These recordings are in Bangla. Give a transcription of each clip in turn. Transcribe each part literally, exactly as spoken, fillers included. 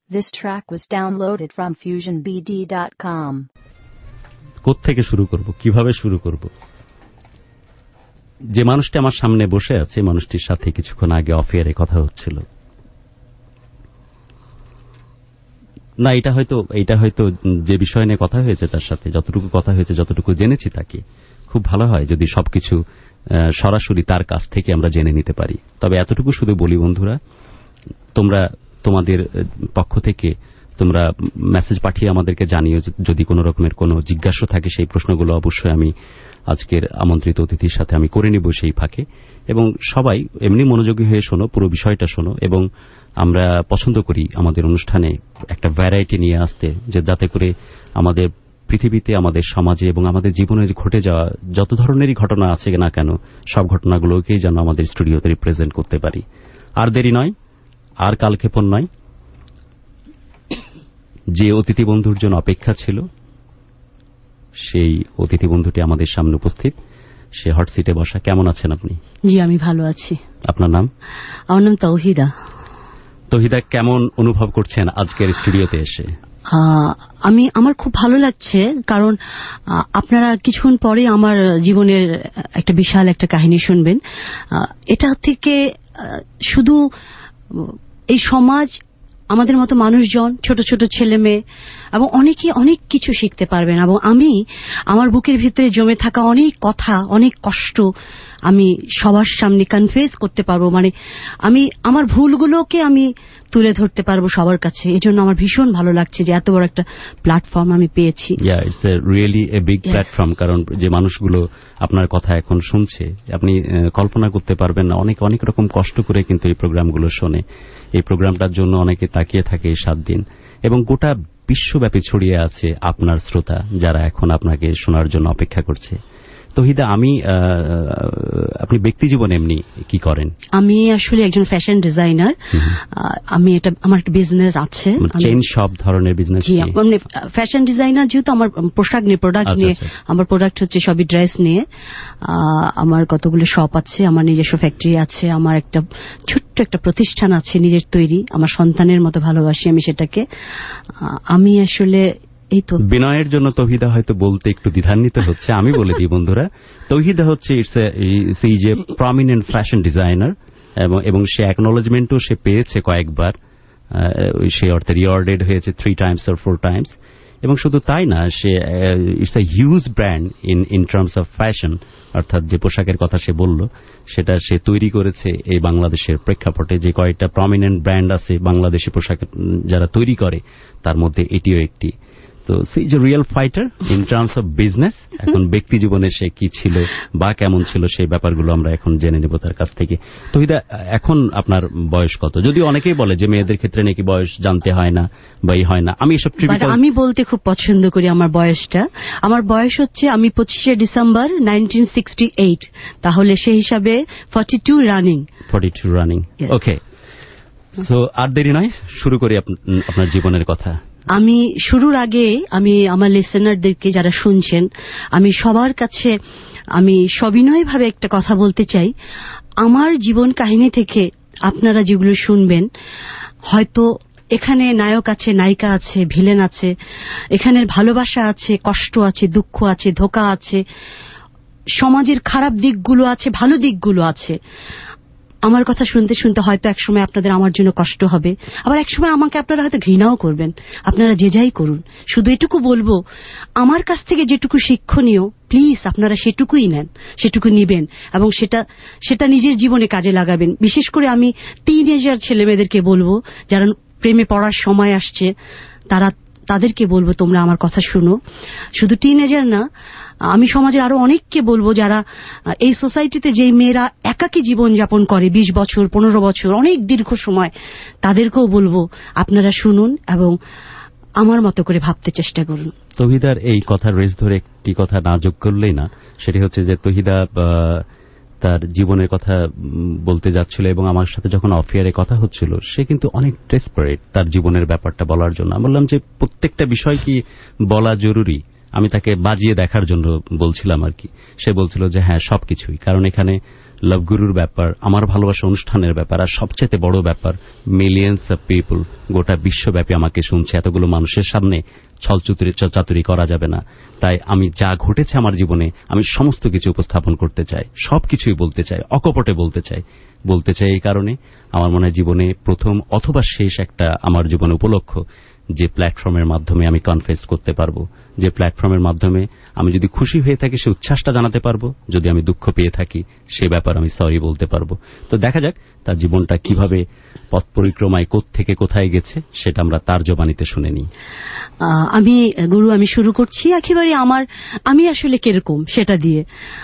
This track was downloaded from fusion b d dot com. কোত্থেকে শুরু করব, কিভাবে শুরু করব? যে মানুষটি আমার সামনে বসে আছে, মানুষটির সাথে কিছুক্ষণ আগে অফ এয়ারে কথা হচ্ছিল। না, এটা হয়তো এটা হয়তো যে বিষয় নিয়ে কথা হয়েছে তার সাথে যতটুকু কথা হয়েছে, যতটুকু জেনেছি তাকে, খুব ভালো হয় যদি সবকিছু সরাসরি তার কাছ থেকে আমরা জেনে নিতে পারি। তবে এতটুকু শুধু বলি বন্ধুরা, তোমরা তোমাদের পক্ষ থেকে তোমরা মেসেজ পাঠিয়ে আমাদেরকে জানিও যদি কোনো রকমের কোনো জিজ্ঞাসা থাকে। সেই প্রশ্নগুলো অবশ্যই আমি আজকের আমন্ত্রিত অতিথির সাথে আমি করে নিব সেই ফাঁকে। এবং সবাই এমনি মনোযোগী হয়ে শোনো, পুরো বিষয়টা শোনো। এবং আমরা পছন্দ করি আমাদের অনুষ্ঠানে একটা ভ্যারাইটি নিয়ে আসতে, যে যাতে করে আমাদের পৃথিবীতে, আমাদের সমাজে এবং আমাদের জীবনে ঘটে যাওয়া যত ধরনেরই ঘটনা আছে না কেন, সব ঘটনাগুলোকেই যেন আমাদের স্টুডিওতে রিপ্রেজেন্ট করতে পারি। আর দেরি নয়, আর কালক্ষেপণ নয়। যে অতিথি বন্ধুর জন্য অপেক্ষা ছিল, সেই অতিথি বন্ধুটি আমাদের সামনে উপস্থিত। সে হট সিটে বসা। কেমন আছেন আপনি? জি, আমি ভালো আছি। আপনার নাম? আমার নাম তৌহিদা। তৌহিদা, কেমন অনুভব করছেন আজকের স্টুডিওতে এসে? আমি আমার খুব ভালো লাগছে, কারণ আপনারা কিছুক্ষণ পরে আমার জীবনের একটা বিশাল একটা কাহিনী শুনবেন। এটা থেকে শুধু এই সমাজ, আমাদের মতো মানুষজন, ছোট ছোট ছেলে মেয়ে এবং অনেকে অনেক কিছু শিখতে পারবেন। এবং আমি আমার বুকের ভিতরে জমে থাকা অনেক কথা, অনেক কষ্ট আমি সবার সামনে কনফেস করতে পারবো। মানে আমি আমার ভুলগুলোকে আমি তুলে ধরতে পারবো সবার কাছে। এজন্য আমার ভীষণ ভালো লাগছে যে এত বড় একটা প্ল্যাটফর্ম আমি পেয়েছি। Yeah, it's a really a big platform. কারণ যে মানুষগুলো আপনার কথা এখন শুনছে, আপনি কল্পনা করতে পারবেন না, অনেক অনেক রকম কষ্ট করে কিন্তু এই প্রোগ্রামগুলো শোনে। এই প্রোগ্রামটার জন্য অনেকে তাকিয়ে থাকে এই সাত দিন, এবং গোটা বিশ্বব্যাপী ছড়িয়ে আছে আপনার শ্রোতা, যারা এখন আপনাকে শোনার জন্য অপেক্ষা করছে। তৌহিদা, আমি আপনি ব্যক্তি জীবনে এমনি কি করেন? আমি আসলে একজন ফ্যাশন ডিজাইনার। আমি এটা আমার একটা বিজনেস আছে, চেইন শপ ধরনের বিজনেস। জি, মানে ফ্যাশন ডিজাইনার যেহেতু আমার পোশাক নিয়ে, প্রোডাক্ট নিয়ে, আমার প্রোডাক্ট হচ্ছে সবই ড্রেস নিয়ে। আমার কতগুলো শপ আছে, আমার নিজস্ব ফ্যাক্টরি আছে, আমার একটা ছোট্ট একটা প্রতিষ্ঠান আছে নিজের তৈরি। আমার সন্তানের মতো ভালোবাসি আমি সেটাকে। আমি আসলে এই তো বিনয়ের জন্য তৌহিদা হয়তো বলতে একটু দ্বিধান্বিত হচ্ছে। আমি বলে দিই বন্ধুরা, তৌহিদা হচ্ছে ইটস এ যে প্রমিনেন্ট ফ্যাশন ডিজাইনার, এবং এবং সে অ্যাকনোলেজমেন্টও সে পেয়েছে কয়েকবার। সে অর্থে রিওয়ার্ডেড হয়েছে three times or four times. এবং শুধু তাই না, সে it's a huge brand in in terms of fashion. অর্থাৎ যে পোশাকের কথা সে বলল, সেটা সে তৈরি করেছে এই বাংলাদেশের প্রেক্ষাপটে। যে কয়েকটা প্রমিনেন্ট ব্র্যান্ড আছে বাংলাদেশি পোশাক যারা তৈরি করে, তার মধ্যে এটিও একটি। তো she is a real fighter in terms of business. এখন ব্যক্তি জীবনে সে কি ছিল বা কেমন ছিল, সেই ব্যাপারগুলো আমরা এখন জেনে নেব তার কাছ থেকে। তৌহিদা, এখন আপনার বয়স কত? যদিও অনেকেই বলে যে মেয়েদের ক্ষেত্রে নাকি বয়স জানতে হয় না বা এই হয় না। আমি এসব আমি বলতে খুব পছন্দ করি আমার বয়সটা। আমার বয়স হচ্ছে, আমি পঁচিশে ডিসেম্বর নাইনটিন সিক্সটি এইট, তাহলে সেই হিসাবে forty two running. Forty two running, okay. So আর দেরি নয়, শুরু করি আপনার জীবনের কথা। আমি শুরুর আগে আমি আমার লিসেনারদেরকে যারা শুনছেন, আমি সবার কাছে আমি সবিনয়ভাবে একটা কথা বলতে চাই। আমার জীবন কাহিনী থেকে আপনারা যেগুলো শুনবেন, হয়তো এখানে নায়ক আছে, নায়িকা আছে, ভিলেন আছে, এখানের ভালোবাসা আছে, কষ্ট আছে, দুঃখ আছে, ধোঁকা আছে, সমাজের খারাপ দিকগুলো আছে, ভালো দিকগুলো আছে। আমার কথা শুনতে শুনতে হয়তো একসময় আপনাদের আমার জন্য কষ্ট হবে, আবার একসময় আমাকে আপনারা হয়তো ঘৃণাও করবেন। আপনারা যে যাই করুন, শুধু এটুকু বলবো, আমার কাছ থেকে যেটুকু শিক্ষণীয়, প্লিজ আপনারা সেটুকুই নেন, সেটুকু নিবেন এবং সেটা সেটা নিজের জীবনে কাজে লাগাবেন। বিশেষ করে আমি টিনেজার ছেলেমেয়েদেরকে বলবো, যারা প্রেমে পড়ার সময় আসছে, তারা তাদেরকে বলবো তোমরা আমার কথা শুনো। শুধু টিনেজার না, আমি সমাজের আরো অনেককে বলবো যারা এই সোসাইটিতে, যেই মেয়েরা একাকী জীবন যাপন করে বিশ বছর, পনেরো বছর, অনেক দীর্ঘ সময়, তাদেরকেও বলবো আপনারা শুনুন এবং আমার মতো করে ভাবতে চেষ্টা করুন। তৌহিদার এই কথার রেস ধরে একটি কথা না যোগ করলেই না, সেটি হচ্ছে যে তৌহিদা তার জীবনের কথা বলতে যাচ্ছিল, এবং আমার সাথে যখন অফ এয়ারে কথা হচ্ছিল, সে কিন্তু অনেক ডেসপারেট তার জীবনের ব্যাপারটা বলার জন্য। আমি বললাম যে প্রত্যেকটা বিষয় কি বলা জরুরি? আমি তাকে বাজিয়ে দেখার জন্য বলছিলাম আর কি। সে বলছিল যে হ্যাঁ, সবকিছুই। কারণ এখানে লাভগুরুর ব্যাপার, আমার ভালোবাসা অনুষ্ঠানের ব্যাপার, আর সবচেয়ে বড় ব্যাপার মিলিয়ন্স অফ পিপল, গোটা বিশ্বব্যাপী আমাকে শুনছে। এতগুলো মানুষের সামনে ছলচুতুরি চাতুরি করা যাবে না। তাই আমি যা ঘটেছে আমার জীবনে আমি সমস্ত কিছু উপস্থাপন করতে চাই, সবকিছুই বলতে চাই, অকপটে বলতে চাই। বলতে চাই এই কারণে আমার মনে হয় জীবনে প্রথম অথবা শেষ একটা আমার জীবনে উপলক্ষ, যে প্ল্যাটফর্মের মাধ্যমে আমি কনফেস করতে পারবো, যে প্ল্যাটফর্মের মাধ্যমে আমি যদি খুশি হয়ে থাকি সে উচ্ছ্বাসটা জানাতে পারবো, যদি আমি দুঃখ পেয়ে থাকি সে ব্যাপার আমি সরি বলতে পারবো। তো দেখা যাক তার জীবনটা কিভাবে পথ পরিক্রমায় কোত্থেকে কোথায় গেছে, সেটা আমরা তার জবানিতে শুনে নিই। আমি গুরু আমি শুরু করছি একেবারে আমার আমি আসলে কিরকম সেটা দিয়ে।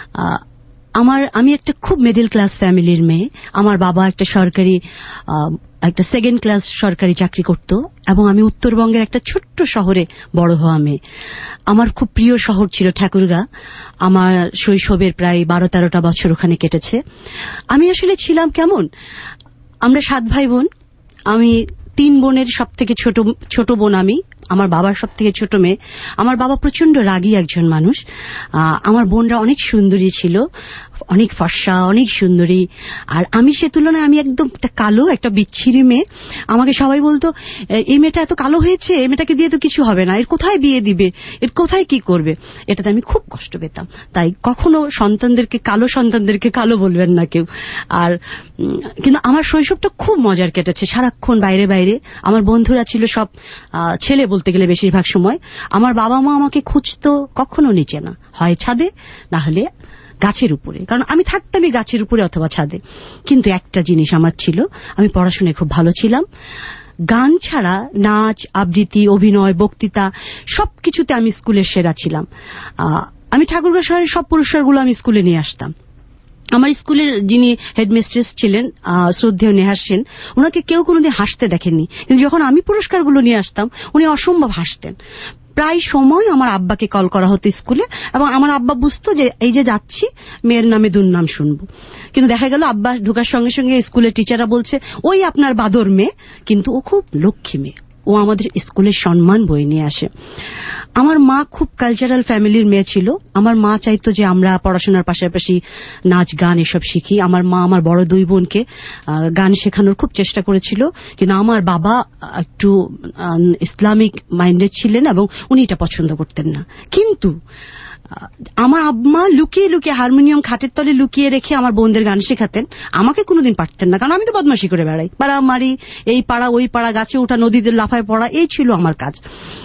আমার আমি একটা খুব মিডল ক্লাস ফ্যামিলির মেয়ে। আমার বাবা একটা সরকারি একটা সেকেন্ড ক্লাস সরকারি চাকরি করত এবং আমি উত্তরবঙ্গের একটা ছোট্ট শহরে বড় হওয়া মেয়ে। আমার খুব প্রিয় শহর ছিল ঠাকুরগাঁ। আমার শৈশবের প্রায় বারো তেরোটা বছর ওখানে কেটেছে। আমি আসলে ছিলাম কেমন, আমরা সাত ভাই বোন, আমি তিন বোনের সব থেকে ছোট ছোট বোন আমি, আমার বাবার সব থেকে ছোট মেয়ে। আমার বাবা প্রচন্ড রাগী একজন মানুষ। আমার বোনরা অনেক সুন্দরী ছিল, অনেক ফর্সা, অনেক সুন্দরী, আর আমি সে তুলনায় আমি একদম একটা কালো, একটা বিচ্ছিরি মেয়ে। আমাকে সবাই বলতো এই মেয়েটা এত কালো হয়েছে, এই মেয়েটাকে দিয়ে তো কিছু হবে না, এর কোথায় বিয়ে দিবে, এর কোথায় কি করবে। এটাতে আমি খুব কষ্ট পেতাম। তাই কখনো সন্তানদেরকে কালো সন্তানদেরকে কালো বলবেন না কেউ। আর কিন্তু আমার শৈশবটা খুব মজার কেটেছে, সারাক্ষণ বাইরে বাইরে। আমার বন্ধুরা ছিল সব ছেলে বলতে গেলে বেশিরভাগ সময়। আমার বাবা মা আমাকে খুঁজতো কখনো নিচে না, হয় ছাদে না হলে গাছের উপরে, কারণ আমি থাকতামই গাছের উপরে অথবা ছাদে। কিন্তু একটা জিনিস আমার ছিল, আমি পড়াশোনায় খুব ভালো ছিলাম। গান ছাড়া নাচ, আবৃত্তি, অভিনয়, বক্তৃতা সবকিছুতে আমি স্কুলের সেরা ছিলাম। আমি ঠাকুরগাঁ শহরের সব পুরস্কারগুলো আমি স্কুলে নিয়ে আসতাম। আমার স্কুলের যিনি হেডমিস্ট্রেস ছিলেন শ্রদ্ধেয় নেহা সেন, ওনাকে কেউ কোনোদিন হাসতে দেখেননি, কিন্তু যখন আমি পুরস্কারগুলো নিয়ে আসতাম উনি অসম্ভব হাসতেন। প্রায় সময় আমার আব্বাকে কল করা হতো স্কুলে, এবং আমার আব্বা বুঝতো যে এই যে যাচ্ছি মেয়ের নামে দুর্নাম শুনবো। কিন্তু দেখা গেল আব্বা ঢোকার সঙ্গে সঙ্গে স্কুলের টিচাররা বলছে ওই আপনার বাদর মেয়ে, কিন্তু ও খুব লক্ষ্মী মেয়ে, ও আমাদের স্কুলের সম্মান বয়ে নিয়ে আসে। আমার মা খুব কালচারাল ফ্যামিলির মেয়ে ছিল। আমার মা চাইতো যে আমরা পড়াশোনার পাশাপাশি নাচ গান এসব শিখি। আমার মা আমার বড় দুই বোনকে গান শেখানোর খুব চেষ্টা করেছিল, কিন্তু আমার বাবা একটু ইসলামিক মাইন্ডেড ছিলেন এবং উনি এটা পছন্দ করতেন না। কিন্তু আমার আম্মা লুকিয়ে লুকিয়ে হারমোনিয়াম খাটের তলে লুকিয়ে রেখে আমার বোনদের গান শেখাতেন। আমাকে কোনোদিন পারতেন না, কারণ আমি তো বদমাশি করে বেড়াই, মারামারি, এই পাড়া ওই পাড়া, গাছে ওঠা, নদীতে লাফায় পড়া, এই ছিল আমার কাজ।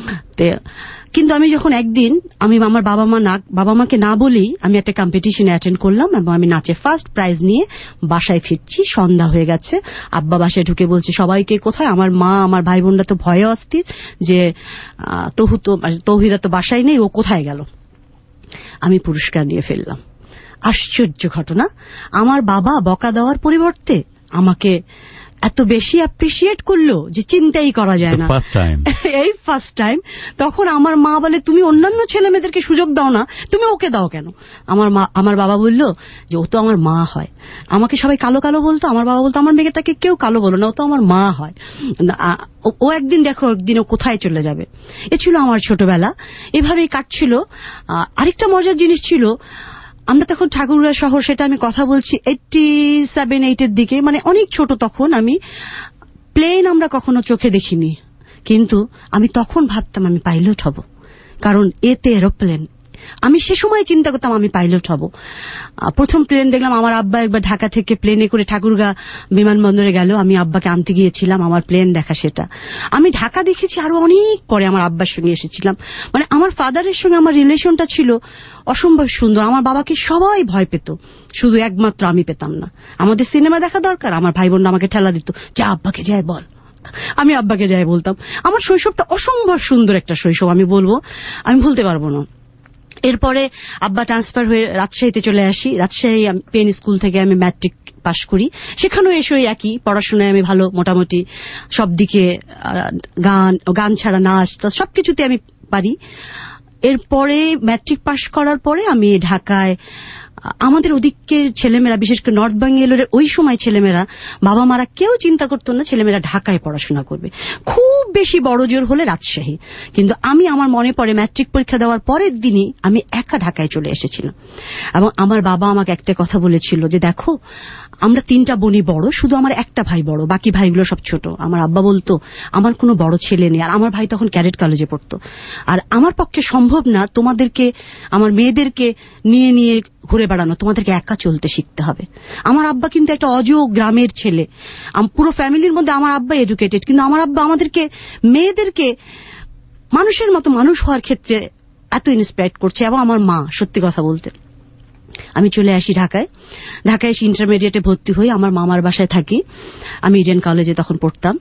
কিন্তু আমি যখন একদিন আমি আমার বাবা মা না বাবা মাকে না বলেই আমি একটা কম্পিটিশনে অ্যাটেন্ড করলাম এবং আমি নাচে ফার্স্ট প্রাইজ নিয়ে বাসায় ফিরছি। সন্ধ্যা হয়ে গেছে। আব্বা বাসায় ঢুকে বলছে সবাইকে কোথায়। আমার মা আমার ভাই বোনরা তো ভয়ে অস্থির যে তহু তো তৌহিদা তো বাসায় নেই, ও কোথায় গেল। আমি পুরস্কার নিয়ে ফেললাম। আশ্চর্য ঘটনা, আমার বাবা বকা দেওয়ার পরিবর্তে আমাকে এত বেশি অ্যাপ্রিশিয়েট করলো যে চিন্তাই করা যায় না। এই ফার্স্ট টাইম। তখন আমার মা বলে তুমি অন্যান্য ছেলে মেয়েদেরকে সুযোগ দাও না, তুমি ওকে দাও কেন। আমার মা আমার বাবা বলল যে ও তো আমার মা হয়। আমাকে সবাই কালো কালো বলতো, আমার বাবা বলতো আমার মেয়েটাকে কেউ কালো বলো না, ও তো আমার মা হয়। ও একদিন দেখো একদিন ও কোথায় চলে যাবে। এ ছিল আমার ছোটবেলা, এভাবেই কাটছিল। আরেকটা মজার জিনিস ছিল, আমরা তখন ঠাকুরগাঁ শহর, সেটা আমি কথা বলছি এইটটি সেভেন এইটের দিকে, মানে অনেক ছোট তখন আমি। প্লেন আমরা কখনো চোখে দেখিনি, কিন্তু আমি তখন ভাবতাম আমি পাইলট হব, কারণ এতে এরোপ্লেন। আমি সে সময় চিন্তা করতাম আমি পাইলট হব। প্রথম প্লেন দেখলাম আমার আব্বা একবার ঢাকা থেকে প্লেনে করে ঠাকুরগাঁ বিমানবন্দরে গেল, আমি আব্বাকে আনতে গিয়েছিলাম, আমার প্লেন দেখা সেটা। আমি ঢাকা দেখেছি আরো অনেক পরে, আমার আব্বার সঙ্গে এসেছিলাম। মানে আমার ফাদারের সঙ্গে আমার রিলেশনটা ছিল অসম্ভব সুন্দর। আমার বাবাকে সবাই ভয় পেত, শুধু একমাত্র আমি পেতাম না। আমাদের সিনেমা দেখা দরকার, আমার ভাই বোনরা আমাকে ঠেলা দিত, যা আব্বাকে যাই বল। আমি আব্বাকে যাই বলতাম। আমার শৈশবটা অসম্ভব সুন্দর একটা শৈশব, আমি বলবো আমি ভুলতে পারবো না। এরপরে আব্বা ট্রান্সফার হয়ে রাজশাহীতে চলে আসি। রাজশাহী পেন স্কুল থেকে আমি ম্যাট্রিক পাশ করি। সেখানেও এসে ওই একই, পড়াশোনায় আমি ভালো, মোটামুটি সব দিকে, গান গান ছাড়া নাচ সবকিছুতে আমি পারি। এরপরে ম্যাট্রিক পাশ করার পরে আমি ঢাকায় আমাদের ওদিকের ছেলেমেয়েরা, বিশেষ করে নর্থ বেঙ্গলের ওই সময় ছেলেমেয়েরা, বাবা মারা কেউ চিন্তা করতো না ছেলেমেয়েরা ঢাকায় পড়াশোনা করবে, খুব বেশি বড় জোর হলে রাজশাহী। কিন্তু আমি, আমার মনে পড়ে ম্যাট্রিক পরীক্ষা দেওয়ার পরের দিনই আমি একা ঢাকায় চলে এসেছিলাম, এবং আমার বাবা আমাকে একটা কথা বলেছিল যে দেখো আমরা তিনটা বোনই বড়, শুধু আমার একটা ভাই বড়, বাকি ভাইগুলো সব ছোট। আমার আব্বা বলতো আমার কোনো বড় ছেলে নেই, আর আমার ভাই তখন ক্যাডেট কলেজে পড়তো, আর আমার পক্ষে সম্ভব না তোমাদেরকে, আমার মেয়েদেরকে নিয়ে নিয়ে ঘুরে বেড়ানো, তোমাদেরকে একা চলতে শিখতে হবে। আমার আব্বা কিন্তু একটা অজ গ্রামের ছেলে, পুরো ফ্যামিলির মধ্যে আমার আব্বা এডুকেটেড, কিন্তু আমার আব্বা আমাদেরকে, মেয়েদেরকে মানুষের মতো মানুষ হওয়ার ক্ষেত্রে এত ইন্সপায়ার করছে। এবং আমার মা, সত্যি কথা বলতে, আমি চলে আসি ঢাকায়, ঢাকায় এসে ইন্টারমিডিয়েটে ভর্তি হই, আমার মামার বাসায় থাকি, আমি ইডেন কলেজে তখন পড়তাম।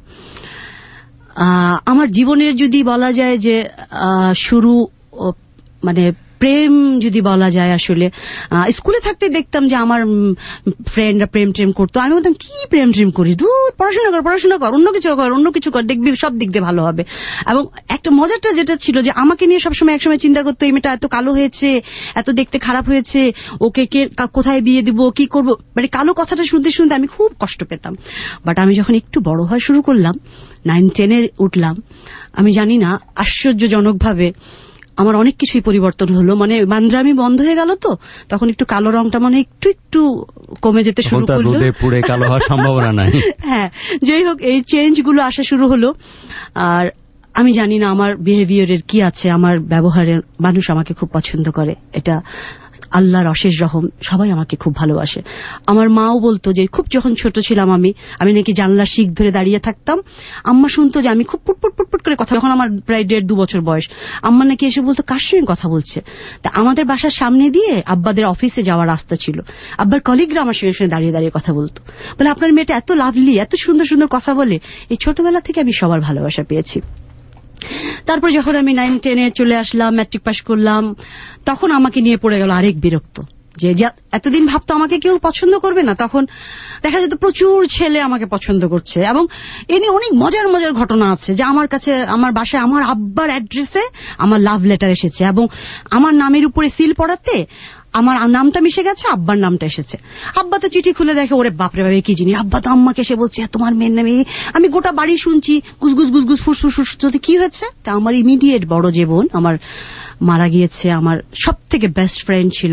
আমার জীবনের যদি বলা যায় যে শুরু, মানে প্রেম যদি বলা যায়, আসলে স্কুলে থাকতে দেখতাম যে আমার ফ্রেন্ডরা প্রেম ট্রেম করতো, আমি বলতাম কি প্রেম ট্রেম করি, দূর, পড়াশোনা কর পড়াশোনা কর অন্য কিছু কর অন্য কিছু কর দেখবি সব দিক দিয়ে ভালো হবে। এবং একটা মজাটা যেটা ছিল যে আমাকে নিয়ে সবসময় একসময় চিন্তা করতো এই মেয়েটা এত কালো হয়েছে, এত দেখতে খারাপ হয়েছে, ওকে কে কোথায় বিয়ে দিব, কি করব, মানে কালো কথাটা শুনতে শুনতে আমি খুব কষ্ট পেতাম। বাট আমি যখন একটু বড় হওয়া শুরু করলাম, নাইন টেনে উঠলাম, আমি জানি না আশ্চর্যজনক ভাবে আমার অনেক কিছুই পরিবর্তন হলো, মানে মান্দ্রামি বন্ধ হয়ে গেল, তো তখন একটু কালো রংটা মানে একটু একটু কমে যেতে শুরু করলো, রোদে পুড়ে কালো হওয়ার সম্ভাবনা নাই। হ্যাঁ, যাই হোক এই চেঞ্জ গুলো আসা শুরু হলো। আর আমি জানি না আমার বিহেভিয়ারের কি আছে, আমার ব্যবহারের, মানুষ আমাকে খুব পছন্দ করে, এটা আল্লাহর অশেষ রহম, সবাই আমাকে খুব ভালোবাসে। আমার মাও বলতো যে খুব যখন ছোট ছিলাম আমি আমি নাকি জানলার শিক ধরে দাঁড়িয়ে থাকতাম, আম্মা শুনতো যে আমি খুব পুটপুট পুটপুট করে কথা, যখন আমার প্রায় দেড় দু বছর বয়স, আম্মা নাকি এসে বলতো কার সঙ্গে কথা বলছে। তা আমাদের বাসার সামনে দিয়ে আব্বাদের অফিসে যাওয়ার রাস্তা ছিল, আব্বার কলিগরা আমার সঙ্গে সঙ্গে দাঁড়িয়ে দাঁড়িয়ে কথা বলতো, বলে আপনার মেয়েটা এত লাভলি, এত সুন্দর সুন্দর কথা বলে। এই ছোটবেলা থেকে আমি সবার ভালোবাসা পেয়েছি। তারপর যখন আমি নাইন টেনে চলে আসলাম, ম্যাট্রিক পাস করলাম, তখন আমাকে নিয়ে পড়ে গেল আরেক বিরক্ত, যে এতদিন ভাবতো আমাকে কেউ পছন্দ করবে না, তখন দেখা যেত প্রচুর ছেলে আমাকে পছন্দ করছে। এবং এ নিয়ে অনেক মজার মজার ঘটনা আছে, যে আমার কাছে, আমার বাসায় আমার আব্বার অ্যাড্রেসে আমার লাভ লেটার এসেছে, এবং আমার নামের উপরে সিল পড়াতে আমার নামটা মিশে গেছে, আব্বার নামটা এসেছে। আব্বা তো চিঠি খুলে দেখে, ওরে বাপরে বাবা কি জিনিস, আব্বা তো আম্মাকে এসে বলছে তোমার মেয়ের নামে। আমি গোটা বাড়ি শুনছি গুজগুজ গুজগুজ ফুসফুস ফুসফুস, কি হচ্ছে। তা আমার ইমিডিয়েট বড় যে বোন আমার মারা গিয়েছে, আমার সব থেকে বেস্ট ফ্রেন্ড ছিল,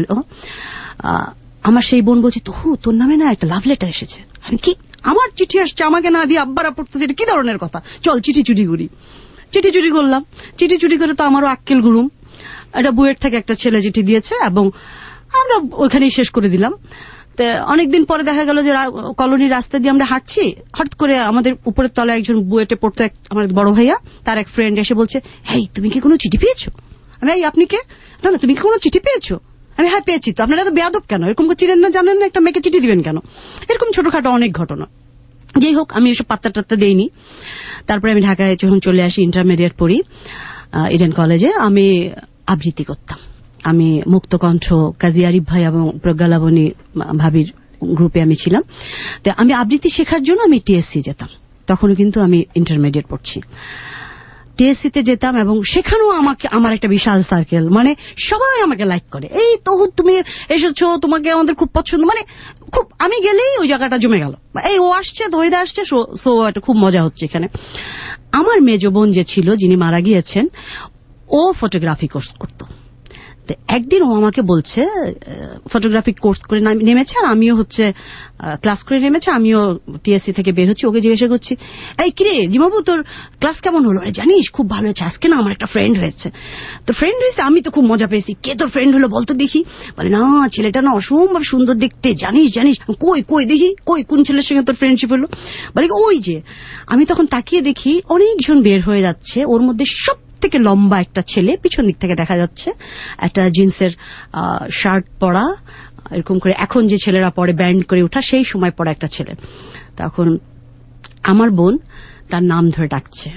আমার সেই বোন বলছে তো তোর নামে না একটা লাভ লেটার এসেছে। আমি কি, আমার চিঠি আসছে আমাকে না দিয়ে আব্বারা পড়তেছে, এটা কি ধরনের কথা, চল চিঠি চুরি করি। চিঠি চুরি করলাম, চিঠি চুরি করে তো আমারও আক্কেল গুরুম, একটা বুয়েট থেকে একটা ছেলে চিঠি দিয়েছে, এবং আমরা ওইখানেই শেষ করে দিলাম। অনেকদিন পরে দেখা গেল যে কলোনির রাস্তা দিয়ে আমরা হাঁটছি, হঠাৎ করে আমাদের উপরের তলায় একজন বুয়েটে পড়তো আমার বড় ভাইয়া, তার এক ফ্রেন্ড এসে বলছে হেই তুমি কি কোনো চিঠি পেয়েছো? আমি এই আপনি কে? না না তুমি কি কোনো চিঠি পেয়েছো? আমি হ্যাঁ পেয়েছি। তো আপনারা তো বেয়াদব কেন, এরকম চিনেন না জানেন না, একটা মেয়েকে চিঠি দিবেন কেন? এরকম ছোটখাটো অনেক ঘটনা। যাই হোক আমি এসব পাত্তা টাত্তা দেইনি। তারপরে আমি ঢাকায় যখন চলে আসি, ইন্টারমিডিয়েট পড়ি ইডেন কলেজে, আমি আবৃত্তি করতাম। আমি মুক্তকণ্ঠ, কাজী আরিফ ভাই এবং প্রজ্ঞালাবনী ভাবির গ্রুপে আমি ছিলাম। তো আমি আবৃত্তি শেখার জন্য আমি টিএসসি যেতাম, তখনও কিন্তু আমি ইন্টারমিডিয়েট পড়ছি। টিএসসিতে যেতাম এবং সেখানেও আমাকে, আমার একটা বিশাল সার্কেল, মানে সবাই আমাকে লাইক করে, এই তহুদ তুমি এসেছো, তোমাকে আমাদের খুব পছন্দ, মানে খুব, আমি গেলেই ওই জায়গাটা জমে গেল, এই ও আসছে দহিদা আসছে, সো এটা খুব মজা হচ্ছে এখানে। আমার মেজ বোন যে ছিল, যিনি মারা গিয়েছেন, ও ফটোগ্রাফি কোর্স করতো। একদিন ও আমাকে বলছে, ফটোগ্রাফি কোর্স করে নেমেছে, আর আমিও হচ্ছে ক্লাস করে নেমেছে, আমিও টিএসসি থেকে বের হচ্ছি, ওকে জিজ্ঞাসা করছি এই কিরে জিমাবু তোর ক্লাস কেমন হলো? জানিস খুব ভালো হয়েছে, আজকে না আমার একটা ফ্রেন্ড হয়েছে। তো ফ্রেন্ড হয়েছে, আমি তো খুব মজা পেয়েছি। কে তোর ফ্রেন্ড হলো বলতো দেখি? বলে না ছেলেটা না অসম্ভব সুন্দর দেখতে, জানিস জানিস। কই কই দেখি, কই কোন ছেলের সঙ্গে তোর ফ্রেন্ডশিপ হলো? বলে ওই যে। আমি তখন তাকিয়ে দেখি অনেকজন বের হয়ে যাচ্ছে, ওর মধ্যে সব থেকে লম্বা একটা ছেলে, পিছন দিক থেকে দেখা যাচ্ছে, একটা জিন্সের শার্ট পরা, এরকম করে এখন যে ছেলেরা পরে ব্যান্ড করে ওঠা, সেই সময় পড়া একটা ছেলে। তখন আমার বোন তার নাম ধরে ডাকছে,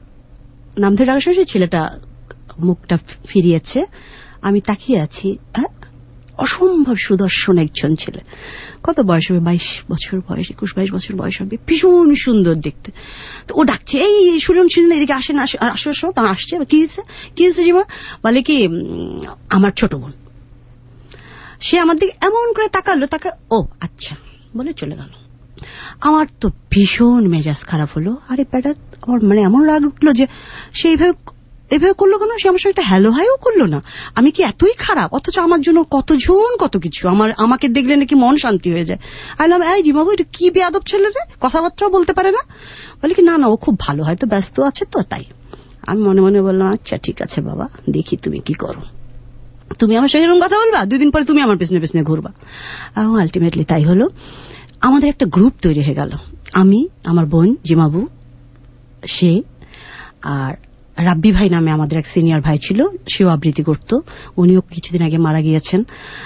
নাম ধরে ডাকার সময় ছেলেটা মুখটা ফিরিয়েছে, আমি তাকিয়ে আছি, হ্যাঁ অসম্ভব সুদর্শন একজন ছেলে। কত বয়স হবে? বাইশ বছর বয়স, একুশ বাইশ বছর বয়স হবে, ভীষণ সুন্দর দেখতে। তো ও ডাকছে এই শুনুন শুনুন এদিকে আসেন, আসো আসো। তা আসছে, কি হয়েছে কি হয়েছে জীবন? বলে কি আমার ছোট বোন। সে আমার দিকে এমন করে তাকালো, তাকা ও আচ্ছা বলে চলে গেল। আমার তো ভীষণ মেজাজ খারাপ হলো। আরে প্যাডা, আমার মানে এমন রাগ উঠলো যে সে এইভাবে এভাবে করলো কেন? সে আমার সঙ্গে একটা হ্যালো হাইও করলো না। আমি কি এতই খারাপ? অথচ আমার জন্য কতজন কত কিছু, আমার আমাকে দেখলে নাকি মন শান্তি হয়ে যায়। আইলাম এই জিমাবু, এটা কি বেয়াদব ছেলে রে, কথাবার্তাও বলতে পারে না। বলে কি না না ও খুব ভালো, হয়তো ব্যস্ত আছে তো তাই। আমি মনে মনে বললাম আচ্ছা ঠিক আছে বাবা, দেখি তুমি কি করো, তুমি আমার সঙ্গে এরকম কথা বলবা, দুই দিন পরে তুমি আমার পেছনে পেছনে ঘুরবা। এবং আলটিমেটলি তাই হলো। আমাদের একটা গ্রুপ তৈরি হয়ে গেল, আমি, আমার বোন জিমাবু, সে আর রাব্বি ভাই নামে আমাদের এক সিনিয়র ভাই ছিল, সেও আবৃত্তি করত, উনিও কিছুদিন আগে মারা গিয়েছেন।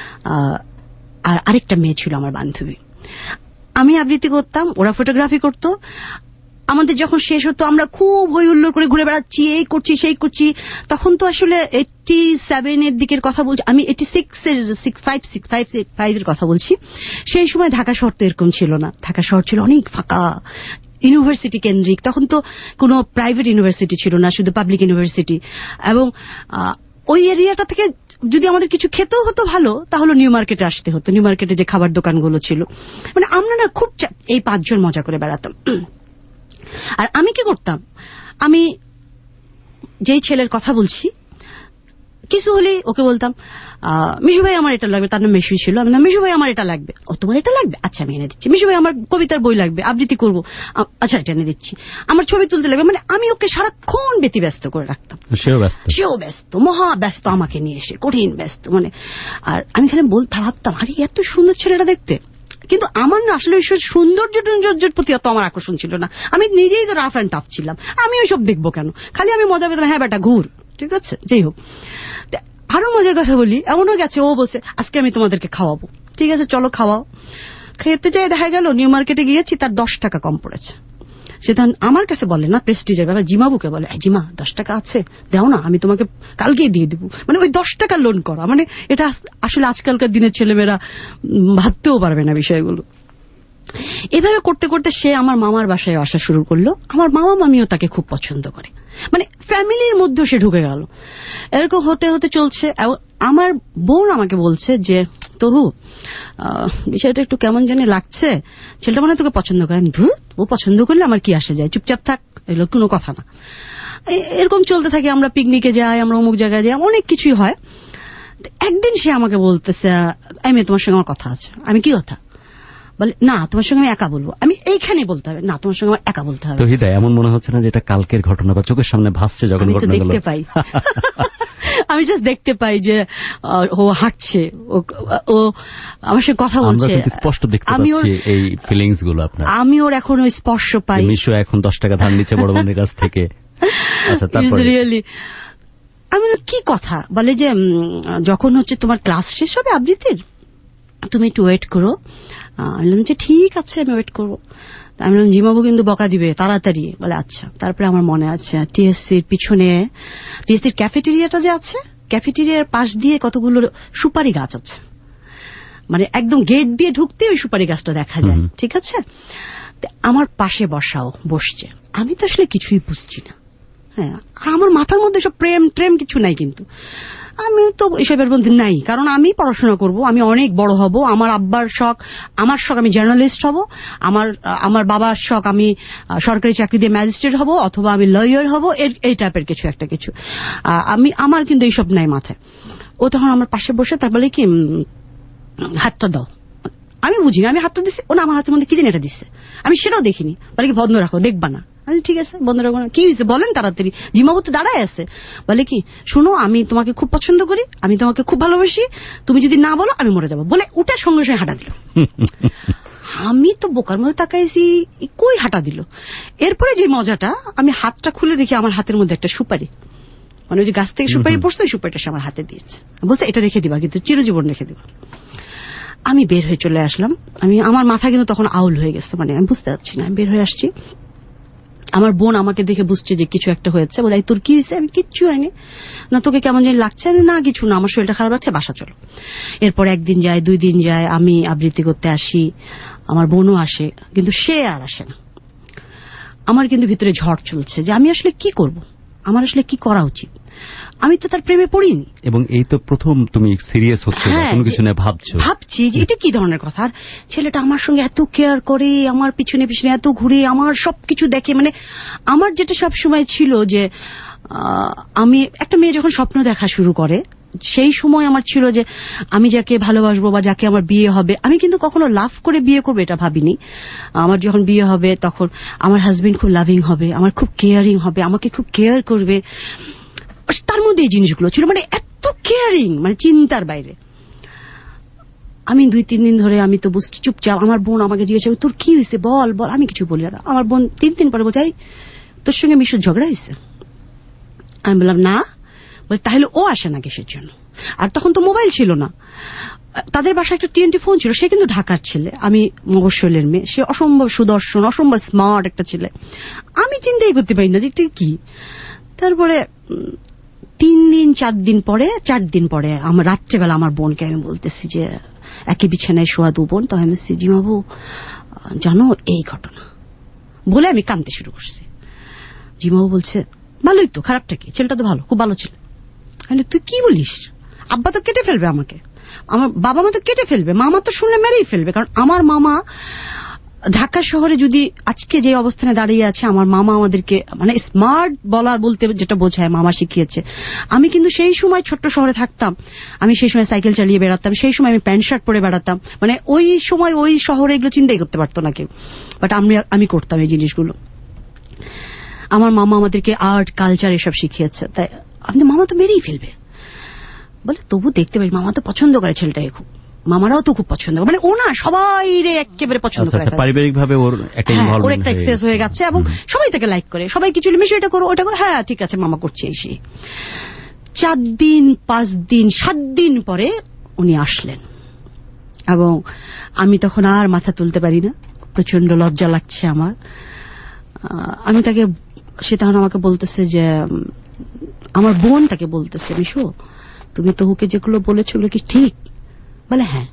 আর আরেকটা মেয়ে ছিল আমার বান্ধবী। আমি আবৃত্তি করতাম, ওরা ফটোগ্রাফি করত। আমাদের যখন শেষ হতো আমরা খুব হই হুল্লোড় করে ঘুরে বেড়াচ্ছি, এই করছি সেই করছি। তখন তো আসলে এইটটি সেভেন এর দিকের কথা বলছি আমি, এইটি সিক্স এর six five six five five এর কথা বলছি। সেই সময় ঢাকা শহর তো এরকম ছিল না, ঢাকা শহর ছিল অনেক ফাঁকা, ইউনিভার্সিটি কেন্দ্রিক। তখন তো কোনো প্রাইভেট ইউনিভার্সিটি ছিল না, শুধু পাবলিক ইউনিভার্সিটি। এবং ওই এরিয়াটা থেকে যদি আমাদের কিছু খেতেও হতো ভালো, তাহলে নিউ মার্কেটে আসতে হতো। নিউ মার্কেটে যে খাবার দোকানগুলো ছিল, মানে আমরা না খুব এই পাঁচজন মজা করে বেড়াতাম। আর আমি কি করতাম, আমি যেই ছেলের কথা বলছি কিছু হলে ওকে বলতাম মিশু ভাই আমার এটা লাগবে, তার নাম মিশুই ছিল। আমি না মিশু ভাই আমার এটা লাগবে, ও তোমার এটা লাগবে, আচ্ছা আমি এনে দিচ্ছি। মিশু ভাই আমার কবিতার বই লাগবে, আবৃত্তি করবো, আচ্ছা এটা এনে দিচ্ছি। আমার ছবি তুলতে লাগবে, মানে আমি ওকে সারাক্ষণ ব্যতিব্যস্ত করে রাখতাম। সেও ব্যস্ত, সেও ব্যস্ত, মহা ব্যস্ত, আমাকে নিয়ে এসে কঠিন ব্যস্ত। মানে আর আমি এখানে বলতে ভাবতাম আরে এত সুন্দর ছেলেটা দেখতে, কিন্তু আমার না আসলে ওই সৌন্দর্য টৌন্দর্যের প্রতি অত আমার আকর্ষণ ছিল না। আমি নিজেই তো রাফ অ্যান্ড টাফ ছিলাম, আমি ওইসব দেখবো কেন, খালি আমি মজা পেতাম, হ্যাঁ বেটা ঘুর, ঠিক আছে। যাই হোক, আরো মজার কথা বলি, এমনও গেছে ও বলছে আজকে আমি তোমাদেরকে খাওয়াবো, ঠিক আছে চলো খাওয়াও। খেতে চাই, দেখা গেল নিউ মার্কেটে গিয়েছি, তার দশ টাকা কম পড়েছে। সেটা আমার কাছে বলে না, প্রেস্টিজের ব্যাপার, জিমাবুকে বলে জিমা দশ টাকা আছে দাও না, আমি তোমাকে কালকেই দিয়ে দেবো। মানে ওই দশ টাকা লোন করা, মানে এটা আসলে আজকালকার দিনের ছেলেমেয়েরা ভাবতেও পারবে না বিষয়গুলো। এভাবে করতে করতে সে আমার মামার বাসায় আসা শুরু করলো। আমার মামা মামিও তাকে খুব পছন্দ করে, মানে ফ্যামিলির মধ্যে সে ঢুকে গেল। এরকম হতে হতে চলছে। আমার বোন আমাকে বলছে যে তহু বিষয়টা একটু কেমন জানি লাগছে, ছেলেটা মানে তোকে পছন্দ করে। আমি ধুর, ও পছন্দ করলে আমার কি আসে যায়, চুপচাপ থাক, এগুলো কোনো কথা না। এরকম চলতে থাকে, আমরা পিকনিকে যাই, আমরা অমুক জায়গায় যাই, অনেক কিছুই হয়। একদিন সে আমাকে বলতেছে আমি তোমার সঙ্গে আমার কথা আছে। আমি কি কথা? বলে না তোমার সঙ্গে আমি একা বলবো। আমি এইখানে বলতে হবে না, তোমার সঙ্গে আমার একা বলতে হবে। তহিদা এমন মনে হচ্ছে না যে এটা কালকের ঘটনা বা চোখের সামনে ভাসছে যখন ঘটনা দেখতে পাই আমি জাস্ট দেখতে পাই যে ও হাঁটছে, ও আমার সাথে কথা বলছে, স্পষ্ট দেখতে পাচ্ছি এই ফিলিংস গুলো আপনার। আমি ওর এখন ওই স্পর্শ পাই। মিশু এখন দশ টাকা ধার নিচ্ছে বড় বোনের কাছ থেকে। আচ্ছা তারপর রিয়েলি আমি কি কথা বলে যে যখন হচ্ছে তোমার ক্লাস শেষ হবে আবৃত্তির, তুমি একটু ওয়েট করো। আমি বললাম যে ঠিক আছে আমি ওয়েট করবো। আমি বললাম জিমাবু কিন্তু বকা দিবে তাড়াতাড়ি। বলে আচ্ছা। তারপরে আমার মনে আছে টিএসসির পিছনে, টিএসসির ক্যাফেটেরিয়াটা যে আছে, ক্যাফেটেরিয়ার পাশ দিয়ে কতগুলো সুপারি গাছ আছে, মানে একদম গেট দিয়ে ঢুকতে ওই সুপারি গাছটা দেখা যায়, ঠিক আছে। আমার পাশে বসাও বসছে, আমি তো আসলে কিছুই বুঝছি না। হ্যাঁ, আমার মাথার মধ্যে সব প্রেম ট্রেম কিছু নাই, কিন্তু আমি তো এসবের মধ্যে নাই, কারণ আমি পড়াশোনা করব, আমি অনেক বড় হব, আমার আব্বার শখ, আমার শখ আমি জার্নালিস্ট হব, আমার আমার বাবার শখ আমি সরকারি চাকরি দিয়ে ম্যাজিস্ট্রেট হব, অথবা আমি লয়ার হব, এই টাইপের কিছু একটা কিছু। আমি আমার কিন্তু এইসব নাই মাথায়। ও তখন আমার পাশে বসে তার বলে কি হাতটা দাও। আমি বুঝিনি, আমি হাতটা দিচ্ছি, ও না আমার হাতের মধ্যে কি জানি এটা দিচ্ছে, আমি সেটাও দেখিনি। বলে কি বন্ধ রাখো, দেখবা না। আমি ঠিক আছে বন্ধ রাখবো না। কি হয়েছে বলেন তাড়াতাড়ি। জিমাবু তো দাঁড়ায় আছে। বলে কি শুনো, আমি তোমাকে খুব পছন্দ করি, আমি তোমাকে খুব ভালোবাসি, তুমি যদি না বলো আমি মরে যাবো। বলে উঠে সঙ্গে সঙ্গে হাঁটা দিল। আমি তো বোকার মধ্যে তাকাইছি, কই হাঁটা দিল। এরপরে যে মজাটা, আমি হাতটা খুলে দেখি আমার হাতের মধ্যে একটা সুপারি, মানে ওই যে গাছ থেকে সুপারি পড়ছে, ওই সুপারিটা সে আমার হাতে দিয়েছে। বলছে এটা রেখে দিবা, কিন্তু চিরজীবন রেখে দিবা। আমি বের হয়ে চলে আসলাম। আমি আমার মাথা কিন্তু তখন আউল হয়ে গেছে, মানে আমি বুঝতে পারছি না। আমি বের হয়ে আসছি, আমার বোন আমাকে দেখে বুঝছে যে কিছু একটা হয়েছে। বলে তোর কি হয়েছে? আমি কিচ্ছু হয়নি। না তোকে কেমন জানি লাগছে? না কিছু না, আমার শরীরটা খারাপ লাগছে, বাসা চলো। এরপর একদিন যায়, দুই দিন যায়, আমি আবৃত্তি করতে আসি, আমার বোনও আসে, কিন্তু সে আর আসে না। আমার কিন্তু ভিতরে ঝড় চলছে যে আমি আসলে কি করব, আমার আসলে কি করা উচিত। আমি তো তার প্রেমে পড়িনি। এবং এই তো প্রথম তুমি সিরিয়াস হচ্ছে, কোনো কিছু নিয়ে ভাবছো, ভাবছি যে এটা কি ধরনের কথা। আর ছেলেটা আমার সঙ্গে এত কেয়ার করে, আমার পিছনে পিছনে এত ঘুরে, আমার সবকিছু দেখে। মানে আমার যেটা সবসময় ছিল যে আমি একটা মেয়ে যখন স্বপ্ন দেখা শুরু করে, সেই সময় আমার ছিল যে আমি যাকে ভালোবাসবো বা যাকে আমার বিয়ে হবে, আমি কিন্তু কখনো লাভ করে বিয়ে করবো এটা ভাবিনি। আমার যখন বিয়ে হবে তখন আমার হাজবেন্ড খুব লাভিং হবে, আমার খুব কেয়ারিং হবে, আমাকে খুব কেয়ার করবে, তার মধ্যে এই জিনিসগুলো ছিল। মানে এত কেয়ারিং, মানে চিন্তার বাইরে। আমি দুই তিন দিন ধরে আমি তো বুঝছি চুপচাপ। আমার বোন আমাকে জিজ্ঞাসা করে তোর কি হয়েছে বল বল, আমি কিছু বলি না। আমার বোন তিন দিন পরে বোঝাই তোর সঙ্গে মিশুর ঝগড়া হয়েছে। আমি বললাম না। বলে তাহলে ও আসে না কিসের জন্য? আর তখন তো মোবাইল ছিল না, তাদের বাসায় একটা টিএনটি ফোন ছিল। সে কিন্তু ঢাকার ছেলে, আমি মফস্বলের মেয়ে। সে অসম্ভব সুদর্শন, অসম্ভব স্মার্ট একটা ছেলে। আমি চিন্তাই করতে পারি না যে কি। তারপরে তিন দিন চার দিন পরে চার দিন পরে আমার রাত্রেবেলা আমার বোনকে আমি বলতেছি যে একই বিছানায় শোয়া দু বোন, তো আমি বলছি জিমাবু জানো এই ঘটনা, বলে আমি কাঁদতে শুরু করছি। জিমাবু বলছে ভালোই তো, খারাপটা কি, ছেলেটা তো ভালো, খুব ভালো ছেলে। তুই কি বলিস? আব্বা তো কেটে ফেলবে আমাকে, আমার বাবা মা তো কেটে ফেলবে, মামা তো শুনলে মেরেই ফেলবে। কারণ আমার মামা ঢাকা শহরে যদি আজকে যে অবস্থানে দাঁড়িয়ে আছে, আমার মামা আমাদেরকে মানে স্মার্ট বলা বলতে যেটা বোঝায় মামা শিখিয়েছে। আমি কিন্তু সেই সময় ছোট্ট শহরে থাকতাম, আমি সেই সময় সাইকেল চালিয়ে বেড়াতাম, সেই সময় আমি প্যান্ট শার্ট পরে বেড়াতাম। মানে ওই সময় ওই শহরে এগুলো চিন্তাই করতে পারতো না কেউ, বাট আমি আমি করতাম এই জিনিসগুলো। আমার মামা আমাদেরকে আর্ট কালচার এসব শিখিয়েছে। তাই আমি মামা তো মেরেই ফেলবে বলে, তবু দেখতে পাই মামা তো পছন্দ করে ছেলেটাকে খুব, মামারাও তো খুব পছন্দ করে। মানে ও না সবাই রে একেবারে পছন্দ করে, পারিবারিক ভাবে ওর একটা ইনভলভমেন্ট, ওর একটা এক্সেস হয়ে গেছে এবং সবাই তাকে লাইক করে। সবাই কিছু মিশে এটা করো ওটা করো, হ্যাঁ ঠিক আছে মামা করছে। এসে চার দিন পাঁচ দিন সাত দিন পরে উনি আসলেন এবং আমি তখন আর মাথা তুলতে পারি না, প্রচন্ড লজ্জা লাগছে আমার। আমি তাকে, সে তখন আমাকে বলতেছে যে, আমার বোন তাকে বলতেছে মিশু তুমি তো ওকে যেগুলো বলেছিল কি ঠিক? বলে হ্যাঁ।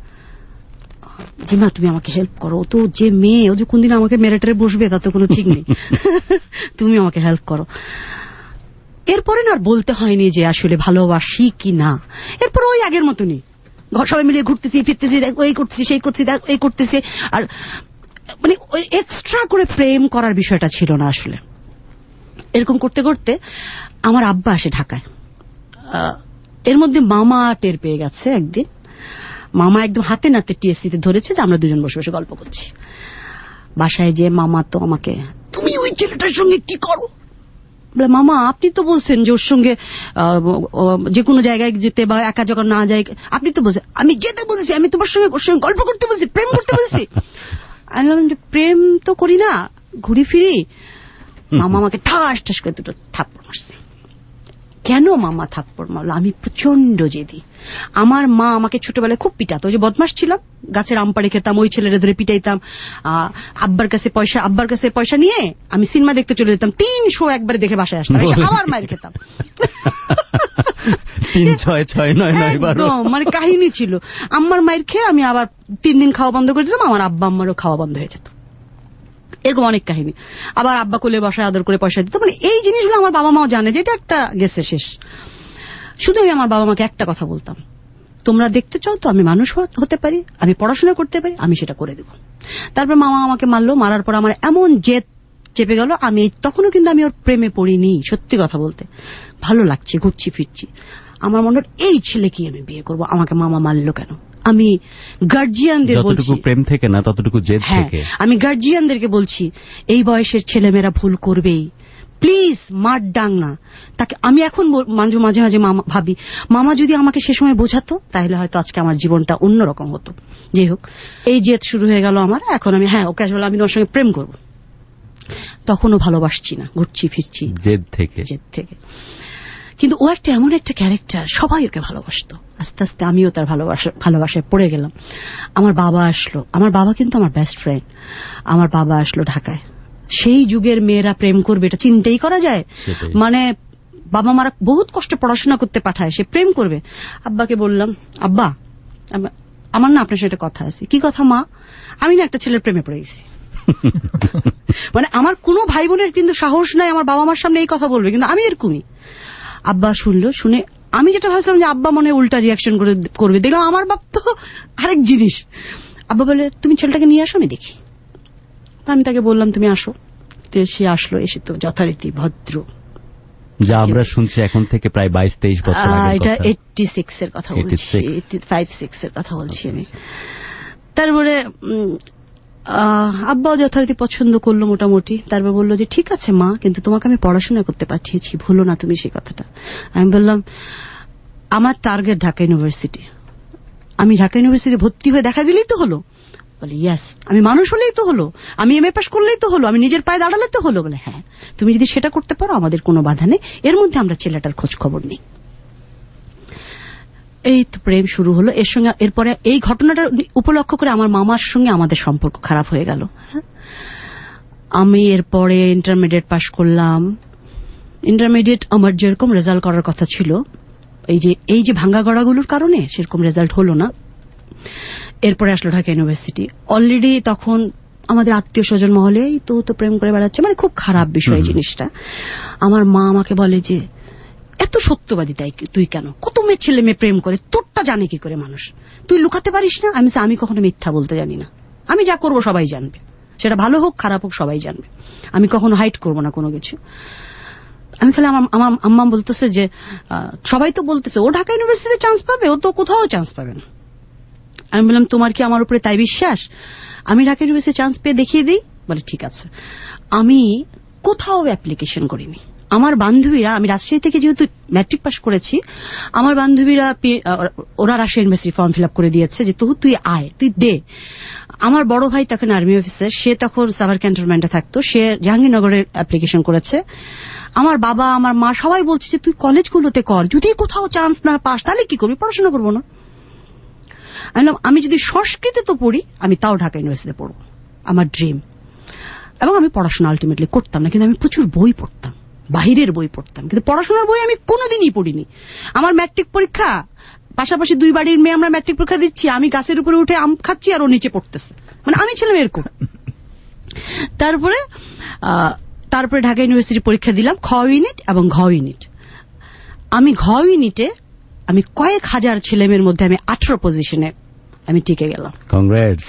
জিমা তুমি আমাকে হেল্প করো, ও তো যে মেয়ে, ও যে কোনদিন আমাকে মেরেটারে বসবে তা তো কোনো ঠিক নেই, তুমি আমাকে হেল্প করো। এরপরে না আর বলতে হয়নি যে আসলে ভালোবাসি কি না। এরপর ওই আগের মতনই ঘর সবাই মিলিয়ে ঘুরতেছি ফিরতেছি, ওই করতেছি সেই করছি এই করতেছি। আর মানে ওই এক্সট্রা করে প্রেম করার বিষয়টা ছিল না আসলে। এরকম করতে করতে আমার আব্বা আসে ঢাকায়। এর মধ্যে মামা টের পেয়ে গেছে একদিন। মামা একদম হাতে নাতে টিএসসিতে ধরেছে যে আমরা দুজন বসে বসে গল্প করছি। বাসায় যে মামা তো আমাকে, তুমি ওই ছেলেটার সঙ্গে কি করো? বলে মামা আপনি তো বলছেন যে ওর সঙ্গে যে কোনো জায়গায় যেতে বা একা যখন না যায়, আপনি তো বলছেন। আমি যেতে বলেছি, আমি তোমার সঙ্গে ওর সঙ্গে গল্প করতে বলছি, প্রেম করতে বলছি। আমি বললাম যে প্রেম তো করি না, ঘুরি ফিরি। মামা আমাকে ঠাস ঠাস করে দুটো থাপ্পড় মারছে। কেন মামা থাপ্পড় মারলো? আমি প্রচন্ড জেদি। আমার মা আমাকে ছোটবেলায় খুব পিটাতো, যে বদমাস ছিলাম, গাছের আম পাড়ে খেতাম, ওই ছেলেরা ধরে পিটাইতাম। আব্বার কাছে পয়সা আব্বার কাছে পয়সা নিয়ে আমি সিনেমা দেখতে চলে যেতাম, তিন শো একবারে দেখে বাসায় আসতাম, আবার মায়ের খেতাম। তিন ছয় ছয় নয় নয় বারো, মানে কাহিনী ছিল। আম্মার মায়ের খেয়ে আমি আবার তিন দিন খাওয়া বন্ধ করে দিতাম, আমার আব্বা আম্মারও খাওয়া বন্ধ হয়ে যেত। এরকম অনেক কাহিনী। আবার আব্বা কোলে বসায় আদর করে পয়সা দিত। মানে এই জিনিসগুলো আমার বাবা মাও জানে যে এটা একটা গেছে শেষ। শুধু আমি আমার বাবা মাকে একটা কথা বলতাম, তোমরা দেখতে চাও তো আমি মানুষ হতে পারি, আমি পড়াশোনা করতে পারি, আমি সেটা করে দেব। তারপর মামা আমাকে মারলো, মারার পর আমার এমন জেদ চেপে গেল, আমি তখনও কিন্তু আমি ওর প্রেমে পড়িনি। সত্যি কথা বলতে ভালো লাগছে, ঘুরছি ফিরছি, আমার মনে হয় এই ছেলে কি আমি বিয়ে করব, আমাকে মামা মারলো কেন। আমি গার্জিয়ানদের বলছি, প্রেম থেকে না ততটুকু জেদ থেকে, আমি গার্জিয়ানদেরকে বলছি এই বয়সের ছেলেমেয়েরা ভুল করবেই, প্লিজ মার ডাং না তাকে। আমি এখন মাঝে মাঝে মাঝে মামা ভাবি, মামা যদি আমাকে সে সময় বোঝাতো তাহলে হয়তো আজকে আমার জীবনটা অন্যরকম হতো। যাই হোক, এই জেদ শুরু হয়ে গেল আমার। এখন আমি হ্যাঁ ওকে আসলে আমি তোমার সঙ্গে প্রেম করব, তখনও ভালোবাসছি না, ঘুরছি ফিরছি জেদ থেকে জেদ থেকে। কিন্তু ও একটা এমন একটা ক্যারেক্টার, সবাই ওকে ভালোবাসত। আস্তে আস্তে আমিও তার ভালোবাসা ভালোবাসায় পড়ে গেলাম। আমার বাবা আসলো, আমার বাবা কিন্তু আমার বেস্ট ফ্রেন্ড। আমার বাবা আসলো ঢাকায়। সেই যুগের মেয়েরা প্রেম করবে এটা চিন্তাই করা যায়? মানে বাবা মারা বহুত কষ্টে পড়াশোনা করতে পাঠায়, সে প্রেম করবে। আব্বাকে বললাম, আব্বা আমার না আপনার সাথে কথা আছে। কি কথা মা? আমি না একটা ছেলের প্রেমে পড়ে গেছি। মানে আমার কোনো ভাই বোনের কিন্তু সাহস নাই আমার বাবা মার সামনে এই কথা বলবে, কিন্তু আমি এরকমই। আব্বা শুনলো, শুনে আমি যেটা ভাবছিলাম যে আব্বা মনে উল্টা রিয়াকশন করে করবে, দেখলাম আমার বাপ তো আরেক জিনিস। আব্বা বলে তুমি ছেলেটাকে নিয়ে আসো, আমি দেখি। আমি তাকে বললাম তুমি আসো। তো সে আসলো, এসে তো যথারীতি ভদ্র, যা আমরা শুনছি এখন থেকে প্রায় বাইশ তেইশ বছর আগের এটা কথা। এইটটি সিক্স এর কথা বলছি, এইটটি ফাইভ সিক্স এর কথা বলছি আমি। তারপরে আব্বাও যথারীতি পছন্দ করলো মোটামুটি। তারপর বললো যে ঠিক আছে মা, কিন্তু তোমাকে আমি পড়াশোনা করতে পাঠিয়েছি, ভুলো না তুমি সেই কথাটা। আমি বললাম আমার টার্গেট ঢাকা ইউনিভার্সিটি, আমি ঢাকা ইউনিভার্সিটি ভর্তি হয়ে দেখা দিলেই তো হলো। বলে ইয়াস, আমি মানুষ হলেই তো হলো, আমি এম এ পাস করলেই তো হলো, আমি নিজের পায়ে দাঁড়ালে তো হলো। বলে হ্যাঁ, তুমি যদি সেটা করতে পারো আমাদের কোনো বাধা নেই, এর মধ্যে আমরা ছেলেটার খোঁজ খবর নেই। এই তো প্রেম শুরু হলো। এর সঙ্গে এরপরে এই ঘটনাটা উপলক্ষ করে আমার মামার সঙ্গে আমাদের সম্পর্ক খারাপ হয়ে গেল। আমি এরপরে ইন্টারমিডিয়েট পাশ করলাম। ইন্টারমিডিয়েট আমার যেরকম রেজাল্ট করার কথা ছিল, এই যে এই যে ভাঙ্গা গড়াগুলোর কারণে সেরকম রেজাল্ট হলো না। এরপরে আসলো ঢাকা ইউনিভার্সিটি। অলরেডি তখন আমাদের আত্মীয় স্বজন মহলে তো তো প্রেম করে বেড়াচ্ছে, মানে খুব খারাপ বিষয় জিনিসটা। আমার মা আমাকে বলে যে এত সত্যবাদী তাই তুই কেন, কত মেয়ে ছেলে মেয়ে প্রেম করে, তোরটা জানে কি করে মানুষ, তুই লুকাতে পারিস না? আমি আমি কখনো মিথ্যা বলতে জানি না, আমি যা করবো সবাই জানবে, সেটা ভালো হোক খারাপ হোক সবাই জানবে, আমি কখনো হাইড করবো না কোনো কিছু। আমি খালি আমার আমার আম্মা বলতেছে যে সবাই তো বলতেছে ও ঢাকা ইউনিভার্সিটিতে চান্স পাবে, ও তো কোথাও চান্স পাবে না। আমি বললাম তোমার কি আমার উপরে তাই বিশ্বাস? আমি ঢাকা ইউনিভার্সিটি চান্স পেয়ে দেখিয়ে দিই। বলে ঠিক আছে। আমি কোথাও অ্যাপ্লিকেশন করিনি। আমার বান্ধবীরা, আমি রাজশাহী থেকে যেহেতু ম্যাট্রিক পাস করেছি, আমার বান্ধবীরা ওরা Rajshahi university form fill up করে দিয়েছে যে তবু তুই আয়, তুই দে। আমার বড় ভাই তখন আর্মি অফিসার, সে তখন সাভার ক্যান্টনমেন্টে থাকতো, সে জাহাঙ্গীরনগরের অ্যাপ্লিকেশন করেছে। আমার বাবা আমার মা সবাই বলছে যে তুই কলেজগুলোতে কর, যদি কোথাও চান্স না পাস তাহলে কি করবি, পড়াশোনা করবো না। আমি যদি সংস্কৃতে তো পড়ি, আমি তাও ঢাকা ইউনিভার্সিটিতে পড়বো, আমার ড্রিম। এবং আমি পড়াশোনা আলটিমেটলি করতাম না, কিন্তু আমি প্রচুর বই পড়তাম, বাহিরের বই পড়তাম, কিন্তু পড়াশোনার বই আমি কোনোদিনই পড়িনি। আমার ম্যাট্রিক পরীক্ষা, পাশাপাশি দুই বাড়ির মেয়ে আমরা ম্যাট্রিক পরীক্ষা দিচ্ছি, আমি গাছের উপরে উঠে আম খাচ্ছি আর ও নিচে পড়তেছে, মানে আমি ছিলাম এরকম। তারপরে তারপরে ঢাকা ইউনিভার্সিটি পরীক্ষা দিলাম, খ ইউনিট এবং ঘ ইউনিট। আমি ঘ ইউনিটে আমি কয়েক হাজার ছেলেমেয়ের মধ্যে আমি আঠারো পজিশনে আমি টিকে গেলাম। কংগ্রেটস।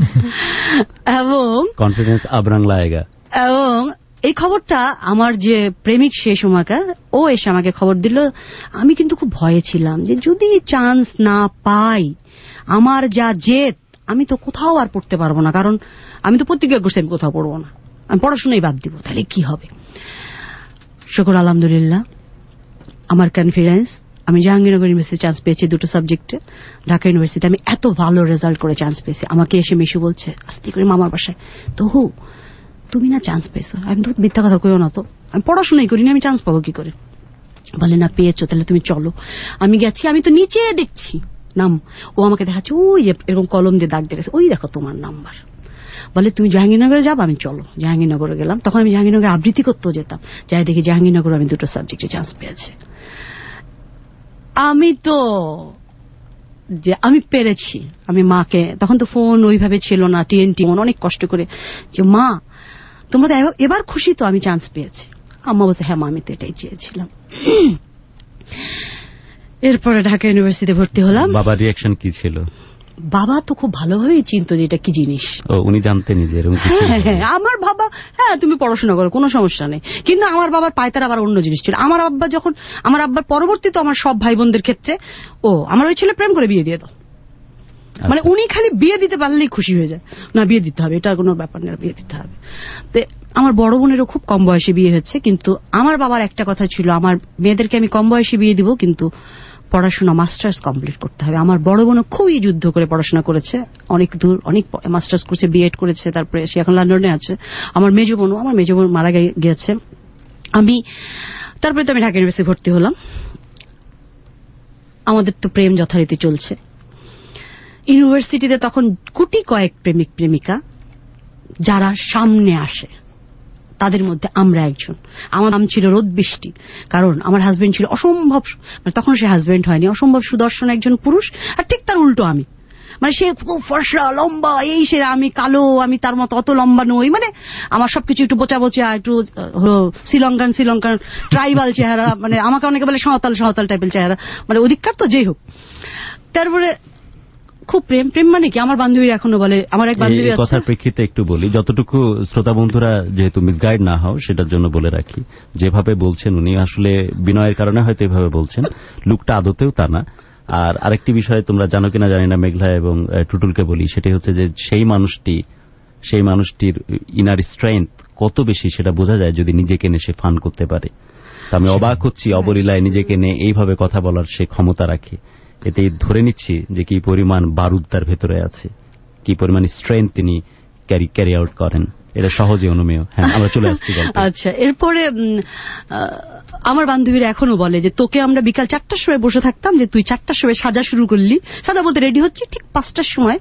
এবং কনফিডেন্স আবরাং লায়েগা। এবং এই খবরটা আমার যে প্রেমিক সে সময়কার, ও এসে আমাকে খবর দিল। আমি কিন্তু খুব ভয়ে ছিলাম যে যদি চান্স না পাই, আমার যা জেদ, আমি তো কোথাও আর পড়তে পারবো না, কারণ আমি তো প্রতিজ্ঞা করছি আমি কোথাও পড়বো না, আমি পড়াশোনাই বাদ দিব, তাহলে কি হবে। শুকর আলহামদুলিল্লাহ, আমার কনফিডেন্স, আমি জাহাঙ্গীরনগর ইউনিভার্সিটি চান্স পেয়েছি দুটো সাবজেক্টে। ঢাকা ইউনিভার্সিটি আমি এত ভালো রেজাল্ট করে চান্স পেয়েছি, আমাকে এসে মিশু বলছে আস্তে করে মামার বাসায়, তো হু তুমি না চান্স পেয়েছো। আমি তো মিথ্যা কথা কইও না, তো আমি পড়াশোনাই করিনি, আমি চান্স পাবো কি করে। বলে না পেয়েছো, তাহলে তুমি চলো। আমি গেছি, আমি তো নিচে দেখছি নাম, ও আমাকে দেখাচ্ছে ওই এরকম কলম দিয়ে দাগ দিয়েছে, ওই দেখো তোমার নাম্বার। বলে তুমি জাহাঙ্গীরনগরে যাবো, আমি চলো। জাহাঙ্গীরনগরে গেলাম, তখন আমি জাহাঙ্গীরনগরে আবৃত্তি করতেও যেতাম, যাই দেখি জাহাঙ্গীরনগরে আমি দুটো সাবজেক্টে চান্স পেয়েছি। আমি তো যে আমি পেরেছি, আমি মাকে, তখন তো ফোন ওইভাবে ছিল না, টিএনটি, অনেক কষ্ট করে যে মা তোমরা তো এবার খুশি তো আমি চান্স পেয়েছি। আম্মা বলছে হ্যাঁ মা আমি তো এটাই চেয়েছিলাম। এরপরে ঢাকা ইউনিভার্সিটিতে ভর্তি হলাম। বাবার রিঅ্যাকশন কি ছিল? বাবা তো খুব ভালোভাবেই চিনতো যে এটা কি জিনিস। ও উনি জানতেন যে এরকম কিছু? হ্যাঁ হ্যাঁ, আমার বাবা হ্যাঁ তুমি পড়াশোনা করো কোনো সমস্যা নেই, কিন্তু আমার বাবার পায়তার আবার অন্য জিনিস ছিল। আমার আব্বা যখন, আমার আব্বার পরবর্তীতে আমার সব ভাই বোনদের ক্ষেত্রে ও আমার ওই ছেলে প্রেম করে বিয়ে দিয়ে দাও, মানে উনি খালি বিয়ে দিতে পারলেই খুশি হয়ে যায়, না বিয়ে দিতে হবে, এটা কোনো ব্যাপার না, বিয়ে দিতে হবে। আমার বড় বোনেরও খুব কম বয়সে বিয়ে হচ্ছে, কিন্তু আমার বাবার একটা কথা ছিল, আমার মেয়েদেরকে আমি কম বয়সে বিয়ে দিব, কিন্তু পড়াশোনা মাস্টার্স কমপ্লিট করতে হবে। আমার বড় বোনও খুবই যুদ্ধ করে পড়াশোনা করেছে, অনেক দূর অনেক মাস্টার্স করছে, বিএড করেছে, তারপরে সে এখন লন্ডনে আছে। আমার মেজো বোনও, আমার মেজো বোন মারা গিয়েছে। আমি তারপরে তো আমি ঢাকা ইউনিভার্সিটি ভর্তি হলাম। আমাদের তো প্রেম যথারীতি চলছে। ইউনিভার্সিটিতে তখন কোটি কয়েক প্রেমিক প্রেমিকা যারা সামনে আসে, তাদের মধ্যে আমরা একজন। আমার নাম ছিল রোদ বৃষ্টি, কারণ আমার হাজবেন্ড ছিল অসম্ভব, মানে তখন সে হাজবেন্ড হয়নি, অসম্ভব সুদর্শন একজন পুরুষ, আর ঠিক তার উল্টো আমি, মানে সে ফর্সা লম্বা, এই সে, আমি কালো, আমি তার মতো অত লম্বা নই, মানে আমার সবকিছু একটু বোচা বোচা, একটু শ্রীলঙ্কান শ্রীলঙ্কান ট্রাইবাল চেহারা, মানে আমাকে অনেকে বলে সাঁওতাল সাঁওতাল টাইপের চেহারা, মানে অধিকার তো যেই হোক। তারপরে খুব প্রেম প্রেম মানে কি, আমার বান্ধবীরা এখনো বলে, আমার এক বান্ধবী আছে। কথার প্রেক্ষিতে একটু বলি, যতটুকু শ্রোতা বন্ধুরা যেহেতু মিসগাইড না হও সেটার জন্য বলে রাখি, যেভাবে বলছেন উনি আসলে বিনয়ের কারণে হয়তো এভাবে বলছেন, লুকটা আদতেও তা না। আর আরেকটি বিষয় তোমরা জানো কিনা জানি না, মেঘলা এবং টুটুলকে বলি, সেটাই হচ্ছে যে সেই মানুষটি সেই মানুষটির ইনার স্ট্রেংথ কত বেশি সেটা বোঝা যায় যদি নিজেকে নিয়ে সে ফান করতে পারে। তা আমি অবাক হচ্ছি অবলীলায় নিজেকে নিয়ে এইভাবে কথা বলার সে ক্ষমতা রাখে। এতেই ধরে নিচ্ছি যে কি পরিমাণ বারুদ তার ভেতরে আছে, কি পরিমাণ স্ট্রেংথ তিনি ক্যারি ক্যারি আউট করেন, এটা সহজে অনুমেয়। হ্যাঁ, আমরা চলে আসছি। আচ্ছা, এরপরে আমার বান্ধবীরা এখনো বলে যে তোকে আমরা বিকাল চারটার সময় বসে থাকতাম, যে তুই চারটার সময় সাজা শুরু করলি, সাজা বলতে রেডি হচ্ছে, ঠিক পাঁচটার সময়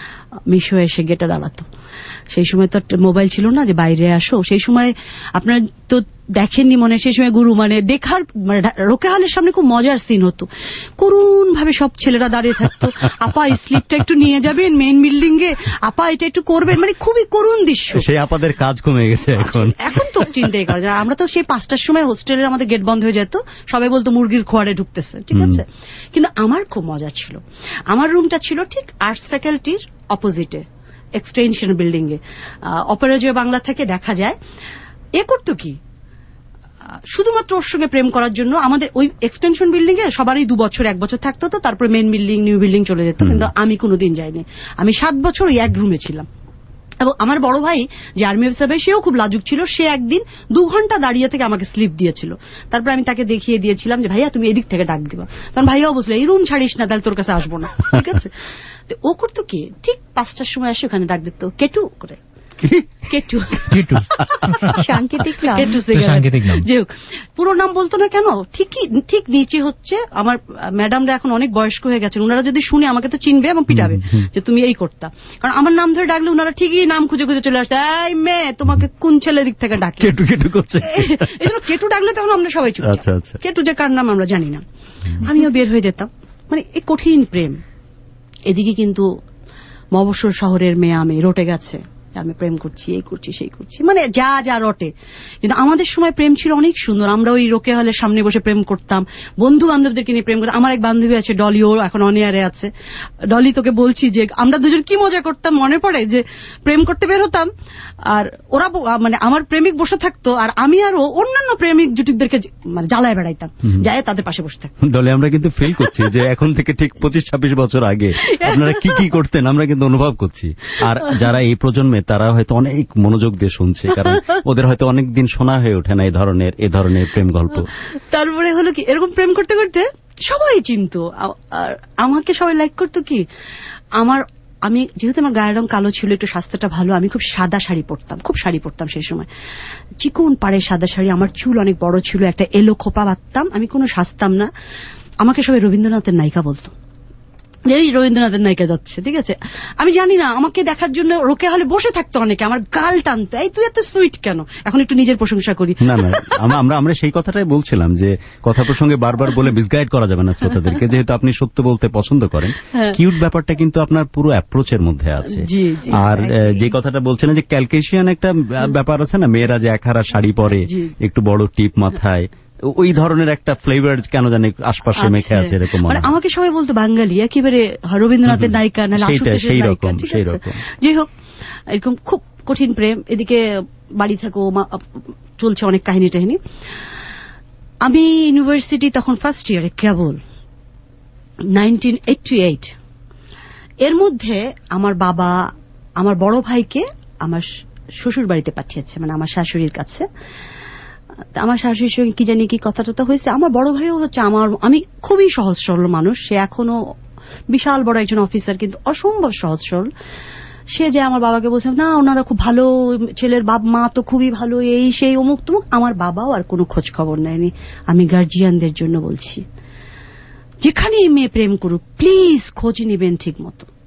মিশো এসে গেটে দাঁড়াতো। সেই সময় তো মোবাইল ছিল না যে বাইরে আসো, সেই সময় আপনারা তো দেখেননি মনে, সেই সময় গুরু মানে দেখার, মানে রোকে হলের সামনে খুব মজার সিন হতো, করুণ ভাবে সব ছেলেরা দাঁড়িয়ে থাকতো, আপা স্লিপটা একটু নিয়ে যাবেন মেইন বিল্ডিং এ, আপা এটা একটু করবেন, মানে খুবই করুণ দৃশ্য। সেই আপাদের কাজ কমে গেছে এখন। এখন তো চিন্তাই করা যায়, আমরা তো সেই পাঁচটার সময় হোস্টেলের আমাদের গেট বন্ধ হয়ে যেত, সবাই বলতো মুরগির খোয়ারে ঢুকতেছে, ঠিক আছে। কিন্তু আমার খুব মজা ছিল, আমার রুমটা ছিল ঠিক আর্টস ফ্যাকাল্টির অপোজিটে, এক্সটেনশন বিল্ডিং এ, অপরাজয় বাংলা থেকে দেখা যায়। এ করতো কি, শুধুমাত্র ওর সঙ্গে প্রেম করার জন্য আমাদের ওই এক্সটেনশন বিল্ডিং এ সবারই দু বছর এক বছর থাকতো, তো তারপরে মেন বিল্ডিং নিউ বিল্ডিং চলে যেত, কিন্তু আমি কোনোদিন যাইনি। আমি সাত বছর ওই এক রুমে ছিলাম। এবং আমার বড় ভাই যে আর্মি অফিসার ভাই, সেও খুব লাজুক ছিল, সে একদিন দু ঘন্টা দাঁড়িয়ে থেকে আমাকে স্লিপ দিয়েছিল। তারপর আমি তাকে দেখিয়ে দিয়েছিলাম যে ভাইয়া তুমি এদিক থেকে ডাক দিবা, তখন ভাইয়াও বসলো এই রুম ছাড়িস না, তাহলে তোর কাছে আসবো না, ঠিক আছে। তো ও করতো কি, ঠিক পাঁচটার সময় আসে ওখানে ডাক দিত কেটু করে, কেটু কেটু সাংকেতিক নাম, কেটু সাংকেতিক নাম, যাই হোক পুরো নাম বলতো না কেন। ঠিকই ঠিক নিচে হচ্ছে আমার ম্যাডামরা এখন অনেক বয়স্ক হয়ে গেছেন, ওনারা যদি শুনে আমাকে তো চিনবে এবং পিটাবে যে তুমি এই করতা, কারণ আমার নাম ধরে ডাকলে ওনারা ঠিকই নাম খুঁজে খুঁজে চলে আসতে, এই মেয়ে তোমাকে কোন ছেলে দিক থেকে ডাকে, কেটু কেটু করছে। এই জন্য কেটু ডাকলে তখন আমরা সবাই চুপ, কেটু যে কার নাম আমরা জানি না। আমিও বের হয়ে যেতাম, মানে এই কঠিন প্রেম। এদিকে কিন্তু মফস্বল শহরের মেয়ে আমি রটে গেছে, আমি প্রেম করছি, এই করছি সেই করছি, মানে যা যা রটে। কিন্তু আমাদের সময় প্রেম ছিল অনেক সুন্দর, আমরা ওই রোকে হলের সামনে বসে প্রেম করতাম, বন্ধু বান্ধবদেরকে নিয়ে প্রেম করতাম। আমার এক বান্ধবী আছে ডলি, ও এখন অন এয়ারে আছে। ডলি, তোকে বলছি যে আমরা দুজন কি মজা করতাম, মনে পড়ে যে প্রেম করতে বের হতাম, আর ওরা মানে আমার প্রেমিক বসে থাকতো, আর আমি আরো অন্যান্য প্রেমিক জুটিকদেরকে মানে জ্বালায় বেড়াইতাম, যায় তাদের পাশে বসে থাকতাম। ডলি, আমরা কিন্তু ফিল করছি যে এখন থেকে ঠিক পঁচিশ ছাব্বিশ বছর আগে আপনারা কি কি করতেন আমরা কিন্তু অনুভব করছি। আর যারা এই প্রজন্মে তারা হয়তো অনেক মনোযোগ দিয়ে শুনছে, কারণ ওদের হয়তো অনেক দিন শোনা হয়ে ওঠে না এই ধরনের এ ধরনের প্রেম গল্প। তারপরে হলো কি, এরকম প্রেম করতে করতে সবাই চিনতো, আর আমাকে সবাই লাইক করতো কি, আমার আমি যেহেতু আমার গায়ের রং কালো ছিল, একটু স্বাস্থ্যটা ভালো, আমি খুব সাদা শাড়ি পরতাম, খুব শাড়ি পরতাম সেই সময়, চিকন পাড়ে সাদা শাড়ি, আমার চুল অনেক বড় ছিল, একটা এলো খোপা বাঁধতাম, আমি কোনো সাজতাম না। আমাকে সবাই রবীন্দ্রনাথের নায়িকা বলতো, এই রবীন্দ্রনাথের নায়িকা যাচ্ছে, ঠিক আছে। আমি জানি না, আমাকে দেখার জন্য রোকে হলে বসে থাকতো অনেকে, আমার গাল টানতো, এই তুই এত সুইট কেন। এখন একটু নিজের প্রশংসা করি। না না, আমরা আমরা সেই কথাটাই বলছিলাম যে কথা প্রসঙ্গে বারবার বলে মিসগাইড করা যাবে না শ্রোতাদেরকে, যেহেতু আপনি সত্য বলতে পছন্দ করেন। কিউট ব্যাপারটা কিন্তু আপনার পুরো অ্যাপ্রোচের মধ্যে আছে। আর যে কথাটা বলছেন যে ক্যালকেশিয়ান একটা ব্যাপার আছে না, মেয়েরা যে একহারা শাড়ি পরে, একটু বড় টিপ মাথায়, ওই ধরনের একটা ফ্লেভার কেন জানি আশপাশে মেখে আছে এরকম। মানে আমাকে সবাই বলতো বাঙালি, একেবারে রবীন্দ্রনাথের নায়িকা, না সেই রকম সেই রকম। যাই হোক, এরকম খুব কঠিন প্রেম। এদিকে বাড়ি থাকো, চলছে অনেক কাহিনী টাহিনী। আমি ইউনিভার্সিটি তখন ফার্স্ট ইয়ারে, কেবল নাইনটিন এইটি এইট। এর মধ্যে আমার বাবা আমার বড় ভাইকে আমার শ্বশুর বাড়িতে পাঠিয়েছে, মানে আমার শাশুড়ির কাছে। আমার শাশুড়ির সঙ্গে কি জানি কি কথাটা তো হয়েছে। আমার বড় ভাইও হচ্ছে আমার, আমি খুবই সহজ সরল মানুষ, সে এখনো বিশাল বড় একজন অফিসার, কিন্তু অসম্ভব সহজ সরল। সে যে আমার বাবাকে বলছে না ওনারা খুব ভালো, ছেলের বাপ মা তো খুবই ভালো, এই সেই অমুক তমুক। আমার বাবাও আর কোনো খোঁজ খবর নেয়নি। আমি গার্জিয়ানদের জন্য বলছি, যেখানে মেয়ে প্রেম করুক প্লিজ খোঁজ নিবেন ঠিক মতো,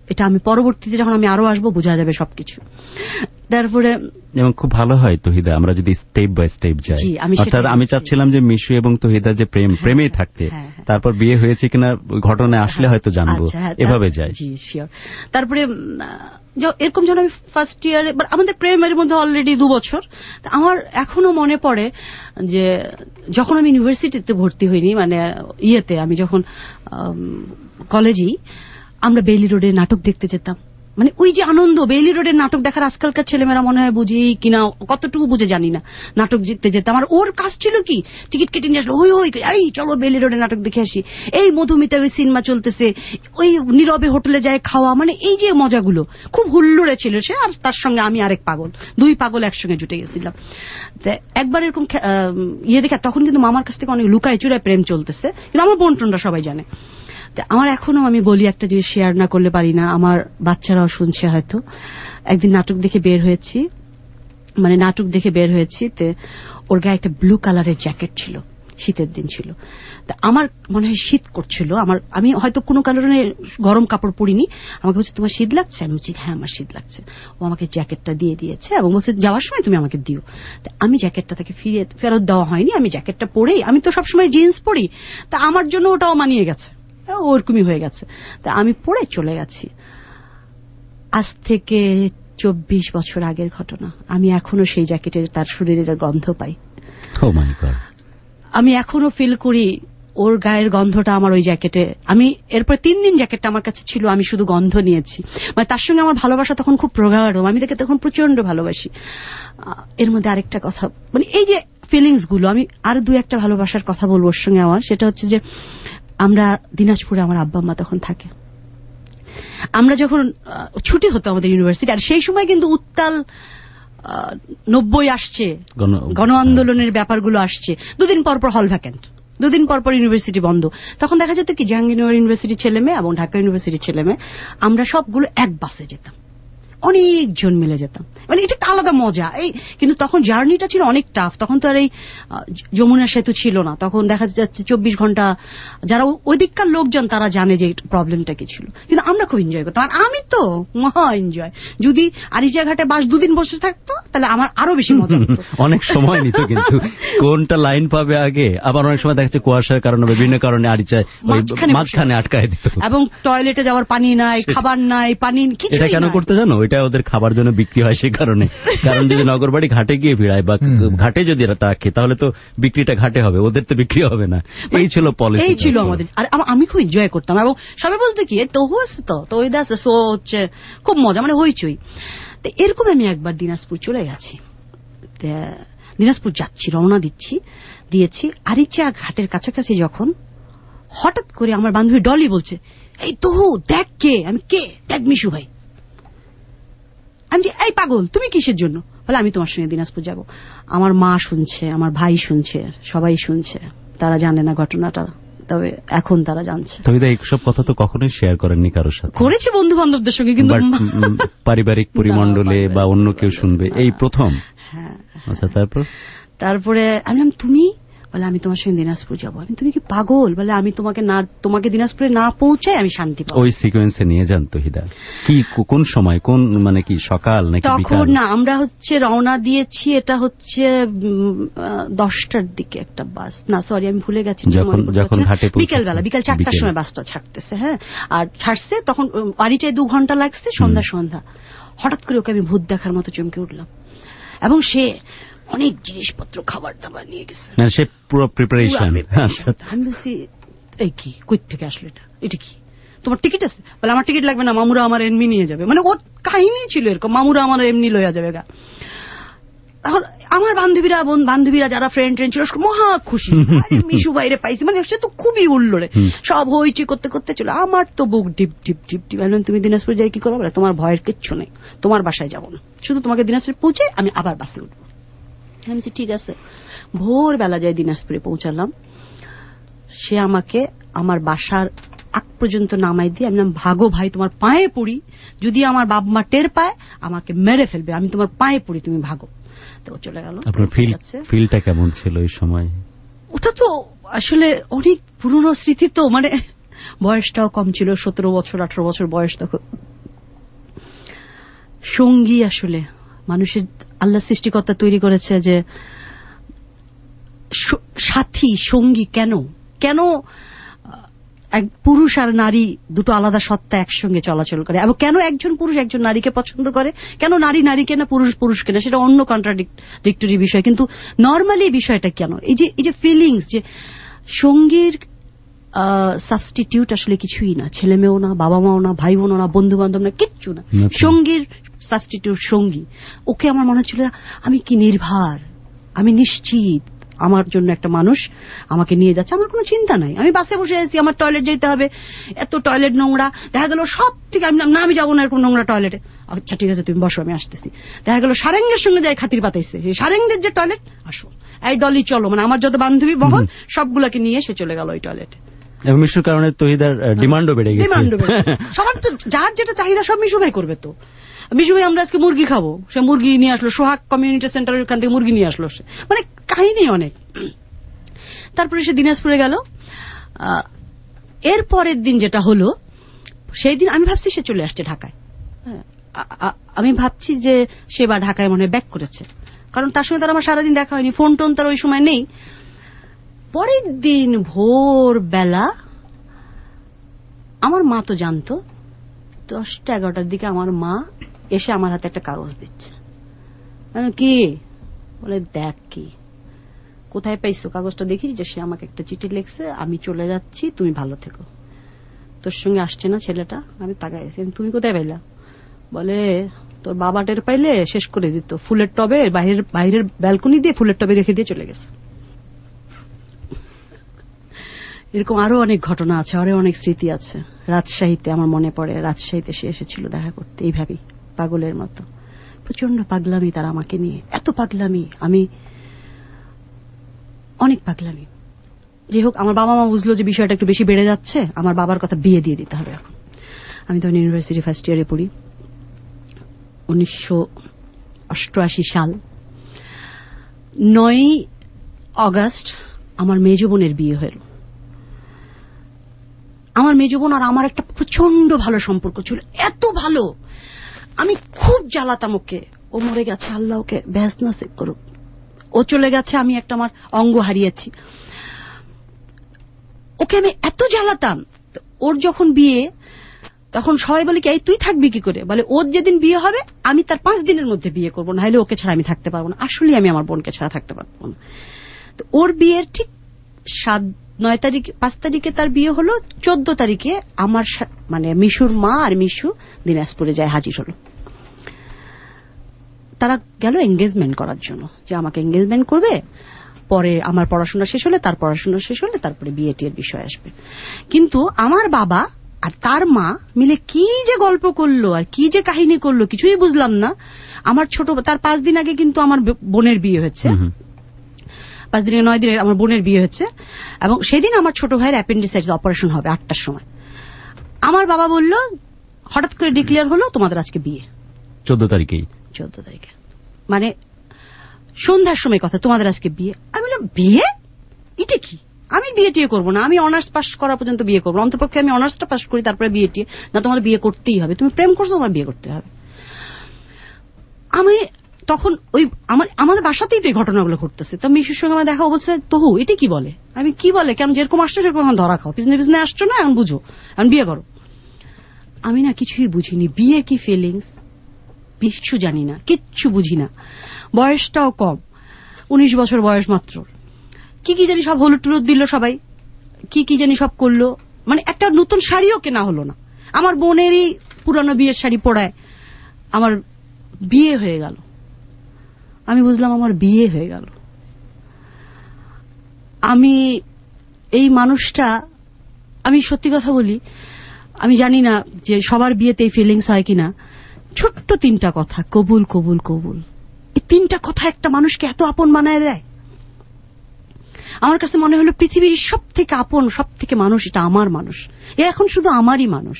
এটা আমি পরবর্তীতে যখন আমি আরো আসবো বোঝা যাবে সবকিছু। তারপরে এবং খুব ভালো হয় তহিদা আমরা যদি স্টেপ বাই স্টেপ যাই, অর্থাৎ আমি চাচ্ছিলাম যে মিশু এবং তহিদা যে প্রেম প্রেমেই থাকতে, তারপর বিয়ে হয়েছে কিনা ঘটনায় আসলে হয়তো জানবো, এভাবে যাই। জি শিওর। তারপরে এরকম যখন আমি ফার্স্ট ইয়ারে, আমাদের প্রেমের মধ্যে অলরেডি দু বছর, আমার এখনো মনে পড়ে যে যখন আমি ইউনিভার্সিটিতে ভর্তি হইনি, মানে ইয়েতে আমি যখন কলেজেই, আমরা বেইলি রোডে নাটক দেখতে যেতাম। মানে ওই যে আনন্দ, বেইলি রোডের নাটক দেখার আজকালকার ছেলেমেয়েরা মনে হয় বুঝি কিনা, কতটুকু বুঝে জানি না, নাটক দেখতে যেতাম। আর ওর কাজ ছিল কি, টিকিট কেটে নিয়ে আসলো, ওই ওই এই চলো বেইলি রোডে নাটক দেখে আসি, এই মধুমিতা ওই সিনেমা চলতেছে, ওই নীরবে হোটেলে যায় খাওয়া, মানে এই যে মজাগুলো খুব হুল্লোড়ে ছিল সে। আর তার সঙ্গে আমি আরেক পাগল, দুই পাগল একসঙ্গে জুটে গেছিলাম। একবার এরকম ইয়ে দেখে, তখন কিন্তু মামার কাছ থেকে অনেক লুকায় চুরায় প্রেম চলতেছে, কিন্তু আমার বোনটোনরা সবাই জানে। আমার এখনো, আমি বলি একটা জিনিস শেয়ার না করলে পারি না, আমার বাচ্চারাও শুনছে হয়তো। একদিন নাটক দেখে বের হয়েছি, মানে নাটক দেখে বের হয়েছি, তে ওর গায়ে একটা ব্লু কালারের জ্যাকেট ছিল, শীতের দিন ছিল। আমার মনে হয় শীত করছিল, আমার আমি হয়তো কোনো কারণে গরম কাপড় পরিনি। আমাকে বলছে তোমার শীত লাগছে? আমি বলছি হ্যাঁ আমার শীত লাগছে। ও আমাকে জ্যাকেটটা দিয়ে দিয়েছে এবং বলছে যাওয়ার সময় তুমি আমাকে দিও। আমি জ্যাকেটটা তাকে ফিরিয়ে ফেরত দেওয়া হয়নি, আমি জ্যাকেটটা পরেই, আমি তো সবসময় জিন্স পরি, তা আমার জন্য ওটাও মানিয়ে গেছে, ওরকমই হয়ে গেছে। তা আমি পরে চলে গেছি। আজ থেকে চব্বিশ বছর আগের ঘটনা, আমি এখনো সেই জ্যাকেটের তার শরীরের গন্ধ পাই। আমি এখনো ফিল করি ওর গায়ের গন্ধটা আমার ওই জ্যাকেটে। আমি এরপর তিন দিন জ্যাকেটটা আমার কাছে ছিল, আমি শুধু গন্ধ নিয়েছি। মানে তার সঙ্গে আমার ভালোবাসা তখন খুব প্রগাঢ়, আমি তাকে তখন প্রচন্ড ভালোবাসি। এর মধ্যে আরেকটা কথা, মানে এই যে ফিলিংস গুলো, আমি আর দু একটা ভালোবাসার কথা বলবো ওর সঙ্গে আমার, সেটা হচ্ছে যে আমরা দিনাজপুরে, আমার আব্বা আম্মা তখন থাকে, আমরা যখন ছুটি হতো আমাদের ইউনিভার্সিটি, আর সেই সময় কিন্তু উত্তাল নব্বই আসছে, গণ আন্দোলনের ব্যাপারগুলো আসছে, দুদিন পর পর হল ভ্যাকেন্ট, দুদিন পর পর ইউনিভার্সিটি বন্ধ। তখন দেখা যেত কি জাহাঙ্গীরনগর ইউনিভার্সিটির ছেলে মেয়ে এবং ঢাকা ইউনিভার্সিটির ছেলে মেয়ে আমরা সবগুলো এক বাসে যেতাম, অনেকজন মিলে যেতাম, মানে এটা একটা আলাদা মজা। এই কিন্তু তখন জার্নিটা ছিল অনেক টাফ, তখন তো আর এই যমুনা সেতু ছিল না, তখন দেখা যাচ্ছে চব্বিশ ঘন্টা, যারা ওই দিককার লোকজন তারা জানে যে প্রবলেমটা কি ছিল, কিন্তু আমরা খুব এনজয় করতাম। আর আমি তো মহা এনজয়, যদি আরিচা ঘাটে বাস দুদিন বসে থাকতো তাহলে আমার আরো বেশি মজা হতো। অনেক সময় নিত কিন্তু কোনটা লাইন পাবে আগে, আবার অনেক সময় দেখা যাচ্ছে কুয়াশার কারণে বিভিন্ন কারণে আরিচায় মাঝখানে আটকায় দিত, এবং টয়লেটে যাওয়ার পানি নাই, খাবার নাই, পানি কিছু। এটা কেন করতে জানো? ওইটা ওদের খাবার জন্য বিক্রি হয় সে কারণে, কারণ যদি নগরবাড়ি ঘাটে গিয়ে ভিড়ায় বা ঘাটে যদি এরা থাকে তাহলে তো বিক্রিটা ঘাটে হবে, ওদের তো বিক্রি হবে না। এই ছিল পলিসি, এই ছিল আমাদের। আর আমি খুব এনজয় করতাম, এবং সবাই বলতে কি তো হয়েছে তো তো ওই দাস সো হচ্ছে খুব মজা, মানে হইচই। তো এরকম আমি একবার দিনাজপুর চলে গেছি, দিনাজপুর যাচ্ছি, রওনা দিচ্ছি দিয়েছি আরিচা ঘাটের কাছাকাছি যখন হঠাৎ করে আমার বান্ধবী ডলি বলছে এই তো দেখ কে। আমি কে? দেখ মিশু ভাই। আমি যে এই পাগল তুমি কিসের জন্য? বলে আমি তোমার সঙ্গে দিনাজপুর যাব। আমার মা শুনছে, আমার ভাই শুনছে, সবাই শুনছে, তারা জানে না ঘটনাটা, তবে এখন তারা জানছে। তুমি তো এইসব কথা তো কখনোই শেয়ার করেননি কারোর সাথে? করেছি বন্ধু বান্ধবদের সঙ্গে, কিন্তু পারিবারিক পরিমণ্ডলে বা অন্য কেউ শুনবে এই প্রথম। হ্যাঁ। আচ্ছা, তারপর তারপরে আমি বললাম তুমি? বলে আমি তোমার সঙ্গে দিনাজপুর যাবো। আমি তুমি কি পাগল? বলে আমি তোমাকে না তোমাকে দিনাজপুরে না পৌঁছাই আমি শান্তি পাবো। ওই সিকোয়েন্সে নিয়ে যান তহিদা। কি কোন সময়, কোন মানে কি সকাল নাকি বিকাল? তখন না, আমরা হচ্ছে রওনা দিয়েছি, এটা হচ্ছে দশটার দিকে একটা বাস, না সরি আমি ভুলে গেছি, যখন যখন ঘাটে বিকেলবেলা, বিকেল চারটার সময় বাসটা ছাড়তেছে। হ্যাঁ, আর ছাড়ছে তখন আরিচায় দু ঘন্টা লাগছে, সন্ধ্যা সন্ধ্যা। হঠাৎ করে ওকে আমি ভূত দেখার মতো চমকে উঠলাম, এবং সে অনেক জিনিসপত্র খাবার দাবার নিয়ে গেছে, সে পুরো প্রিপারেশন। আমি বলছি এই কি, কই থেকে আসলো এটা, এটা কি তোমার টিকিট আছে? বলে আমার টিকিট লাগবে না, মামুরা আমার এমনি নিয়ে যাবে। মানে ওর কাহিনী ছিল এরকম, মামুরা আমার এমনি লইয়া যাবে গা। এখন আমার বান্ধবীরা বান্ধবীরা যারা ফ্রেন্ড ট্রেন্ড ছিল মহা খুশি, মিশু বাইরে পাইছি, মানে সে তো খুবই উল্লোড়ে, সব হইচি করতে করতে চলে। আমার তো বুক ডিপ ডিপ ডিপ ডিপ। বললাম তুমি দিনাজপুর যাই কি করো? বলে তোমার ভয়ের কিচ্ছু নেই, তোমার বাসায় যাবো না, শুধু তোমাকে দিনাজপুর পৌঁছে আমি আবার বাসে উঠবো। আমি ঠিক আছে। ভোরবেলা যাই দিনাজপুরে পৌঁছালাম, সে আমাকে আমার বাসার আগ পর্যন্ত নামাই দিয়ে আমি ভাগো ভাই তোমার পায়ে পড়ি, যদি আমার বাপ মা টের পায় আমাকে মেরে ফেলবে, আমি তোমার পায়ে পড়ি, তুমি ভাগো। তো চলে গেল। আপনার ফিলটা কেমন ছিল ওই সময়? ওটা তো আসলে অনেক পুরনো স্মৃতি, তো মানে বয়সটাও কম ছিল, সতেরো বছর আঠারো বছর বয়স তখন। সঙ্গী আসলে মানুষের আল্লাহ সৃষ্টিকর্তা তৈরি করেছে যে সাথী সঙ্গী কেন কেন এক পুরুষ আর নারী দুটো আলাদা সত্তা একসঙ্গে চলাচল করে এবং কেন একজন পুরুষ একজন নারীকে পছন্দ করে, কেন নারী নারীকে না পুরুষ পুরুষকে না, সেটা অন্য কন্ট্রাডিক্টরি বিষয়। কিন্তু নর্মালি বিষয়টা কেন এই যে এই যে ফিলিংস, যে সঙ্গীর সাবস্টিটিউট আসলে কিছুই না, ছেলে মেয়েও না, বাবা মাও না, ভাই বোনও না, বন্ধু বান্ধব না, কিচ্ছু না। সঙ্গীর সাবস্টিটিউট সঙ্গী। ওকে আমার মনে হচ্ছিল আমি কি নির্ভার, আমি নিশ্চিত আমার জন্য একটা মানুষ আমাকে নিয়ে যাচ্ছে, আমার কোনো চিন্তা নাই। আমি বাসে বসে আছি, আমার টয়লেট যেতে হবে, এত টয়লেট নোংরা, দেখা গেল সব থেকে আমি না আমি যাবো না এরকম নোংরা টয়লেটে, আচ্ছা ঠিক আছে তুমি বসো আমি আসতেছি। দেখা গেল সারেঙ্গের সঙ্গে যাই খাতির পাতাইছে, সেই সারেঙ্গের যে টয়লেট, আসো এই ডলি চলো, মানে আমার যত বান্ধবী বহন সবগুলাকে নিয়ে সে চলে গেল ওই টয়লেটে। এবং মিশুর কারণে তহিদার ডিমান্ডও বেড়ে গেছে। সবার তো যার যেটা চাহিদা সব মিশু ভাই করবে। তো মিশু ভাই আমরা আজকে মুরগি খাবো, সে মুরগি নিয়ে আসলো, সোহাগ কমিউনিটি সেন্টারের ওখান থেকে মুরগি নিয়ে আসলো, সে মানে কাহিনী অনেক। তারপরে সে দিনাজপুরে গেল। এর পরের দিন যেটা হলো, সেই দিন আমি ভাবছি সে চলে আসছে ঢাকায়। আমি ভাবছি যে সে বা ঢাকায় মনে হয় ব্যাক করেছে, কারণ তার সঙ্গে তার আমার সারাদিন দেখা হয়নি, ফোন টোন তার ওই সময় নেই। পরের দিন ভোর বেলা আমার মা তো জানতো, দশটা এগারোটার দিকে আমার মা এসে আমার হাতে একটা কাগজ দিচ্ছে। কি বলে, দেখ কি কোথায় পাইছো কাগজটা, দেখি যে সে আমাকে একটা চিঠি লিখছে, আমি চলে যাচ্ছি, তুমি ভালো থেকো, তোর সঙ্গে আসছে না ছেলেটা। আমি তাকাইছি, তুমি কোথায় পাইলা? বলে তোর বাবা টের পাইলে শেষ করে দিত, ফুলের টবে বাইরের বাইরের ব্যালকনি দিয়ে ফুলের টবে রেখে দিয়ে চলে গেছে। এরকম আরো অনেক ঘটনা আছে, আরো অনেক স্মৃতি আছে। রাজশাহীতে আমার মনে পড়ে, রাজশাহীতে সে এসেছিল দেখা করতে এইভাবেই পাগলের মতো, প্রচন্ড পাগলামি তার আমাকে নিয়ে, এত পাগলামি, আমি অনেক পাগলামি। যাই হোক, আমার বাবা মা বুঝলো যে বিষয়টা একটু বেশি বেড়ে যাচ্ছে, আমার বাবার কথা বিয়ে দিয়ে দিতে হবে এখন। আমি তখন ইউনিভার্সিটি ফার্স্ট ইয়ারে পড়ি, উনিশশো অষ্টআশি সাল। নয়ই অগাস্ট আমার মেজ বোনের বিয়ে হল। আমার মেজ বোন আর আমার একটা প্রচন্ড ভালো সম্পর্ক ছিল, এত ভালো আমি খুব জ্বালাতাম ওকে। ও মরে গেছে, আল্লাহ ওকে বেহেশত নসিব করুক। ও চলে গেছে, আমি একটা আমার অঙ্গ হারিয়েছি। ওকে আমি এত জ্বালাতাম। ওর যখন বিয়ে, তখন সবাই বলে কি, এই তুই থাকবি কি করে? বলে ওর যেদিন বিয়ে হবে আমি তার পাঁচ দিনের মধ্যে বিয়ে করবো, না হলে ওকে ছাড়া আমি থাকতে পারবো না। আসলে আমি আমার বোনকে ছাড়া থাকতে পারবো না। ওর বিয়ের ঠিক সাত নয় তারিখে পাঁচ তারিখে তার বিয়ে হলো, চোদ্দ তারিখে আমার মানে মিশুর মা আর মিশু দিনাজপুরে যায় হাজির হলো। তারা গেল এঙ্গেজমেন্ট করার জন্য, যে আমাকে এঙ্গেজমেন্ট করবে, পরে আমার পড়াশোনা শেষ হলে, তার পড়াশোনা শেষ হলে তারপরে বিয়ে টিয়ের বিষয় আসবে। কিন্তু আমার বাবা আর তার মা মিলে কি যে গল্প করলো আর কি যে কাহিনী করলো কিছুই বুঝলাম না। আমার ছোট, তার পাঁচ দিন আগে কিন্তু আমার বোনের বিয়ে হচ্ছে, পাঁচ দিনে নয় দিনে আমার বোনের বিয়ে হচ্ছে, এবং সেদিন আমার ছোট ভাইয়ের অ্যাপেন্ডিসাইটিস অপারেশন হবে আটটার সময়। আমার বাবা বলল, হঠাৎ করে ডিক্লেয়ার হলো তোমাদের আজকে বিয়ে, চোদ্দ তারিখেই চোদ্দ তারিখে মানে সন্ধ্যার সময় কথা, তোমাদের আজকে বিয়ে। আমি বললাম বিয়ে, এটা কি? আমি বিয়ে টিয়ে করবো না, আমি অনার্স পাস করা পর্যন্ত বিয়ে করবো, অন্তপক্ষে আমি অনার্সটা পাস করি তারপরে বিয়ে টিয়ে না, তোমার বিয়ে করতেই হবে, তুমি প্রেম করছো তোমার বিয়ে করতে হবে। আমি তখন ওই আমার আমাদের বাসাতেই তো এই ঘটনাগুলো ঘটতেছে। তো মিশুর সঙ্গে আমার দেখা, বলছে তহু এটা কি বলে? আমি কি বলে, কেন যেরকম আসছো সেরকম এখন ধরা খাও, পিছনে পিছনে আসছো না, এখন বুঝো, এখন বিয়ে করো। আমি না কিছুই বুঝিনি, বিয়ে কি ফিলিংস কিচ্ছু জানি না, কিচ্ছু বুঝি না। বয়সটাও কম, উনিশ বছর বয়স মাত্র। কি কি জানি সব হলুদ টুলুদ দিল সবাই, কি কি জানি সব করলো, মানে একটা নতুন শাড়িও কেনা হলো না। আমার বোনেরই পুরানো বিয়ের শাড়ি পরায় আমার বিয়ে হয়ে গেল। আমি বুঝলাম আমার বিয়ে হয়ে গেল। আমি এই মানুষটা, আমি সত্যি কথা বলি, আমি জানি না যে সবার বিয়েতে এই ফিলিংস হয় কিনা। ছোট্ট তিনটা কথা, কবুল কবুল কবুল, এই তিনটা কথা একটা মানুষকে এত আপন বানায় দেয়। আমার কাছে মনে হলো পৃথিবীর সব থেকে আপন, সব থেকে মানুষ, এটা আমার মানুষ, এ এখন শুধু আমারই মানুষ।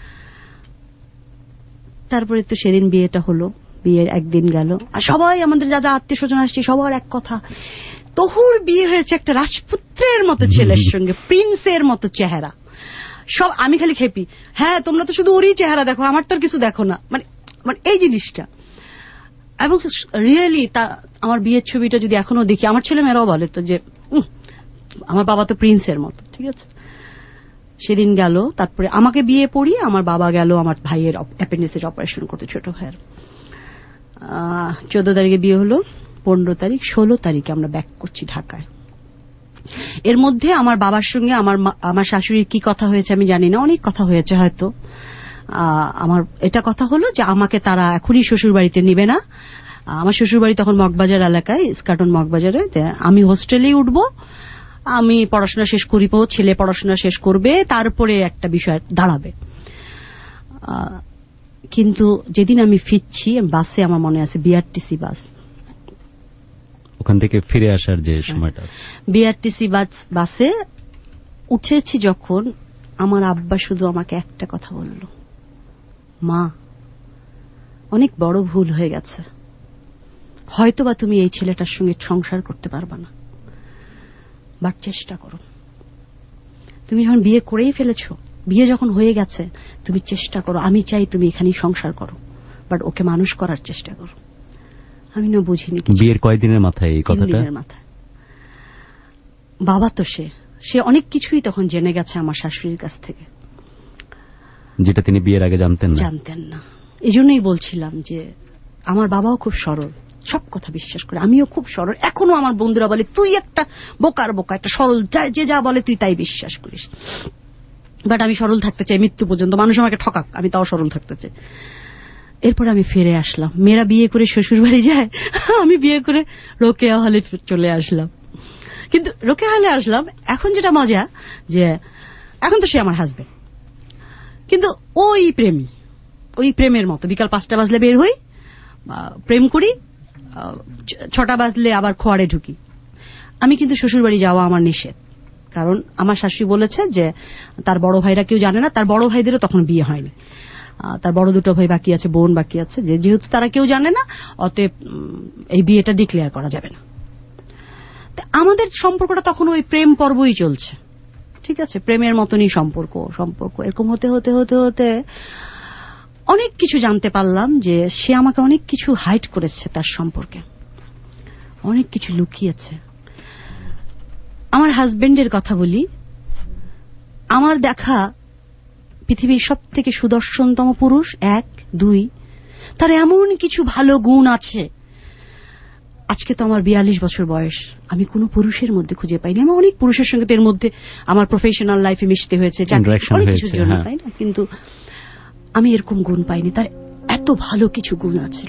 তারপরে তো সেদিন বিয়েটা হলো, বিয়ের একদিন গেল, আর সবাই আমাদের যারা আত্মীয় স্বজন আসছে সবার এক কথা, তহুর বিয়ে হয়েছে একটা রাজপুত্রের মতো ছেলের সঙ্গে, প্রিন্সের মতো চেহারা। সব আমি খালি খেপি, হ্যাঁ তোমরা তো শুধু ওরই চেহারা দেখো, আমার তো কিছু দেখো না। মানে মানে এই জিনিসটা। এবং রিয়েলি তা আমার বিয়ের ছবিটা যদি এখনো দেখি, আমার ছেলে মেয়েরাও বলে তো যে আমার বাবা তো প্রিন্সের মতো, ঠিক আছে। সেদিন গেল, তারপরে আমাকে বিয়ে পড়িয়ে আমার বাবা গেল আমার ভাইয়ের অ্যাপেন্ডিক্সের অপারেশন করতে, ছোট ভাইয়ের। চোদ্দ তারিখে বিয়ে হলো, পনেরো তারিখ ষোলো তারিখে আমরা ব্যাক করছি ঢাকায়। এর মধ্যে আমার বাবার সঙ্গে আমার আমার শাশুড়ির কি কথা হয়েছে আমি জানি না, অনেক কথা হয়েছে হয়তো। আমার এটা কথা হলো যে আমাকে তারা এখনই শ্বশুর বাড়িতে নিবে না। আমার শ্বশুর বাড়ি তখন মগবাজার এলাকায়, ইস্কাটন মগবাজারে। আমি হোস্টেলেই উঠবো, আমি পড়াশোনা শেষ করিব, ছেলে পড়াশোনা শেষ করবে, তারপরে একটা বিষয় দাঁড়াবে। কিন্তু যেদিন আমি ফিরছি বাসে, আমার মনে আছে বিআরটিসি বাস, ওখান থেকে ফিরে আসার যে সময়টা, বিআরটিসি বাসে উঠেছি যখন, আমার আব্বা শুধু আমাকে একটা কথা বলল, মা অনেক বড় ভুল হয়ে গেছে, হয়তোবা তুমি এই ছেলেটার সঙ্গে সংসার করতে পারবা না, বাট চেষ্টা করো। তুমি যখন বিয়ে করেই ফেলেছ, বিয়ে যখন হয়ে গেছে, তুমি চেষ্টা করো, আমি চাই তুমি এখানেই সংসার করো, বাট ওকে মানুষ করার চেষ্টা করো। আমি না বুঝিনি। বিয়ের কয়েকদিনের মাথায় এই কথাটা? মাথায়। বাবা তো সে সে অনেক কিছুই তখন জেনে গেছে আমার শাশুড়ির কাছ থেকে, যেটা তিনি বিয়ের আগে জানতেন না জানতেন না এই জন্যই বলছিলাম যে আমার বাবাও খুব সরল, সব কথা বিশ্বাস করে। আমিও খুব সরল, এখনো আমার বন্ধুরা বলে তুই একটা বোকার বোকা, একটা সরল, যে যা বলে তুই তাই বিশ্বাস করিস। বাট আমি সরল থাকতে চাই মৃত্যু পর্যন্ত, মানুষ আমাকে ঠকাক, আমি তাও সরল থাকতে চাই। এরপর আমি ফিরে আসলাম, মেয়েরা বিয়ে করে শ্বশুর বাড়ি যায়, আমি বিয়ে করে রোকেয়া হলে চলে আসলাম। কিন্তু রোকেয়া হলে আসলাম, এখন যেটা মজা যে এখন তো সে আমার হাজবেন্ড, কিন্তু ওই প্রেমী, ওই প্রেমের মতো বিকাল পাঁচটা বাজলে বের হই, প্রেম করি, ছটা বাজলে আবার খোয়াড়ে ঢুকি। আমি কিন্তু শ্বশুর বাড়ি যাওয়া আমার নিষেধ, কারণ আমার শাশুড়ি বলেছে যে তার বড় ভাইরা কেউ জানে না, তার বড় ভাইদেরও তখন বিয়ে হয়নি, তার বড় দুটো ভাই বাকি আছে, বোন বাকি আছে, যে যেহেতু তারা কেউ জানে না, অতএব এই বিয়েটা ডিক্লেয়ার করা যাবে না। আমাদের সম্পর্কটা তখন ওই প্রেম পর্বই চলছে, ঠিক আছে, প্রেমের মতনই সম্পর্ক সম্পর্ক এরকম হতে হতে হতে হতে অনেক কিছু জানতে পারলাম যে সে আমাকে অনেক কিছু হাইড করেছে, তার সম্পর্কে অনেক কিছু লুকিয়েছে। আমার হাজবেন্ডের কথা বলি, আমার দেখা পৃথিবীর সব থেকে সুদর্শনতম পুরুষ, এক দুই, তার এমন কিছু ভালো গুণ আছে, আজকে তো আমার বিয়াল্লিশ বছর বয়স, আমি কোনো পুরুষের মধ্যে খুঁজে পাইনি। আমি অনেক পুরুষের সঙ্গে এর মধ্যে আমার প্রফেশনাল লাইফে মিশতে হয়েছে, অনেক কিছুর জন্য, তাই না, কিন্তু আমি এরকম গুণ পাইনি। তার এত ভালো কিছু গুণ আছে,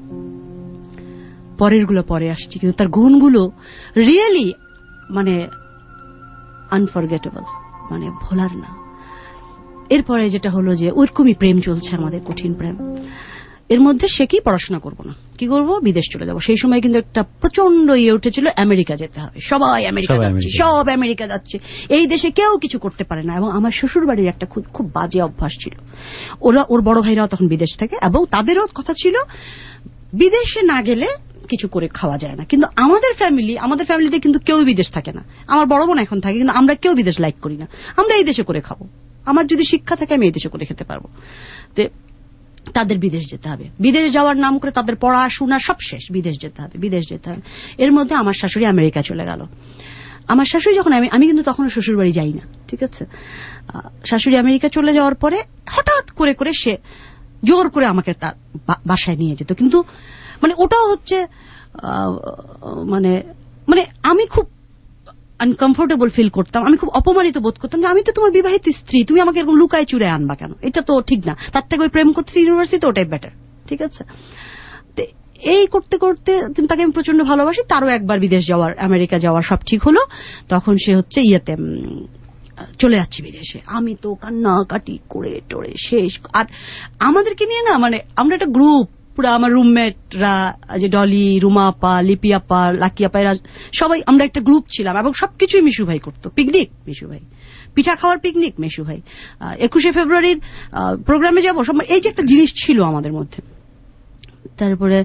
পরের গুলো পরে আসছি, কিন্তু তার গুণগুলো রিয়েলি মানে আনফরগেটেবল, মানে ভোলার না। এরপরে যেটা হলো যে ওইরকমই প্রেম চলছে আমাদের, কঠিন প্রেম। এর মধ্যে সে কি পড়াশোনা করব না, কি করব, বিদেশ চলে যাব। সেই সময় কিন্তু একটা প্রচন্ড ইয়ে উঠেছিল, আমেরিকা যেতে হবে, সবাই আমেরিকা যাচ্ছে, সব আমেরিকা যাচ্ছে, এই দেশে কেউ কিছু করতে পারে না। এবং আমার শ্বশুর বাড়ির একটা খুব খুব বাজে অভ্যাস ছিল, ওরা ওর বড় ভাইরাও তখন বিদেশ থাকে, এবং তাদেরও কথা ছিল বিদেশে না গেলে কিছু করে খাওয়া যায় না। কিন্তু আমাদের ফ্যামিলি, আমাদের ফ্যামিলিতে কিন্তু কেউ বিদেশ থাকে না। আমার বড় বোন এখন থাকে, কিন্তু আমরা কেউ বিদেশ লাইক করি না, আমরা এই দেশে করে খাবো। আমার যদি শিক্ষা থাকে আমি এই দেশে করে খেতে পারবো। তাদের বিদেশ যেতে হবে, বিদেশ যাওয়ার নাম করে তাদের পড়াশোনা সব শেষ, বিদেশ যেতে হবে, বিদেশ যেতে হবে। এর মধ্যে আমার শাশুড়ি আমেরিকা চলে গেল। আমার শাশুড়ি যখন, আমি আমি কিন্তু তখন শ্বশুর বাড়ি যাই না, ঠিক আছে। শাশুড়ি আমেরিকা চলে যাওয়ার পরে হঠাৎ করে করে সে জোর করে আমাকে তার বাসায় নিয়ে যেত, কিন্তু মানে ওটাও হচ্ছে মানে মানে আমি খুব আনকমফোর্টেবল ফিল করতাম, আমি খুব অপমানিত বোধ করতাম যে আমি তো তোমার বিবাহিত স্ত্রী, তুমি আমাকে এরকম লুকায় চুরে আনবা কেন, এটা তো ঠিক না। তার থেকে ওই প্রেম করতেছি ইউনিভার্সিটি, ওটাই বেটার, ঠিক আছে। এই করতে করতে কিন্তু তাকে আমি প্রচন্ড ভালোবাসি। তারও একবার বিদেশ যাওয়ার, আমেরিকা যাওয়ার সব ঠিক হলো, তখন সে হচ্ছে ইয়েতে চলে যাচ্ছে বিদেশে। আমি তো কান্নাকাটি করে টোরে শেষ। আর আমাদেরকে নিয়ে না, মানে আমরা একটা গ্রুপ, পুরো আমার রুমমেটরা, যে ডলি, রুমা আপা, লিপি আপা, লাকি আপা, এরা সবাই আমরা একটা গ্রুপ ছিলাম, এবং সবকিছুই মিশু ভাই করতো। পিকনিক মিশু ভাই, পিঠা খাওয়ার পিকনিক মিশু ভাই, একুশে ফেব্রুয়ারির প্রোগ্রামে যাবো, সব এই যে একটা জিনিস ছিল আমাদের মধ্যে। তারপরে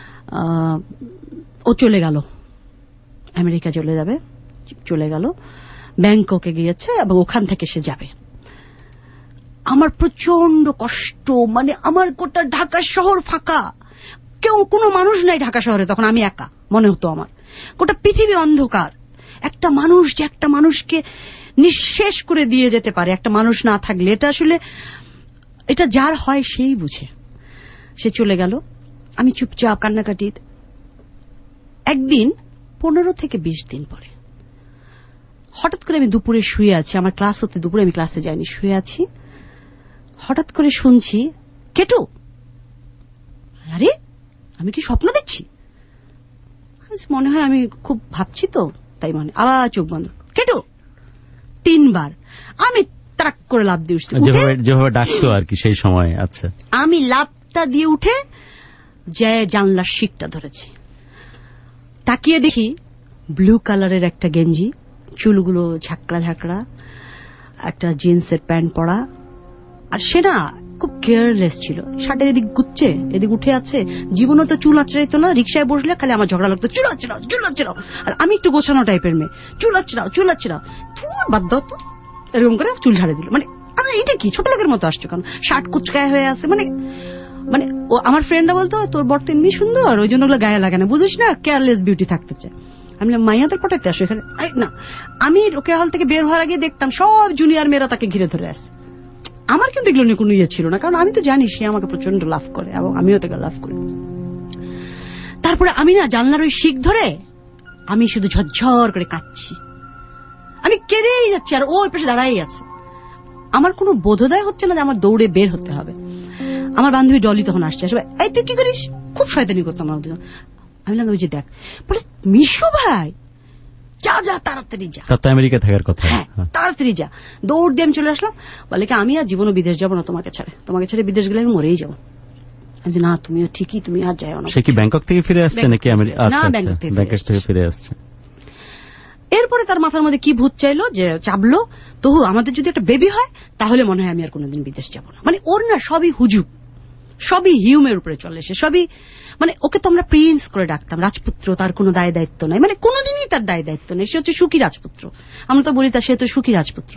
ও চলে গেল, আমেরিকা চলে যাবে, চলে গেল ব্যাংককে গিয়েছে, এবং ওখান থেকে সে যাবে। আমার প্রচন্ড কষ্ট, মানে আমার গোটা ঢাকা শহর ফাঁকা, কেউ কোনো মানুষ নাই ঢাকা শহরে, তখন আমি একা মনে হতো আমার, গোটা পৃথিবী অন্ধকার। একটা মানুষ যে একটা মানুষকে নিঃশেষ করে দিয়ে যেতে পারে, একটা মানুষ না থাকলে, এটা আসলে এটা যার হয় সেই বুঝে। সে চলে গেল, আমি চুপচাপ কান্নাকাটি। একদিন পনেরো থেকে বিশ দিন পরে হঠাৎ করে আমি দুপুরে শুয়ে আছি, আমার ক্লাস হতে, দুপুরে আমি ক্লাসে যাইনি, শুয়ে আছি, হঠাৎ করে শুনছি কেটু। আরে আমি কি স্বপ্ন দেখছি? মনে হয় আমি খুব ভাবছি তো, তাই মনে। আবার চোখ বন্ধ, কেটু তিনবার। আমি তাক করে লাফ দিয়ে উঠছি, যেভাবে ডাকতো আর কি সেই সময়। আচ্ছা, আমি লাফটা দিয়ে উঠে যে জানলার শিকটা ধরেছি, তাকিয়ে দেখি ব্লু কালারের একটা গেঞ্জি, চুলগুলো ঝাঁকড়া ঝাঁকড়া, একটা জিন্সের প্যান্ট পরা, আর সে না খুব কেয়ারলেস ছিল, শার্টের এদিক গুচ্ছে এদিক উঠে আছে। জীবনও তো চুল আঁচড়াইতো না, রিক্সায় বসলে খালি আমার ঝগড়া লাগতো, চুল আঁচড়াও চুল আঁচড়াও। আর আমি একটু গোছানো টাইপের মেয়ে, চুল আঁচড়াও চুল আঁচড়াও, বাদ দাও তো, এরকম করে চুল ঝাড়ে দিল। মানে আমি এটা কি ছোট লোকের মতো আসছো কেন, শার্ট কুচকায় হয়ে আছে, মানে মানে আমার ফ্রেন্ডরা বলতো তোর বর তো এমনি সুন্দর, ওই জন্য ওগুলো গায়ে লাগে না, বুঝিস না, কেয়ারলেস বিউটি থাকতে চায়। আমি মাইয়াদের পটাইতে আসো এখানে না। আমি ওকে হল থেকে বের হওয়ার আগে দেখতাম সব জুনিয়র মেয়েরা তাকে ঘিরে ধরে আসে। আমার কিন্তু এগুলো নিয়ে কোনো ইয়ে ছিল না, কারণ আমি তো জানি সে আমাকে প্রচন্ড লাভ করে এবং আমিও তাকে লাভ করি। তারপরে আমি না জানলার ওই শিক ধরে আমি শুধু ঝরঝর করে কাঁদছি, আমি কেঁদেই যাচ্ছি, আর ও ওই পাশে দাঁড়াই আছে। আমার কোনো বোধোদয় হচ্ছে না যে আমার দৌড়ে বের হতে হবে। আমার বান্ধবী ডলি তখন আসছে, আসবে, এই তুই কি করিস? খুব শয়তানি করতাম আমাদের। আমি বললাম ওই যে দেখ, বলে মিশু ভাই যা যা তাড়াতাড়ি যা, তার তো আমেরিকা থাকার কথা, হ্যাঁ তাড়াতাড়ি যা। দৌড় দিয়ে আমি চলে আসলাম, বলে কি আমি আর জীবনও বিদেশ যাবো না তোমাকে ছাড়ে, তোমাকে ছেড়ে বিদেশ গেলে আমি মরেই যাবো। আমি যে না তুমিও ঠিকই, তুমি আর যাও না। সে কি ব্যাংকক থেকে ফিরে আসছে নাকি? না, ব্যাংকক থেকে ফিরে আসছে। এরপরে তার মাথার মধ্যে কি ভূত চাইলো যে চাবলো, তবু আমাদের যদি একটা বেবি হয় তাহলে মনে হয় আমি আর কোনোদিন বিদেশ যাবো না। মানে ওর না সবই হুজুগ, সবই হিউমের উপরে চলে, সে সবই মানে ওকে তো আমরা প্রিন্স করে ডাকতাম, রাজপুত্র, তার কোনো দায় দায়িত্ব নাই, মানে কোনোদিনই তার দায় দায়িত্ব নেই, সে হচ্ছে সুখী রাজপুত্র। আমরা তো বলি তা সে তো সুখী রাজপুত্র।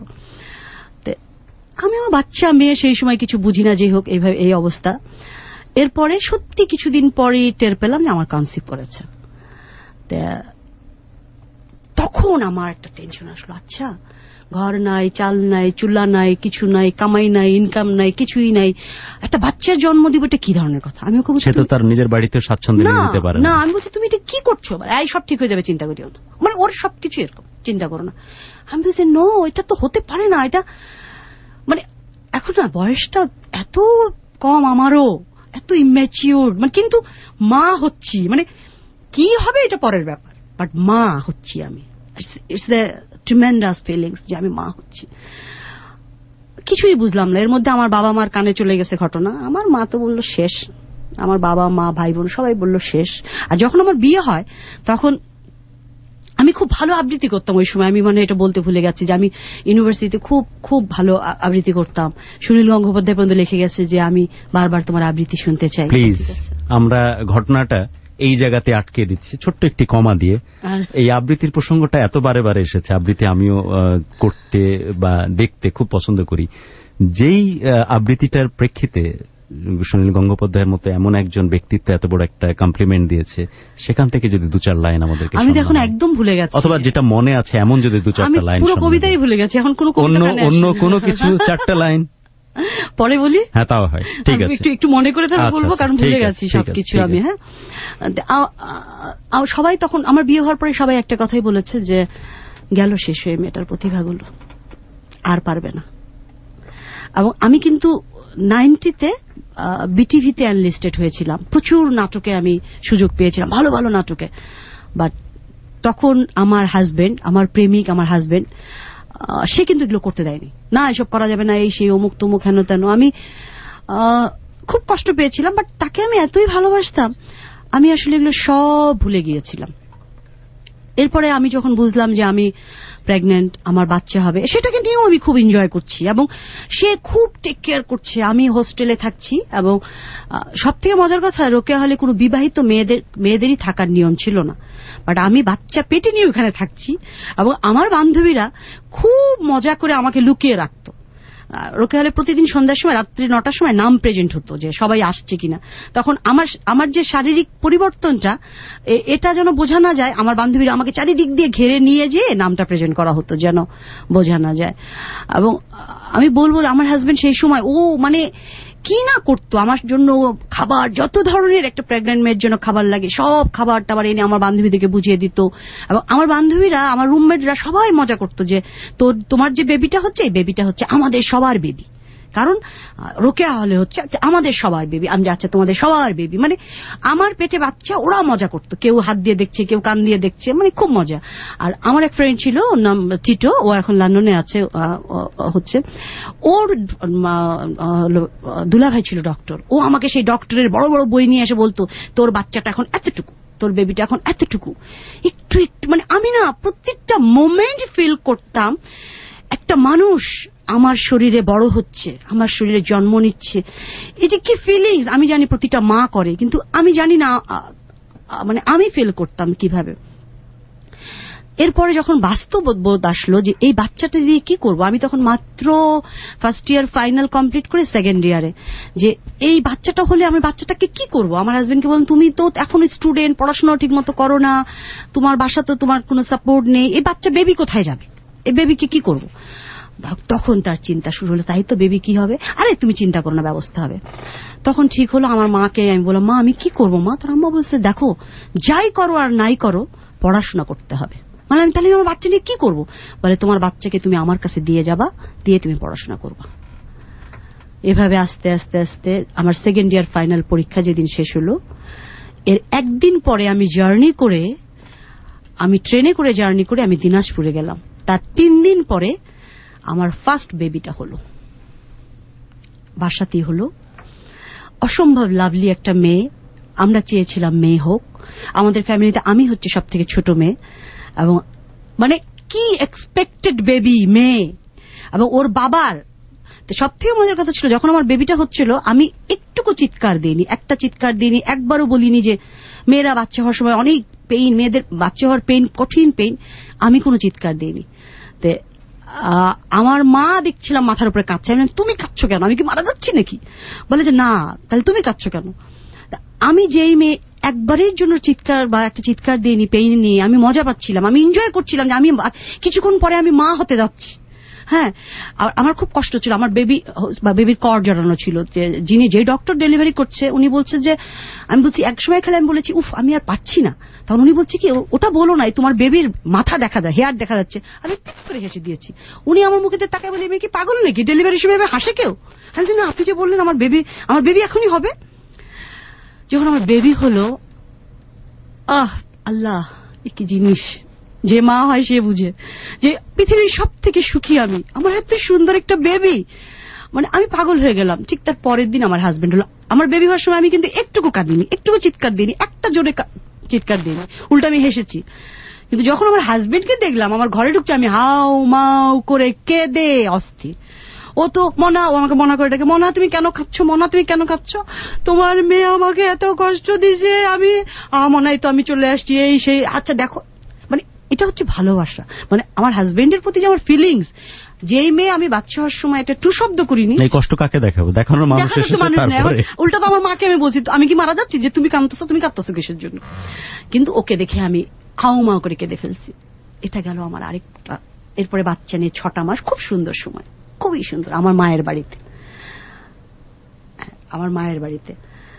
আমি আমার বাচ্চা মেয়ে সেই সময় কিছু বুঝি না, যে হোক এইভাবে এই অবস্থা। এরপরে সত্যি কিছুদিন পরে টের পেলাম যে আমার কনসিভ করেছে। তখন আমার একটা টেনশন আসলো, আচ্ছা ঘর নাই, চাল নাই, চুলা নাই, কিছু নাই, কামাই নাই, ইনকাম নাই, কিছুই নাই, একটা বাচ্চার জন্ম দিব, এটা কি ধরনের কথা? আমি ওকে বলছি সে তো তার নিজের বাড়িতে স্বাচ্ছন্দ্য নিয়ে নিতে পারে না। আমি বলছি তুমি এটা কি করছো? এই সব ঠিক হয়ে যাবে, চিন্তা করিও না, মানে ওর সবকিছু এরকম, চিন্তা করো না। আমি বলছি নো, এটা তো হতে পারে না, এটা মানে এখন না বয়সটা এত কম, আমারও এত ইম্যাচিওর, মানে কিন্তু মা হচ্ছি, মানে কি হবে এটা পরের ব্যাপার, বাট মা হচ্ছি আমি। ইটস দ্য ট্রিমেন্ডাস ফিলিংস যে আমি মা হচ্ছি। কিছুই বুঝলাম না, এর মধ্যে আমার বাবা মার কানে চলে গেছে ঘটনা। আমার মা তো বললো শেষ, আমার বাবা মা ভাই বোন সবাই বললো শেষ। আর যখন আমার বিয়ে হয় তখন আমি খুব ভালো আবৃত্তি করতাম ওই সময়। আমি মানে এটা বলতে ভুলে গেছি যে আমি ইউনিভার্সিটিতে খুব খুব ভালো আবৃত্তি করতাম। সুনীল গঙ্গোপাধ্যায় পর্যন্ত লিখে গেছে যে আমি বারবার তোমার আবৃত্তি শুনতে চাই। প্লিজ, আমরা ঘটনাটা এই জায়গাতে আটকে দিচ্ছি ছোট্ট একটি কমা দিয়ে। এই আবৃত্তির প্রসঙ্গটা এত বারে বারে এসেছে, আবৃত্তি আমিও করতে বা দেখতে খুব পছন্দ করি। যেই আবৃত্তিটার প্রেক্ষিতে সুনীল গঙ্গোপাধ্যায়ের মতো এমন একজন ব্যক্তিত্ব এত বড় একটা কমপ্লিমেন্ট দিয়েছে, সেখান থেকে যদি দু চার লাইন আমাদেরকে, আমি এখন একদম ভুলে গেছি, অথবা যেটা মনে আছে এমন যদি দু চারটা লাইন, পুরো কবিতাই ভুলে গেছি এখন, কোনো অন্য অন্য কোনো কিছু চারটা লাইন পরে বলি। হ্যাঁ তাও হয়, ঠিক আছে, একটু একটু মনে করে তাহলে বলবো, কারণ ভুলে গেছি সবকিছু আমি। হ্যাঁ সবাই তখন আমার বিয়ে হওয়ার পরে সবাই একটা কথাই বলেছে যে গেল শেষ হয়ে মেয়েটার প্রতিভাগুলো, আর পারবে না। এবং আমি কিন্তু নাইনটিতে বিটিভিতে এনলিস্টেড হয়েছিলাম, প্রচুর নাটকে আমি সুযোগ পেয়েছিলাম, ভালো ভালো নাটকে। বাট তখন আমার হাজবেন্ড, আমার প্রেমিক, আমার হাজবেন্ড, সে কিন্তু এগুলো করতে দেয়নি, না এসব করা যাবে না, এই সেই অমুক তমুক হেন তেন। আমি খুব কষ্ট পেয়েছিলাম, বাট তাকে আমি এতই ভালোবাসতাম, আমি আসলে এগুলো সব ভুলে গিয়েছিলাম। এরপরে আমি যখন বুঝলাম যে আমি প্রেগন্যান্ট, আমার বাচ্চা হবে, সেটাকে নিয়েও আমি খুব এনজয় করছি এবং সে খুব টেক কেয়ার করছে। আমি হোস্টেলে থাকছি এবং সব থেকে মজার কথা, রোকেয়া হলে কোনো বিবাহিত মেয়েদের মেয়েদেরই থাকার নিয়ম ছিল না, বাট আমি বাচ্চা পেটে নিয়ে ওখানে থাকছি এবং আমার বান্ধবীরা খুব মজা করে আমাকে লুকিয়ে রাখত। রোকেয়া হলে প্রতিদিন সন্ধ্যার সময় রাত্রি নটার সময় নাম প্রেজেন্ট হতো যে সবাই আসছে কিনা। তখন আমার আমার যে শারীরিক পরিবর্তনটা এটা যেন বোঝা না যায়, আমার বান্ধবীরা আমাকে চারিদিক দিয়ে ঘেরে নিয়ে যেয়ে নামটা প্রেজেন্ট করা হতো যেন বোঝা না যায়। এবং আমি বলবো আমার হাজবেন্ড সেই সময় ও মানে কি না করতো আমার জন্য, খাবার যত ধরনের একটা প্রেগন্যান্ট মেয়ের জন্য খাবার লাগে সব খাবার টাবার এনে আমার বান্ধবীদেরকে বুঝিয়ে দিত। এবং আমার বান্ধবীরা আমার রুমমেটরা সবাই মজা করতো যে তোর তোমার যে বেবিটা হচ্ছে এই বেবিটা হচ্ছে আমাদের সবার বেবি, কারণ রোকেয়া হলে হচ্ছে আমাদের সবার বেবি, আমি যাচ্ছে তোমাদের সবার বেবি, মানে আমার পেটে বাচ্চা। ওরা মজা করতো, কেউ হাত দিয়ে দেখছে কেউ কান দিয়ে দেখছে, মানে খুব মজা। আর আমার এক ফ্রেন্ড ছিল ওর নাম টিটো, ও এখন লন্ডনে আছে হচ্ছে, ওর দুলাভাই ছিল ডক্টর। ও আমাকে সেই ডক্টরের বড় বড় বই নিয়ে এসে বলতো তোর বাচ্চাটা এখন এতটুকু, তোর বেবিটা এখন এতটুকু, একটু একটু, মানে আমি না প্রত্যেকটা মোমেন্ট ফিল করতাম একটা মানুষ আমার শরীরে বড় হচ্ছে, আমার শরীরে জন্ম নিচ্ছে। এই যে কি ফিলিংস আমি জানি প্রতিটা মা করে, কিন্তু আমি জানি না মানে আমি ফিল করতাম কিভাবে। এরপরে যখন বাস্তব বোধ আসলো যে এই বাচ্চাটা দিয়ে কি করব, আমি তখন মাত্র ফার্স্ট ইয়ার ফাইনাল কমপ্লিট করে সেকেন্ড ইয়ারে, যে এই বাচ্চাটা হলে আমি বাচ্চাটাকে কি করব। আমার হাজবেন্ডকে বললাম তুমি তো এখন স্টুডেন্ট, পড়াশোনা ঠিক মতো করো না, তোমার বাসা তো তোমার কোনো সাপোর্ট নেই, এই বাচ্চা বেবি কোথায় যাবে, এই বেবিকে কি করব। তখন তার চিন্তা শুরু হলো, তাই তো বেবি কি হবে, আরে তুমি চিন্তা করো না ব্যবস্থা হবে। তখন ঠিক হলো, আমার মাকে আমি বললাম মা আমি কি করব মা। তার আম্মা বলছে দেখো যাই করো আর নাই করো পড়াশোনা করতে হবে। মানে আমি তাহলে আমার বাচ্চা নিয়ে কি করবো, বলে তোমার বাচ্চাকে তুমি আমার কাছে দিয়ে যাবা, দিয়ে তুমি পড়াশোনা করবা। এভাবে আস্তে আস্তে আস্তে আমার সেকেন্ড ইয়ার ফাইনাল পরীক্ষা যেদিন শেষ হলো, এর একদিন পরে আমি জার্নি করে, আমি ট্রেনে করে জার্নি করে আমি দিনাজপুরে গেলাম। তার তিন দিন পরে আমার ফার্স্ট বেবিটা হলো, বাসাতেই হলো। অসম্ভব লাভলি একটা মেয়ে, আমরা চেয়েছিলাম মেয়ে হোক। আমাদের ফ্যামিলিতে আমি হচ্ছে সব থেকে ছোট মেয়ে, এবং মানে কি এক্সপেক্টেড বেবি মেয়ে। এবং ওর বাবার সব থেকে মজার কথা ছিল, যখন আমার বেবিটা হচ্ছিল আমি একটুকু চিৎকার দিইনি, একটা চিৎকার দিইনি, একবারও বলিনি যে মেয়েরা বাচ্চা হওয়ার সময় অনেক পেইন, মেয়েদের বাচ্চা হওয়ার পেইন কঠিন পেইন, আমি কোনো চিৎকার দিইনি। তে আমার মা দেখছিলাম মাথার উপরে কাঁদছে, আমি তুমি কাঁদছো কেন, আমি কি মারা যাচ্ছি নাকি, বলে যে না তাহলে তুমি কাঁদছো কেন। আমি যেই মেয়ে একবারের জন্য চিৎকার বা একটা চিৎকার দিইনি, পেইন নিয়ে আমি মজা পাচ্ছিলাম, আমি এনজয় করছিলাম যে আমি কিছুক্ষণ পরে আমি মা হতে যাচ্ছি। হ্যাঁ, আমার খুব কষ্ট ছিল, আমার বেবি বা বেবির কর জড়ানো ছিল, যে যিনি যে ডক্টর ডেলিভারি করছে উনি বলছে যে, আমি বলছি একসময় খেলে আমি বলেছি উফ আমি আর পাচ্ছি না, তখন উনি বলছে কি ওটা বলো না, তোমার বেবির মাথা দেখা যায়, হেয়ার দেখা যাচ্ছে। আমি ঠিক করে হেসে দিয়েছি। উনি আমার মুখে তাকায় বলে মেয়ে কি পাগল নাকি, ডেলিভারির সময় হাসে কেউ। আমি না আপনি যে বললেন আমার বেবি আমার বেবি এখনই হবে। যখন আমার বেবি হলো, আহ আল্লাহ কি জিনিস, যে মা হয় সে বুঝে যে পৃথিবীর সব থেকে সুখী আমি, আমার এত সুন্দর একটা বেবি, মানে আমি পাগল হয়ে গেলাম। ঠিক তার পরের দিন আমার হাজবেন্ড হলো। আমার বেবি হওয়ার সময় আমি কিন্তু একটুকু কাঁদিনি, একটুকু চিৎকার দিইনি, একটা জোরে চিৎকার দিইনি, উল্টা আমি হেসেছি। কিন্তু যখন আমার হাজবেন্ডকে দেখলাম আমার ঘরে ঢুকছে, আমি হাউ মাউ করে কেঁদে অস্থির। ও তো মনা, ও আমাকে মনা করে ডাকে, মনা তুমি কেন খাচ্ছ, মনা তুমি কেন খাচ্ছ, তোমার মেয়ে আমাকে এত কষ্ট দিছে, আমি মনাই তো আমি চলে আসছি এই সেই। আচ্ছা দেখো, মানে এটা হচ্ছে ভালোবাসা, মানে আমার হাজবেন্ডের প্রতি যে আমার ফিলিংস, যেই মেয়ে আমি বাচ্চা হওয়ার সময় একটা টু শব্দ করিনি। এই কষ্ট কাকে দেখাবো, দেখানোর মানুষ এসেছে তারপরে। উল্টা তো আমার মাকে আমি বলছি আমি কি মারা যাচ্ছি যে তুমি কাঁদতেছো, তুমি কাঁদতেছো কিসের জন্য। কিন্তু ওকে দেখে আমি হাউ মাউ করে কেঁদে ফেলছি। এটা গেল আমার আরেকটা। এরপরে বাচ্চা নিয়ে ছটা মাস, খুব সুন্দর সময়, খুবই সুন্দর, আমার মায়ের বাড়িতে। আমার মায়ের বাড়িতে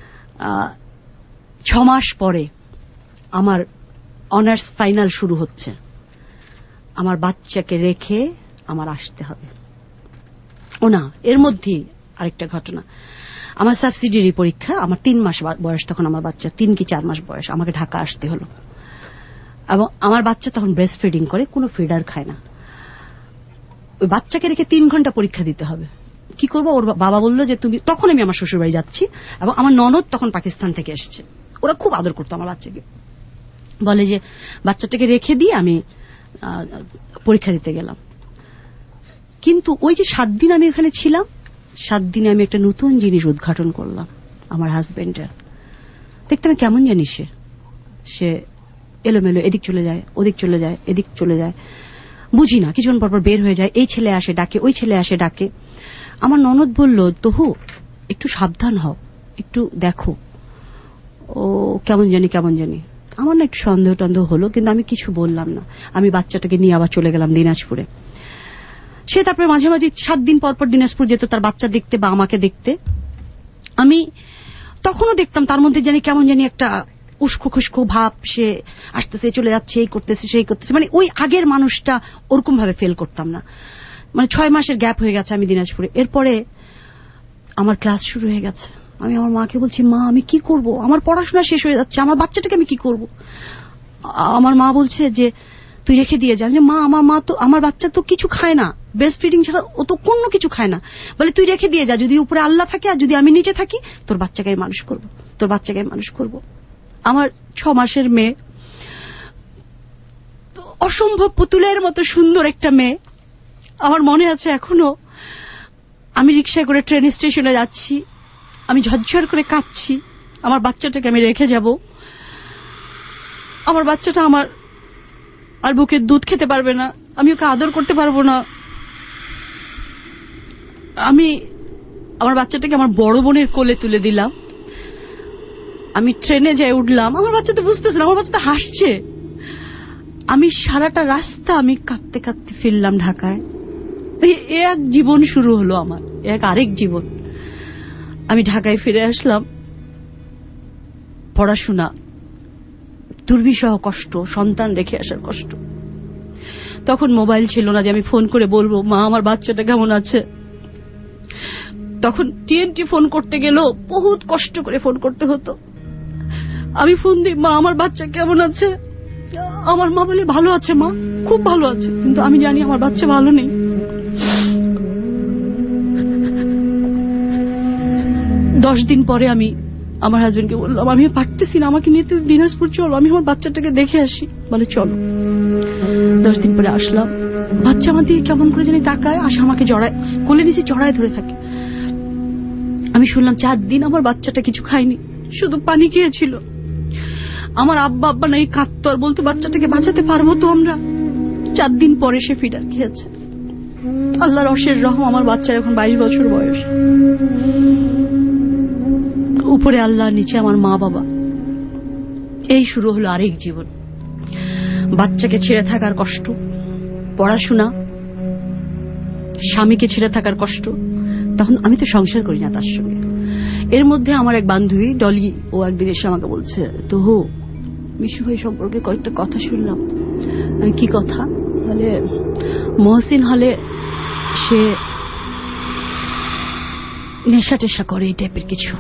ছ মাস পরে আমার অনার্স ফাইনাল শুরু হচ্ছে, আমার বাচ্চাকে রেখে আমার আসতে হবে। ও না, এর মধ্যে আরেকটা ঘটনা, আমার সাবসিডিয়ারি পরীক্ষা, আমার তিন মাস বয়স তখন, আমার বাচ্চা তিন কি চার মাস বয়স, আমাকে ঢাকা আসতে হলো। এবং আমার বাচ্চা তখন ব্রেস্ট ফিডিং করে, কোনো ফিডার খায় না। ওই বাচ্চাকে রেখে তিন ঘন্টা পরীক্ষা দিতে হবে, কি করবো। ওর বাবা বললো যে তুমি, তখন আমি আমার শ্বশুর বাড়ি যাচ্ছি, এবং আমার ননদ তখন পাকিস্তান থেকে এসেছে, ওরা খুব আদর করতো আমার বাচ্চাকে, বলে যে বাচ্চাটাকে রেখে দিয়ে আমি পরীক্ষা দিতে গেলাম। কিন্তু ওই যে সাত দিন আমি ওখানে ছিলাম, সাত দিনে আমি একটা নতুন জিনিস উদ্ঘাটন করলাম। আমার হাজবেন্ডের দেখতে আমি কেমন জানি, সে সে এলোমেলো, এদিক চলে যায় ওদিক চলে যায় এদিক চলে যায়। বুঝি না, কিছুক্ষণ পর পর বের হয়ে যায়, এই ছেলে আসে ডাকে, ওই ছেলে আসে ডাকে। আমার ননদ বলল, তহু একটু সাবধান হও, একটু দেখো ও কেমন জানি কেমন জানি। আমার না একটু সন্দেহ টন্দেহ হলো, কিন্তু আমি কিছু বললাম না। আমি বাচ্চাটাকে নিয়ে আবার চলে গেলাম দিনাজপুরে। সে তারপরে মাঝে মাঝে সাত দিন পর পর দিনাজপুর যেত তার বাচ্চা দেখতে বা আমাকে দেখতে। আমি তখনও দেখতাম তার মধ্যে জানি কেমন জানি একটা উস্কো খুস্কো ভাব, সে আসতেছে চলে যাচ্ছে, এই করতেছে সেই করতেছে, মানে ওই আগের মানুষটা ওরকম ভাবে ফেল করতাম না। মানে ছয় মাসের গ্যাপ হয়ে গেছে আমি দিনাজপুরে। এরপরে আমার ক্লাস শুরু হয়ে গেছে। আমি আমার মাকে বলছি, মা আমি কি করব, আমার পড়াশোনা শেষ হয়ে যাচ্ছে, আমার বাচ্চাটাকে আমি কি করব। আমার মা বলছে যে তুই রেখে দিয়ে যা। মা আমার মা তো আমার বাচ্চা তো কিছু খায় না, ব্রেস্ট ফিডিং ছাড়া ও তো কোনো কিছু খায় না, বলে তুই রেখে দিয়ে যা, যদি উপরে আল্লাহ থাকে আর যদি আমি নিচে থাকি তোর বাচ্চাকে মানুষ করব, তোর বাচ্চাকে মানুষ করব। আমার ছ মাসের মেয়ে, অসম্ভব পুতুলের মতো সুন্দর একটা মেয়ে। আমার মনে আছে এখনো, আমি রিক্সায় করে ট্রেন স্টেশনে যাচ্ছি, আমি ঝরঝর করে কাঁদছি, আমার বাচ্চাটাকে আমি রেখে যাব। আমার বাচ্চাটা আমার আর বুকের দুধ খেতে পারবে না, আমি ওকে আদর করতে পারবো না। আমি আমার বাচ্চাটাকে আমার বড় বোনের কোলে তুলে দিলাম। আমি ট্রেনে যাই উঠলাম, আমার বাচ্চা তো বুঝতেছে না, আমার বাচ্চা তো হাসছে। আমি সারাটা রাস্তা আমি কাঁদতে কাঁদতে ফিরলাম ঢাকায়। এক জীবন শুরু হলো আমার, এক আরেক জীবন। আমি ঢাকায় ফিরে আসলাম। পড়াশোনা, দুর্বিষহ কষ্ট, সন্তান রেখে আসার কষ্ট। তখন মোবাইল ছিল না যে আমি ফোন করে বলবো মা আমার বাচ্চাটা কেমন আছে। তখন টিএনটি ফোন করতে গেলেও বহুত কষ্ট করে ফোন করতে হতো। আমি ফোন দিই, মা আমার বাচ্চা কেমন আছে। আমার মা বলে ভালো আছে মা, খুব ভালো আছে, কিন্তু আমি জানি আমার বাচ্চা ভালো নেই। দশ দিন পরে আমি আমার হাজবেন্ডকে বললাম আমি পারতেছি না, আমাকে নিয়ে তুমি দিনাজপুর চলো, আমি আমার বাচ্চাটাকে দেখে আসি। বলে চলো। দশ দিন পরে আসলাম, বাচ্চা আমার দিকে কেমন করে জানি তাকায়, আসে আমাকে জড়ায়, কোলে নিচে জড়ায় ধরে থাকে। আমি শুনলাম চার দিন আমার বাচ্চাটা কিছু খায়নি, শুধু পানি খেয়েছিল। আমার আব্বা আব্বা নাই কাঁদতো আর বলতো বাচ্চাটাকে বাঁচাতে পারবো তো আমরা। চার দিন পরে সে ফিডার খেয়েছে। আল্লাহর অশেষ রহম, আমার বাচ্চার এখন বাইশ বছর বয়স। উপরে আল্লাহ, নিচে আমার মা বাবা। এই শুরু হলো আরেক জীবন। বাচ্চাকে ছেড়ে থাকার কষ্ট, পড়াশোনা, স্বামীকে ছেড়ে থাকার কষ্ট। তখন আমি তো সংসার করি না তার সঙ্গে। এর মধ্যে আমার এক বান্ধবী ডলি, ও একদিন এসে আমাকে বলছে, তো হো মিশু ভাই সম্পর্কে কয়েকটা কথা শুনলাম। আমি কি কথা? বলে মহসিন হলে সে নেশা টেশা করে, এই টাইপের কিছু।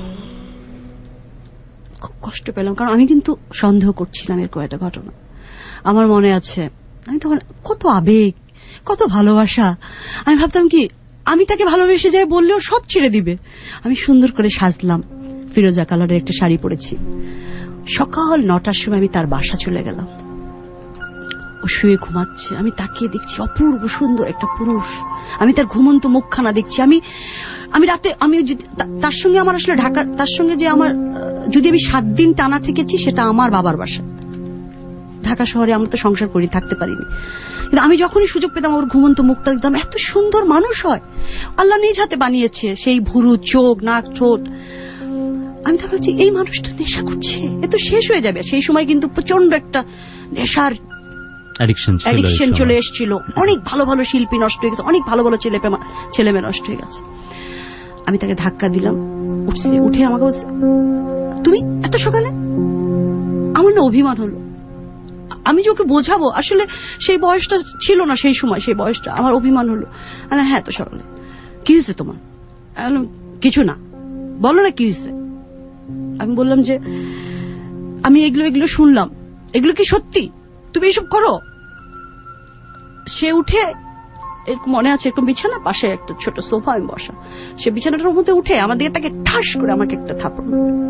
খুব কষ্ট পেলাম, কারণ আমি কিন্তু সন্দেহ করছিলাম এর কয়েকটা ঘটনা। আমার মনে আছে আমি তখন কত আবেগ, কত ভালোবাসা। আমি ভাবতাম কি আমি তাকে ভালোবেসে যাই বললেও সব ছেড়ে দিবে। আমি সুন্দর করে সাজলাম, ফিরোজা কালারের একটা শাড়ি পরেছি। সকাল নটার সময় আমি তার বাসা চলে গেলাম। ও শুয়ে ঘুমাচ্ছে, আমি তাকিয়ে দেখছি অপূর্ব সুন্দর একটা পুরুষ। আমি তার ঘুমন্ত মুখখানা দেখছি। আমি আমি রাতে আমি তার সঙ্গে আমার আসলে ঢাকা, তার সঙ্গে যে আমার যদি আমি সাত দিন টানা থেকেছি সেটা আমার বাবার বাসা। ঢাকা শহরে আমরা তো সংসার করি, থাকতে পারিনি। কিন্তু আমি যখনই সুযোগ পেতাম ওর ঘুমন্ত মুখটা দেখতাম, এত সুন্দর মানুষ হয়। আল্লাহ নিজ হাতে বানিয়েছে, সেই ভুরু, চোখ, নাক, ঠোঁট। আমি তো ভাবছি এই মানুষটা নেশা করছে, এ তো শেষ হয়ে যাবে। সেই সময় কিন্তু প্রচন্ড একটা নেশার অ্যাডিকশন চলে এসেছিল। অনেক ভালো ভালো শিল্পী নষ্ট হয়ে গেছে, অনেক ভালো ভালো ছেলে ছেলে মেয়ে নষ্ট হয়ে গেছে। আমি তাকে ধাক্কা দিলাম, উঠছে, উঠে আমাকে বলছে তুমি এত সকালে। আমার না অভিমান হলো, আমি যে ওকে বোঝাবো, আসলে সেই বয়সটা ছিল না সেই সময়, সেই বয়সটা। আমার অভিমান হলো। হ্যাঁ এত সকালে কি হয়েছে তোমার? কিছু না, বলো না কি হয়েছে। আমি বললাম যে আমি এগুলো এগুলো শুনলাম, এগুলো কি সত্যি? তুমি এইসব করো? সে উঠে, এরকম মনে আছে এরকম বিছানা, পাশে একটা ছোট সোফা আমি বসা, সে বিছানাটার মধ্যে উঠে আমার দিকে তাকে ঠাস করে আমাকে একটা থাপড়।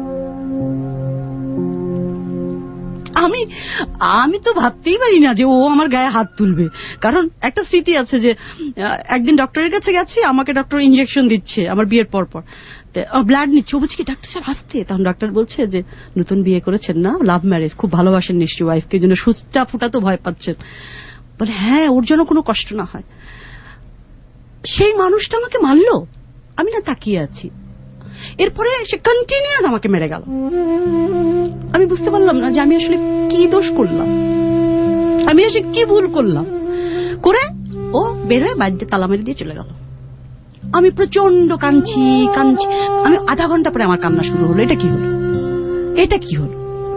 আমি আমি তো ভাবতেই পারি না যে ও আমার গায়ে হাত তুলবে। কারণ একটা স্মৃতি আছে যে একদিন ডক্টরের কাছে গেছি, আমাকে ডক্টর ইনজেকশন দিচ্ছে আমার বিয়ের পর পর, ব্লাড নিচ্ছে। ও বলছে কি ডাক্তার সাহেব হাসতে। তখন ডক্টর বলছে যে নতুন বিয়ে করেছেন না, লাভ ম্যারেজ, খুব ভালোবাসেন নিশ্চয়ই ওয়াইফকে, জন্য সুচটা ফুটা তো ভয় পাচ্ছেন। বলে হ্যাঁ, ওর জন্য কোনো কষ্ট না হয়। সেই মানুষটা আমাকে মারলো, আমি না তাকিয়ে আছি। এরপরে সে কন্টিনিউয়াস আমাকে মেরে গেল। আমি বুঝতে পারলাম না যে আমি আসলে কি দোষ করলাম, আমি আসলে কি ভুল করলাম। করে ও বের হয়ে বাড়িতে তালা মেরে দিয়ে চলে গেল। আমি প্রচন্ড কাঁদছি কাঁদছি আমি আধা ঘন্টা পরে আমার কান্না শুরু হলো। এটা কি হলো, এটা কি হলো?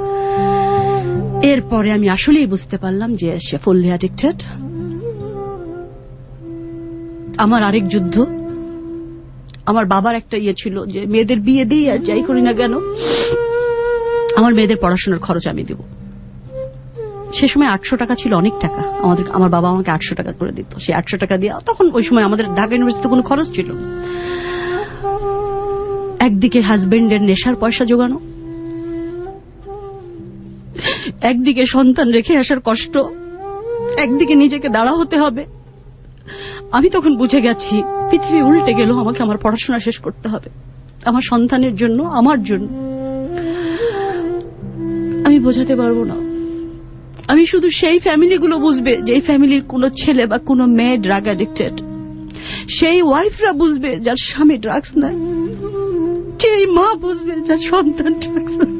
এরপরে আমি আসলেই বুঝতে পারলাম যে সে ফুললি অ্যাডিক্টেড। আমার আরেক যুদ্ধ, আমার বাবার একটা ইয়ে ছিল যে মেয়েদের বিয়ে দিই আর যাই করি না কেন আমার মেয়েদের পড়াশোনার খরচ আমি দেব। সে সময় আটশো টাকা ছিল, অনেক টাকা। আমাদের আমার বাবা আমাকে আটশো টাকা করে দিত। সে আটশো টাকা দিয়ে, তখন ওই সময় আমাদের ঢাকা ইউনিভার্সিটিতে কোনো খরচ ছিল না। একদিকে হাজবেন্ডের নেশার পয়সা জোগানো, একদিকে সন্তান রেখে আসার কষ্ট, একদিকে নিজেকে দাঁড়া হতে হবে। আমি তখন বুঝে গেছি পৃথিবী উল্টে গেল, আমাকে আমার পড়াশোনা শেষ করতে হবে আমার সন্তানের জন্য, আমার জন্য। আমি বোঝাতে পারবো না। আমি শুধু সেই ফ্যামিলিগুলো বুঝবে যেই ফ্যামিলির কোনো ছেলে বা কোনো মেয়ে ড্রাগ অ্যাডিক্টেড, সেই ওয়াইফরা বুঝবে যার স্বামী ড্রাগস নেয়, সেই মা বুঝবে যার সন্তান ড্রাগস নেয়।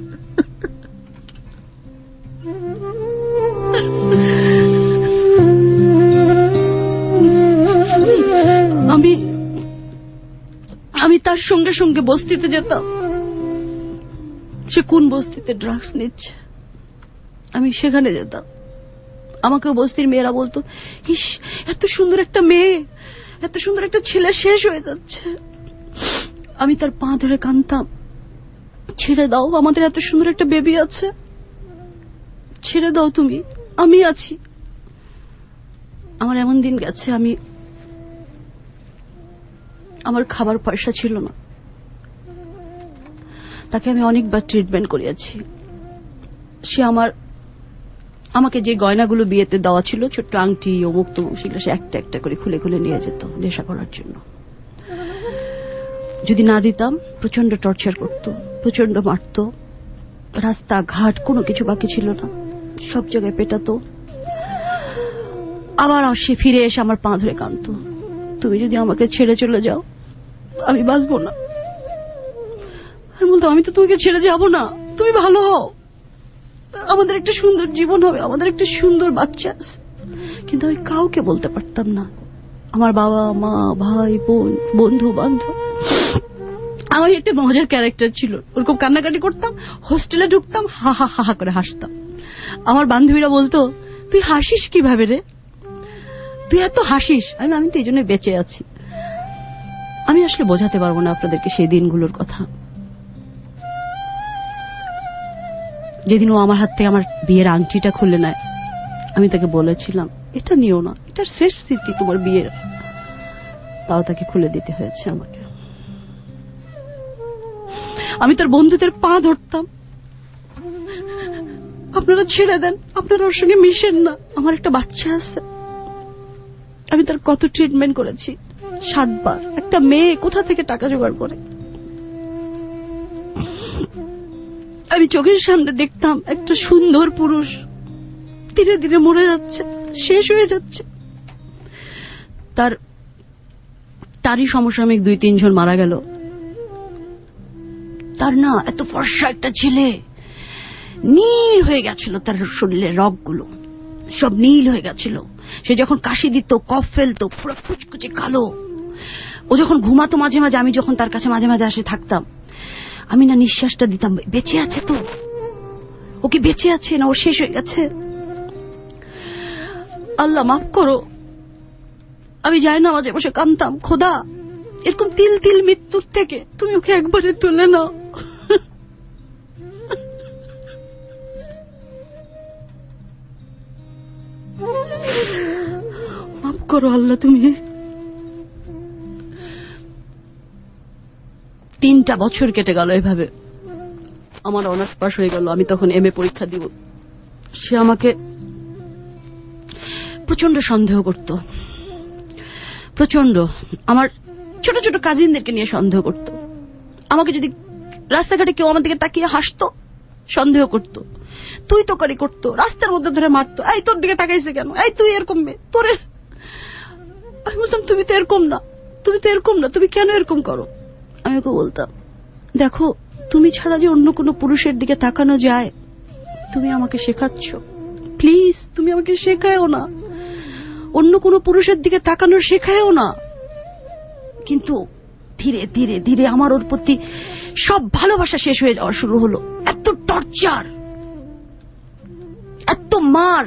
আমি আমি তার সঙ্গে সঙ্গে বস্তিতে যেতাম। সে কোন বস্তিতে ড্রাগস নিচ্ছে আমি সেখানে যেতাম। আমাকে বস্তির মেয়েরা বলতো, ইস এত সুন্দর একটা মেয়ে, এত সুন্দর একটা ছেলে শেষ হয়ে যাচ্ছে। আমি তার পা ধরে কাঁদতাম, ছেড়ে দাও, আমাদের এত সুন্দর একটা বেবি আছে, ছেড়ে দাও তুমি, আমি আছি। আমার এমন দিন গেছে আমি আমার খাবার পয়সা ছিল না, তাকে আমি অনেকবার ট্রিটমেন্ট করিয়েছি। সে আমার আমাকে যে গয়নাগুলো বিয়েতে দেওয়া ছিল, ছোট্ট আংটি ও মুক্ত, সেগুলো সে একটা একটা করে খুলে খুলে নিয়ে যেত নেশা করার জন্য। যদি না দিতাম প্রচন্ড টর্চার করত, প্রচন্ড মারত। রাস্তা ঘাট কোনো কিছু বাকি ছিল না, সব জায়গায় পেটাতো। আবার সে ফিরে এসে আমার পা ধরে কাঁদতো, তুমি যদি আমাকে ছেড়ে চলে যাও আমি বাঁচবো না। আমি বলতাম, আমি তো তোমাকে ছেড়ে যাব না, তুমি ভালো হও, আমাদের একটা সুন্দর জীবন হবে, আমাদের একটা সুন্দর বাচ্চা আছে। কিন্তু আমি কাউকে বলতে পারতাম না, আমার বাবা মা ভাই বোন বন্ধু বান্ধব। আমার একটা মজার ক্যারেক্টার ছিল, ওরকম কান্নাকাটি করতাম, হোস্টেলে ঢুকতাম, হা হা হা হা করে হাসতাম। আমার বান্ধবীরা বলতো, তুই হাসিস কিভাবে রে, তুই এত হাসিস। আমি আমি তো এই জন্য বেঁচে আছি। আমি আসলে বোঝাতে পারবো না আপনাদেরকে সেই দিনগুলোর কথা। যেদিন ও আমার হাত থেকে আমার বিয়ের আংটিটা খুলে নেয়, আমি তাকে বলেছিলাম, এটা নিও না, এটার শেষ স্মৃতি তোমার বিয়ের। তাও তাকে খুলে দিতে হয়েছে আমাকে। আমি তার বন্ধুদের পা ধরতাম, আপনারা ছেড়ে দেন, আপনারা ওর সঙ্গে মিশেন না, আমার একটা বাচ্চা আছে। আমি তার কত ট্রিটমেন্ট করেছি, সাতবার। একটা মেয়ে কোথা থেকে টাকা জোগাড় করে? আমি চোখের সামনে দেখতাম একটা সুন্দর পুরুষ ধীরে ধীরে মরে যাচ্ছে, শেষ হয়ে যাচ্ছে। তার তারই সমসাময়িক দুই তিনজন মারা গেল। তার না এত ফর্সা একটা ছেলে, নীল হয়ে গেছিল, তার শরীরের রগগুলো সব নীল হয়ে গেছিল। সে যখন কাশি দিত, কফ ফেলতো, পুরো কুচকুচে কালো। ও যখন ঘুমাতো মাঝে মাঝে, আমি যখন তার কাছে মাঝে মাঝে আসে থাকতাম, আমি না নিঃশ্বাসটা দিতাম, বেঁচে আছে তো, ও কি বেঁচে আছে না ও শেষ হয়ে গেছে? আল্লাহ মাফ করো। আমি যাই না মাঝে বসে কাঁদতাম, খোদা এরকম তিল তিল মৃত্যুর থেকে তুমি ওকে একবারে তুলে নাও। মাফ করো আল্লাহ তুমি। তিনটা বছর কেটে গেল এভাবে, আমার অনার্স পাস হয়ে গেল। আমি তখন এম এ পরীক্ষা দিব। সে আমাকে প্রচন্ড সন্দেহ করত, প্রচন্ড। আমার ছোট ছোট কাজিনদেরকে নিয়ে সন্দেহ করত। আমাকে যদি রাস্তাঘাটে কেউ আমার দিকে তাকিয়ে হাসতো, সন্দেহ করত। তুই তোকারি করতো, রাস্তার মধ্যে ধরে মারতো, এই তোর দিকে তাকাইছে কেন, এই তুই এরকম মেয়ে তোরে। আমি বলতাম তুমি তো এরকম না, তুমি তো এরকম না, তুমি কেন এরকম করো? আমি ওকে বলতাম দেখো তুমি ছাড়া যে অন্য কোনো পুরুষের দিকে তাকানো যায় তুমি আমাকে শেখাচ্ছ, প্লিজ তুমি আমাকে শেখায়ও না, অন্য কোনো পুরুষের দিকে তাকানো শেখায়ও না। কিন্তু ধীরে ধীরে ধীরে আমার ওর প্রতি সব ভালোবাসা শেষ হয়ে যাওয়া শুরু হলো। এত টর্চার, এত মার,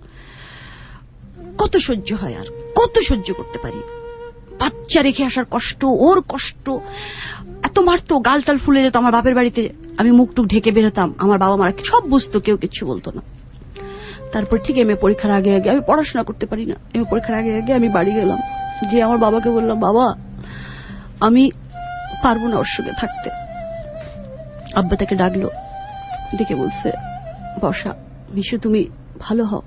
কত সহ্য হয়, আর কত সহ্য করতে পারি? বাচ্চা রেখে আসার কষ্ট, ওর কষ্ট, এত মারতো, গাল টাল ফুলে যেত। আমার বাপের বাড়িতে আমি মুখ টুক ঢেকে বেরোতাম, আমার বাবা মারা সব বুঝতো, কেউ কিছু বলতো না। তারপর ঠিক এমএ পরীক্ষার আগে আগে, আমি পড়াশোনা করতে পারি না, এমএ পরীক্ষার আগে আগে আমি বাড়ি গেলাম, যে আমার বাবাকে বললাম বাবা আমি পারবো না ওর সঙ্গে থাকতে। আব্বা তাকে ডাকলো, ডেকে বলছে বসা, মিশু তুমি ভালো হও।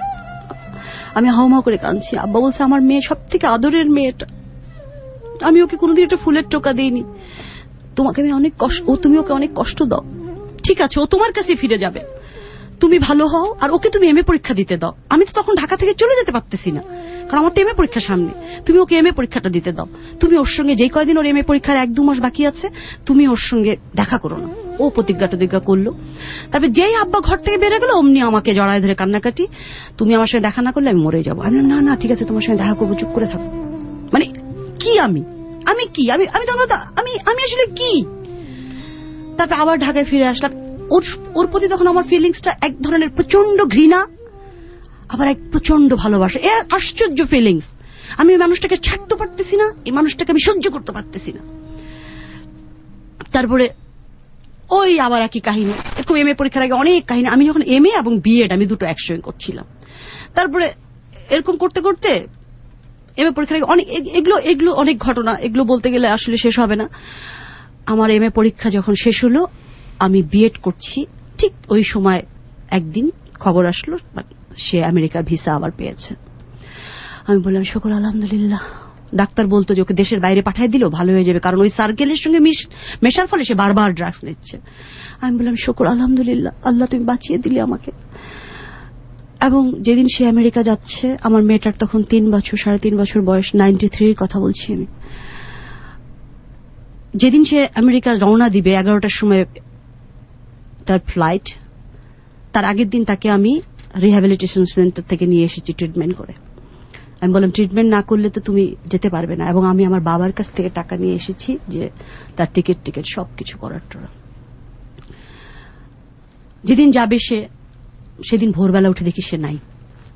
আমি হাউমাউ করে কাঁদছি। আব্বা বলছে আমার মেয়ে সব থেকে আদরের মেয়েটা, আমি ওকে কোনোদিন একটা ফুলের টোকা দিইনি, তোমাকে আমি অনেক কষ্ট, ও তুমি ওকে অনেক কষ্ট দাও, ঠিক আছে ও তোমার কাছে ফিরে যাবে, তুমি ভালো হও, আর ওকে তুমি এমএ পরীক্ষা দিতে দাও। আমি তো তখন ঢাকা থেকে চলে যেতে পারতেছি না, কারণ আমার তো এমএ পরীক্ষা সামনে, তুমি ওকে এমএ পরীক্ষাটা দিতে দাও, তুমি ওর সঙ্গে যেই কয়দিন ওর এমএ পরীক্ষার এক দু মাস বাকি আছে তুমি ওর সঙ্গে দেখা করো না। ও প্রতিজ্ঞা টতিজ্ঞা করলো। তারপর যেই আব্বা ঘর থেকে বেড়ে গেল অমনি আমাকে জড়ায় ধরে কান্নাকাটি, তুমি আমার সঙ্গে দেখা না করলে আমি মরে যাবো। আমি না না ঠিক আছে তোমার সঙ্গে দেখা করবো, চুপ করে থাকো। মানে কি আমি আমি কি আমি আমি আমি আমি আসলে কি? তারপর আবার ঢাকায় ফিরে আসলাম। ওর ওর প্রতি তখন আমার ফিলিংসটা এক ধরনের প্রচন্ড ঘৃণা, আবার এক প্রচন্ড ভালোবাসা, এ আশ্চর্য ফিলিংস। আমি এই মানুষটাকে ছাড়তে পারতেছি না, এই মানুষটাকে আমি সহ্য করতে পারতেছি না। তারপরে ওই আবার একই কাহিনী, এরকম এমএ পরীক্ষার আগে অনেক কাহিনী। আমি যখন এমএ এবং বিএড আমি দুটো একসঙ্গে করছিলাম, তারপরে এরকম করতে করতে এমএ পরীক্ষার আগে অনেক এগুলো এগুলো অনেক ঘটনা, এগুলো বলতে গেলে আসলে শেষ হবে না। আমার এমএ পরীক্ষা যখন শেষ হলো আমি বিএড করছি, ঠিক ওই সময় একদিন খবর আসলো সে আমেরিকার ভিসা আবার পেয়েছে। আমি বললাম শুকর আলহামদুলিল্লাহ। ডাক্তার বলতো যে ওকে দেশের বাইরে পাঠিয়ে দিল ভালো হয়ে যাবে, কারণ ওই সার্কেলের সঙ্গে মেশার ফলে সে বারবার ড্রাগস নিচ্ছে। আমি বললাম শুকর আলহামদুলিল্লাহ, আল্লাহ তুমি বাঁচিয়ে দিলে আমাকে। এবং যেদিন সে আমেরিকা যাচ্ছে, আমার মেয়েটার তখন তিন বছর সাড়ে তিন বছর বয়স, নাইনটি থ্রির কথা বলছি আমি। যেদিন সে আমেরিকা রওনা দিবে এগারোটার সময় তার ফ্লাইট, তার আগের দিন তাকে আমি রিহ্যাবিলিটেশন সেন্টার থেকে নিয়ে এসেছি ট্রিটমেন্ট করে। আমি বললাম ট্রিটমেন্ট না করলে তো তুমি যেতে পারবে না, এবং আমি আমার বাবার কাছ থেকে টাকা নিয়ে এসেছি যে তার টিকিট টিকিট সবকিছু করার টোরা। যেদিন যাবে সে, সেদিন ভোরবেলা উঠে দেখি সে নাই।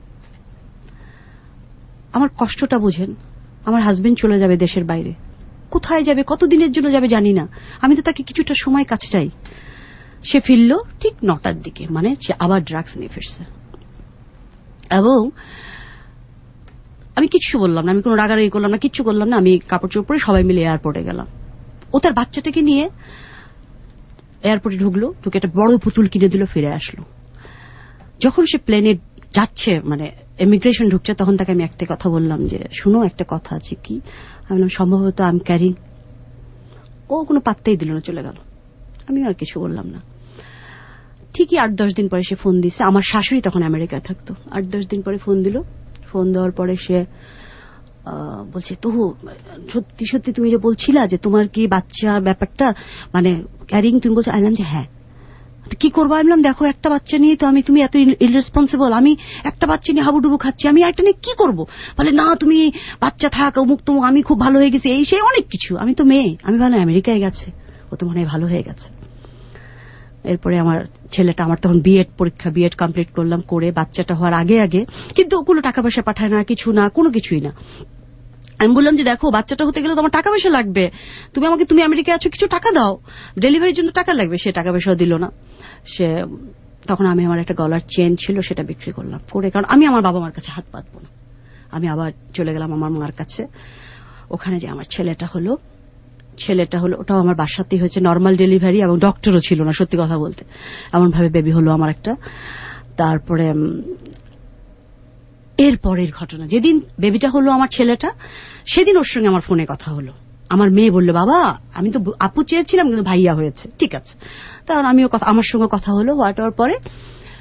আমার কষ্টটা বুঝেন, আমার হাজবেন্ড চলে যাবে দেশের বাইরে, কোথায় যাবে, কতদিনের জন্য যাবে জানি না, আমি তো তাকে কিছুটা সময় কাছে চাই। সে ফিরল ঠিক নটার দিকে, মানে সে আবার ড্রাগস নিয়ে ফিরছে। এবং আমি কিচ্ছু বললাম না, আমি কোনো রাগারাগি করলাম না, কিচ্ছু করলাম না। আমি কাপড় চোপড় পরে সবাই মিলে এয়ারপোর্টে গেলাম। ও তার বাচ্চাটাকে নিয়ে এয়ারপোর্টে ঢুকলো, ঢুকে একটা বড় পুতুল কিনে দিল, ফিরে আসলো। যখন সে প্লেনে যাচ্ছে, মানে ইমিগ্রেশন ঢুকছে, তখন তাকে আমি একটা কথা বললাম যে শুনো একটা কথা আছে। কি? আমি বললাম সম্ভবত আই এম ক্যারিং। ও কোনো পাত্তাই দিল না, চলে গেল। আমি আর কিছু বললাম না। ঠিকই আট দশ দিন পরে সে ফোন দিছে। আমার শাশুড়ি তখন আমেরিকায় থাকতো। আট দশ দিন পরে ফোন দিল। ফোন দেওয়ার পরে সে বলছে তো সত্যি সত্যি তুমি যে বলছিলা যে তোমার কি বাচ্চা ব্যাপারটা মানে ক্যারিং, তুমি বলছো? আইলাম যে হ্যাঁ। কি করবো? আমি বললাম দেখো একটা বাচ্চা নিয়ে তো আমি, তুমি এত ইররেসপন্সিবল, আমি একটা বাচ্চা নিয়ে হাবুডুবু খাচ্ছি, আমি একটা নিয়ে কি করবো? বলে না তুমি বাচ্চা থাক, অমুক তমুক, আমি খুব ভালো হয়ে গেছি, এই সেই অনেক কিছু। আমি তো মেয়ে, আমি ভালো আমেরিকায় গেছে, ও তো মনে হয় ভালো হয়ে গেছে। এরপরে আমার ছেলেটা, আমার তখন বিএড পরীক্ষা, বিএড কমপ্লিট করলাম, করে বাচ্চাটা হওয়ার আগে আগে, কিন্তু কোনো টাকা পয়সা পাঠায় না, কিছু না, কোনো কিছুই না। আমি বললাম যে দেখো বাচ্চাটা হতে গেলে তোমার টাকা পয়সা লাগবে, তুমি আমাকে, তুমি আমেরিকায় আছো, কিছু টাকা দাও, ডেলিভারির জন্য টাকা লাগবে। সে টাকা পয়সাও দিল না। সে তখন আমি আমার একটা গলার চেন ছিল সেটা বিক্রি করলাম, করে, কারণ আমি আমার বাবা মার কাছে হাত পাতবো না। আমি আবার চলে গেলাম আমার মার কাছে। ওখানে যে আমার ছেলেটা হলো, ছেলেটা হলো ওটাও আমার বাসাতেই হয়েছে, নর্মাল ডেলিভারি, এবং ডক্টরও ছিল না সত্যি কথা বলতে, এমন ভাবে বেবি হলো আমার একটা। তারপরে এর পরের ঘটনা, যেদিন বেবিটা হলো আমার ছেলেটা, সেদিন ওর সঙ্গে আমার ফোনে কথা হলো। আমার মেয়ে বলল বাবা আমি তো আপু চেয়েছিলাম কিন্তু ভাইয়া হয়েছে, ঠিক আছে। তখন আমিও কথা, আমার সঙ্গে কথা হলো, হওয়ার পরে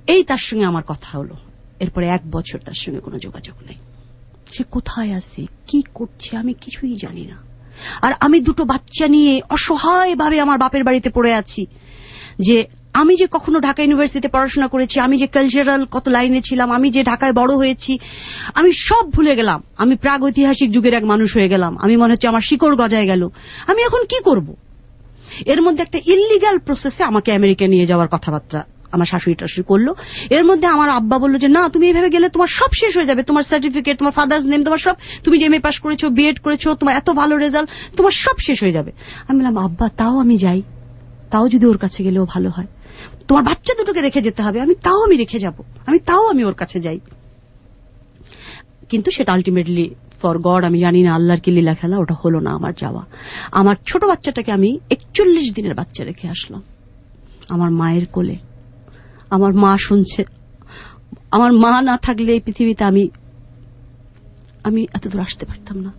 এই তার সঙ্গে আমার কথা হলো। এরপরে এক বছর তার সঙ্গে কোনো যোগাযোগ নেই। সে কোথায় আছে, কি করছে, আমি কিছুই জানি না। আর আমি দুটো বাচ্চা নিয়ে অসহায় ভাবে আমার বাপের বাড়িতে পড়ে আছি। যে আমি যে কখনো ঢাকা ইউনিভার্সিটিতে পড়াশোনা করেছি, আমি যে কালচারাল কত লাইনে ছিলাম, আমি যে ঢাকায় বড় হয়েছি, আমি সব ভুলে গেলাম। আমি প্রাগৈতিহাসিক যুগের এক মানুষ হয়ে গেলাম। আমি মনে হচ্ছে আমার শিকড় গজায় গেল। আমি এখন কি করব? এর মধ্যে একটা ইললিগাল প্রসেসে আমাকে আমেরিকা নিয়ে যাওয়ার কথাবার্তা আমার শাশুড়ি টাশুড়ি করলো। এর মধ্যে আমার আব্বা বলল যে না, তুমি এইভাবে গেলে তোমার সব শেষ হয়ে যাবে, তোমার সার্টিফিকেট, তোমার ফাদার্স নেম, তোমার সব, তুমি যে এমএ পাস করেছো, বিএড করেছো, তোমার এত ভালো রেজাল্ট, তোমার সব শেষ হয়ে যাবে। আমি বললাম আব্বা তাও আমি যাই, তাও যদি ওর কাছে গেলেও ভালো হয়। তোমার বাচ্চা দুটোকে রেখে যেতে হবে, আমি তাও আমি রেখে যাব, আমি তাও আমি ওর কাছে যাই। কিন্তু সেটা আলটিমেটলি ফর গড, আমি জানি না আল্লাহর কি লীলা খেলা, ওটা হলো না আমার যাওয়া। আমার ছোট বাচ্চাটাকে আমি একচল্লিশ দিনের বাচ্চা রেখে আসলাম আমার মায়ের কোলে। আমার মা শুনছে। আমার মা না থাকলে এই পৃথিবীতে আমি আমি এতদূর আসতে পারতাম না।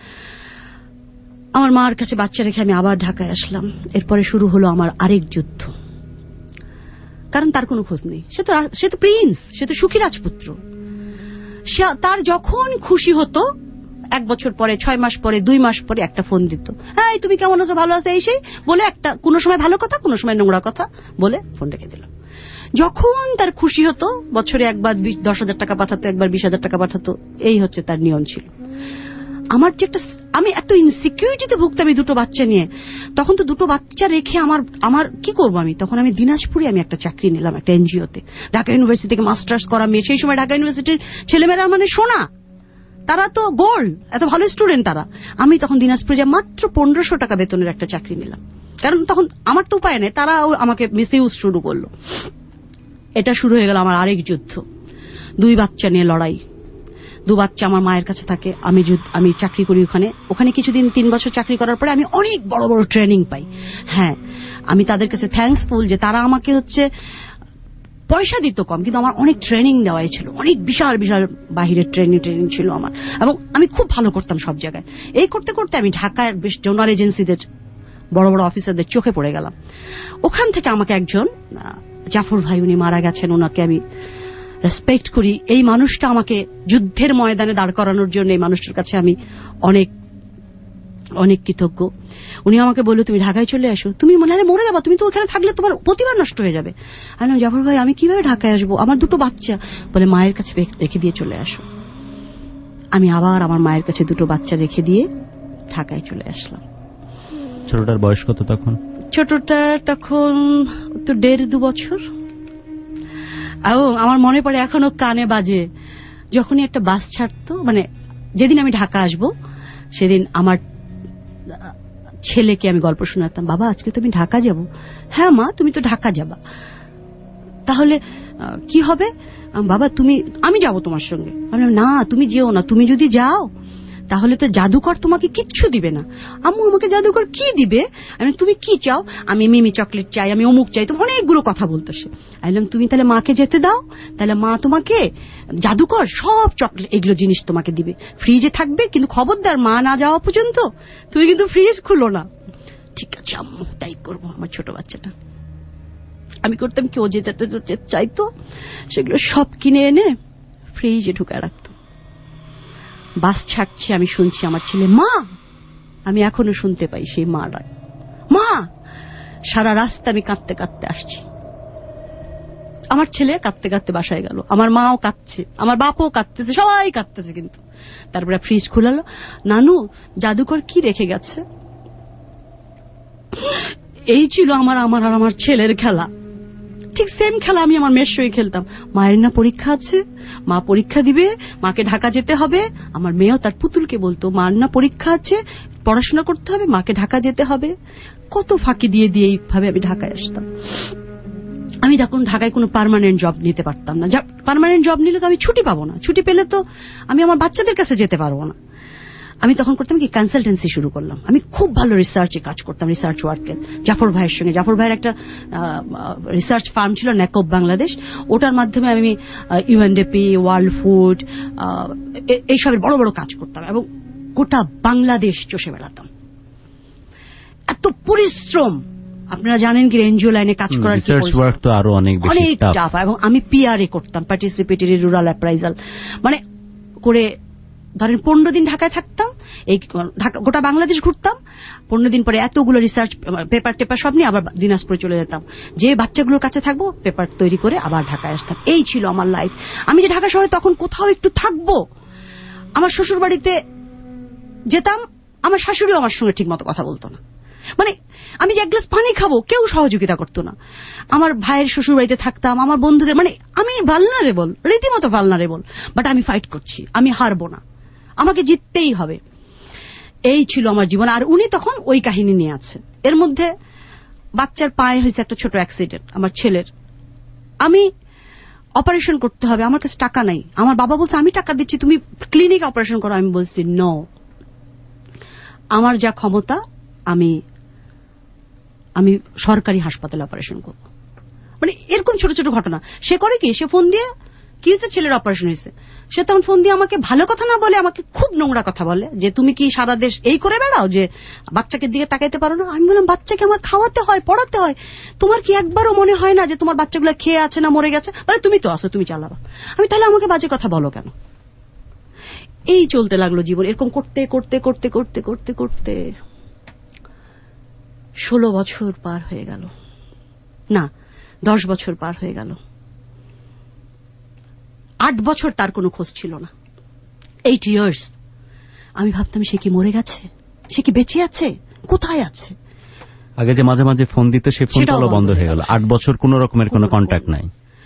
আমার মার কাছে বাচ্চা রেখে আমি আবার ঢাকায় আসলাম। এরপরে শুরু হলো আমার আরেক যুদ্ধ, কারণ তার কোনো খোঁজ নেই। সে তো সে তো প্রিন্স, সে তো সুখী রাজপুত্র। তার যখন খুশি হতো এক বছর পরে, ছয় মাস পরে, দুই মাস পরে একটা ফোন দিত, হ্যাঁ তুমি কেমন আছো, ভালো আছো, এই সেই বলে একটা, কোনো সময় ভালো কথা, কোনো সময় নোংরা কথা বলে ফোন রেখে দিল। যখন তার খুশি হতো বছরে একবার দশ হাজার টাকা পাঠাতো, একবার বিশ হাজার টাকা পাঠাতো, এই হচ্ছে তার নিয়ম ছিল। আমার যে একটা, আমি এত ইনসিকিউরিটিতে ভুগতাম এই দুটো বাচ্চা নিয়ে। তখন তো দুটো বাচ্চা রেখে আমার আমার কি করবো আমি? তখন আমি দিনাজপুরে আমি একটা চাকরি নিলাম একটা এনজিওতে, ঢাকা ইউনিভার্সিটি থেকে মাস্টার্স করা মেয়ে। সেই সময় ঢাকা ইউনিভার্সিটির ছেলেমেয়েরা মানে সোনা, তারা তো গোল্ড, এত ভালো স্টুডেন্ট তারা। আমি তখন দিনাজপুরে যা মাত্র পনেরোশো টাকা বেতনের একটা চাকরি নিলাম, কারণ তখন আমার তো উপায় নেই, তারা আমাকে মিসইউজ শুরু করলো। এটা শুরু হয়ে গেল আমার আরেক যুদ্ধ, দুই বাচ্চা নিয়ে লড়াই। দু বাচ্চা আমার মায়ের কাছে থাকে, আমি আমি চাকরি করি ওখানে। ওখানে কিছুদিন, তিন বছর চাকরি করার পরে আমি অনেক বড় বড় ট্রেনিং পাই। হ্যাঁ, আমি তাদের কাছে থ্যাঙ্কসফুল যে তারা আমাকে হচ্ছে পয়সা দিত কম, কিন্তু আমার অনেক ট্রেনিং দেওয়াই ছিল, অনেক বিশাল বিশাল বাহিরের ট্রেনিং ট্রেনিং ছিল আমার, এবং আমি খুব ভালো করতাম সব জায়গায়। এই করতে করতে আমি ঢাকার বেশ ডোনার এজেন্সিদের বড় বড় অফিসারদের চোখে পড়ে গেলাম। ওখান থেকে আমাকে একজন, জাফর ভাই, উনি মারা গেছেন, ওনাকে আমি রেসপেক্ট করি। এই মানুষটা আমাকে যুদ্ধের ময়দানে দাঁড় করানোর জন্য এই মানুষটার কাছে আমি অনেক অনেক কৃতজ্ঞ। উনি আমাকে বললো তুমি ঢাকায় চলে আসো, তুমি মনে হয় মরে যাবা, তুমি তো ওখানে থাকলে তোমার প্রতিভা নষ্ট হয়ে যাবে। আমি বললাম জাফর ভাই আমি কিভাবে ঢাকায় আসবো, আমার দুটো বাচ্চা। বলে মায়ের কাছে রেখে দিয়ে চলে আসো। আমি আবার আমার মায়ের কাছে দুটো বাচ্চা রেখে দিয়ে ঢাকায় চলে আসলাম। ছোটটার বয়স কত তখন? ছোটটা তখন তো দেড় দু বছর। আমার মনে পড়ে এখনো কানে বাজে, যখনই একটা বাস ছাড়তো, মানে যেদিন আমি ঢাকা আসবো সেদিন আমার ছেলেকে আমি গল্প শোনাতাম, বাবা আজকে তো আমি ঢাকা যাব। হ্যাঁ মা, তুমি তো ঢাকা যাবা, তাহলে কি হবে? বাবা তুমি, আমি যাব তোমার সঙ্গে। আমি না, তুমি যেও না, তুমি যদি যাও তাহলে তো জাদুকর তোমাকে কিচ্ছু দিবে না। আম্মু আমাকে জাদুকর কি দিবে? আমি তুমি কি চাও? আমি মিমি চকলেট চাই, আমি অমুক চাই, তুমি অনেকগুলো কথা বলতো সে। আমি বললাম তুমি তাহলে মাকে যেতে দাও, তাহলে মা তোমাকে জাদুকর সব চকলেট এগুলো জিনিস তোমাকে দিবে, ফ্রিজে থাকবে, কিন্তু খবরদার মা না যাওয়া পর্যন্ত তুমি কিন্তু ফ্রিজ খুলো না। ঠিক আছে আম্মু, তাই করবো। আমার ছোট বাচ্চাটা আমি করতাম কি, ও যেতে চাইতো সেগুলো সব কিনে এনে ফ্রিজে ঢুকায় রাখতো। বাস ছাড়ছে, আমি শুনছি আমার ছেলে মা, আমি এখনো শুনতে পাই সেই মা ডাক, মা। সারা রাস্তা আমি কাঁদতে কাঁদতে আসছি। আমার ছেলে কাঁদতে কাঁদতে বাসায় গেল, আমার মাও কাঁদছে, আমার বাপও কাঁদতেছে, সবাই কাঁদতেছে। কিন্তু তারপরে ফ্রিজ খুলালো, নানু জাদুকর কি রেখে গেছে? এই ছিল আমার আমার আর আমার ছেলের খেলা। ঠিক সেম খেলা আমি আমার মেয়ের সঙ্গে খেলতাম। মায়ের না পরীক্ষা আছে, মা পরীক্ষা দিবে, মাকে ঢাকা যেতে হবে। আমার মেয়েও তার পুতুলকে বলতো মার না পরীক্ষা আছে, পড়াশোনা করতে হবে, মাকে ঢাকা যেতে হবে। কত ফাঁকি দিয়ে দিয়ে এইভাবে আমি ঢাকায় আসতাম। আমি তখন ঢাকায় কোনো পার্মানেন্ট জব নিতে পারতাম না। পার্মানেন্ট জব নিলে তো আমি ছুটি পাবো না, ছুটি পেলে তো আমি আমার বাচ্চাদের কাছে যেতে পারবো না। আমি তখন করতাম কি, কনসালটেন্সি শুরু করলাম। আমি খুব ভালো রিসার্চে কাজ করতাম, রিসার্চ ওয়ার্কের, জাফর ভাইয়ের সঙ্গে। জাফর ভাইয়ের একটা রিসার্চ ফার্ম ছিল ন্যাকব বাংলাদেশ, ওটার মাধ্যমে আমি ইউএনডিপি, ওয়ার্ল্ড ফুড, এইসবের বড় বড় কাজ করতাম এবং গোটা বাংলাদেশ চষে বেড়াতাম। এত পরিশ্রম আপনারা জানেন কি এনজিও লাইনে কাজ করার রিসার্চ ওয়ার্ক তো আরো অনেক বেশি অনেক টাফ। এবং আমি পিআরএ করতাম, পার্টিসিপেটরি রুরাল অ্যাপ্রাইজাল, মানে করে ধরেন পনেরো দিন ঢাকায় থাকতাম, এই গোটা বাংলাদেশ ঘুরতাম, পনেরো দিন পরে এতগুলো রিসার্চ পেপার টেপার সব নিয়ে আবার দিনাজপুরে চলে যেতাম, যে বাচ্চাগুলোর কাছে থাকবো পেপার তৈরি করে আবার ঢাকায় আসতাম। এই ছিল আমার লাইফ। আমি যে ঢাকা শহরে তখন কোথাও একটু থাকবো, আমার শ্বশুর বাড়িতে যেতাম, আমার শাশুড়িও আমার সঙ্গে ঠিক মতো কথা বলতো না, মানে আমি যে এক গ্লাস পানি খাবো কেউ সহযোগিতা করতো না। আমার ভাইয়ের শ্বশুর বাড়িতে থাকতাম, আমার বন্ধুদের, মানে আমি ভালনারেবল, রীতিমতো ভালনারেবল, বাট আমি ফাইট করছি, আমি হারবো না, আমাকে জিততেই হবে। এই ছিল আমার জীবন। আর উনি তখন ওই কাহিনী নিয়ে আছে। এর মধ্যে বাচ্চার পায়ে হয়েছে একটা ছোট অ্যাক্সিডেন্ট আমার ছেলের, আমি অপারেশন করতে হবে, আমার কাছে টাকা নাই। আমার বাবা বলছে আমি টাকা দিচ্ছি, তুমি ক্লিনিক অপারেশন করো। আমি বলছি নো, আমার যা ক্ষমতা আমি আমি সরকারি হাসপাতালে অপারেশন করব। মানে এরকম ছোট ছোট ঘটনা। সে করে কি, সে ফোন দিয়ে কি হয়েছে, ছেলের অপারেশন হয়েছে, সে তখন ফোন দিয়ে আমাকে ভালো কথা না বলে আমাকে খুব নোংরা কথা বলে, যে তুমি কি সারা দেশ এই করে বেড়াও যে বাচ্চাকে দিকে তাকাইতে পারো না। আমি বললাম বাচ্চাকে আমার খাওয়াতে হয়, পড়াতে হয়, তোমার কি একবারও মনে হয় না যে তোমার বাচ্চাগুলো খেয়ে আছে না মরে গেছে? বলে তুমি তো আছো, তুমি চালাবা। আমি তাহলে আমাকে বাজে কথা বলো কেন? এই চলতে লাগলো জীবন। এরকম করতে করতে করতে করতে করতে করতে ষোলো বছর পার হয়ে গেল, না দশ বছর পার হয়ে গেল। আট বছর তার কোনো খোঁজ ছিল না। এইট ইয়ার্স আমি ভাবতাম সে কি মরে গেছে, সে কি বেঁচে আছে, কোথায় আছে। আগে যে মাঝে মাঝে ফোন দিত সে ফোনটাও বন্ধ হয়ে গেল। আট বছর কোন রকমের কোনো কন্ট্যাক্ট নাই।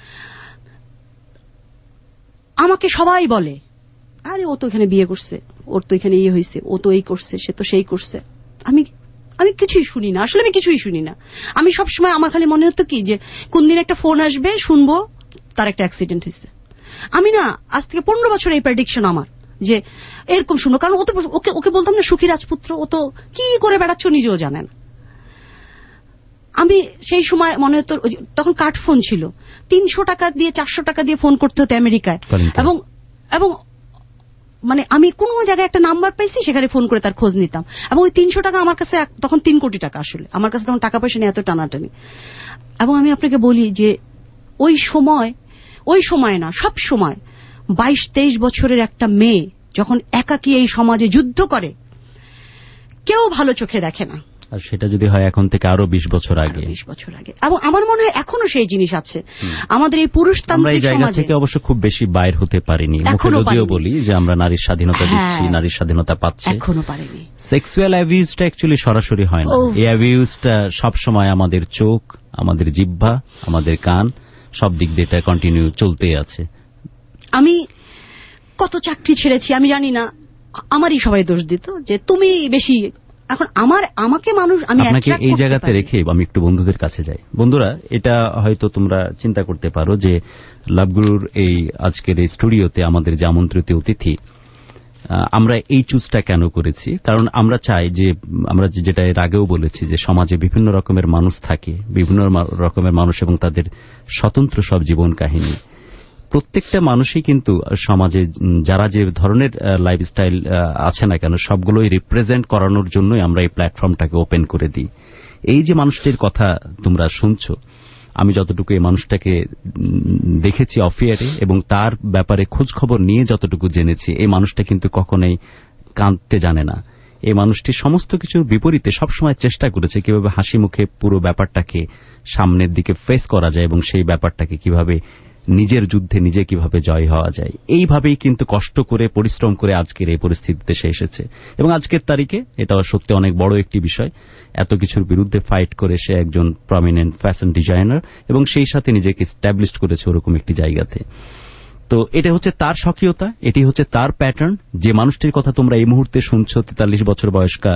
আমাকে সবাই বলে আরে ও তো এখানে বিয়ে করছে, ওর তো এখানে ইয়ে হয়েছে, ও তো এই করছে, সে তো সেই করছে। আমি আমি কিছুই শুনি না, আসলে আমি কিছুই শুনি না। আমি সবসময় আমার খালি মনে হতো কি যে কোন দিন একটা ফোন আসবে, শুনবো তার একটা অ্যাক্সিডেন্ট হয়েছে। আমি না আজ থেকে পনেরো বছর এই প্রেডিকশন আমার, যে এরকম শুনো। কারণ ও তো ওকে ওকে বলতাম না সুখী রাজপুত্র, ও তো কি করে বেড়াচ্ছ নিজেও জানে না। আমি সেই সময় মনে হতো, তখন কার্ড ফোন ছিল, তিনশো টাকা দিয়ে চারশো টাকা দিয়ে ফোন করতে হতো আমেরিকায়, এবং এবং মানে আমি কোন জায়গায় একটা নাম্বার পাইছি সেখানে ফোন করে তার খোঁজ নিতাম। এবং ওই তিনশো টাকা আমার কাছে তখন তিন কোটি টাকা, আসলে আমার কাছে তখন টাকা পয়সা নিয়ে এত টানাটানি। এবং আমি আপনাকে বলি যে ওই সময়, ওই সময় না সব সময় বাইশ তেইশ বছরের একটা মেয়ে যখন একাকী এই সমাজে যুদ্ধ করে, কেউ ভালো চোখে দেখে না। আর সেটা যদি হয় এখন থেকে আরো বিশ বছর আগে, বিশ বছর আগে। এবং আমার মনে হয় এখনো সেই জিনিস আছে আমাদের এই পুরুষতান্ত্রিক সমাজে। আমরা এই জায়গা থেকে অবশ্য খুব বেশি বাইর হতে পারিনি। মুখে যদিও বলি যে আমরা নারীর স্বাধীনতা দিচ্ছি, নারীর স্বাধীনতা পাচ্ছে, এখনো পারিনি। সেক্সুয়াল অ্যাবিউজটা অ্যাকচুয়ালি সরাসরি হয় না। এই অ্যাবিউজটা সবসময় আমাদের চোখ, আমাদের জিহ্বা, আমাদের কান, সব দিক দিয়ে এটা কন্টিনিউ চলতেই আছে। আমি কত চাকরি ছেড়েছি আমি জানি না, আমারই সবাই দোষ দিত যে তুমি বেশি। এখন আমার আমাকে মানুষ, আমি আপনাকে এই জায়গাতে রেখে আমি একটু বন্ধুদের কাছে যাই। বন্ধুরা, এটা হয়তো তোমরা চিন্তা করতে পারো যে লাভগুরুর এই আজকের এই স্টুডিওতে আমাদের যে আমন্ত্রিত অতিথি, আমরা এই চুজটা কেন করেছি। কারণ আমরা চাই যে, আমরা যেটা এর আগেও বলেছি যে সমাজে বিভিন্ন রকমের মানুষ থাকে, বিভিন্ন রকমের মানুষ এবং তাদের স্বতন্ত্র সব জীবন কাহিনী। প্রত্যেকটা মানুষই কিন্তু সমাজে যারা যে ধরনের লাইফস্টাইল আছে না কেন, সবগুলোই রিপ্রেজেন্ট করানোর জন্যই আমরা এই প্ল্যাটফর্মটাকে ওপেন করে দিই। এই যে মানুষটির কথা তোমরা শুনছো, আমি যতটুকু এই মানুষটাকে দেখেছি অফিয়ারে এবং তার ব্যাপারে খোঁজ খবর নিয়ে যতটুকু জেনেছি, এই মানুষটা কিন্তু কখনোই কাঁদতে জানে না। এই মানুষটি সমস্ত কিছুর বিপরীতে সবসময় চেষ্টা করেছে কিভাবে হাসি মুখে পুরো ব্যাপারটাকে সামনের দিকে ফেস করা যায় এবং সেই ব্যাপারটাকে কিভাবে নিজের যুদ্ধে নিজে কিভাবে জয় হওয়া যায়। এইভাবেই কিন্তু কষ্ট করে পরিশ্রম করে আজকের এই পরিস্থিতিতে সে এসেছে। এবং আজকের তারিখে এটা সত্যি অনেক বড় একটি বিষয়, এত কিছুর বিরুদ্ধে ফাইট করে সে একজন প্রমিনেন্ট ফ্যাশন ডিজাইনার এবং সেই সাথে নিজেকে এস্টাবলিশ করেছে ওরকম একটি জায়গাতে। তো এটা হচ্ছে তার স্বকীয়তা, এটি হচ্ছে তার প্যাটার্ন। যে মানুষটির কথা তোমরা এই মুহূর্তে শুনছো, তেতাল্লিশ বছর বয়স্কা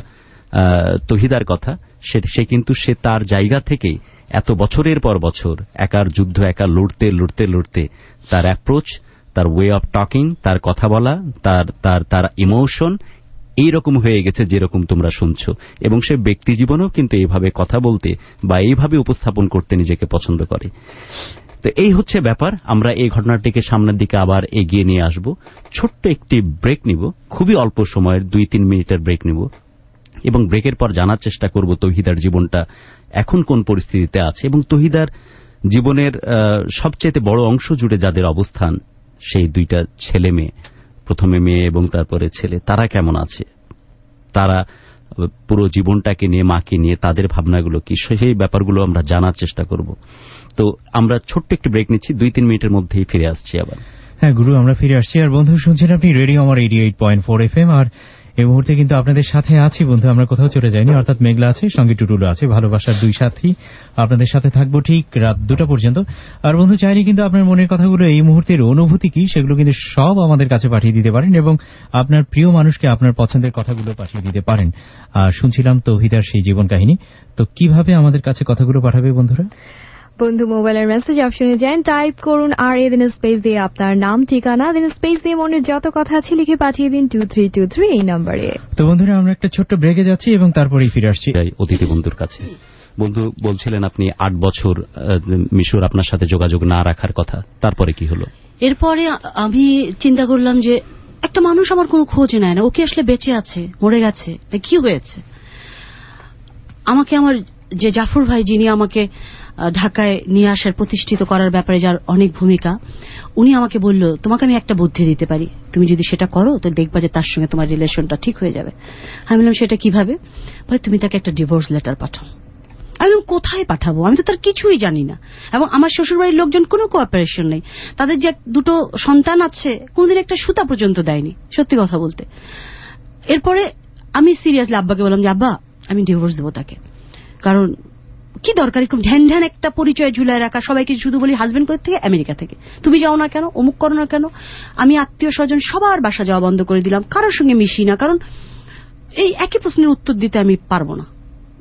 তহিদার কথা, সে কিন্তু সে তার জায়গা থেকেই এত বছরের পর বছর একার যুদ্ধ একা লড়তে লড়তে লড়তে তার অ্যাপ্রোচ, তার ওয়ে অফ টকিং, তার কথা বলা, তার তার তার ইমোশন এইরকম হয়ে গেছে যেরকম তোমরা শুনছো। এবং সে ব্যক্তি জীবনেও কিন্তু এইভাবে কথা বলতে বা এইভাবে উপস্থাপন করতে নিজেকে পছন্দ করে। তো এই হচ্ছে ব্যাপার। আমরা এই ঘটনাটিকে সামনের দিকে আবার এগিয়ে নিয়ে আসব। ছোট্ট একটি ব্রেক নিব, খুবই অল্প সময়ের দুই তিন মিনিটের ব্রেক নিব। এবং ব্রেকের পর জানার চেষ্টা করব তৌহিদার জীবনটা এখন কোন পরিস্থিতিতে আছে এবং তৌহিদার জীবনের সবচেয়ে বড় অংশ জুড়ে যাদের অবস্থান, সেই দুইটা ছেলে মেয়ে, প্রথমে মেয়ে এবং তারপরে ছেলে, তারা কেমন আছে, তারা পুরো জীবনটাকে নিয়ে, মাকে নিয়ে তাদের ভাবনাগুলো কি, সেই ব্যাপারগুলো আমরা জানার চেষ্টা করব। তো আমরা ছোট্ট একটি ব্রেক নিচ্ছি, দুই তিন মিনিটের মধ্যেই ফিরে আসছি আবার। হ্যাঁ গুরু, আমরা ফিরে আসছি। আর বন্ধু, শুনছেন আপনি radio Aamar eighty eight point four F M. আর এই মুহূর্তে কিন্তু আপনাদের সাথে আছি বন্ধু, আমরা কোথাও চলে যাইনি, অর্থাৎ মেঘলা আছে, সঙ্গে টুটুলো আছে, ভালোবাসার দুই সাথী। আপনাদের সাথে থাকবো ঠিক রাত দুটা পর্যন্ত। আর বন্ধু, চাইলে কিন্তু আপনার মনের কথাগুলো, এই মুহূর্তের অনুভূতি কি, সেগুলো কিন্তু সব আমাদের কাছে পাঠিয়ে দিতে পারেন এবং আপনার প্রিয় মানুষকে আপনার পছন্দের কথাগুলো পাঠিয়ে দিতে পারেন। আর শুনছিলাম তৌহিদার সেই জীবন কাহিনী। তো কিভাবে আমাদের কাছে কথাগুলো পাঠাবে বন্ধুরা? বন্ধু মোবাইলের মেসেজ অপশনে যান, টাইপ করুন আর এ দিন স্পেস দিয়ে আপনার নাম, ঠিকানা, দিন স্পেস দিয়ে মনের যত কথা আছে লিখে পাঠিয়ে দিন টু থ্রি টু থ্রি এই নম্বরে। তো বন্ধুরা, আমরা একটা ছোট্ট ব্রেকে যাচ্ছি এবং তারপরেই ফিরে আসছি অতিথি বন্ধুর কাছে। বন্ধু বলছিলেন আপনি আট বছর মিশর আপনার সাথে যোগাযোগ না রাখার কথা, তারপরে কি হলো? এরপরে আমি চিন্তা করলাম যে একটা মানুষ আমার কোনো খোঁজ নেয় না, ও কি আসলে বেঁচে আছে, মরে গেছে, কি হয়েছে? আমাকে আমার যে জাফর ভাই, যিনি আমাকে ঢাকায় নিয়ে আসার, প্রতিষ্ঠিত করার ব্যাপারে যার অনেক ভূমিকা, উনি আমাকে বলল, তোমাকে আমি একটা বুদ্ধি দিতে পারি, তুমি যদি সেটা করো তো দেখবা যে তার সঙ্গে তোমার রিলেশনটা ঠিক হয়ে যাবে। আমি বললাম সেটা কিভাবে? বলে তুমি তাকে একটা ডিভোর্স লেটার পাঠাও। আমি কোথায় পাঠাবো, আমি তো তার কিছুই জানি না, এবং আমার শ্বশুরবাড়ির লোকজন কোনো কোঅপারেশন নেই, তাদের যে দুটো সন্তান আছে কোনদিন একটা সুতা পর্যন্ত দেয়নি, সত্যি কথা বলতে। এরপরে আমি সিরিয়াসলি আব্বাকে বললাম যে আব্বা, আমি ডিভোর্স দেবো তাকে, কারণ কি দরকার এরকম ঢ্যান ঢ্যান একটা পরিচয় ঝুলায় রাখা, সবাইকে শুধু বলি হাজবেন্ড কোথা থেকে, আমেরিকা থেকে, তুমি যাও না কেন, অমুক করো না কেন। আমি আত্মীয় স্বজন সবার বাসা যাওয়া বন্ধ করে দিলাম, কারোর সঙ্গে মিশি না, কারণ এই একই প্রশ্নের উত্তর দিতে আমি পারবো না,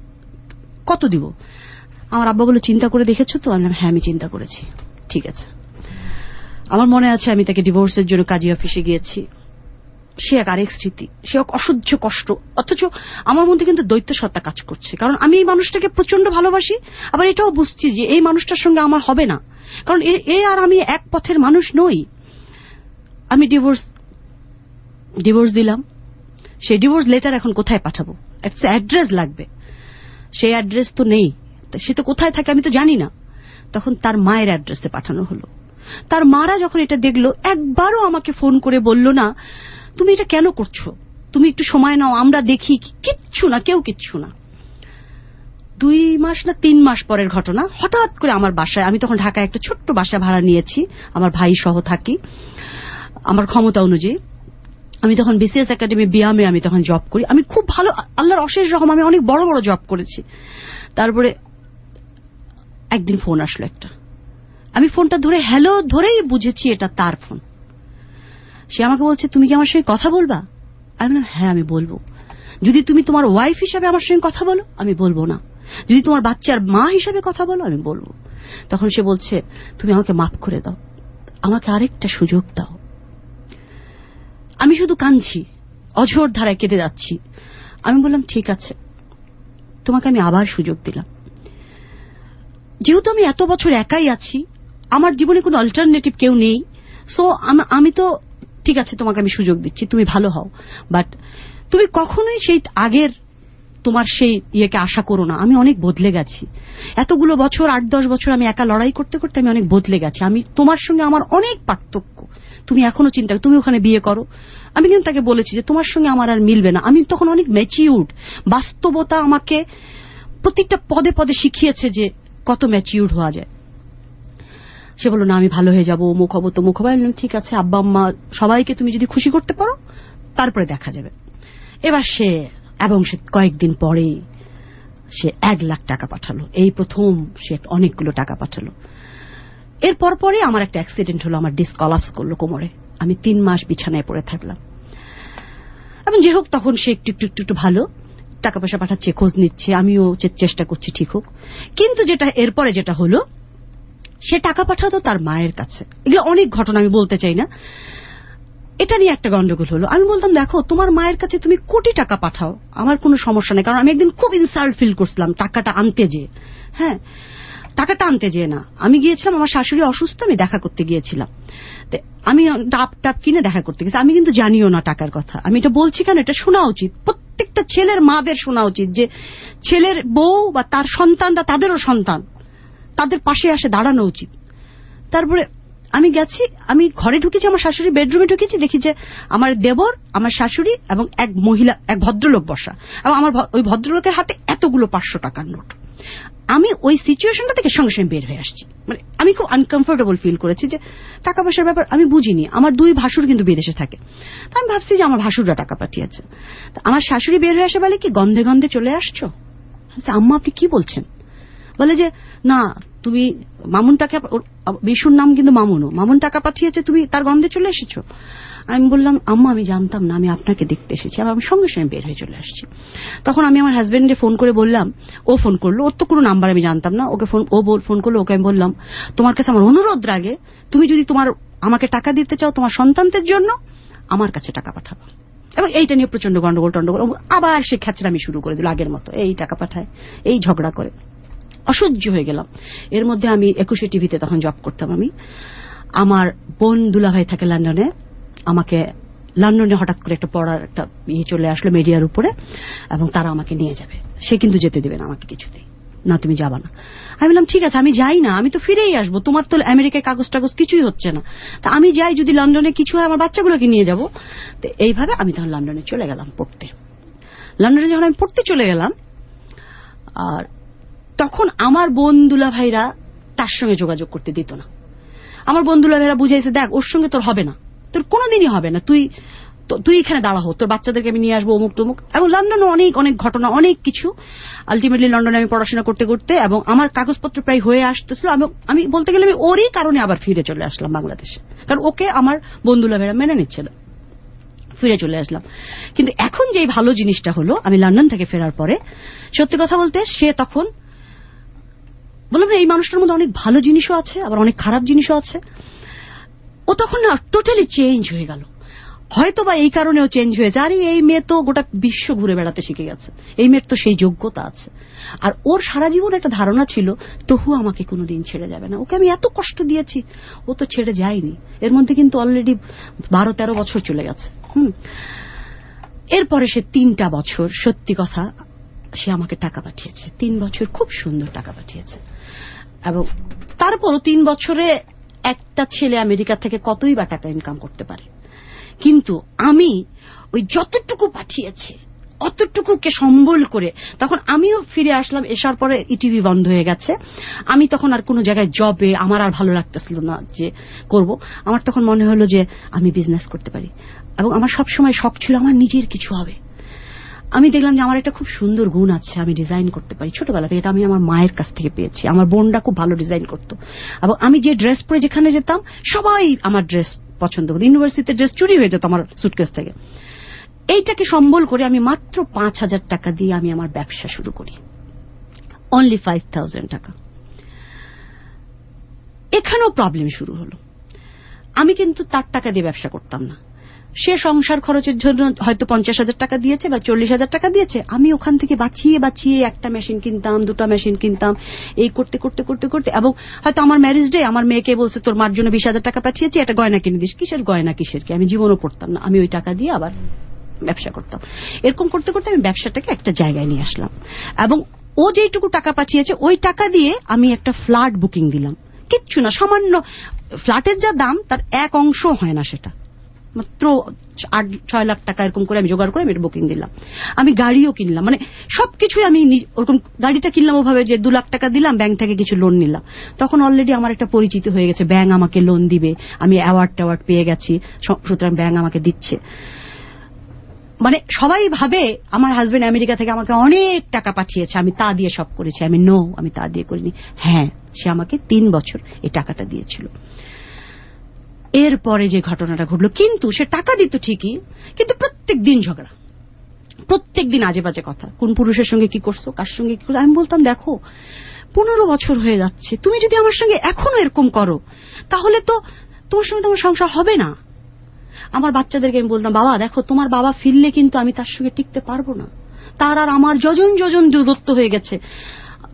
কত দিব। আমার আব্বা বলে, চিন্তা করে দেখেছো তো? আমি বললাম হ্যাঁ আমি চিন্তা করেছি। ঠিক আছে। আমার মনে আছে আমি তাকে ডিভোর্সের জন্য কাজী অফিসে গিয়েছি, সে এক আরেক স্মৃতি, সে এক অসহ্য কষ্ট, অথচ আমার মধ্যে কিন্তু দৈত্য সত্তা কাজ করছে, কারণ আমি এই মানুষটাকে প্রচন্ড ভালোবাসি, আবার এটাও বুঝছি যে এই মানুষটার সঙ্গে আমার হবে না, কারণ এ আর আমি এক পথের মানুষ নই। আমি ডিভোর্স ডিভোর্স দিলাম। সেই ডিভোর্স লেটার এখন কোথায় পাঠাবো? একটা অ্যাড্রেস লাগবে, সেই অ্যাড্রেস তো নেই, সে তো কোথায় থাকে আমি তো জানি না। তখন তার মায়ের অ্যাড্রেসে পাঠানো হলো। তার মারা যখন এটা দেখলো, একবারও আমাকে ফোন করে বলল না তুমি এটা কেন করছো, তুমি একটু সময় নাও, আমরা দেখি, কিচ্ছু না, কেউ কিচ্ছু না। দুই মাস না তিন মাস পরের ঘটনা, হঠাৎ করে আমার বাসায়, আমি তখন ঢাকায় একটা ছোট্ট বাসা ভাড়া নিয়েছি, আমার ভাই সহ থাকি আমার ক্ষমতা অনুযায়ী। আমি তখন বিসিএস একাডেমি বিয়ামে আমি তখন জব করি, আমি খুব ভালো, আল্লাহর অশেষ রকম আমি অনেক বড় বড় জব করেছি। তারপরে একদিন ফোন আসলো একটা, আমি ফোনটা ধরে হ্যালো ধরেই বুঝেছি এটা তার ফোন। সে আমাকে বলছে তুমি কি আমার সঙ্গে কথা বলবা? আমি বললাম হ্যাঁ আমি বলবো। যদি তুমি তোমার ওয়াইফ হিসাবে আমার সঙ্গে কথা বলো আমি বলবো না, যদি তোমার বাচ্চার মা হিসাবে কথা বলো আমি বলবো। তখন সে বলছে তুমি আমাকে মাফ করে দাও, আমাকে আরেকটা সুযোগ দাও। আমি শুধু কাঁদছি, অঝোর ধারায় কেঁদে যাচ্ছি। আমি বললাম ঠিক আছে, তোমাকে আমি আবার সুযোগ দিলাম। যেহেতু আমি এত বছর একাই আছি, আমার জীবনে কোনো অল্টারনেটিভ কেউ নেই, সো আমি তো ঠিক আছে তোমাকে আমি সুযোগ দিচ্ছি, তুমি ভালো হও, বাট তুমি কখনোই সেই আগের তোমার সেই ইয়েকে আশা করো না। আমি অনেক বদলে গেছি, এতগুলো বছর, আট দশ বছর আমি একা লড়াই করতে করতে আমি অনেক বদলে গেছি। আমি তোমার সঙ্গে আমার অনেক পার্থক্য, তুমি এখনো চিন্তা, তুমি ওখানে বিয়ে করো। আমি কিন্তু তাকে বলেছি যে তোমার সঙ্গে আমার আর মিলবে না। আমি তখন অনেক ম্যাচিউরড, বাস্তবতা আমাকে প্রত্যেকটা পদে পদে শিখিয়েছে যে কত ম্যাচিউরড হওয়া যায়। সে বলল না আমি ভালো হয়ে যাবো, মুখ হবো তো মুখ হবো। ঠিক আছে, আব্বা আম্মা সবাইকে তুমি যদি খুশি করতে পারো তারপরে দেখা যাবে। এবার সে, এবং সে কয়েকদিন পরে সে এক লাখ টাকা পাঠালো, এই প্রথম সে অনেকগুলো টাকা পাঠালো। এর পর পরে আমার একটা অ্যাক্সিডেন্ট হলো, আমার ডিস্ক কলাপস করলো কোমরে, আমি তিন মাস বিছানায় পড়ে থাকলাম। এবং যে হোক তখন সে একটু একটু একটু একটু ভালো, টাকা পয়সা পাঠাচ্ছে, খোঁজ নিচ্ছে, আমিও চেষ্টা করছি ঠিক হোক। কিন্তু যেটা এরপরে যেটা হলো, সে টাকা পাঠাতো তার মায়ের কাছে। এগুলো অনেক ঘটনা, আমি বলতে চাই না, এটা নিয়ে একটা গন্ডগোল হলো। আমি বলতাম দেখো তোমার মায়ের কাছে তুমি কোটি টাকা পাঠাও, আমার কোনো সমস্যা নেই, কারণ আমি একদিন খুব ইনসাল্ট ফিল করছিলাম টাকাটা আনতে যেয়ে। হ্যাঁ, টাকাটা আনতে যেয়ে না, আমি গিয়েছিলাম, আমার শাশুড়ি অসুস্থ, আমি দেখা করতে গিয়েছিলাম, আমি ডাব টাপ কিনে দেখা করতে গেছি। আমি কিন্তু জানিও না টাকার কথা, আমি এটা বলছি কেন, এটা শোনা উচিত, প্রত্যেকটা ছেলের মাদের শোনা উচিত যে ছেলের বউ বা তার সন্তানরা তাদেরও সন্তান, তাদের পাশে আসে দাঁড়ানো উচিত। তারপরে আমি গেছি, আমি ঘরে ঢুকেছি, আমার শাশুড়ি বেডরুমে ঢুকেছি, দেখি যে আমার দেবর, আমার শাশুড়ি এবং এক মহিলা, এক ভদ্রলোক বসা, এবং আমার ওই ভদ্রলোকের হাতে এতগুলো পাঁচশো টাকার নোট। আমি ওই সিচুয়েশনটা থেকে সঙ্গে সঙ্গে বের হয়ে আসছি। মানে আমি খুব আনকমফোর্টেবল ফিল করেছি যে টাকা পয়সার ব্যাপার আমি বুঝিনি। আমার দুই ভাসুর কিন্তু বিদেশে থাকে, তো আমি ভাবছি যে আমার ভাসুররা টাকা পাঠিয়েছে। আমার শাশুড়ি বের হয়ে আসে, বলে কি গন্ধে গন্ধে চলে আসছো? আম্মা আপনি কি বলছেন? বলে যে না, তুমি মামুন টাকা, বিশুর নাম কিন্তু মামুনও, মামুন টাকা পাঠিয়েছে, তুমি তার গন্ধে চলে এসেছো। আমি বললাম আম্মা আমি জানতাম না, আমি আপনাকে দেখতে এসেছি। আমি সঙ্গে সঙ্গে বের হয়ে চলে আসছি। তখন আমি আমার হাজবেন্ডে ফোন করে বললাম, ও ফোন করলো, ওর তো কোনো নাম্বার আমি জানতাম না, ওকে ফোন, ও ফোন করলো, ওকে আমি বললাম তোমার কাছে আমার অনুরোধ রাগে, তুমি যদি তোমার আমাকে টাকা দিতে চাও তোমার সন্তানদের জন্য, আমার কাছে টাকা পাঠাবো। এবং এইটা নিয়ে প্রচন্ড গন্ডগোল টন্ডগোল, আবার সে খ্যাচড়ামি শুরু করে দিল আগের মতো, এই টাকা পাঠায়, এই ঝগড়া করে অসহ্য হয়ে গেলাম। এর মধ্যে আমি একুশে টিভিতে তখন জব করতাম। আমি, আমার বোন দুলাভাই থাকে লন্ডনে, আমাকে লন্ডনে হঠাৎ করে একটা পড়ার একটা ইয়ে চলে আসলো মিডিয়ার উপরে, এবং তারা আমাকে নিয়ে যাবে, সে কিন্তু যেতে দেবে না আমাকে কিছুতেই, না তুমি যাবা না। আমি বললাম ঠিক আছে আমি যাই না, আমি তো ফিরেই আসবো, তোমার তো আমেরিকায় কাগজ টাগজ কিছুই হচ্ছে না, তা আমি যাই, যদি লন্ডনে কিছু হয় আমার বাচ্চাগুলোকে নিয়ে যাবো। তো এইভাবে আমি তখন লন্ডনে চলে গেলাম পড়তে। লন্ডনে যখন আমি পড়তে চলে গেলাম, আর তখন আমার বন্ধুলা ভাইরা তার সঙ্গে যোগাযোগ করতে দিত না। আমার বন্ধুলা ভাইরা বুঝাইছে দেখ ওর সঙ্গে তোর হবে না, তোর কোনোদিনই হবে না, তুই তুই এখানে দাঁড়া হো, তোর বাচ্চাদেরকে আমি নিয়ে আসবো অমুক টমুক। এবং লন্ডনে অনেক অনেক ঘটনা, অনেক কিছু। আলটিমেটলি লন্ডনে আমি পড়াশোনা করতে করতে এবং আমার কাগজপত্র প্রায় হয়ে আসতেছিল, আমি আমি বলতে গেলে আমি ওরই কারণে আবার ফিরে চলে আসলাম বাংলাদেশে, কারণ ওকে আমার বন্ধুলা ভাইরা মেনে নিচ্ছে না, ফিরে চলে আসলাম। কিন্তু এখন যে ভালো জিনিসটা হলো, আমি লন্ডন থেকে ফেরার পরে সত্যি কথা বলতে, সে তখন বললাম এই মানুষটার মধ্যে অনেক ভালো জিনিসও আছে, আবার অনেক খারাপ জিনিসও আছে। ও তখন না টোটালি চেঞ্জ হয়ে গেল, হয়তো বা এই কারণেও চেঞ্জ হয়েছে। আরে এই মেয়ে তো গোটা বিশ্ব ঘুরে বেড়াতে শিখে গেছে, এই মেয়ের তো সেই যোগ্যতা আছে। আর ওর সারা জীবন একটা ধারণা ছিল তবু আমাকে কোনোদিন ছেড়ে যাবে না, ওকে আমি এত কষ্ট দিয়েছি, ও তো ছেড়ে যায়নি। এর মধ্যে কিন্তু অলরেডি বারো তেরো বছর চলে গেছে। হুম এরপরে সে তিনটা বছর সত্যি কথা সে আমাকে টাকা পাঠিয়েছে, তিন বছর খুব সুন্দর টাকা পাঠিয়েছে। এবং তারপরও তিন বছরে একটা ছেলে আমেরিকা থেকে কতই বা টাকা ইনকাম করতে পারে, কিন্তু আমি ওই যতটুকু পাঠিয়েছে অতটুকুকে সম্বল করে, তখন আমিও ফিরে আসলাম। এসার পরে ইটিভি বন্ধ হয়ে গেছে, আমি তখন আর কোনো জায়গায় জবে আমার আর ভালো লাগতেছিল না যে করব। আমার তখন মনে হলো যে আমি বিজনেস করতে পারি, এবং আমার সবসময় শখ ছিল আমার নিজের কিছু হবে। আমি দেখলাম যে আমার একটা খুব সুন্দর গুণ আছে, আমি ডিজাইন করতে পারি ছোটবেলা থেকে, এটা আমি আমার মায়ের কাছ থেকে পেয়েছি। আমার বোনটা খুব ভালো ডিজাইন করতো, এবং আমি যে ড্রেস পরে যেখানে যেতাম সবাই আমার ড্রেস পছন্দ করতো। ইউনিভার্সিটিতে ড্রেস চুরি হয়ে যেত আমার সুটকেস থেকে। এইটাকে সম্বল করে আমি মাত্র পাঁচ হাজার টাকা দিয়ে আমি আমার ব্যবসা শুরু করি, অনলি ফাইভ থাউজেন্ড টাকা। এখানেও প্রবলেম শুরু হলো। আমি কিন্তু তার টাকা দিয়ে ব্যবসা করতাম না, সে সংসার খরচের জন্য হয়তো পঞ্চাশ হাজার টাকা দিয়েছে বা চল্লিশ হাজার টাকা দিয়েছে, আমি ওখান থেকে বাঁচিয়ে বাঁচিয়ে একটা মেশিন কিনতাম, দুটা মেশিন কিনতাম, এই করতে করতে করতে করতে। এবং হয়তো আমার ম্যারেজ ডে আমার মেয়েকে বলছে তোর মার জন্য বিশ হাজার টাকা পাঠিয়েছি, একটা গয়না কিনে দিস। কিসের গয়না কিসের কি, আমি জীবনও পড়তাম না, আমি ওই টাকা দিয়ে আবার ব্যবসা করতাম। এরকম করতে করতে আমি ব্যবসাটাকে একটা জায়গায় নিয়ে আসলাম, এবং ও যেটুকু টাকা পাঠিয়েছে ওই টাকা দিয়ে আমি একটা ফ্ল্যাট বুকিং দিলাম। কিচ্ছু না, সামান্য ফ্ল্যাটের যা দাম তার এক অংশ হয় না, সেটা মাত্র আট ছয় লাখ টাকা এরকম করে আমি জোগাড় করে আমি বুকিং দিলাম। আমি গাড়িও কিনলাম, মানে সবকিছুই আমি ওরকম গাড়িটা কিনলাম ওভাবে যে দু লাখ টাকা দিলাম, ব্যাংক থেকে কিছু লোন নিলাম। তখন অলরেডি আমার একটা পরিচিত হয়ে গেছে, ব্যাংক আমাকে লোন দিবে, আমি অ্যাওয়ার্ড ট্যাওয়ার্ড পেয়ে গেছি, সুতরাং ব্যাংক আমাকে দিচ্ছে। মানে সবাই ভাবে আমার হাজবেন্ড আমেরিকা থেকে আমাকে অনেক টাকা পাঠিয়েছে, আমি তা দিয়ে সব করেছি। আমি নো, আমি তা দিয়ে করিনি। হ্যাঁ, সে আমাকে তিন বছর এই টাকাটা দিয়েছিল। এরপরে যে ঘটনাটা ঘটলো, কিন্তু সে টাকা দিত ঠিকই, কিন্তু প্রত্যেক দিন ঝগড়া, প্রত্যেক দিন আজে বাজে কথা, কোন পুরুষের সঙ্গে কি করছো, কার সঙ্গে কি করছো। আমি বলতাম দেখো পনেরো বছর হয়ে যাচ্ছে, তুমি যদি আমার সঙ্গে এখনো এরকম করো তাহলে তো তোমার সঙ্গে তোমার সংসার হবে না। আমার বাচ্চাদেরকে আমি বলতাম বাবা দেখো তোমার বাবা ফিরলে কিন্তু আমি তার সঙ্গে টিকতে পারবো না, তার আর আমার যজন যজন দূরত্ব হয়ে গেছে,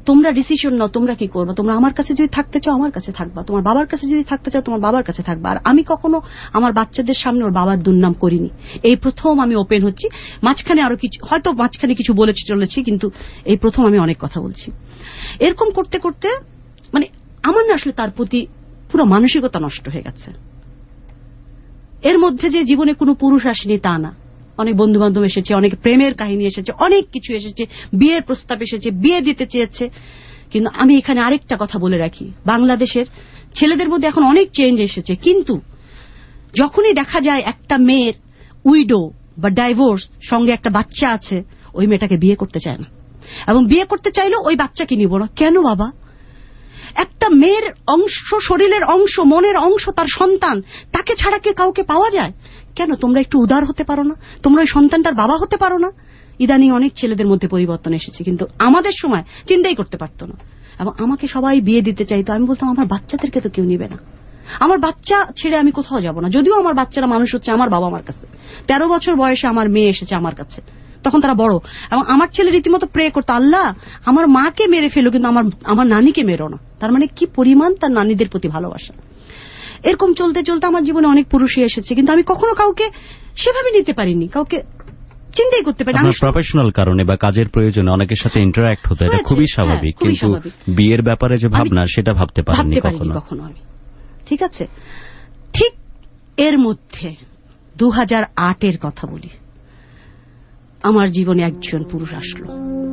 তোমরা ডিসিশন নাও, তোমরা কি করবে, তোমরা আমার কাছে যদি থাকতে চাও আমার কাছে থাকবা, তোমার বাবার কাছে যদি থাকতে চাও তোমার বাবার কাছে থাকবা। আর আমি কখনো আমার বাচ্চাদের সামনে ওর বাবার দুর্নাম করিনি, এই প্রথম আমি ওপেন হচ্ছি। মাঝখানে আরো কিছু হয়তো মাঝখানে কিছু বলে চলেছি, কিন্তু এই প্রথম আমি অনেক কথা বলছি। এরকম করতে করতে মানে আমার না আসলে তার প্রতি পুরো মানসিকতা নষ্ট হয়ে গেছে। এর মধ্যে যে জীবনে কোনো পুরুষ আসেনি তা না, অনেক বন্ধু বান্ধব এসেছে, অনেক প্রেমের কাহিনী এসেছে, অনেক কিছু এসেছে, বিয়ের প্রস্তাব এসেছে, বিয়ে দিতে চেয়েছে। কিন্তু আমি এখানে আরেকটা কথা বলে রাখি, বাংলাদেশের ছেলেদের মধ্যে এখন অনেক চেঞ্জ এসেছে, কিন্তু যখনই দেখা যায় একটা মেয়ের উইডো বা ডাইভোর্স সঙ্গে একটা বাচ্চা আছে, ওই মেয়েটাকে বিয়ে করতে চায় না, এবং বিয়ে করতে চাইলেও ওই বাচ্চাকে নিব না। কেন বাবা? একটা মেয়ের অংশ, শরীরের অংশ, মনের অংশ, তার সন্তান, তাকে ছাড়া কি কাউকে পাওয়া যায়? কেন তোমরা একটু উদার হতে পারো না? তোমরা ওই সন্তানটার বাবা হতে পারো না? ইদানিং অনেক ছেলেদের মধ্যে পরিবর্তন এসেছে, কিন্তু আমাদের সময় চিন্তাই করতে পারতো না। এবং আমাকে সবাই বিয়ে দিতে চাইতো, আমি বলতাম আমার বাচ্চাদেরকে তো কেউ নিবে না, আমার বাচ্চা ছেড়ে আমি কোথাও যাব না। যদিও আমার বাচ্চারা মানুষ হচ্ছে আমার বাবা মার কাছে। তেরো বছর বয়সে আমার মেয়ে এসেছে আমার কাছে, তখন তারা বড়, এবং আমার ছেলে রীতিমতো প্রে করতো, আল্লাহ আমার মাকে মেরে ফেলো কিন্তু আমার আমার নানিকে মেরো না। তার মানে কি পরিমাণ তার নানিদের প্রতি ভালোবাসা। এরকম চলতে চলতে আমার জীবনে অনেক পুরুষই এসেছে, কিন্তু আমি কখনো কাউকে সেভাবে নিতে পারিনি, কাউকে চিন্তাই করতে পারি না। প্রফেশনাল কারণে বা কাজের প্রয়োজনে অনেকের সাথে ইন্টারঅ্যাক্ট হতে, এটা খুবই স্বাভাবিক, কিন্তু বিয়ের ব্যাপারে যে ভাবনা সেটা ভাবতে পারিনি কখনো আমি। ঠিক আছে, ঠিক এর মধ্যে দু হাজার আটের কথা বলি, আমার জীবনে একজন পুরুষ আসলো।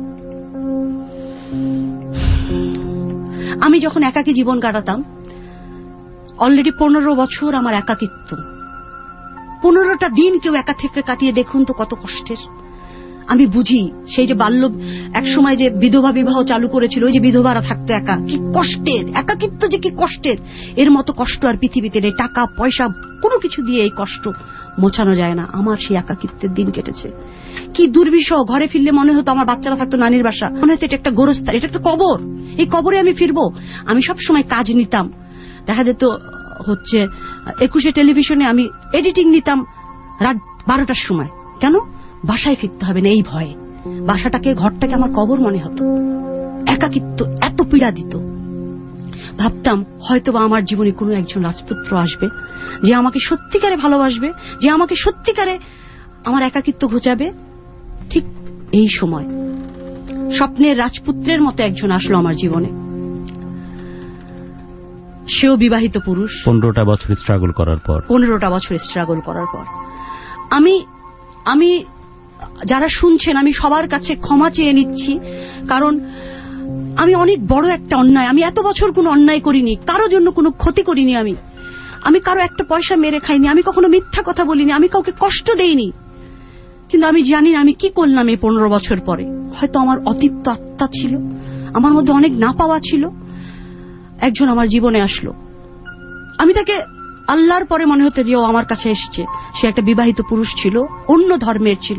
আমি যখন একাকী জীবন কাটাতাম, অলরেডি পনেরো বছর আমার একাকিত্ব, পনেরোটা দিন কেউ একা থেকে কাটিয়ে দেখুন তো কত কষ্টের। আমি বুঝি সেই যে বাল্য এক সময় যে বিধবা বিবাহ চালু করেছিল, ওই যে বিধবারা থাকতো একা, কি কষ্টের, একাকিত্ব যে কি কষ্টের, এর মতো কষ্ট আর পৃথিবীতে নেই। টাকা পয়সা কোনো কিছু দিয়ে এই কষ্ট মোছানো যায় না। আমার সেই একাকিত্বের দিন কেটেছে, কি দুর্বিষহ। ঘরে ফিরলে মনে হতো আমার বাচ্চারা থাকতো নানির বাসা, মনে হতো এটা একটা গোরস্থান, এটা একটা কবর, এই কবরে আমি ফিরবো। আমি সব সময় কাজ নিতাম, দেখা যেত হচ্ছে একুশে টেলিভিশনে আমি এডিটিং নিতাম রাত বারোটার সময়। কেন? বাসায় ফিরতে হবে না এই ভয়ে। বাসাটাকে, ঘরটাকে আমার কবর মনে হতো। একাকিত্ব এত পীড়া দিত। ভাবতাম হয়তোবা আমার জীবনে কোনো একজন রাজপুত্র আসবে, যে আমাকে সত্যিকারে ভালোবাসবে, যে আমাকে সত্যিকারে আমার একাকিত্ব ঘুচাবে। ঠিক এই সময় স্বপ্নের রাজপুত্রের মতো একজন আসলো আমার জীবনে। সেও বিবাহিত পুরুষ। পনেরোটা বছর স্ট্রাগল করার পর পনেরোটা বছর স্ট্রাগল করার পর আমি আমি যারা শুনছেন, আমি সবার কাছে ক্ষমা চেয়ে নিচ্ছি, কারণ আমি অনেক বড় একটা অন্যায়, আমি এত বছর কোনো অন্যায় করিনি, কারো জন্য কোনো ক্ষতি করিনি, আমি আমি কারো একটা পয়সা মেরে খাইনি, আমি কখনো মিথ্যা কথা বলিনি, আমি কাউকে কষ্ট দেইনি। কিন্তু আমি জানি না আমি কি করলাম এই পনেরো বছর পরে। হয়তো আমার অতৃপ্ত আত্মা ছিল, আমার মধ্যে অনেক না পাওয়া ছিল। একজন আমার জীবনে আসলো, আমি তাকে আল্লাহর পরে মনে হতে যে ও আমার কাছে এসছে। সে একটা বিবাহিত পুরুষ ছিল, অন্য ধর্মের ছিল।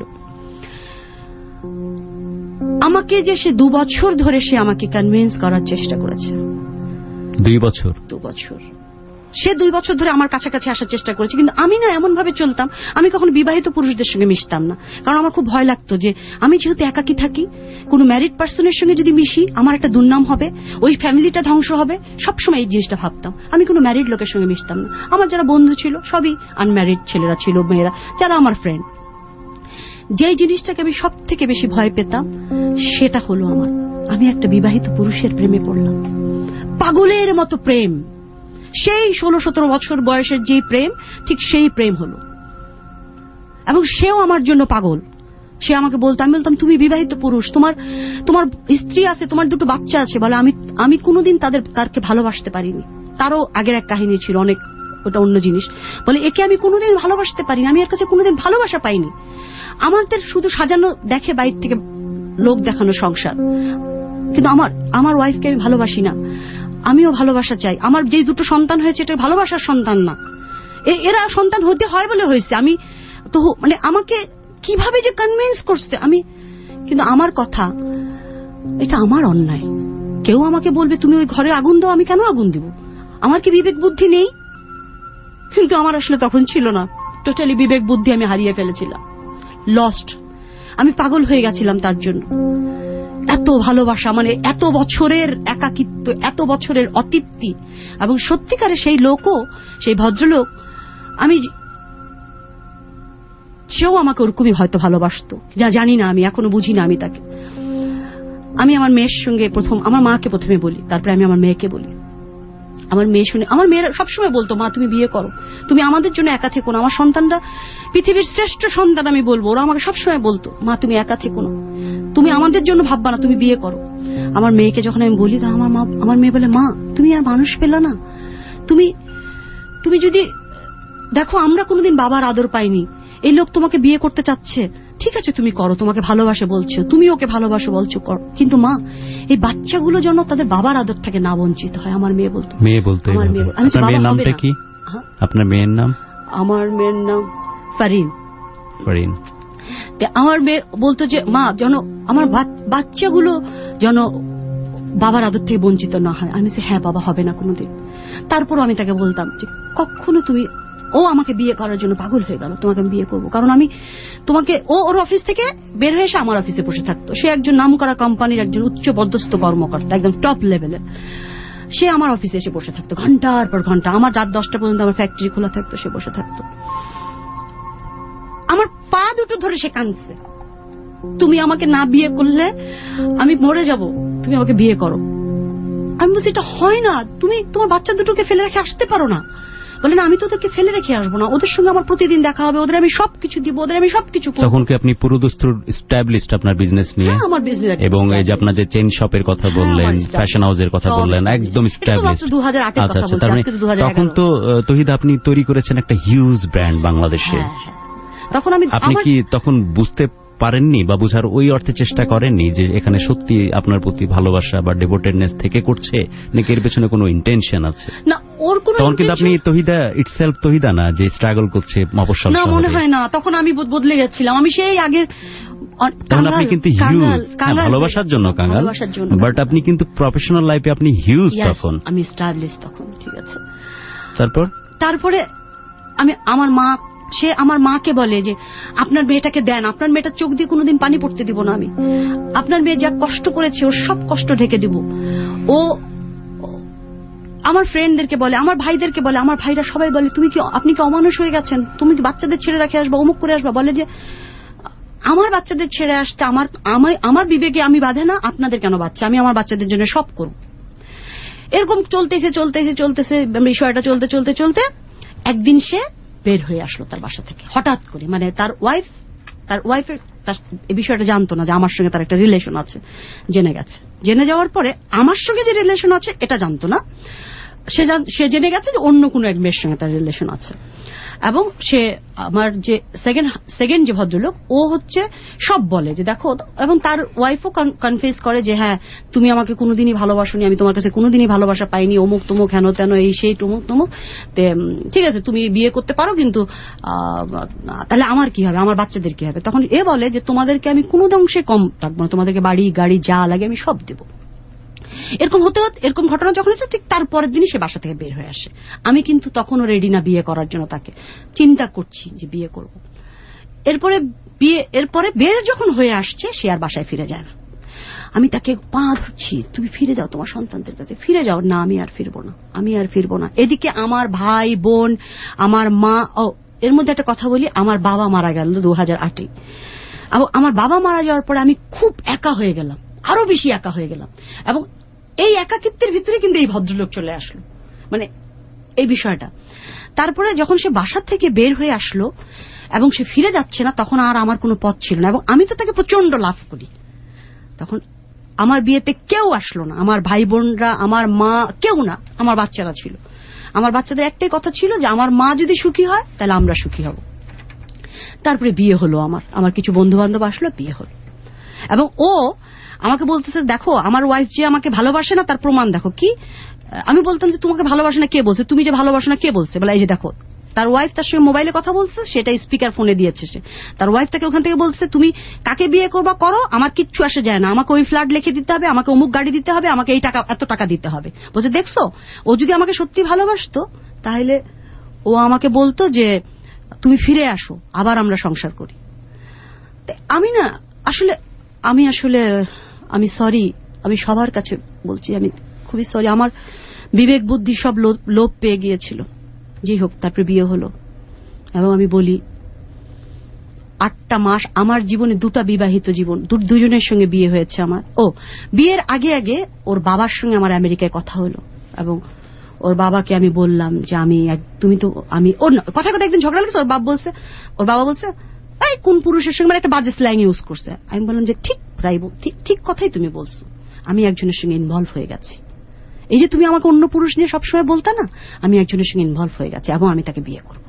আমাকে যে সে দু বছর ধরে সে আমাকে কনভিন্স করার চেষ্টা করেছে। দুই বছর দু বছর সে দুই বছর ধরে আমার কাছাকাছি আসার চেষ্টা করেছে, কিন্তু আমি না এমন ভাবে চলতাম, আমি কখনো বিবাহিত পুরুষদের সঙ্গে মিশতাম না, কারণ আমার খুব ভয় লাগতো যে আমি যেহেতু একাকী থাকি, কোনো ম্যারিড পার্সনের সঙ্গে যদি মিশি আমার একটা দুর্নাম হবে, ওই ফ্যামিলিটা ধ্বংস হবে। সবসময় এই জিনিসটা ভাবতাম। আমি কোনো ম্যারিড লোকের সঙ্গে মিশতাম না। আমার যারা বন্ধু ছিল সবই আনম্যারিড ছেলেরা ছিল, মেয়েরা যারা আমার ফ্রেন্ড। যেই জিনিসটাকে আমি সব থেকে বেশি ভয় পেতাম সেটা হলো আমার, আমি একটা বিবাহিত পুরুষের প্রেমে পড়লাম। পাগলের মতো প্রেম, সেই ষোলো সতেরো বছর বয়সের যে প্রেম, ঠিক সেই প্রেম হলো। এবং সেও আমার জন্য পাগল। সে আমাকে বলতো, আমি বলতাম তুমি বিবাহিত পুরুষ, তোমার তোমার স্ত্রী আছে, তোমার দুটো বাচ্চা আছে। বলে আমি আমি কোনোদিন তাদের তারকে ভালোবাসতে পারিনি। তারও আগের এক কাহিনী ছিল, অনেক, ওটা অন্য জিনিস। বলে একে আমি কোনোদিন ভালোবাসতে পারিনি, আমি এর কাছে কোনোদিন ভালোবাসা পাইনি। আমাদের শুধু সাজানো দেখে বাইরে থেকে লোক দেখানো সংসার, কিন্তু আমার আমার ওয়াইফকে আমি ভালোবাসি না। আমিও ভালোবাসা চাই। আমার যে দুটো সন্তান হয়েছে এটা ভালোবাসার সন্তান না, এরা সন্তান হতে হয় বলে হয়েছে। আমি তো মানে আমাকে কিভাবে যে কনভিন্স করছে আমি, কিন্তু আমার কথা এটা আমার অন্যায়। কেউ আমাকে বলবে তুমি ওই ঘরে আগুন দাও, আমি কেন আগুন দিব? আমার কি বিবেক বুদ্ধি নেই? কিন্তু আমার আসলে তখন ছিল না, টোটালি বিবেক বুদ্ধি আমি হারিয়ে ফেলেছিলাম, লস্ট। আমি পাগল হয়ে গেছিলাম তার জন্য। এত ভালোবাসা, মানে এত বছরের একাকিত্ব, এত বছরের অতৃপ্তি, এবং সত্যিকারে সেই লোকও, সেই ভদ্রলোক, আমি সেও আমাকে ওরকমই হয়তো ভালোবাসতো, যা জানি না, আমি এখনো বুঝি না আমি তাকে। আমি আমার মেয়ের সঙ্গে প্রথম, আমার মাকে প্রথমে বলি, তারপরে আমি আমার মেয়েকে বলি। আমার মেয়ে শুনে, আমার মেয়েরা সবসময় বলতো, মা তুমি বিয়ে করো, তুমি আমাদের জন্য একা থেকো না, আমার সন্তানরা পৃথিবীর শ্রেষ্ঠ সন্তান আমি বলবো। ওরা আমাকে সবসময় বলতো, মা তুমি একা থেকো না, তুমি আমাদের জন্য ভাববা না, তুমি বিয়ে করো। আমার মেয়েকে যখন আমি বলি, তা আমার মা, আমার মেয়ে বলে, মা তুমি আর মানুষ পেলা না, তুমি তুমি যদি দেখো আমরা কোনোদিন বাবার আদর পাইনি, এই লোক তোমাকে বিয়ে করতে চাচ্ছে, ঠিক আছে তুমি করো, তোমাকে ভালোবাসে বলছো, তুমি ওকে ভালোবাসো বলছো, করো, কিন্তু মা এই বাচ্চাগুলো যেন তাদের বাবার আদর থেকে না বঞ্চিত হয়। আমার মেয়ে বলতো, মেয়ে বলতো। আমার মেয়ে, আপনার মেয়ের নামটা কি? আপনার মেয়ের নাম? আমার মেয়ের নাম ফারিন। ফারিন। আমার মেয়ে বলতো যে মা যেন আমার বাচ্চাগুলো যেন বাবার আদর থেকে বঞ্চিত না হয়। আমি হ্যাঁ বাবা, হবে না কোনোদিন। তারপরও আমি তাকে বলতাম যে কখনো তুমি, ও আমাকে বিয়ে করার জন্য পাগল হয়ে গেল, তোমাকে আমি বিয়ে করবো, কারণ আমি তোমাকে, ও ওর অফিস থেকে বের হয়ে এসে আমার অফিসে বসে থাকতো। সে একজন নামকরা কোম্পানির একজন উচ্চ পদস্থ কর্মকর্তা, একদম টপ লেভেলের। সে আমার অফিসে এসে বসে থাকতো ঘন্টার পর ঘন্টা। আমার রাত দশটা পর্যন্ত আমার ফ্যাক্টরি খোলা থাকতো, সে বসে থাকতো। আমার পা দুটো ধরে সে কাঁদছে, তুমি আমাকে না বিয়ে করলে আমি মরে যাব, তুমি আমাকে বিয়ে করো। আমি বলছি এটা হয় না, তুমি তোমার বাচ্চা দুটোকে ফেলে রেখে আসতে পারো না। বলে না, আমি তো ওদেরকে ফেলে রেখে আসবো না, ওদের সঙ্গে আমার প্রতিদিন দেখা হবে, ওদের আমি সবকিছু দিব, ওদের আমি সবকিছু করব। তখন কি আপনি পুরোদস্তুর এস্টাবলিশড আপনার বিজনেস নিয়ে? আমার বিজনেস, এবং এই যে আপনার যে চেইন শপের কথা বললেন, ফ্যাশন হাউসের কথা বললেন, একদম এস্টাবলিশড। দু হাজার আটের কথা বলছি, আজকে দু হাজার এগারো। তখন তো তহিদ আপনি তৈরি করেছেন একটা হিউজ ব্র্যান্ড বাংলাদেশে। তখন আমি, আপনি কি তখন বুঝতে পারেননি বা বুঝার ওই অর্থে চেষ্টা করেননি যে এখানে সত্যি আপনার প্রতি ভালোবাসা বা ডেভোটেডনেস থেকে করছে, নাকি এর পেছনে কোনো ইন্টেনশন আছে? না, ওর কোনো, তখন কিন্তু আপনি তহিদা ইটসেলফ তহিদা না যে স্ট্রাগল করছে মফস্বল শহরে। না, মনে হয় না, তখন আমি বদলে গেছিলাম। আমি সেই আগের, তখন আপনি কিন্তু হিউজ, ভালোবাসার জন্য কাঙ্গাল, বাট আপনি কিন্তু প্রফেশনাল লাইফে আপনি হিউজ। তখন আমি এস্টাবলিশ তখন, ঠিক আছে। তারপর তারপরে আমি, আমার মা, সে আমার মাকে বলে যে আপনার মেয়েটাকে দেন, আপনার মেয়েটার চোখ দিয়ে কোনোদিন পানি পড়তে দিব না আমি, আপনার মেয়ে যা কষ্ট করেছে ওর সব কষ্ট ঢেকে দিব। ও আমার ফ্রেন্ডদেরকে বলে, আমার ভাইদেরকে বলে, আমার ভাইরা সবাই বলে তুমি কি, আপনি কি অমানুষ হয়ে গেছেন, তুমি কি বাচ্চাদের ছেড়ে রেখে আসবা, অমুক করে আসবা। বলে যে আমার বাচ্চাদের ছেড়ে আসতে আমার আমার বিবেকে আমি বাধে না, আপনাদের কেন বাচ্চা, আমি আমার বাচ্চাদের জন্য সব করব। এরকম চলতেছে চলতেছে চলতেছে বিষয়টা চলতে চলতে চলতে একদিন সে বের হয়ে আসলো তার বাসা থেকে হঠাৎ করে। মানে তার ওয়াইফ, তার ওয়াইফের এই বিষয়টা জানতো না যে আমার সঙ্গে তার একটা রিলেশন আছে, জেনে গেছে। জেনে যাওয়ার পরে আমার সঙ্গে যে রিলেশন আছে এটা জানতো না, সে সে জেনে গেছে যে অন্য কোনো এক মেয়ের সঙ্গে তার রিলেশন আছে। এবং সে আমার যে সেকেন্ড সেকেন্ড যে ভদ্রলোক, ও হচ্ছে সব বলে যে দেখো, এবং তার ওয়াইফও কনফেস করে যে হ্যাঁ তুমি আমাকে কোনোদিনই ভালোবাসোনি, আমি তোমার কাছে কোনোদিনই ভালোবাসা পাইনি, অমুক তমুক হেন তেন এই সেই টুমুক তমুক, ঠিক আছে তুমি বিয়ে করতে পারো, কিন্তু তাহলে আমার কি হবে, আমার বাচ্চাদের কি হবে। তখন এ বলে যে তোমাদেরকে আমি কোনো অংশে কম রাখবো না, তোমাদেরকে বাড়ি গাড়ি যা লাগে আমি সব দেবো। এরকম হতে হতে এরকম ঘটনা যখন হয়েছে, ঠিক তারপরের দিনই সে বাসা থেকে বের হয়ে আসে। আমি কিন্তু তখনও রেডি না বিয়ে করার জন্য, তাকে চিন্তা করছি যে বিয়ে করব। এরপরে বিয়ে, এরপরে বের যখন হয়ে আসছে সে আর বাসায় ফিরে যায় না। আমি তাকে পা ধরছি, তুমি ফিরে যাও তোমার সন্তানদের কাছে, ফিরে যাও। না আমি আর ফিরবো না, আমি আর ফিরবো না। এদিকে আমার ভাই বোন, আমার মা, ও এর মধ্যে একটা কথা বলি, আমার বাবা মারা গেল দু হাজার আটে। আমার বাবা মারা যাওয়ার পরে আমি খুব একা হয়ে গেলাম, আরো বেশি একা হয়ে গেলাম। এবং এই একাকিত্বের ভিতরে কিন্তু এই ভদ্রলোক চলে আসলো, মানে এই বিষয়টা। তারপরে যখন সে বাসা থেকে বের হয়ে আসলো এবং সে ফিরে যাচ্ছে না, তখন আর আমার কোনো পথ ছিল না। এবং আমি তো তাকে প্রচন্ড লাভ করি। তখন আমার বিয়েতে কেউ আসলো না, আমার ভাই বোনরা, আমার মা, কেউ না, আমার বাচ্চারা ছিল। আমার বাচ্চাদের একটাই কথা ছিল যে আমার মা যদি সুখী হয় তাহলে আমরা সুখী হব। তারপরে বিয়ে হলো আমার, আমার কিছু বন্ধু বান্ধব আসলো, বিয়ে হলো। এবং ও আমাকে বলতেছে দেখো আমার ওয়াইফ যে আমাকে ভালোবাসে না তার প্রমাণ দেখো। কি? আমি বলতাম যে তোমাকে ভালোবাসে না কে বলছে, তুমি যে ভালোবাসো না কে বলছে? বলে এই যে দেখো, তার ওয়াইফ তার সঙ্গে মোবাইলে কথা বলছে, সেটা স্পিকার ফোনে দিয়েছে সে। তার ওয়াইফ তাকে ওখান থেকে বলছে তুমি কাকে বিয়ে করবা করো, আমার কিচ্ছু আসে যায় না, আমাকে ওই ফ্ল্যাট লিখে দিতে হবে, আমাকে অমুক গাড়ি দিতে হবে, আমাকে এই টাকা এত টাকা দিতে হবে। বলছে দেখছো, ও যদি আমাকে সত্যি ভালোবাসতো তাহলে ও আমাকে বলতো যে তুমি ফিরে আসো, আবার আমরা সংসার করি। আমি না আসলে আমি আসলে আমি সরি, আমি সবার কাছে বলছি, আমি খুবই সরি, আমার বিবেক বুদ্ধি সব লোপ পেয়ে গিয়েছিল। যাই হোক, তারপরে বিয়ে হলো এবং আমি বলি আটটা মাস আমার জীবনে, দুটা বিবাহিত জীবন, দুজনের সঙ্গে বিয়ে হয়েছে আমার। ও বিয়ের আগে আগে ওর বাবার সঙ্গে আমার আমেরিকায় কথা হলো এবং ওর বাবাকে আমি বললাম যে আমি তুমি তো আমি ওর কথা কথা একদিন ঝগড়া লাগছে। ওর বাবা বলছে ওর বাবা বলছে এই কোন পুরুষের সঙ্গে, মানে একটা বাজে স্ল্যাং ইউজ করছে। আমি বললাম যে ঠিক তাই, ঠিক কথাই তুমি বলছো, আমি একজনের সঙ্গে ইনভলভ হয়ে গেছি। এই যে তুমি আমাকে অন্য পুরুষ নিয়ে সবসময় বলতা না, আমি একজনের সঙ্গে ইনভলভ হয়ে গেছি এবং আমি তাকে বিয়ে করব।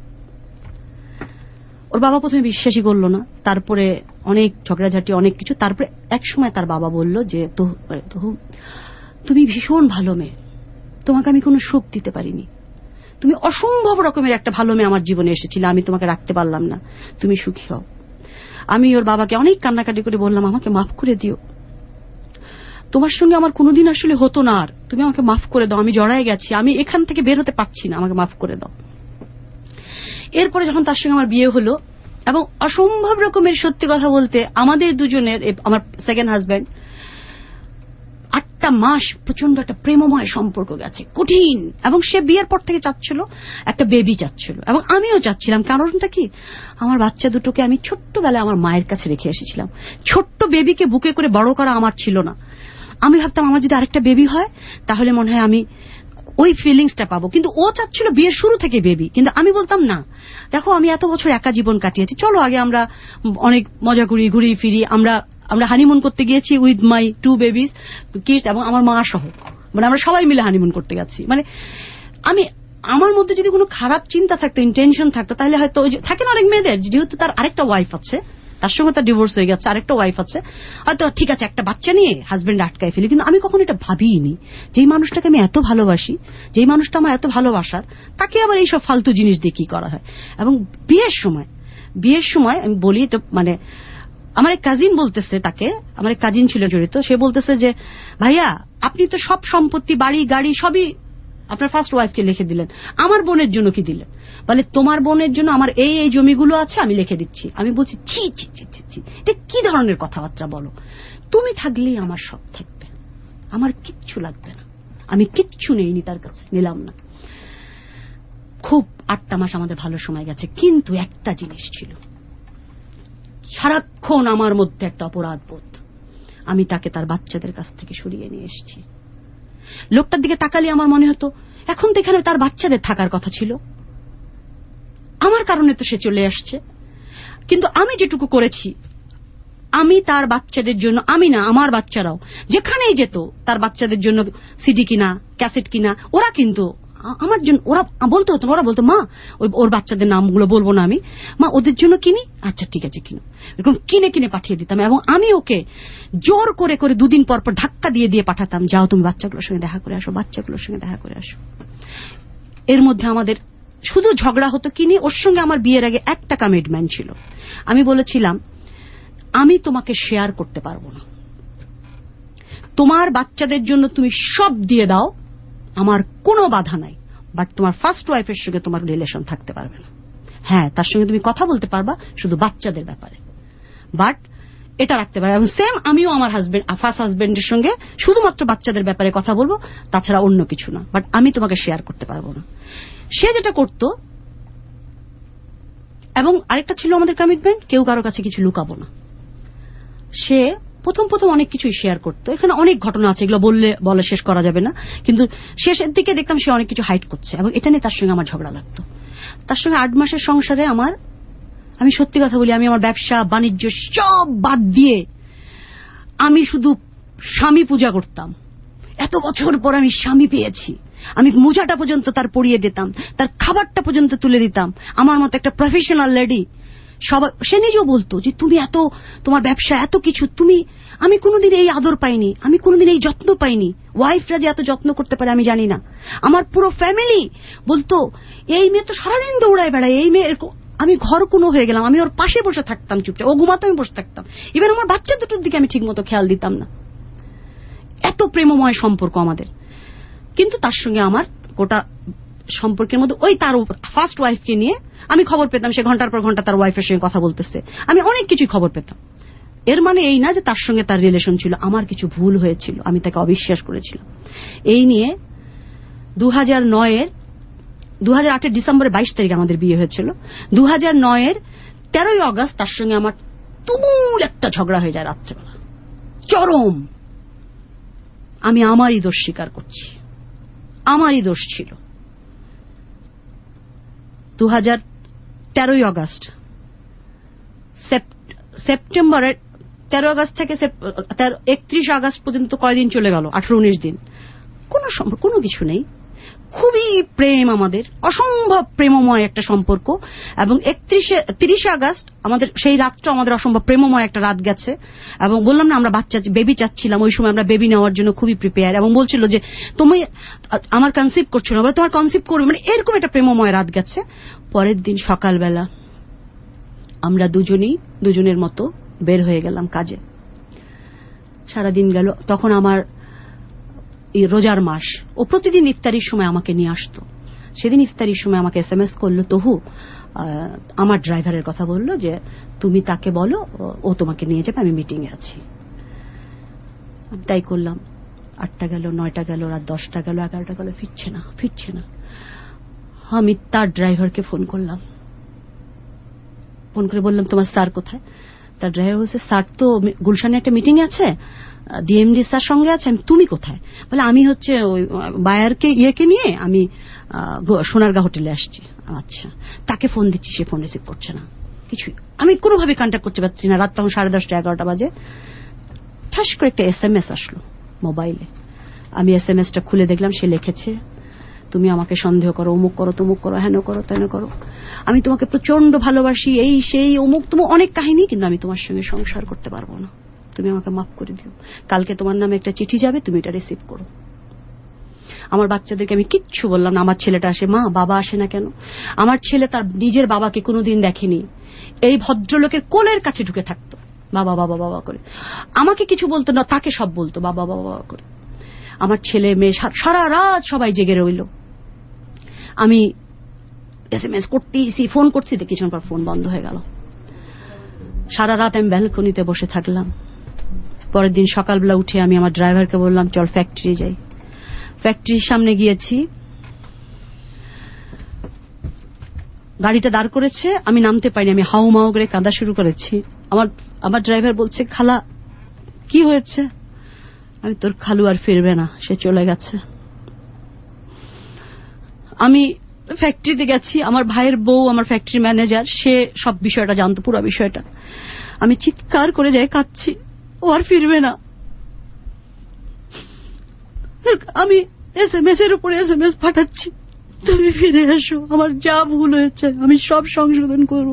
ওর বাবা প্রথমে বিশ্বাসই করল না, তারপরে অনেক ঝগড়াঝাটি, অনেক কিছু। তারপরে এক সময় তার বাবা বলল যে তো তুমি ভীষণ ভালো মেয়ে, তোমাকে আমি কোনো সুখ দিতে পারিনি, তুমি অসম্ভব রকমের একটা ভালো মেয়ে আমার জীবনে এসেছিলে, আমি তোমাকে রাখতে পারলাম না, তুমি সুখী হও। আমি ওর বাবাকে অনেক কান্নাকাটি করে বললাম আমাকে মাফ করে দিও, তোমার সঙ্গে আমার কোনোদিন আসলে হতো না, আর তুমি আমাকে মাফ করে দাও, আমি জড়ায় গেছি, আমি এখান থেকে বের হতে পারছি না, আমাকে মাফ করে দাও। এরপরে যখন তার সঙ্গে আমার বিয়ে হলো এবং অসম্ভব রকমের, সত্যি কথা বলতে আমাদের দুজনের, আমার সেকেন্ড হাজব্যান্ড, আটটা মাস প্রচন্ড একটা প্রেমময় সম্পর্ক গেছে, কঠিন। এবং সে বিয়ের পর থেকে চাচ্ছিল একটা বেবি চাচ্ছিল এবং আমিও চাচ্ছিলাম। কারণটা কি, আমার বাচ্চা দুটোকে আমি ছোট্টবেলায় আমার মায়ের কাছে রেখে এসেছিলাম। ছোট্ট বেবিকে বুকে করে বড় করা আমার ছিল না। আমি ভাবতাম আমার যদি আরেকটা বেবি হয় তাহলে মনে হয় আমি ওই ফিলিংসটা পাবো, কিন্তু ও চাচ্ছিল বিয়ের শুরু থেকে বেবি। কিন্তু আমি বলতাম না, দেখো আমি এত বছর একা জীবন কাটিয়েছি, চলো আগে আমরা অনেক মজা করি, ঘুরি ফিরি। আমরা আমরা হানিমুন করতে গিয়েছি with my two babies kids এবং আমার মা সহ, মানে আমরা সবাই মিলে হানিমুন করতে গেছি। মানে আমি, আমার মধ্যে যদি কোনো খারাপ চিন্তা থাকতো, ইন্টেনশন থাকতো, তাহলে হয়তো ওই থাকে না অনেক মেয়েদের, যেহেতু তার আরেকটা ওয়াইফ আছে, তার সঙ্গে তার ডিভোর্স হয়ে গেছে, আরেকটা ওয়াইফ আছে, হয়তো ঠিক আছে একটা বাচ্চা নিয়ে হাজবেন্ড আটকায় ফেলি। কিন্তু আমি কখনো এটা ভাবিনি, যেই মানুষটাকে আমি এত ভালোবাসি, যেই মানুষটা আমার এত ভালোবাসার, তাকে আবার এইসব ফালতু জিনিস দিয়ে কি করা হয়। এবং বিয়ের সময় বিয়ের সময় আমি বলি, এটা মানে আমার এক কাজিন বলতেছে, তাকে আমার এক কাজিন ছিল জড়িত, সে বলতেছে যে ভাইয়া আপনি তো সব সম্পত্তি, বাড়ি গাড়ি সবই আপনার ফার্স্ট ওয়াইফকে লিখে দিলেন, আমার বোনের জন্য কি দিলেন? বলে তোমার বোনের জন্য আমার এই এই জমিগুলো আছে, আমি লিখে দিচ্ছি। আমি বলছি ছি ছি ছি ছি ছি, এটা কি ধরনের কথাবার্তা বলো? তুমি থাকলেই আমার সব থাকবে, আমার কিচ্ছু লাগবে না, আমি কিচ্ছু নেইনি তার কাছে, নিলাম না। খুব আটটা মাস আমাদের ভালো সময় গেছে, কিন্তু একটা জিনিস ছিল, সারাক্ষণ আমার মধ্যে একটা অপরাধ বোধ। আমি তাকে তার বাচ্চাদের কাছ থেকে সরিয়ে নিয়ে এসেছি। লোকটার দিকে তাকালে আমার মনে হতো এখন তো এখানে তার বাচ্চাদের থাকার কথা ছিল, আমার কারণে তো সে চলে আসছে। কিন্তু আমি যেটুকু করেছি, আমি তার বাচ্চাদের জন্য, আমি না আমার বাচ্চারাও যেখানেই যেত তার বাচ্চাদের জন্য সিডি কিনা, ক্যাসেট কিনা, ওরা কিন্তু আমার জন্য, ওরা বলতে হতো, ওরা বলতো মা ওর বাচ্চাদের নামগুলো বলবো না আমি, মা ওদের জন্য কিনি, আচ্ছা ঠিক আছে কিনো, এরকম কিনে কিনে পাঠিয়ে দিতাম। এবং আমি ওকে জোর করে করে দুদিন পর পর ধাক্কা দিয়ে দিয়ে পাঠাতাম, যাও তুমি বাচ্চাগুলোর সঙ্গে দেখা করে আসো, বাচ্চাগুলোর সঙ্গে দেখা করে আসো। এর মধ্যে আমাদের শুধু ঝগড়া হতো কিনি। ওর সঙ্গে আমার বিয়ের আগে একটা কমিটমেন্ট ছিল, আমি বলেছিলাম আমি তোমাকে শেয়ার করতে পারবো না, তোমার বাচ্চাদের জন্য তুমি সব দিয়ে দাও, আমার কোনো বাধা নাই, বাট তোমার ফার্স্ট ওয়াইফের সঙ্গে তোমার রিলেশন থাকতে পারবে না। হ্যাঁ তার সঙ্গে তুমি কথা বলতে পারবা শুধু বাচ্চাদের ব্যাপারে, বাট এটা রাখতে পারবে। এবং সেম আমিও আমার হাজবেন্ড, ফার্স্ট হাজবেন্ডের সঙ্গে শুধুমাত্র বাচ্চাদের ব্যাপারে কথা বলবো, তাছাড়া অন্য কিছু না, বাট আমি তোমাকে শেয়ার করতে পারবো না। সে যেটা করত, এবং আরেকটা ছিল আমাদের কমিটমেন্ট, কেউ কারো কাছে কিছু লুকাবো না। সে প্রথম প্রথম অনেক কিছুই শেয়ার করতো, এখানে অনেক ঘটনা আছে, এগুলো বললে বলে শেষ করা যাবে না, কিন্তু শেষের দিকে দেখতাম সে অনেক কিছু হাইড করছে এবং এটা নিয়ে তার সঙ্গে আমার ঝগড়া লাগতো। তার সঙ্গে আট মাসের সংসারে আমার, আমি সত্যি কথা বলি, আমি আমার ব্যবসা বাণিজ্য সব বাদ দিয়ে আমি শুধু স্বামী পূজা করতাম। এত বছর পর আমি স্বামী পেয়েছি, আমি মোজাটা পর্যন্ত তার পরিয়ে দিতাম, তার খাবারটা পর্যন্ত তুলে দিতাম, আমার মতো একটা প্রফেশনাল লেডি। সবাই, সে নিজেও বলতো যে তুমি এত, তোমার ব্যবসা এত কিছু, তুমি, আমি কোনোদিন এই আদর পাইনি, আমি কোনোদিন এই যত্ন পাইনি, ওয়াইফরা যে এত যত্ন করতে পারে আমি জানি না। আমার পুরো ফ্যামিলি বলতো এই মেয়ে তো সারাদিন দৌড়ায় বেড়ায়, এই মেয়ে। আমি ঘর কোনো হয়ে গেলাম, আমি ওর পাশে বসে থাকতাম চুপচাপ, ও ঘুমাতো আমি বসে থাকতাম, এবার আমার বাচ্চা দুটোর দিকে আমি ঠিক মতো খেয়াল দিতাম না। এত প্রেমময় সম্পর্ক আমাদের। কিন্তু তার সঙ্গে আমার গোটা সম্পর্কের মধ্যে ওই তার ফার্স্ট ওয়াইফকে নিয়ে আমি খবর পেতাম, সে ঘন্টার পর ঘন্টা তার ওয়াইফের সঙ্গে কথা বলতেছে, আমি অনেক কিছুই খবর পেতাম। এর মানে এই না যে তার সঙ্গে তার রিলেশন ছিল, আমার কিছু ভুল হয়েছিল, আমি তাকে অবিশ্বাস করেছিলাম। এই নিয়ে দু হাজার নয়ের দু হাজার আটের ডিসেম্বরের বাইশ তারিখে আমাদের বিয়ে হয়েছিল। দু হাজার নয়ের তেরোই অগস্ট তার সঙ্গে আমার তুমুল একটা ঝগড়া হয়ে যায় রাত্রেবেলা, চরম। আমি আমারই দোষ স্বীকার করছি, আমারই দোষ ছিল। দু হাজার তেরোই অগস্ট সেপ্টেম্বরের তেরো আগস্ট থেকে একত্রিশ আগস্ট পর্যন্ত কয়দিন চলে গেল, আঠারো উনিশ দিন, কোন কোনো কিছু নেই। খুবই প্রেম আমাদের, অসম্ভব প্রেমময় একটা সম্পর্ক। এবং একত্রিশে তিরিশে আগস্ট আমাদের সেই রাতটা আমাদের অসম্ভব প্রেমময় একটা রাত গেছে। এবং বললাম না আমরা বাচ্চা বেবি চাচ্ছিলাম, ওই সময় আমরা বেবি নেওয়ার জন্য খুবই প্রিপেয়ার। এবং বলছিল যে তুমি আমার কনসিভ করছো না, তোমার কনসিভ করবে, মানে এরকম একটা প্রেমময় রাত গেছে। পরের দিন সকালবেলা আমরা দুজনেই দুজনের মতো বের হয়ে গেলাম কাজে। সারাদিন গেল। তখন আমার রোজার মাস, ও প্রতিদিন ইফতারির সময় আমাকে নিয়ে আসতো। সেদিন ইফতারির সময় আমাকে এস এম এস করলো, তহু আমার ড্রাইভারের কথা বললো যে তুমি তাকে বলো ও তোমাকে নিয়ে যাবে, আমি মিটিং এ আছি। আমি তাই করলাম। আটটা গেল, নয়টা গেল, রাত দশটা গেল, এগারোটা গেল, ফিরছে না ফিরছে না আমি তার ড্রাইভারকে ফোন করলাম। ফোন করে বললাম তোমার স্যার কোথায়? তার ড্রাইভার বলছে স্যার তো গুলশানে একটা মিটিং আছে, ডিএমডি স্যার সঙ্গে আছে। তুমি কোথায়? বলে আমি হচ্ছে ওই বায়ারকে ইয়েকে নিয়ে আমি সোনারগাঁ হোটেলে আসছি। আচ্ছা, তাকে ফোন দিচ্ছি, সে ফোন রিসিভ করছে না, কিছুই। আমি কোনোভাবে কন্ট্যাক্ট করতে পারছি না। রাত তখন সাড়ে দশটা এগারোটা বাজে। ঠাস করে একটা এস এম এস আসলো মোবাইলে। আমি এস এম এসটা খুলে দেখলাম সে লিখেছে তুমি আমাকে সন্দেহ করো, অমুক করো, তমুক করো, হেন করো, তেন করো, আমি তোমাকে প্রচন্ড ভালোবাসি, এই সেই অমুক তমুক অনেক কাহিনী, কিন্তু আমি তোমার সঙ্গে সংসার করতে পারবো না, তুমি আমাকে মাফ করে দিও। কালকে তোমার নামে একটা চিঠি যাবে, তুমি এটা রিসিভ করো। আমার বাচ্চাদেরকে আমি কিচ্ছু বললাম না। আমার ছেলেটা আসে, মা বাবা আসে না কেন? আমার ছেলে তার নিজের বাবাকে কোনোদিন দেখেনি, এই ভদ্রলোকের কোলের কাছে ঢুকে থাকতো বাবা বাবা বাবা করে। আমাকে কিছু বলতো না, তাকে সব বলতো বাবা বাবা বাবা করে। আমার ছেলে মেয়ে সারা রাত সবাই জেগে রইল। আমি এস এম এস করতেছি, ফোন করছি, কিছুক্ষণ পর ফোন বন্ধ হয়ে গেল। সারা রাত আমি ব্যালকনিতে বসে থাকলাম। পরের দিন সকালবেলা উঠে আমি আমার ড্রাইভারকে বললাম চল ফ্যাক্টরি যাই। ফ্যাক্টরির সামনে গিয়েছি, গাড়িটা দাঁড় করেছে, আমি নামতে পারিনি, আমি হাউ মাউ করে কাঁদা শুরু করেছি। আমার আমার ড্রাইভার বলছে খালা কি হয়েছে? আমি তোর খালু আর ফিরবে না, সে চলে গেছে। আমি ফ্যাক্টরিতে গেছি, আমার ভাইয়ের বউ আমার ফ্যাক্টরি ম্যানেজার, সে সব বিষয়টা জানতো, পুরো বিষয়টা। আমি চিৎকার করে যাই, কাঁদছি, ও আর ফিরবে না। আমি এস এম এস এর উপরে এস এম এস পাঠাচ্ছি, তুমি ফিরে এসো, আমার যা ভুল হয়েছে আমি সব সংশোধন করব।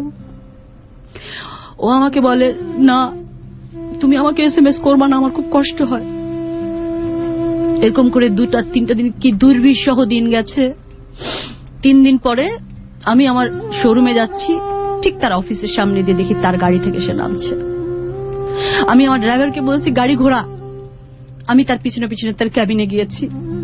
ও আমাকে বলে না তুমি আমাকে এস এম এস করবা না, আমার খুব কষ্ট হয়। এরকম করে দুটা তিনটা দিন কি দুর্বিষহ দিন গেছে। তিন দিন পরে আমি আমার শোরুমে যাচ্ছি, ঠিক তার অফিসের সামনে দিয়ে দেখি তার গাড়ি থেকে সে নামছে। আমি আমার ড্রাইভারকে বলছি গাড়ি ঘোড়া। আমি তার পিছনে পিছনে তার ক্যাবিনে গিয়েছি।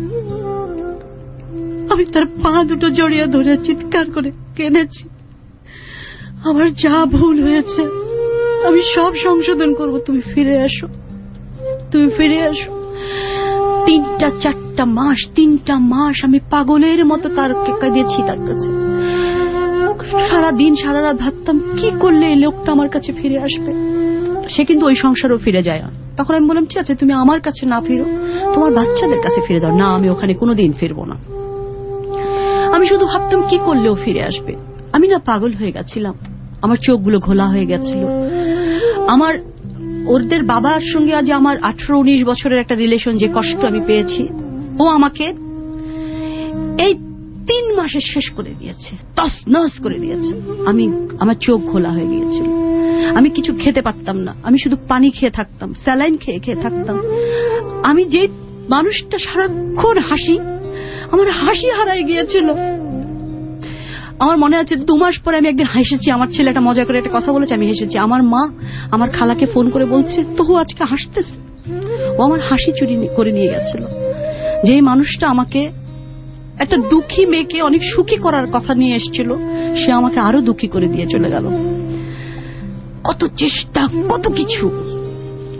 আমি তার পা দুটো জড়িয়ে ধরে চিৎকার করে কেঁদেছি, আমার যা ভুল হয়েছে আমি সব সংশোধন করব, তুমি ফিরে আসো, তুমি ফিরে আসো। তিনটা চারটা মাস তিনটা মাস আমি পাগলের মতো তার কেঁদেছি তার কাছে। সারাদিন সারা রাত ভাবতাম কি করলে এই লোকটা আমার কাছে ফিরে আসবে। সে কিন্তু ওই সংসারও ফিরে যায় না। তখন আমি বললাম ঠিক আছে তুমি আমার কাছে না ফিরো, তোমার বাচ্চাদের কাছে ফিরে দাও। না, আমি ওখানে কোনোদিন ফিরবো না। আমি শুধু ভাবতাম কি করলেও ফিরে আসবে। আমি না পাগল হয়ে গেছিলাম, আমার চোখগুলো ঘোলা হয়ে গেছিল। আমার ওদের বাবার সঙ্গে আজ আমার আঠারো উনিশ বছরের একটা রিলেশন, যে কষ্ট আমি পেয়েছি, ও আমাকে এই তিন মাসে শেষ করে দিয়েছে, তছনছ করে দিয়েছে। আমি আমার চোখ ঘোলা হয়ে গিয়েছিল, আমি কিছু খেতে পারতাম না, আমি শুধু পানি খেয়ে থাকতাম, স্যালাইন খেয়ে খেয়ে থাকতাম। আমি যে মানুষটা সারাক্ষণ হাসি, আমার হাসি হারাই গিয়েছিল। আমার মনে আছে দু মাস পরে আমি একদিন হেসেছি, আমার ছেলেটা মজা করে একটা কথা বলেছে, আমি হেসেছি। আমার মা আমার খালাকে ফোন করে বলছে তবু আজকে হাসতেছে। ও আমার হাসি চুরি করে নিয়ে গেছিল। যে মানুষটা আমাকে একটা দুঃখী মেয়েকে অনেক সুখী করার কথা নিয়ে এসেছিল, সে আমাকে আরো দুঃখী করে দিয়ে চলে গেল। কত চেষ্টা, কত কিছু,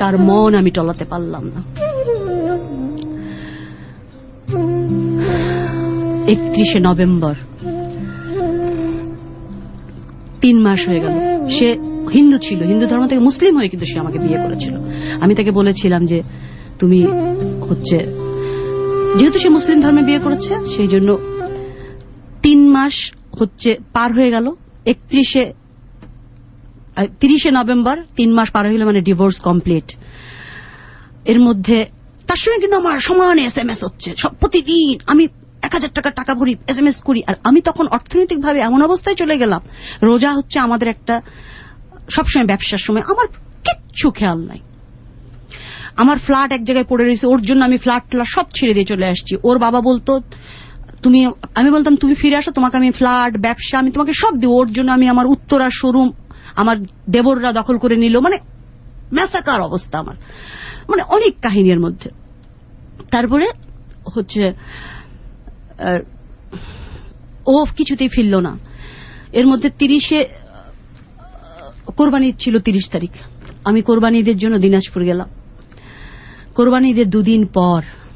তার মন আমি টলাতে পারলাম না। একত্রিশে নভেম্বর, তিন মাস হয়ে গেল। সে হিন্দু ছিল, হিন্দু ধর্ম থেকে মুসলিম হয়ে কিন্তু সে আমাকে বিয়ে করেছিল। আমি তাকে বলেছিলাম যে তুমি হচ্ছে, যেহেতু সে মুসলিম ধর্মে বিয়ে করেছে সেই জন্য তিন মাস হচ্ছে পার হয়ে গেল। একত্রিশে তিরিশে নভেম্বর তিন মাস পার হয়ে গেল, মানে ডিভোর্স কমপ্লিট। এর মধ্যে তার সঙ্গে কিন্তু আমার সমান এস এম এস হচ্ছে সব, প্রতিদিন আমি এক হাজার টাকা টাকা ভরি এস এম এস করি। আর আমি তখন অর্থনৈতিক ভাবে এমন অবস্থায় চলে গেলাম, রোজা হচ্ছে আমাদের একটা সবসময় ব্যবসার সময়, আমার কিচ্ছু খেয়াল নাই। আমার ফ্ল্যাট এক জায়গায় পড়ে রয়েছে, ওর জন্য আমি ফ্ল্যাট ফ্ল্যাট সব ছেড়ে দিয়ে চলে আসছি। ওর বাবা বলতো তুমি, আমি বলতাম তুমি ফিরে আসো, তোমাকে আমি ফ্ল্যাট ব্যবসা আমি তোমাকে সব দিব। ওর জন্য আমি আমার উত্তরা শোরুম আমার দেবররা দখল করে নিল, মানে ম্যাসাকার অবস্থা আমার, মানে অনেক কাহিনীর মধ্যে। তারপরে হচ্ছে ও কিছুতেই ফিরল না। এর মধ্যে তিরিশে কোরবানি ছিল, তিরিশ তারিখ আমি কোরবানি ঈদের জন্য দিনাজপুর গেলাম। কোরবানি ঈদের দুদিন পর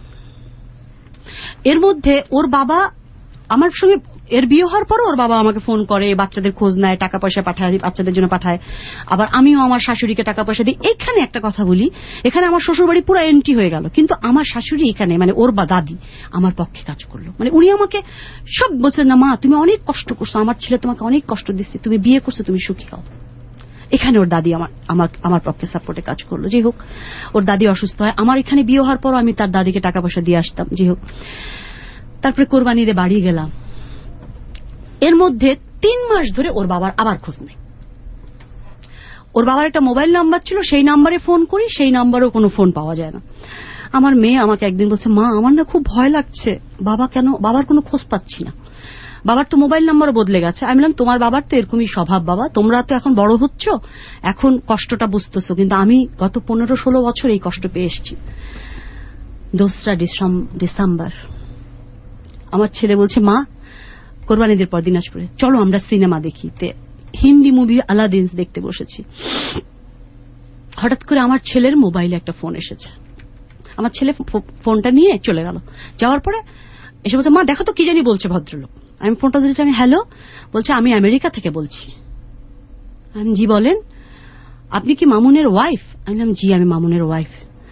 এর মধ্যে ওর বাবা আমার সঙ্গে, এর বিয়ে হওয়ার পর ওর বাবা আমাকে ফোন করে, বাচ্চাদের খোঁজ নেয়, টাকা পয়সা পাঠায়, বাচ্চাদের জন্য পাঠায়। আবার আমিও আমার শাশুড়িকে টাকা পয়সা দিই। এখানে একটা কথা বলি, এখানে আমার শ্বশুরবাড়ি পুরো এন্ট্রি হয়ে গেল, কিন্তু আমার শাশুড়ি এখানে, মানে ওর বা দাদি আমার পক্ষে কাজ করলো। মানে উনি আমাকে সব বলছেন, না মা তুমি অনেক কষ্ট করছো, আমার ছেলে তোমাকে অনেক কষ্ট দিচ্ছে, তুমি বিয়ে করছো, তুমি সুখী হও। এখানে ওর দাদি আমার আমার আমার পক্ষে সাপোর্টে কাজ করলো। যাই হোক, ওর দাদি অসুস্থ হয়, আমার এখানে বিয়ে হওয়ার পর আমি তার দাদিকে টাকা পয়সা দিয়ে আসতাম। যাই হোক, তারপরে কোরবানি ঈদে বাড়ি গেলাম। এর মধ্যে তিন মাস ধরে ওর বাবার আবার খোঁজ নেই। ওর বাবার একটা মোবাইল নাম্বার ছিল, সেই নাম্বারে ফোন করি, সেই নাম্বারেও কোনো ফোন পাওয়া যায় না। আমার মেয়ে আমাকে একদিন বলছে, মা আমার না খুব ভয় লাগছে, বাবা কেন, বাবার কোনো খোঁজ পাচ্ছি না, বাবার তো মোবাইল নাম্বারও বদলে গেছে। আমি বললাম তোমার বাবার তো এরকমই স্বভাব বাবা, তোমরা তো এখন বড় হচ্ছ, এখন কষ্টটা বুঝতেছো, কিন্তু আমি গত পনেরো ষোলো বছর এই কষ্ট পেয়ে এসছি। দোসরা ডিসেম্বর আমার ছেলে বলছে, মা কোরবানিদের পর দিনাজপুরে চলো আমরা সিনেমা দেখি। হিন্দি মুভি আলাদিন দেখতে বসেছি। হঠাৎ করে আমার ছেলের মোবাইলে একটা ফোন এসেছে, আমার ছেলে ফোনটা নিয়ে চলে গেল। যাওয়ার পরে এসে বলছে, মা দেখো তো কি জানি বলছে ভদ্রলোক। আমি ফোনটা ধরেছি, আমি হ্যালো, বলছে আমি আমেরিকা থেকে বলছি। আমি জি বলেন, আপনি কি মামুনের ওয়াইফ? আমি বললাম জি আমি মামুনের ওয়াইফ।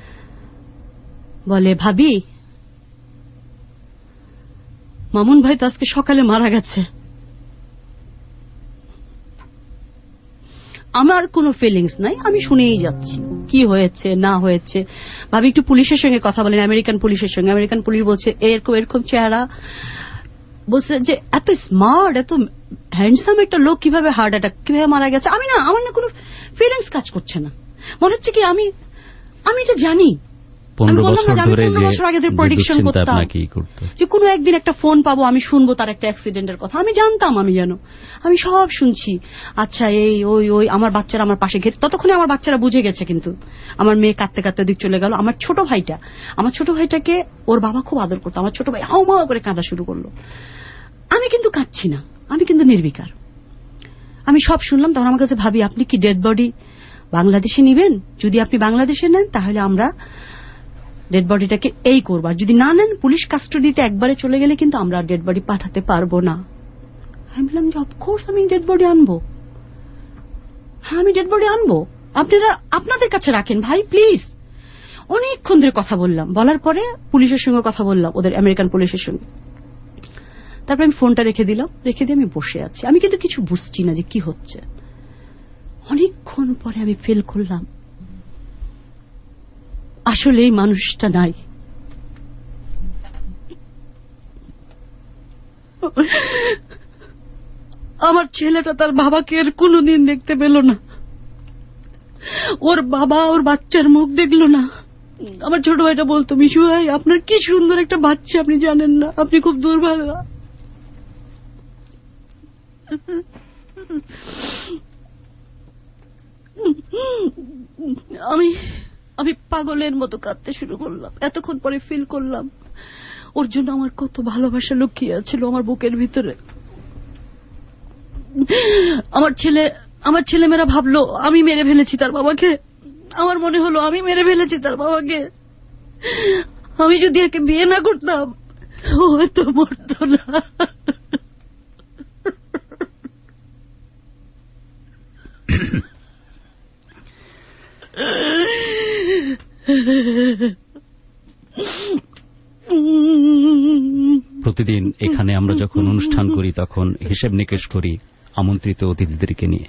বলে ভাবি মামুন ভাই তো আজকে সকালে মারা গেছে। আমার কোনো ফিলিংস নাই, আমি শুনেই যাচ্ছি কি হয়েছে না হয়েছে। ভাবি একটু পুলিশের সঙ্গে কথা বলেন, আমেরিকান পুলিশের সঙ্গে। আমেরিকান পুলিশ বলছে এরকম এরকম চেহারা, বলছে যে এত স্মার্ট এত হ্যান্ডসাম একটা লোক কিভাবে হার্ট অ্যাটাক কিভাবে মারা গেছে। আমি না, আমার না কোনো ফিলিংস কাজ করছে না, মনে হচ্ছে কি আমি আমি এটা জানি। পনেরো বছর ধরে প্রেডিকশন করতাম যে কোনো একদিন একটা ফোন পাবো, আমি শুনবো তার একটা অ্যাক্সিডেন্টের কথা, আমি জানতাম, আমি জানো আমি সব শুনছি। আচ্ছা এই ওই ওই আমার বাচ্চারা আমার পাশে ঘেরে, ততক্ষণে আমার বাচ্চারা বুঝে গেছে। কিন্তু আমার মেয়ে কাঁদতে কাঁদতে দিক চলে গেল। আমার ছোট ভাইটা আমার ছোট ভাইটাকে ওর বাবা খুব আদর করতো। আমার ছোট ভাই হাউ মাউ করে কাঁদা শুরু করলো। আমি কিন্তু কাঁদছি না, আমি কিন্তু নির্বিকার। আমি সব শুনলাম। তখন আমার কাছে ভাবি আপনি কি ডেড বডি বাংলাদেশে নিবেন? যদি আপনি বাংলাদেশে নেন তাহলে আমরা ডেড বডিটাকে এই করবো, আর যদি না নেন পুলিশ কাস্টডিতে একবারে চলে গেলে কিন্তু আমরা ডেড বডি পাঠাতে পারবো না। আমি বললাম যে অফকোর্স আমি ডেড বডি আনবো, হ্যাঁ আমি ডেড বডি আনবো, আপনারা আপনাদের কাছে রাখেন ভাই প্লিজ। অনেকক্ষণ ধরে কথা বললাম, বলার পরে পুলিশের সঙ্গে কথা বললাম, ওদের আমেরিকান পুলিশের সঙ্গে। তারপরে আমি ফোনটা রেখে দিলাম, রেখে দিয়ে আমি বসে আছি। আমি কিন্তু কিছু বুঝছি না যে কি হচ্ছে। অনেকক্ষণ পরে আমি ফিল করলাম আসলে এই মানুষটা নাই। আমার ছেলেটা তার বাবাকে আর কোনোদিন দেখতে পেল না, ওর বাবা ওর বাচ্চার মুখ দেখলো না। আমার ছোট ভাইটা বলতো, মিশু ভাই আপনার কি সুন্দর একটা বাচ্চা, আপনি জানেন না, আপনি খুব দুর্ভাগা। আমি আমি পাগলের মতো কাঁদতে শুরু করলাম। এতক্ষণ পরে ফিল করলাম ওর জন্য আমার কত ভালোবাসা লুকিয়ে ছিল আমার বুকের ভিতরে। আমার ছেলে আমার ছেলেমেয়েরা ভাবলো আমি মেরে ফেলেছি তার বাবাকে, আমার মনে হলো আমি মেরে ফেলেছি তার বাবাকে। আমি যদি একে বিয়ে না করতাম ও হয়তো মরতো না। প্রতিদিন এখানে আমরা যখন অনুষ্ঠান করি তখন হিসেব নিকেশ করি আমন্ত্রিত অতিথিদেরকে নিয়ে।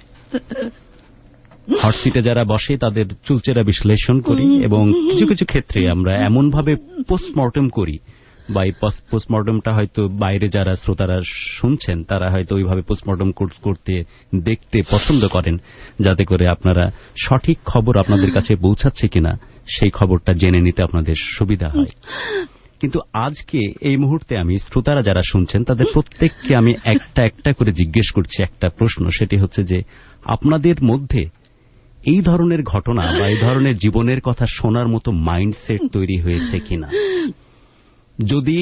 হট সিটে যারা বসে তাদের চুলচেরা বিশ্লেষণ করি এবং কিছু কিছু ক্ষেত্রে আমরা এমনভাবে পোস্টমর্টম করি, বা এই পোস্টমর্টমটা হয়তো বাইরে যারা শ্রোতারা শুনছেন তারা হয়তো ওইভাবে পোস্টমর্টম করতে দেখতে পছন্দ করেন, যাতে করে আপনারা সঠিক খবর আপনাদের কাছে পৌঁছাচ্ছে কিনা সেই খবরটা জেনে নিতে আপনাদের সুবিধা হয়। কিন্তু আজকে এই মুহূর্তে আমি শ্রোতারা যারা শুনছেন তাদের প্রত্যেককে আমি একটা একটা করে জিজ্ঞেস করছি একটা প্রশ্ন, সেটি হচ্ছে যে আপনাদের মধ্যে এই ধরনের ঘটনা বা এই ধরনের জীবনের কথা শোনার মতো মাইন্ডসেট তৈরি হয়েছে কিনা। যদি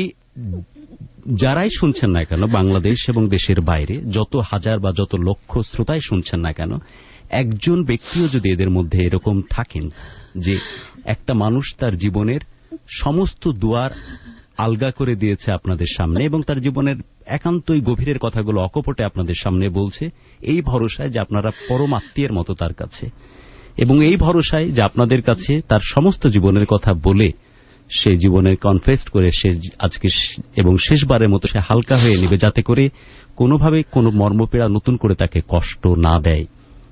যারাই শুনছেন না কেন, বাংলাদেশ এবং দেশের বাইরে যত হাজার বা যত লক্ষ শ্রোতাই শুনছেন না কেন, একজন ব্যক্তিও যদি এদের মধ্যে এরকম থাকেন যে একটা মানুষ তার জীবনের সমস্ত দুয়ার আলগা করে দিয়েছে আপনাদের সামনে এবং তার জীবনের একান্তই গভীরের কথাগুলো অকপটে আপনাদের সামনে বলছে, এই ভরসায় যে আপনারা পরম আত্মীয়ের মতো তার কাছে, এবং এই ভরসায় যে আপনাদের কাছে তার সমস্ত জীবনের কথা বলে সে জীবনের কনফেস্ট করে সে আজকে এবং শেষবারের মতো সে হালকা হয়ে নেবে, যাতে করে কোনোভাবে কোনো মর্মপীড়া নতুন করে তাকে কষ্ট না দেয়।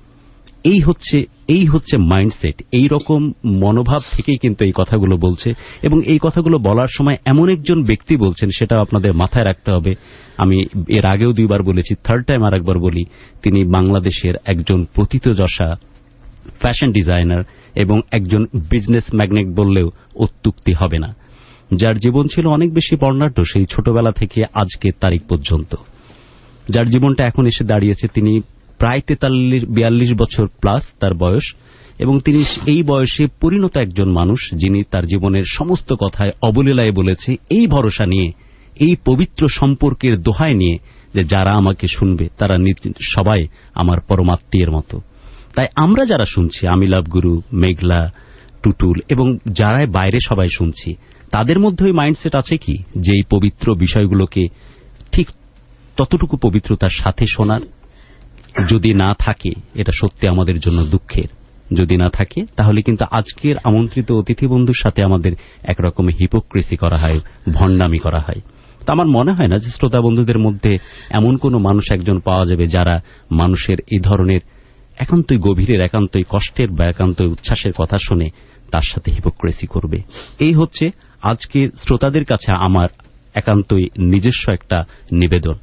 এই হচ্ছে এই হচ্ছে মাইন্ডসেট। এই রকম মনোভাব থেকেই কিন্তু এই কথাগুলো বলছে, এবং এই কথাগুলো বলার সময় এমন একজন ব্যক্তি বলছেন সেটা আপনাদের মাথায় রাখতে হবে। আমি এর আগেও দুইবার বলেছি, থার্ড টাইম আর একবার বলি, তিনি বাংলাদেশের একজন প্রথিতযশা ফ্যাশন ডিজাইনার এবং একজন বিজনেস ম্যাগনেট বললেও অত্যুক্তি হবে না, যার জীবন ছিল অনেক বেশি বর্ণাঢ্য সেই ছোটবেলা থেকে আজকের তারিখ পর্যন্ত, যার জীবনটা এখন এসে দাঁড়িয়েছে। তিনি প্রায় তেতাল্লিশ বিয়াল্লিশ বছর প্লাস তার বয়স, এবং তিনি এই বয়সে পরিণত একজন মানুষ যিনি তার জীবনের সমস্ত কথায় অবলীলায় বলেছে এই ভরসা নিয়ে, এই পবিত্র সম্পর্কের দোহাই নিয়ে যে যারা আমাকে শুনবে তারা সবাই আমার পরমাত্মীয়ের মতো। তাই আমরা যারা শুনছি, আমি লাভ গুরু, মেঘলা, টুটুল এবং যারাই বাইরে সবাই শুনছি, তাদের মধ্যে ওই মাইন্ডসেট আছে কি যে এই পবিত্র বিষয়গুলোকে ঠিক ততটুকু পবিত্রতার সাথে শোনার? যদি না থাকে এটা সত্যি আমাদের জন্য দুঃখের। যদি না থাকে তাহলে কিন্তু আজকের আমন্ত্রিত অতিথি বন্ধুর সাথে আমাদের একরকম হিপোক্রেসি করা হয়, ভণ্ডামি করা হয়। তা আমার মনে হয় না যে শ্রোতা বন্ধুদের মধ্যে এমন কোনো মানুষ একজন পাওয়া যাবে যারা মানুষের এই ধরনের একান্তই গভীরের, একান্তই কষ্টের বা একান্তই উচ্ছ্বাসের কথা শুনে তার সাথে হিপোক্রেসি করবে। এই হচ্ছে আজকে শ্রোতাদের কাছে আমার একান্তই নিজস্ব একটা নিবেদন।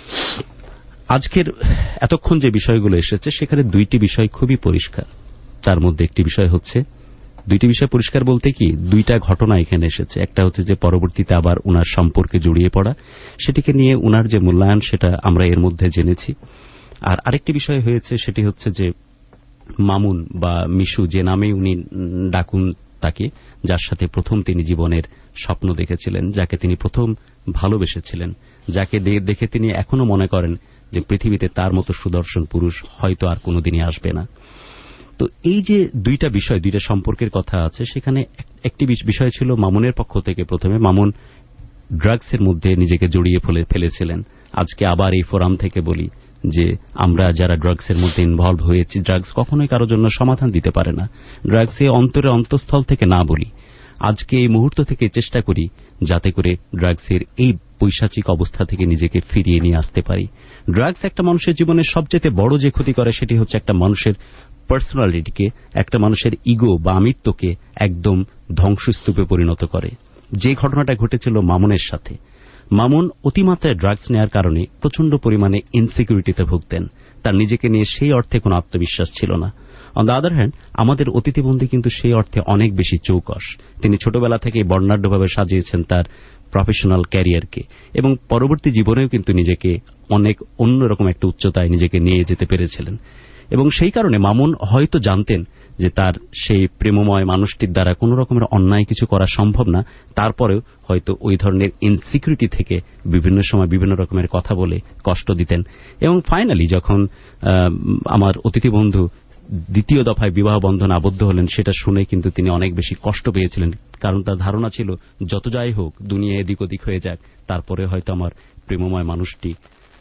আজকের এতক্ষণ যে বিষয়গুলো এসেছে সেখানে দুইটি বিষয় খুবই পরিষ্কার। তার মধ্যে একটি বিষয় হচ্ছে, দুইটি বিষয় পরিষ্কার বলতে কি, দুইটা ঘটনা এখানে এসেছে। একটা হচ্ছে যে পরবর্তীতে আবার উনার সম্পর্কে জড়িয়ে পড়া, সেটিকে নিয়ে উনার যে মূল্যায়ন সেটা আমরা এর মধ্যে জেনেছি। আর আরেকটি বিষয় হয়েছে, সেটি হচ্ছে যে মামুন বা মিশু, যে নামে উনি ডাকুন তাকে, যার সাথে প্রথম তিনি জীবনের স্বপ্ন দেখেছিলেন, যাকে তিনি প্রথম ভালোবেসেছিলেন, যাকে দেখে তিনি এখনো মনে করেন যে পৃথিবীতে তার মতো সুদর্শন পুরুষ হয়তো আর কোনোদিনই আসবে না। তো এই যে দুইটা বিষয়, দুইটা সম্পর্কের কথা আছে, সেখানে একটি বিষয় ছিল মামুনের পক্ষ থেকে। প্রথমে মামুন ড্রাগসের মধ্যে নিজেকে জড়িয়ে ফেলেছিলেন। আজকে আবার এই ফোরাম থেকে বলি যে আমরা যারা ড্রাগসের মধ্যে ইনভলভ হয়েছি, ড্রাগস কখনোই কারোর জন্য সমাধান দিতে পারে না। ড্রাগসে অন্তরে অন্তঃস্থল থেকে না বলি, আজকে এই মুহূর্ত থেকে চেষ্টা করি যাতে করে ড্রাগসের এই পৈশাচিক অবস্থা থেকে নিজেকে ফিরিয়ে নিয়ে আসতে পারি। ড্রাগস একটা মানুষের জীবনের সবচেয়ে বড় যে ক্ষতি করে সেটি হচ্ছে একটা মানুষের পার্সোনালিটিকে, একটা মানুষের ইগো বা আমিত্বকে একদম ধ্বংসস্তূপে পরিণত করে। যে ঘটনাটা ঘটেছিল মামুনের সাথে, মামুন অতিমাত্রায় ড্রাগস নেওয়ার কারণে প্রচন্ড পরিমাণে ইনসিকিউরিটিতে ভুগতেন। তার নিজেকে নিয়ে সেই অর্থে কোনো আত্মবিশ্বাস ছিল না। অন দ্য আদার হ্যান্ড আমাদের অতিথিবন্ধু কিন্তু সেই অর্থে অনেক বেশি চৌকস। তিনি ছোটবেলা থেকেই বর্ণাঢ্যভাবে সাজিয়েছেন তার প্রফেশনাল ক্যারিয়ারকে, এবং পরবর্তী জীবনেও কিন্তু নিজেকে অনেক অন্যরকম একটা উচ্চতায় নিজেকে নিয়ে যেতে পেরেছিলেন। এবং সেই কারণে মামুন হয়তো জানতেন যে তার সেই প্রেমময় মানুষটির দ্বারা কোন রকমের অন্যায় কিছু করা সম্ভব না, তারপরেও হয়তো ওই ধরনের ইনসিকিউরিটি থেকে বিভিন্ন সময় বিভিন্ন রকমের কথা বলে কষ্ট দিতেন। এবং ফাইনালি যখন আমার অতিথি বন্ধু দ্বিতীয় দফায় বিবাহ বন্ধনে আবদ্ধ হলেন, সেটা শুনে কিন্তু তিনি অনেক বেশি কষ্ট পেয়েছিলেন। কারণ তার ধারণা ছিল যত যাই হোক, দুনিয়া এদিক ওদিক হয়ে যাক, তারপরে হয়তো আমার প্রেমময় মানুষটি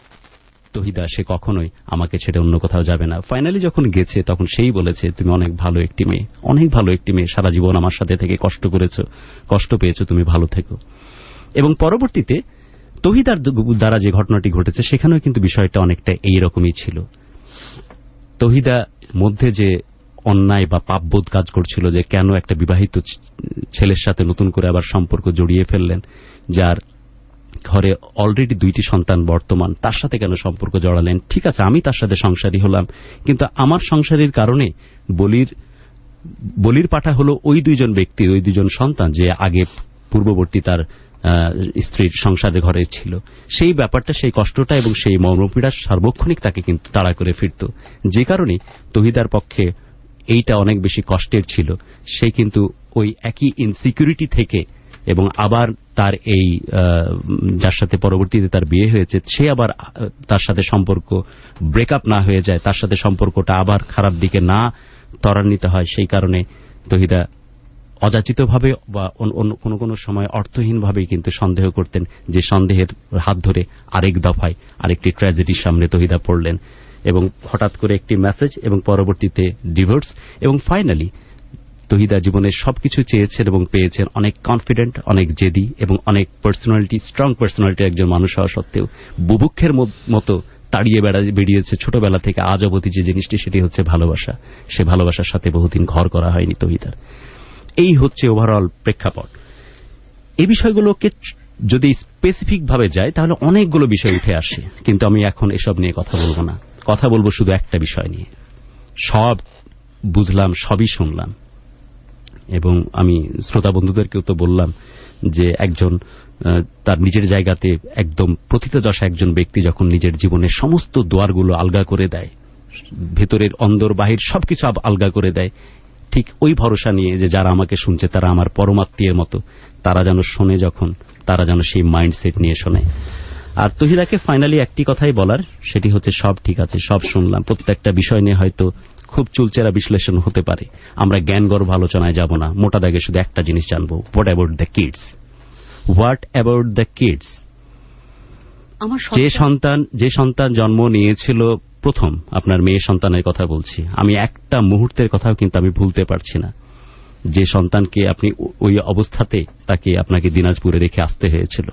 তহিদা সে কখনোই আমাকে ছেড়ে অন্য কোথাও যাবে না। ফাইনালি যখন গেছে তখন সেই বলেছে, তুমি অনেক ভালো একটি মেয়ে, অনেক ভালো একটি মেয়ে, সারা জীবন আমার সাথে থেকে কষ্ট করেছো, কষ্ট পেয়েছো, তুমি ভালো থেকো। এবং পরবর্তীতে তহিদার দ্বারা যে ঘটনাটি ঘটেছে সেখানেও কিন্তু বিষয়টা অনেকটা এইরকমই ছিল। তহিদা মধ্যে যে অন্যায় বা পাপবোধ কাজ করছিল, যে কেন একটা বিবাহিত ছেলের সাথে নতুন করে আবার সম্পর্ক জড়িয়ে ফেললেন, যার ঘরে অলরেডি দুইটি সন্তান বর্তমান, তার সাথে কেন সম্পর্ক জড়ালেন। ঠিক আছে, আমি তার সাথে সংসারী হলাম, কিন্তু আমার সংসারের কারণে বলির বলির পাঠা হলো ওই দুইজন ব্যক্তি, ওই দুইজন সন্তান যে আগে পূর্ববর্তী তার স্ত্রীর সংসারে ঘরে ছিল। সেই ব্যাপারটা, সেই কষ্টটা এবং সেই মর্মপীড়া সার্বক্ষণিক তাকে কিন্তু তাড়া করে ফিরত, যে কারণে তহিদার পক্ষে এইটা অনেক বেশি কষ্টের ছিল। সে কিন্তু ওই একই ইনসিকিউরিটি থেকে এবং আবার তার এই যার সাথে পরবর্তীতে তার বিয়ে হয়েছে, সে আবার তার সাথে সম্পর্ক ব্রেকআপ না হয়ে যায়, তার সাথে সম্পর্কটা আবার খারাপ দিকে না ত্বরান্বিত হয়, সেই কারণে তহিদা অযাচিতভাবে বা কোনো কোনো সময় অর্থহীনভাবেই কিন্তু সন্দেহ করতেন, যে সন্দেহের হাত ধরে আরেক দফায় আরেকটি ট্র্যাজেডির সামনে তহিদা পড়লেন এবং হঠাৎ করে একটি মেসেজ এবং পরবর্তীতে ডিভোর্স। এবং ফাইনালি তহিদা জীবনের সবকিছু চেয়েছেন এবং পেয়েছেন, অনেক কনফিডেন্ট, অনেক জেদি এবং অনেক পার্সোনালিটি, স্ট্রং পার্সোনালিটি একজন মানুষ হওয়া সত্ত্বেও বুভুক্ষের মতো তাড়িয়ে বেরিয়েছে ছোটবেলা থেকে আজ অবধি যে জিনিসটি, সেটি হচ্ছে ভালোবাসা। সে ভালোবাসার সাথে বহুদিন ঘর করা হয়নি তহিদার। এই হচ্ছে ওভারঅল প্রেক্ষাপট। এই বিষয়গুলোকে যদি স্পেসিফিক ভাবে যায় তাহলে অনেকগুলো বিষয় উঠে আসে, কিন্তু আমি এখন এসব নিয়ে কথা বলবো না। কথা বলবো শুধু একটা বিষয় নিয়ে। সব বুঝলাম, সবই শুনলাম, এবং আমি শ্রোতা বন্ধুদেরকেও তো বললাম যে একজন তার নিজের জায়গাতে একদম প্রথিতযশা একজন ব্যক্তি যখন নিজের জীবনের সমস্ত দুয়ারগুলো আলগা করে দেয়, ভেতরের অন্দর বাহির সবকিছু আলগা করে দেয়, ঠিক ওই ভরসা নিয়ে যে যারা আমাকে শুনছে তারা আমার পরমাত্মীয়ের মতো, তারা যেন শোনে, যখন তারা যেন সেই মাইন্ডসেট নিয়ে শোনে। আর তহিদাকে ফাইনালি একটি কথাই বলার, সেটি হচ্ছে সব ঠিক আছে, সব শুনলাম, প্রত্যেকটা বিষয় নিয়ে হয়তো খুব চুলচেরা বিশ্লেষণ হতে পারে, আমরা জ্ঞানগর্ভ আলোচনায় যাব না, মোটা দাগে শুধু একটা জিনিস জানবো, what about the kids, what about the kids. যে সন্তান যে সন্তান জন্ম নিয়েছিল প্রথম, আপনার মেয়ে সন্তানের কথা বলছি আমি, একটা মুহূর্তের কথাও কিন্তু আমি ভুলতে পারছি না, যে সন্তানকে আপনি ওই অবস্থাতে তাকে আপনাকে দিনাজপুরে রেখে আসতে হয়েছিল।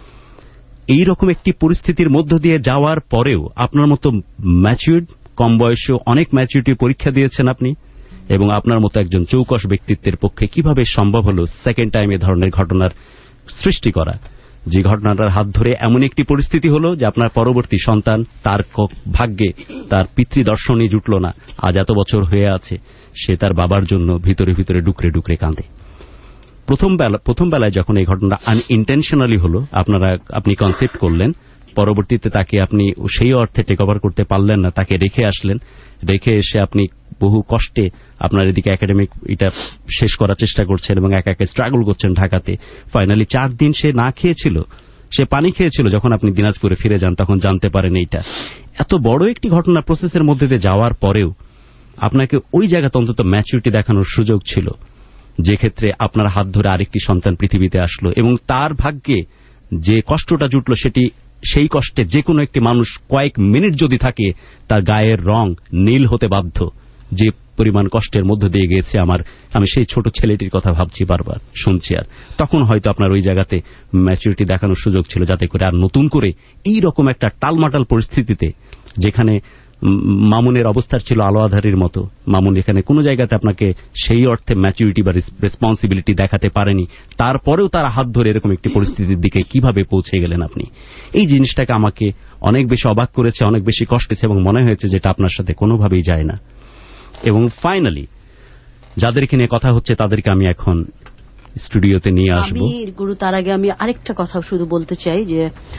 এই রকম একটি পরিস্থিতির মধ্য দিয়ে যাওয়ার পরেও আপনার মতো ম্যাচিউরড, কম বয়সেও অনেক ম্যাচুরিটির পরীক্ষা দিয়েছেন আপনি, এবং আপনার মতো একজন চৌকস ব্যক্তিত্বের পক্ষে কিভাবে সম্ভব হল সেকেন্ড টাইম এ ধরনের ঘটনার সৃষ্টি করা, যে ঘটনাটার হাত ধরে এমন একটি পরিস্থিতি হল যে আপনার পরবর্তী সন্তান, তার ভাগ্যে তার পিতৃদর্শনই জুটল না, আজ এত বছর হয়ে আছে, সে তার বাবার জন্য ভিতরে ভিতরে ডুকরে ডুকরে কাঁদে। প্রথম বেলা প্রথম বেলায় যখন এই ঘটনা আনইন্টেনশনালি হল, আপনারা আপনি কনসেপ্ট করলেন, পরবর্তীতে তাকে আপনি সেই অর্থে টেক ওভার করতে পারলেন না, তাকে রেখে আসলেন, রেখে এসে আপনি বহু কষ্টে আপনার এদিকে একাডেমিক এটা শেষ করার চেষ্টা করছেন এবং একা একা স্ট্রাগল করছেন ঢাকাতে। ফাইনালি চার দিন সে না খেয়েছিল, সে পানি খেয়েছিল। যখন আপনি দিনাজপুরে ফিরে যান তখন জানতে পারেন এইটা। এত বড় একটি ঘটনা প্রসেসের মধ্যে দিয়ে যাওয়ার পরেও আপনাকে ওই জায়গাতে অন্তত ম্যাচুরিটি দেখানোর সুযোগ ছিল, যে ক্ষেত্রে আপনার হাত ধরে আরেকটি সন্তান পৃথিবীতে আসলো এবং তার ভাগ্যে যে কষ্টটা জুটল, সেটি সেই কষ্টে যে কোনো একটি মানুষ কয়েক মিনিট যদি থাকে তার গায়ের রং নীল হতে বাধ্য। যে পরিমাণ কষ্টের মধ্য দিয়ে গিয়েছে আমার, আমি সেই ছোট ছেলেটির কথা ভাবছি, বারবার শুনছি, আর তখন হয়তো আপনার ওই জায়গাতে ম্যাচুরিটি দেখানোর সুযোগ ছিল, যাতে করে আর নতুন করে এই রকম একটা টালমাটাল পরিস্থিতিতে, যেখানে মামুনের অবস্থার ছিল আলো আধারের মতো, মামুন এখানে কোনো জায়গাতে আপনাকে সেই অর্থে ম্যাচুরিটি বা রেসপন্সিবিলিটি দেখাতে পারেনি, তারপরেও তার হাত ধরে এরকম একটি পরিস্থিতির দিকে কিভাবে পৌঁছে গেলেন আপনি, এই জিনিসটাকে আমাকে অনেক বেশি অবাক করেছে, অনেক বেশি কষ্টেছে এবং মনে হয়েছে যেটা আপনার সাথে কোনোভাবেই যায় না। এবং ফাইনালি যাদেরকে নিয়ে কথা হচ্ছে তাদেরকে আমি এখন স্টুডিওতে নিয়ে আসবো। গুরু, তার আগে আমি আরেকটা কথা শুধু বলতে চাই, যে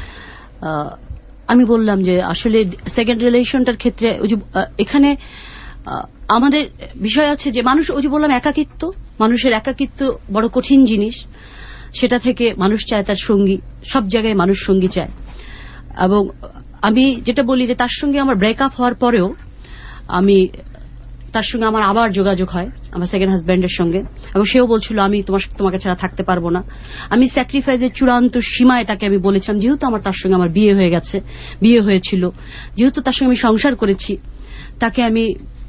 আমি বললাম যে আসলে সেকেন্ড রিলেশনটার ক্ষেত্রে এখানে আমাদের বিষয় আছে যে মানুষ, ওই যে বললাম একাকিত্ব, মানুষের একাকিত্ব বড় কঠিন জিনিস, সেটা থেকে মানুষ চায় তার সঙ্গী, সব জায়গায় মানুষ সঙ্গী চায়। এবং আমি যেটা বলি যে তার সঙ্গে আমার ব্রেকআপ হওয়ার পরেও আমি তার সঙ্গে আমার আবার যোগাযোগ হয়, আমার সেকেন্ড হাজব্যান্ডের সঙ্গে, এবং সেও বলছিল আমি তোমার তোমাকে ছাড়া থাকতে পারবো না। আমি স্যাক্রিফাইসের চূড়ান্ত সীমায় তাকে আমি বলেছিলাম, যেহেতু আমার তার সঙ্গে আমার বিয়ে হয়ে গেছে, বিয়ে হয়েছিল, যেহেতু তার সঙ্গে আমি সংসার করেছি, তাকে আমি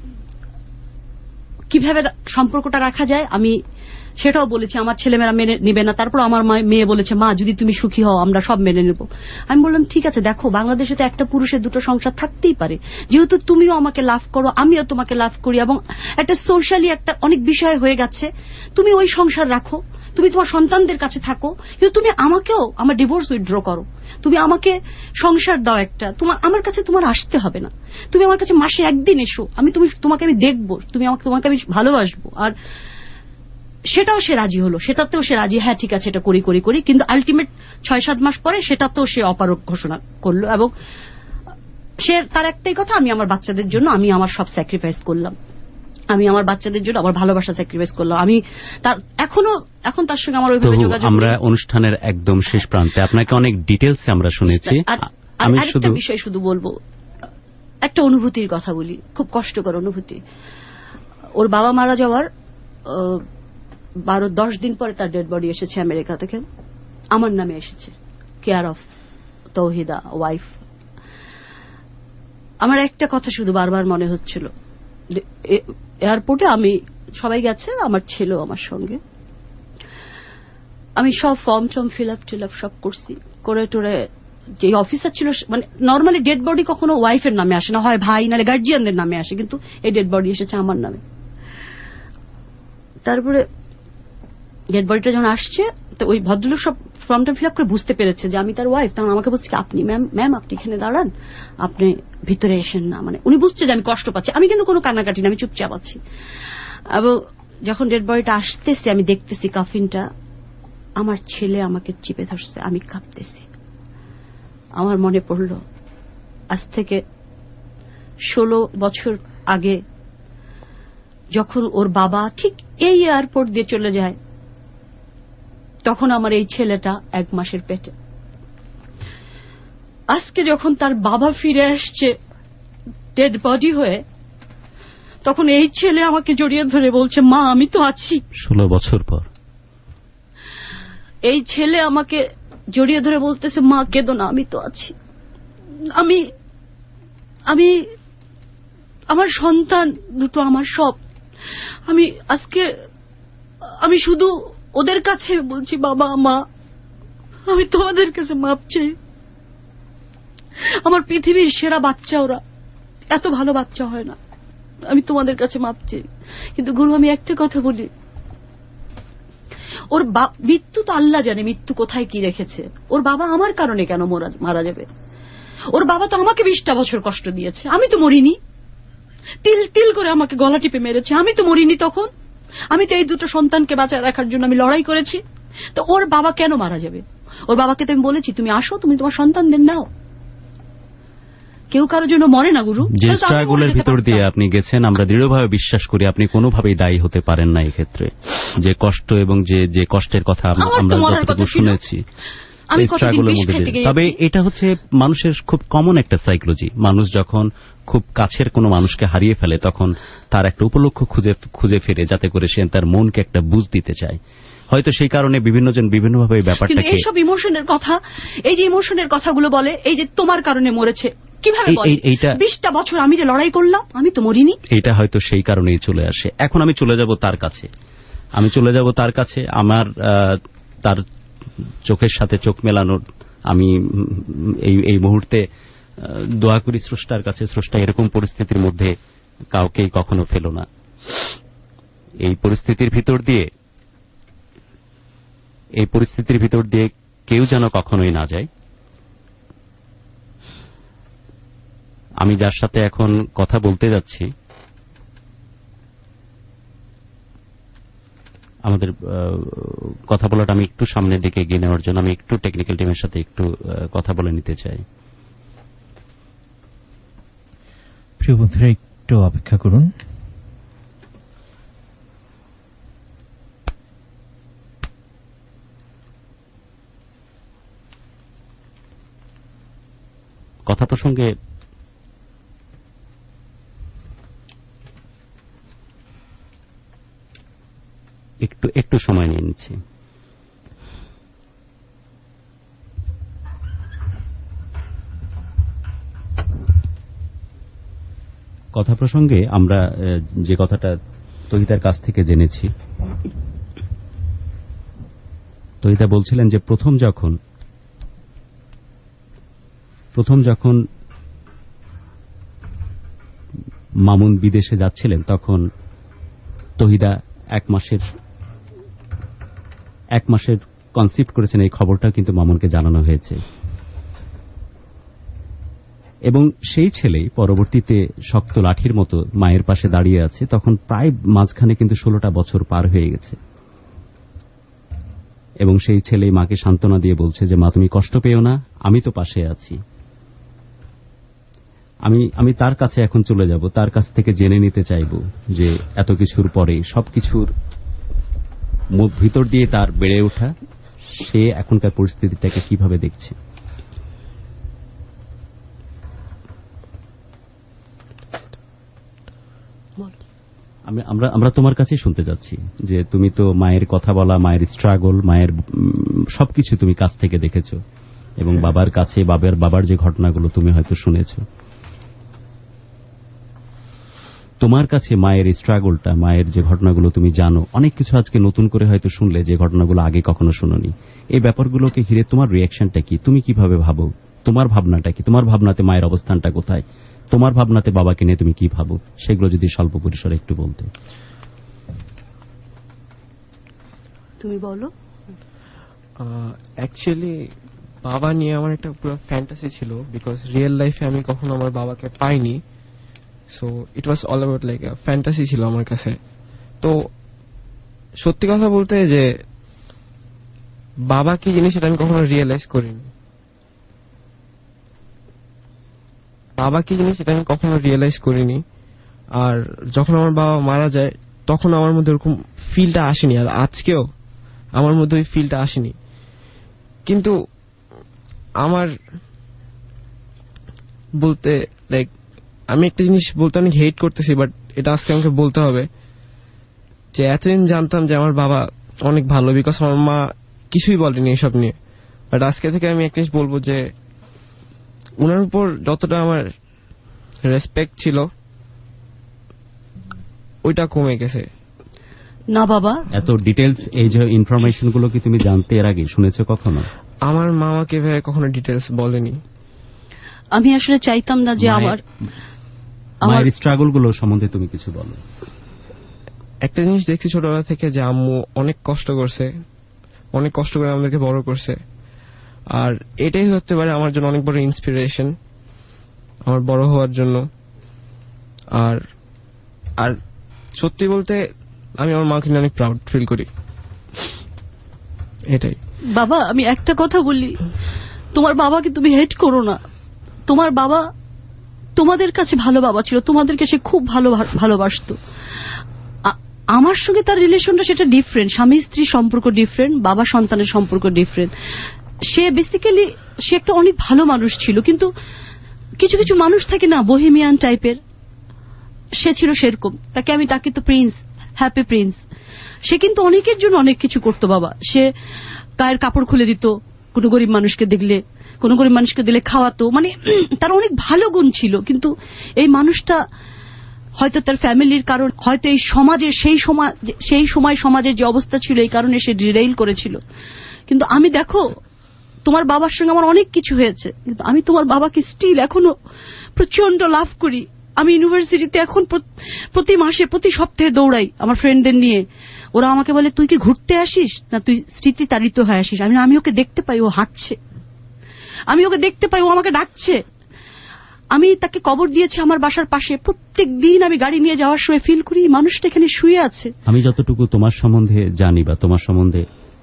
কিভাবে সম্পর্কটা রাখা যায় আমি সেটাও বলেছি। আমার ছেলেমেয়েরা মেনে নেবে না, তারপর আমার মেয়ে বলেছে মা যদি তুমি সুখী হও আমরা সব মেনে নেব। আমি বললাম ঠিক আছে, দেখো বাংলাদেশে তো একটা পুরুষের দুটো সংসার থাকতেই পারে, যেহেতু তুমিও আমাকে লাভ করো আমিও তোমাকে লাভ করি, এবং একটা সোশ্যালি একটা অনেক বিষয় হয়ে গেছে, তুমি ওই সংসার রাখো, তুমি তোমার সন্তানদের কাছে থাকো, কিন্তু তুমি আমাকেও আমার ডিভোর্স উইথড্র করো, তুমি আমাকে সংসার দাও একটা, তোমার আমার কাছে তোমার আসতে হবে না, তুমি আমার কাছে মাসে একদিন এসো, আমি তুমি তোমাকে আমি দেখবো, তুমি আমাকে তোমাকে আমি ভালোবাসবো। আর সেটাও সে রাজি হলো, সেটাতেও সে রাজি, হ্যাঁ ঠিক আছে এটা করি করি করি কিন্তু আলটিমেট ছয় সাত মাস পরে সেটাতেও সে অপারগ ঘোষণা করলো, এবং সে তার একটাই কথা, আমি আমার বাচ্চাদের জন্য আমি আমার সব স্যাক্রিফাইস করলাম, আমি আমার বাচ্চাদের জন্য আমার ভালোবাসা স্যাক্রিফাইস করলাম। আমি তার এখনো এখন তার সঙ্গে আমার ওইভাবে যোগাযোগ। আমরা অনুষ্ঠানের একদম শেষ প্রান্তে, আপনাকে অনেক ডিটেলসে আমরা শুনেছি। আমি শুধু একটা বিষয় শুধু বলবো, একটা অনুভূতির কথা বলি, খুব কষ্টকর অনুভূতি। ওর বাবা মারা যাওয়ার বারো দশ দিন পরে তার ডেড বডি এসেছে আমেরিকা থেকে, আমার নামে এসেছে, কেয়ার অফ তৌহিদা ওয়াইফ। আমার একটা কথা শুধু বারবার মনে হচ্ছিল, এয়ারপোর্টে আমি সবাই গেছে, আমার ছেলেও আমার সঙ্গে, আমি সব ফর্ম টর্ম ফিল আপ টিল আপ সব করছি, করে টোরে যে অফিসার ছিল, মানে নর্মালি ডেড বডি কখনো ওয়াইফের নামে আসে না, হয় ভাই নাহলে গার্জিয়ানদের নামে আসে, কিন্তু এই ডেড বডি এসেছে আমার নামে। তারপরে ডেড বডিটা যখন আসছে তো ওই ভদ্রলোক সব ফর্মটা ফিল আপ করে বুঝতে পেরেছে যে আমি তার ওয়াইফ, তখন আমাকে বলছে আপনি ম্যাম ম্যাম আপনি এখানে দাঁড়ান, আপনি ভিতরে এসেন না, মানে উনি বুঝছে যে আমি কষ্ট পাচ্ছি, আমি কিন্তু কোনো কান্নাকাটি না, আমি চুপচাপ আছি। এবং যখন ডেড বডিটা আসতেছে আমি দেখতেছি কাফিনটা, আমার ছেলে আমাকে চিপে ধরছে, আমি কাঁপতেছি। আমার মনে পড়ল আজ থেকে ষোলো বছর আগে যখন ওর বাবা ঠিক এই এয়ারপোর্ট দিয়ে চলে যায়, তখন আমার এই ছেলেটা এক মাসের পেটে। আজকে যখন তার বাবা ফিরে আসছে ডেড বডি হয়ে, তখন এই ছেলে আমাকে জড়িয়ে ধরে বলছে মা আমি তো আছি। ষোলো বছর পর এই ছেলে আমাকে জড়িয়ে ধরে বলতেছে মা কেঁদো না, আমি তো আছি। আমি আমি আমার সন্তান দুটো আমার সব, আমি আজকে আমি শুধু ওদের কাছে বলছি বাবা মা আমি তোমাদের কাছে মাপ চাই, আমার পৃথিবীর সেরা বাচ্চা ওরা, এত ভালো বাচ্চা হয় না, আমি তোমাদের কাছে মাপ চাই। কিন্তু গুরু আমি একটা কথা বলি, ওর মৃত্যু তো আল্লাহ জানে মৃত্যু কোথায় কি রেখেছে, ওর বাবা আমার কারণে কেন মারা যাবে? ওর বাবা তো আমাকে বিশটা বছর কষ্ট দিয়েছে, আমি তো মরিনি, তিল তিল করে আমাকে গলা টিপে মেরেছে, আমি তো মরিনি তখন, আমি তো এই দুটো সন্তানকে বাঁচায় রাখার জন্য আমি লড়াই করেছি, তো ওর বাবা কেন মারা যাবে? ওর বাবাকে তো আমি বলেছি তুমি আসো, তুমি তোমার সন্তানদের নাও, কেউ কারোর জন্য মরে না গুরু। যে স্ট্রাগলের ভিতর দিয়ে আপনি গেছেন আমরা দৃঢ়ভাবে বিশ্বাস করি আপনি কোনোভাবেই দায়ী হতে পারেন না এক্ষেত্রে, যে কষ্ট এবং যে যে কষ্টের কথা আমরা যতটুকু শুনেছি এই স্ট্রাগলের মধ্যে দিয়ে। তবে এটা হচ্ছে মানুষের খুব কমন একটা সাইকোলজি, মানুষ যখন খুব কাছের কোনো মানুষকে হারিয়ে ফেলে তখন তার একটা উপলক্ষ খুঁজে খুঁজে ফিরে, যাতে করে সে তার মনকে একটা বুঝ দিতে চায়, হয়তো সেই কারণে বিভিন্ন জন বিভিন্নভাবে ব্যাপারটাকে। এইসব ইমোশনের কথা, এই যে ইমোশনের কথাগুলো বলে, এই যে তোমার কারণে মরেছে, কিভাবে বলে? এইটা বিশটা বছর আমি যে লড়াই করলাম, আমি তো মরিনি। এটা হয়তো সেই কারণেই চলে আসে। এখন আমি চলে যাব তার কাছে, আমি চলে যাব তার কাছে, আমার তার চোখের সাথে চোখ মেলানোর আমি এই এই মুহূর্তে দোয়া করি স্রষ্টার কাছে, স্রষ্টা এরকম পরিস্থিতির মধ্যে কাউকেই কখনো ফেলো না। এই পরিস্থিতির ভিতর দিয়ে এই পরিস্থিতির ভিতর দিয়ে কেউ যেন কখনোই না যায়। আমি যার সাথে এখন কথা বলতে যাচ্ছি, আমাদের কথা বলাটা আমি একটু সামনের দিকে এগিয়ে নেওয়ার জন্য আমি একটু টেকনিক্যাল টিমের সাথে একটু কথা বলে নিতে চাই। প্রিয় বন্ধুরা একটু অপেক্ষা করুন। কথা প্রসঙ্গে একটু সময় নিয়ে নিচ্ছি। কথা প্রসঙ্গে আমরা যে কথাটা তহিতার কাছ থেকে জেনেছি, তহিতা বলছিলেন যে প্রথম যখন প্রথম যখন মামুন বিদেশে যাচ্ছিলেন তখন তহিদা এক মাসের এক মাসের কনসিপ্ট করেছেন, এই খবরটা কিন্তু মামুনকে জানানো হয়েছে। এবং সেই ছেলেই পরবর্তীতে শক্ত লাঠির মতো মায়ের পাশে দাঁড়িয়ে আছে। তখন প্রায় মাঝখানে কিন্তু ষোলোটা বছর পার হয়ে গেছে এবং সেই ছেলে মাকে সান্ত্বনা দিয়ে বলছে যে মা তুমি কষ্ট পেও না, আমি তো পাশে আছি। আমি আমি তার কাছে এখন চলে যাব, তার কাছ থেকে জেনে নিতে চাইব যে এত কিছুর পরে সবকিছুর ভিতর দিয়ে তার বেড়ে ওঠা, সে এখনকার পরিস্থিতিটাকে কিভাবে দেখছে। আমরা আমরা তোমার কাছেই শুনতে যাচ্ছি যে তুমি তো মায়ের কথা বলা, মায়ের স্ট্রাগল, মায়ের সবকিছু তুমি কাছ থেকে দেখেছো এবং বাবার কাছে বাবার বাবার যে ঘটনাগুলো তুমি হয়তো শুনেছো। তোমার কাছে মায়ের স্ট্রাগলটা, মায়ের যে ঘটনাগুলো তুমি জানো, অনেক কিছু আজকে নতুন করে হয়তো শুনলে যে ঘটনাগুলো আগে কখনো শুনোনি। এই ব্যাপারগুলোকে ঘিরে তোমার রিয়াকশনটা কি? তুমি কিভাবে ভাবো? তোমার ভাবনাটা কি? তোমার ভাবনাতে মায়ের অবস্থানটা কোথায়? তোমার ভাবনাতে বাবাকে নিয়ে তুমি কি ভাবো? সেগুলো যদি স্বল্প পরিসরে একটু বলতে। তুমি বলো। অ্যাকচুয়ালি বাবা নিয়ে আমার একটা পুরো ফ্যান্টাসি ছিল, বিকজ রিয়েল লাইফে আমি কখনো আমার বাবাকে পাইনি। So it was all about like fantasy ছিল আমার কাছে। তো সত্যি কথা বলতে যে বাবা কি জিনিস সেটা আমি কখনো রিয়েলাইজ করিনি। বাবা কি জিনিস সেটা আমি কখনো রিয়েলাইজ করিনি। আর যখন আমার বাবা মারা যায় তখন আমার মধ্যে ওরকম ফিলটা আসেনি, আর আজকেও আমার মধ্যে ওই ফিলটা আসেনি। কিন্তু আমার বলতে লাইক আমি একটা জিনিস বলতে অনেক হেট করতেছি, বাট এটা আজকে আমাকে বলতে হবে যে এতদিন জানতাম যে আমার বাবা অনেক ভালো, বিকজ আমার মা কিছুই বলেনি এসব নিয়ে। বাট আজকে থেকে আমি একটা জিনিস বলবো যে ওনার উপর যতটা আমার রেসপেক্ট ছিল ওইটা কমে গেছে। না বাবা, এত ডিটেলস এই যে ইনফরমেশন গুলো কি তুমি জানতে এর আগে শুনেছো কখনো? আমার মা আমাকে এভাবে কখনো ডিটেলস বলেনি। আমি আসলে চাইতাম না যে আমার মায়ের স্ট্রাগল গুলো সম্বন্ধে তুমি কিছু বলো। একটা জিনিস দেখছি ছোটবেলা থেকে যে আম্মু অনেক কষ্ট করছে, অনেক কষ্ট করে আমাদেরকে বড় করছে। আর এটাই হতে পারে আমার জন্য অনেক বড় ইন্সপিরেশন আমার বড় হওয়ার জন্য। আর আর সত্যি বলতে আমি আমার মাকে নিয়ে অনেক প্রাউড ফিল করি। এটাই বাবা। আমি একটা কথা বলি, তোমার বাবাকে তুমি হেট করো না। তোমার বাবা তোমাদের কাছে ভালো বাবা ছিল, তোমাদেরকে সে খুব ভালো ভালোবাসতো। আমার সঙ্গে তার রিলেশনটা সেটা ডিফারেন্ট, স্বামী স্ত্রী সম্পর্ক ডিফারেন্ট, বাবা সন্তানের সম্পর্ক ডিফারেন্ট। সে বেসিক্যালি সে একটা অনেক ভালো মানুষ ছিল, কিন্তু কিছু কিছু মানুষ থাকে না বোহেমিয়ান টাইপের, সে ছিল সেরকম। তাকে আমি তাকে তো প্রিন্স, হ্যাপি প্রিন্স। সে কিন্তু অনেকের জন্য অনেক কিছু করতো বাবা। সে গায়ের কাপড় খুলে দিত কোনো গরিব মানুষকে দেখলে, কোন গরিব মানুষকে দিলে খাওয়াতো, মানে তার অনেক ভালো গুণ ছিল। কিন্তু এই মানুষটা হয়তো তার ফ্যামিলির কারণ, হয়তো এই সমাজের সেই সময় সেই সময় সমাজের যে অবস্থা ছিল এই কারণে সে ডিরেইল করেছিল। কিন্তু আমি দেখো তোমার বাবার সঙ্গে আমার অনেক কিছু হয়েছে, কিন্তু আমি তোমার বাবাকে স্টিল এখনো প্রচন্ড লাভ করি। আমি ইউনিভার্সিটিতে এখন প্রতি মাসে প্রতি সপ্তাহে দৌড়াই আমার ফ্রেন্ডদের নিয়ে। ওরা আমাকে বলে তুই কি ঘুরতে আসিস না তুই স্মৃতি তাড়িত হয়ে আসিস? আমি আমি ওকে দেখতে পাই ও হাঁটছে, আমি ওকে দেখতে পাই ও আমাকে ডাকছে। আমি তাকে কবর দিয়েছি আমার বাসার পাশে। প্রত্যেক দিন আমি গাড়ি নিয়ে যাওয়ার সময় ফিল করি মানুষটা এখানে শুয়ে আছে। আমি যতটুকু তোমার সম্বন্ধে জানি বা তোমার সম্বন্ধে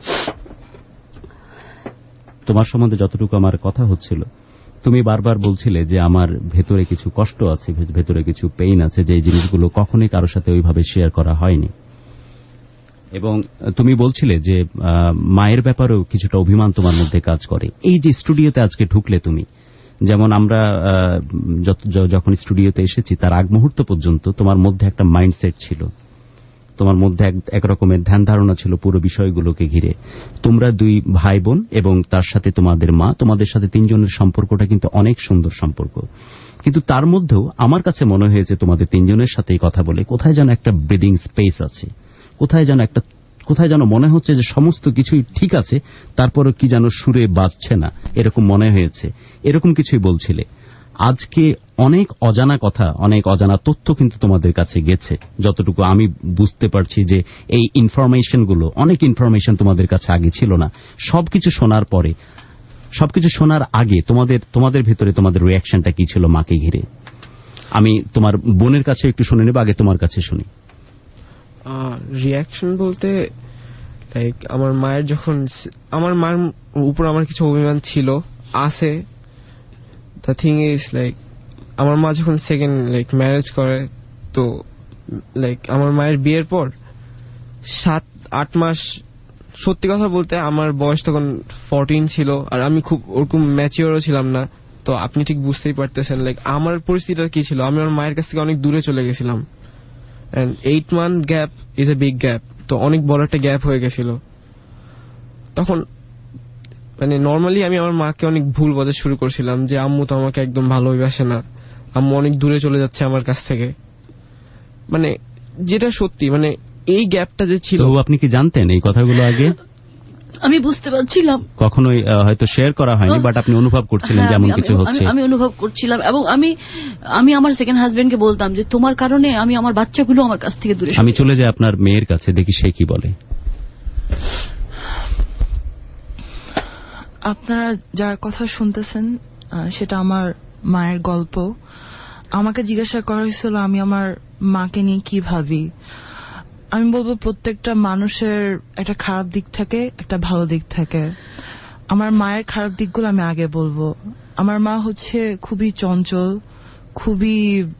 তোমার সম্বন্ধে যতটুকু আমার কথা হচ্ছিল, তুমি বারবার বলছিলে যে আমার ভেতরে কিছু কষ্ট আছে, ভেতরে কিছু পেইন আছে, যে জিনিসগুলো কখনোই কারোর সাথে ওইভাবে শেয়ার করা হয়নি। এবং তুমি বলছিলে যে মায়ের ব্যাপারেও কিছুটা অভিমান তোমার মধ্যে কাজ করে। এই যে স্টুডিওতে আজকে ঢুকলে তুমি, যেমন আমরা যখন স্টুডিওতে এসেছি তার আগ মুহূর্ত পর্যন্ত তোমার মধ্যে একটা মাইন্ডসেট ছিল তোমার মধ্যে এক রকমের ধ্যান ধারণা ছিল পুরো বিষয়গুলোকে ঘিরে। তোমরা দুই ভাই বোন এবং তার সাথে তোমাদের মা, তোমাদের সাথে তিনজনের সম্পর্কটা কিন্তু অনেক সুন্দর সম্পর্ক। কিন্তু তার মধ্যেও আমার কাছে মনে হয়েছে তোমাদের তিনজনের সাথেই কথা বলে কোথায় যেন একটা ব্রিদিং স্পেস আছে, কোথায় যেন একটা কোথায় যেন মনে হচ্ছে যে সমস্ত কিছুই ঠিক আছে, তারপরও কি যেন সুরে বাজছে না, এরকম মনে হয়েছে। এরকম কিছুই বলছিলে। আজকে অনেক অজানা কথা, অনেক অজানা তথ্য কিন্তু তোমাদের কাছে গেছে, যতটুকু আমি বুঝতে পারছি যে এই ইনফরমেশনগুলো, অনেক ইনফরমেশন তোমাদের কাছে আগে ছিল না। সবকিছু শোনার পরে, সবকিছু শোনার আগে তোমাদের তোমাদের ভিতরে তোমাদের রিয়াকশনটা কি ছিল মাকে ঘিরে? আমি তোমার বোনের কাছে একটু শুনে নেব, আগে তোমার কাছে শুনি। রিয়াকশন বলতে লাইক আমার মায়ের যখন, আমার মায়ের উপর আমার কিছু অভিমান ছিল, আছে। দ্য থিং ইজ লাইক আমার মা যখন সেকেন্ড লাইক ম্যারেজ করে, তো লাইক আমার মায়ের বিয়ের পর সাত আট মাস, সত্যি কথা বলতে আমার বয়স তখন ফোরটিন ছিল, আর আমি খুব ওরকম ম্যাচিওরও ছিলাম না। তো আপনি ঠিক বুঝতেই পারতেছেন লাইক আমার পরিস্থিতিটা কি ছিল। আমি আমার মায়ের কাছ থেকে অনেক দূরে চলে গেছিলাম, and eight month gap is a big gap. তো অনেক বড় একটা গ্যাপ হয়ে গেছিল। তখন মানে নর্মালি আমি আমার মাকে অনেক ভুল বোঝা শুরু করছিলাম যে আম্মু তো আমাকে একদম ভালোবাসে না, আম্মু অনেক দূরে চলে যাচ্ছে আমার কাছ থেকে, মানে যেটা সত্যি। মানে এই গ্যাপটা যে ছিল। আপনি কি জানতেন এই কথাগুলো আগে? আমি বুঝতে পারছিলাম, কখনোই হয়তো শেয়ার করা হয়নি, বাট আপনি অনুভব করছিলেন যে এমন কিছু হচ্ছে। আমি অনুভব করছিলাম, এবং আমি আমি আমার সেকেন্ড হাজবেন্ডকে বলতাম যে তোমার কারণে আমি আমার বাচ্চাগুলো আমার কাছ থেকে দূরে। আমি চলে যাই আপনার মেয়ের কাছে, দেখি সে কি বলে। আপনারা যার কথা শুনতেছেন সেটা আমার মায়ের গল্প। আমাকে জিজ্ঞাসা করা হয়েছিল আমি আমার মাকে নিয়ে কি ভাবি। আমি বলবো প্রত্যেকটা মানুষের একটা খারাপ দিক থাকে, একটা ভালো দিক থাকে। আমার মায়ের খারাপ দিকগুলো আমি আগে বলবো। আমার মা হচ্ছে খুবই চঞ্চল, খুবই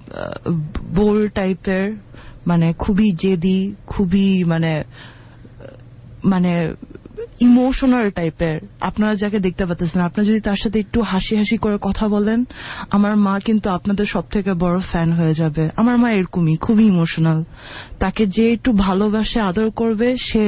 বোল্ড টাইপের, মানে খুবই জেদি, খুবই মানে মানে ইমোশনাল টাইপের। আপনারা যাকে দেখতে পাচ্ছেন, আপনারা যদি তার সাথে একটু হাসি হাসি করে কথা বলেন, আমার মা কিন্তু আপনাদের সব থেকে বড় ফ্যান হয়ে যাবে। আমার মা এরকমই, খুবই ইমোশনাল। তাকে যে একটু ভালোবাসে, আদর করবে, সে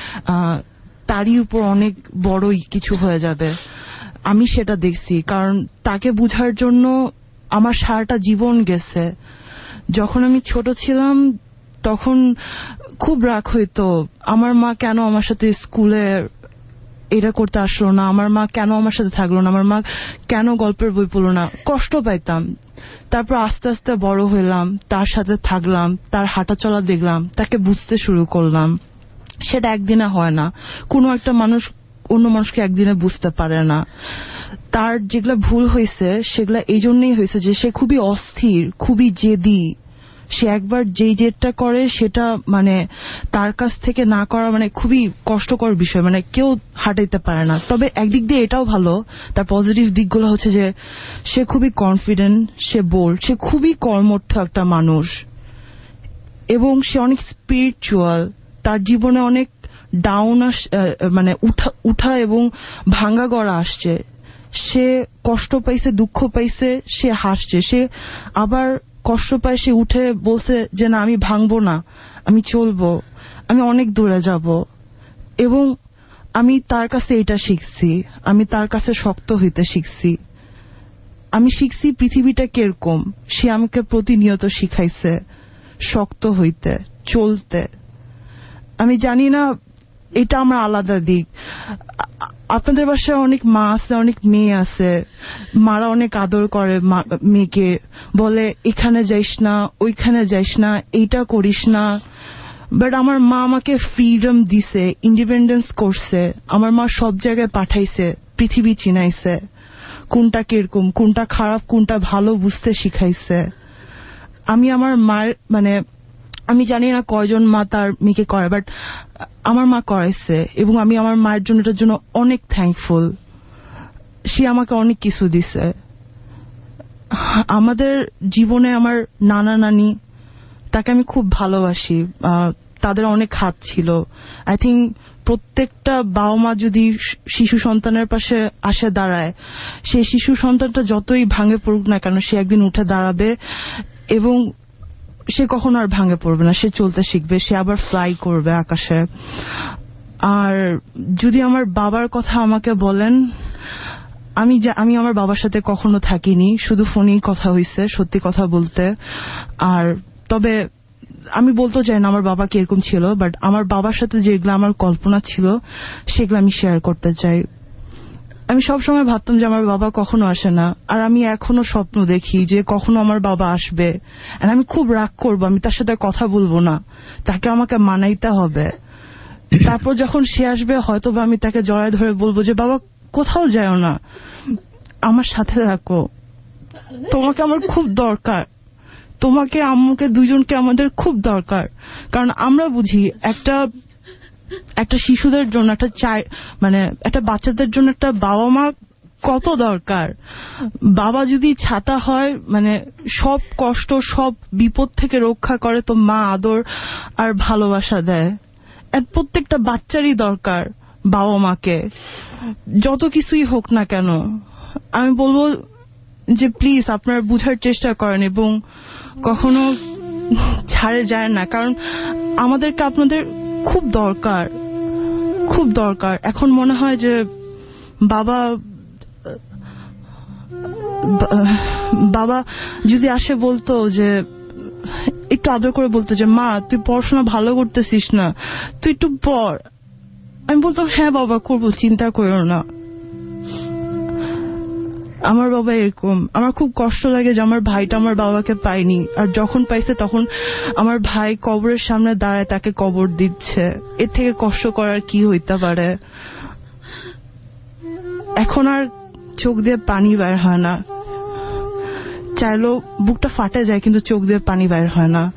তারই উপর অনেক বড়ই কিছু হয়ে যাবে। আমি সেটা দেখছি, কারণ তাকে বুঝার জন্য আমার সারাটা জীবন গেছে। যখন আমি ছোট ছিলাম তখন খুব রাগ হইতো, আমার মা কেন আমার সাথে স্কুলে এটা করতে আসলো না, আমার মা কেন আমার সাথে থাকলো না, আমার মা কেন গল্পের বই পড়লো না, কষ্ট পাইতাম। তারপর আস্তে আস্তে বড় হইলাম, তার সাথে থাকলাম, তার হাঁটা চলা দেখলাম, তাকে বুঝতে শুরু করলাম। সেটা একদিনে হয় না, কোনো একটা মানুষ অন্য মানুষকে একদিনে বুঝতে পারে না। তার যেগুলা ভুল হয়েছে সেগুলা এই জন্যই হয়েছে যে সে খুবই অস্থির, খুবই জেদি। সে একবার যেই জেদটা করে সেটা মানে তার কাছ থেকে না করা মানে খুবই কষ্টকর বিষয়, মানে কেউ হাঁটাইতে পারে না। তবে একদিক দিয়ে এটাও ভালো, তার পজিটিভ দিকগুলো হচ্ছে যে সে খুবই কনফিডেন্ট, সে বোল্ড, সে খুবই কর্মঠ একটা মানুষ, এবং সে অনেক স্পিরিচুয়াল। তার জীবনে অনেক ডাউন মানে উঠা উঠা এবং ভাঙ্গা গড়া আসছে। সে কষ্ট পাইছে, দুঃখ পাইছে, সে হাসছে। সে আবার কষ্ট পায়, সে উঠে বলছে যে না, আমি ভাঙবো না, আমি চলবো, আমি অনেক দূরে যাব। এবং আমি তার কাছে এটা শিখছি, আমি তার কাছে শক্ত হইতে শিখছি। আমি শিখছি পৃথিবীটা কিরকম। সে আমাকে প্রতিনিয়ত শিখাইছে শক্ত হইতে, চলতে। আমি জানি না, এটা আমার আলাদা দিক। আপনাদের বাসায় অনেক মা আছে, অনেক মেয়ে আছে, মারা অনেক আদর করে মেয়েকে, বলে এখানে যাইস না, ওইখানে যাইস না, এইটা করিস না। বাট আমার মা আমাকে ফ্রিডম দিছে, ইন্ডিপেন্ডেন্স করছে। আমার মা সব জায়গায় পাঠাইছে, পৃথিবী চিনাইছে, কোনটা কিরকম, কোনটা খারাপ, কোনটা ভালো বুঝতে শিখাইছে। আমি আমার মায়ের মানে আমি জানি না কয়জন মা তার মেয়েকে করে, বাট আমার মা করাইছে, এবং আমি আমার মায়ের জন্য এটার জন্য অনেক থ্যাঙ্কফুল। সে আমাকে অনেক কিছু দিছে। আমাদের জীবনে আমার নানা নানি, তাকে আমি খুব ভালোবাসি, তাদের অনেক হাত ছিল। আই থিঙ্ক প্রত্যেকটা বাবা মা যদি শিশু সন্তানের পাশে আসে দাঁড়ায়, সেই শিশু সন্তানটা যতই ভাঙে পড়ুক না কেন, সে একদিন উঠে দাঁড়াবে এবং সে কখনো আর ভাঙে পড়বে না, সে চলতে শিখবে, সে আবার ফ্লাই করবে আকাশে। আর যদি আমার বাবার কথা আমাকে বলেন, আমি আমি আমার বাবার সাথে কখনো থাকিনি, শুধু ফোনেই কথা হইছে, সত্যি কথা বলতে। আর তবে আমি বলতে চাই না আমার বাবা কিরকম ছিল, বাট আমার বাবার সাথে যেগুলো আমার কল্পনা ছিল সেগুলো আমি শেয়ার করতে চাই। আমি সবসময় ভাবতাম যে আমার বাবা কখনো আসে না, আর আমি এখনো স্বপ্ন দেখি যে কখনো আমার বাবা আসবে, আর আমি খুব রাগ করবো, আমি তার সাথে কথা বলবো না, তাকে আমাকে মানাইতে হবে। তারপর যখন সে আসবে হয়তো বা আমি তাকে জড়ায় ধরে বলবো যে বাবা কোথাও যাও না, আমার সাথে থাকো, তোমাকে আমার খুব দরকার, তোমাকে আম্মুকে দুইজনকে আমাদের খুব দরকার। কারণ আমরা বুঝি একটা একটা শিশুদের জন্য, একটা চাই মানে একটা বাচ্চাদের জন্য একটা বাবা মা কত দরকার। বাবা যদি ছাতা হয়, মানে সব কষ্ট সব বিপদ থেকে রক্ষা করে, তো মা আদর আর ভালোবাসা দেয়। আর প্রত্যেকটা বাচ্চারই দরকার বাবা মাকে, যত কিছুই হোক না কেন। আমি বলবো যে প্লিজ আপনারা বুঝার চেষ্টা করেন এবং কখনো ছাড়ে যায় না, কারণ আমাদেরকে আপনাদের খুব দরকার, খুব দরকার। এখন মনে হয় যে বাবা বাবা যদি আসে বলতো যে একটু আদর করে বলতো যে মা তুই পড়াশোনা ভালো করতেছিস না, তুই একটু পড়, আমি বলতাম হ্যাঁ বাবা করবো, চিন্তা করো না। আমার বাবা এরকম। আমার খুব কষ্ট লাগে যে আমার ভাইটা আমার বাবাকে পায়নি, আর যখন পাইছে তখন আমার ভাই কবরের সামনে দাঁড়ায় তাকে কবর দিচ্ছে। এর থেকে কষ্ট করার কি হইতে পারে? এখন আর চোখ দিয়ে পানি বের হয় না, চাইলেও বুকটা ফাটে যায় কিন্তু চোখ দিয়ে পানি বের হয় না,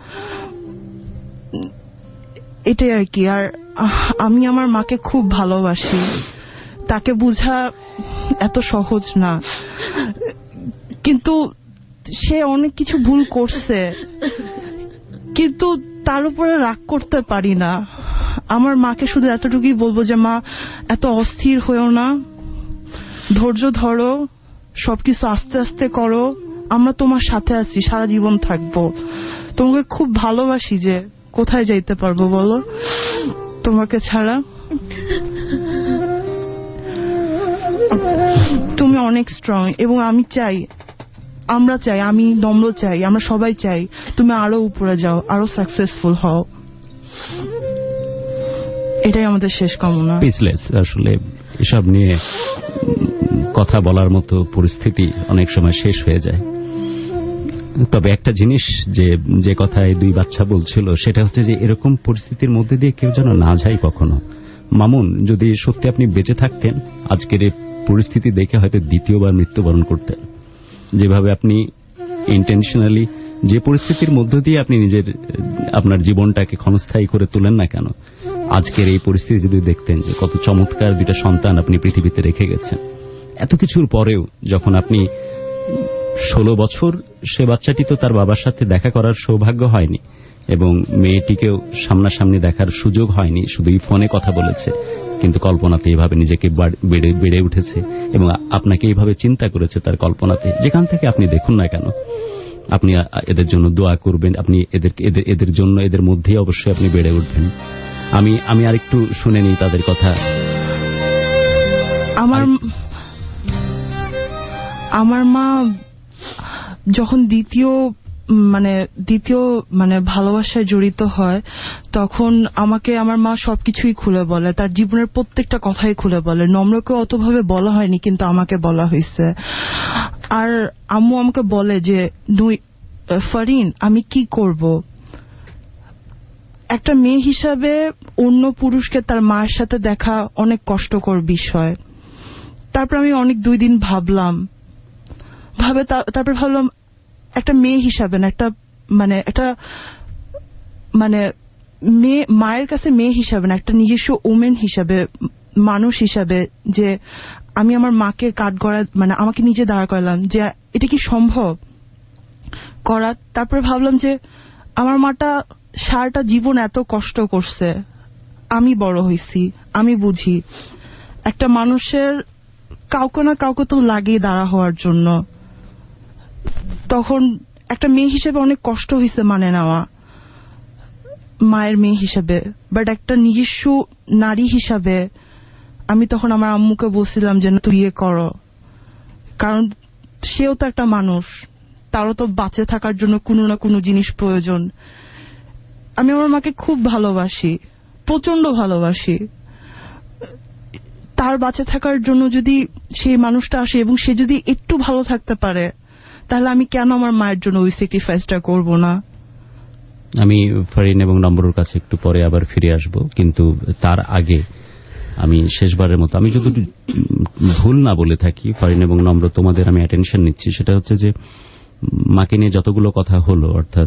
এটাই আর কি। আর আমি আমার মাকে খুব ভালোবাসি, তাকে বোঝা এত সহজ না, কিন্তু সে অনেক কিছু ভুল করছে, কিন্তু তার উপরে রাগ করতে পারি না। আমার মাকে শুধু এতটুকুই বলবো যে মা এত অস্থির হয়েও না, ধৈর্য ধরো, সবকিছু আস্তে আস্তে করো, আমরা তোমার সাথে আছি, সারা জীবন থাকবো, তোমাকে খুব ভালোবাসি, যে কোথায় যাইতে পারবো বলো তোমাকে ছাড়া? তুমি অনেক স্ট্রং, এবং আমি চাই, আমরা চাই, আমি নম্র চাই, আমরা সবাই চাই তুমি আরো উপরে যাও, আরো সাকসেসফুল হও, এটাই আমাদের শেষ কামনা। পিসলেস আসলে এসব নিয়ে কথা বলার মতো পরিস্থিতি অনেক সময় শেষ হয়ে যায়। তবে একটা জিনিস যে যে কথায় দুই বাচ্চা বলছিল সেটা হচ্ছে যে এরকম পরিস্থিতির মধ্যে দিয়ে কেউ যেন না যায় কখনো। মামুন, যদি সত্যি আপনি বেঁচে থাকতেন আজকের এই পরিস্থিতি দেখে হয়তো দ্বিতীয়বার মৃত্যুবরণ করতেন। যেভাবে আপনি ইন্টেনশনালি যে পরিস্থিতির মধ্য দিয়ে আপনি নিজের আপনার জীবনটাকে ক্ষণস্থায়ী করে তোলেন না কেন, আজকের এই পরিস্থিতি যদি দেখতেন যে কত চমৎকার দুইটা সন্তান আপনি পৃথিবীতে রেখে গেছেন, এত কিছুর পরেও যখন আপনি ষোলো বছর, সে বাচ্চাটি তো তার বাবার সাথে দেখা করার সৌভাগ্য হয়নি এবং মেয়েটিকেও সামনাসামনি দেখার সুযোগ হয়নি, শুধুই ফোনে কথা বলেছে, কিন্তু কল্পনাতে এভাবে নিজেকে বেড়ে বেড়ে উঠেছে এবং আপনাকে এইভাবে চিন্তা করেছে তার কল্পনাতে। যেখান থেকে আপনি দেখুন না কেন, আপনি এদের জন্য দোয়া করবেন, আপনি এদের এদের এদের জন্য এদের মধ্যেই অবশ্যই আপনি বেড়ে উঠবেন। আমি আমি আরেকটু শুনে নিই তাদের কথা। আমার আমার মা যখন দ্বিতীয় মানে দ্বিতীয় মানে ভালোবাসায় জড়িত হয়, তখন আমাকে আমার মা সবকিছুই খুলে বলে, তার জীবনের প্রত্যেকটা কথাই খুলে বলে। নম্রকে অতভাবে বলা হয়নি, কিন্তু আমাকে বলা হয়েছে। আর আম্মু আমাকে বলে যে ফারিন আমি কি করব, একটা মেয়ে হিসাবে অন্য পুরুষকে তার মায়ের সাথে দেখা অনেক কষ্টকর বিষয়। তারপর আমি অনেক দুই দিন ভাবলাম ভাবে তারপর ভাবলাম একটা মেয়ে হিসাবে না, একটা মানে একটা মানে মেয়ে মায়ের কাছে মেয়ে হিসাবে না, একটা নিজস্ব ওমেন হিসাবে, মানুষ হিসাবে, যে আমি আমার মাকে কাঠগড়া মানে আমাকে নিজে দাঁড়া করলাম যে এটা কি সম্ভব করা। তারপরে ভাবলাম যে আমার মাটা সারাটা জীবন এত কষ্ট করছে, আমি বড় হইছি, আমি বুঝি একটা মানুষের কাউকে না কাউকে তো লাগেই দাঁড়া হওয়ার জন্য। তখন একটা মেয়ে হিসেবে অনেক কষ্ট হয়েছে মানে নেওয়া, মায়ের মেয়ে হিসেবে। বাট একটা নিজস্ব নারী হিসাবে আমি তখন আমার আম্মুকে বলছিলাম যে তুই বিয়ে করো, কারণ সেও তো একটা মানুষ, তারও তো বাঁচে থাকার জন্য কোনো না কোনো জিনিস প্রয়োজন। আমি আমার মাকে খুব ভালোবাসি, প্রচন্ড ভালোবাসি। তার বাঁচে থাকার জন্য যদি সেই মানুষটা আসে এবং সে যদি একটু ভালো থাকতে পারে, তাহলে আমি কেন আমার মায়ের জন্য ওই স্যাক্রিফাইসটা করব না? আমি ফারিন এবং নম্বরের কাছে একটু পরে আবার ফিরে আসব, কিন্তু তার আগে আমি শেষবারের মতো, আমি যদি ভুল না বলে থাকি ফারিন এবং নম্র, তোমাদের আমি অ্যাটেনশন নিচ্ছি। সেটা হচ্ছে যে মাকে নিয়ে যতগুলো কথা হলো, অর্থাৎ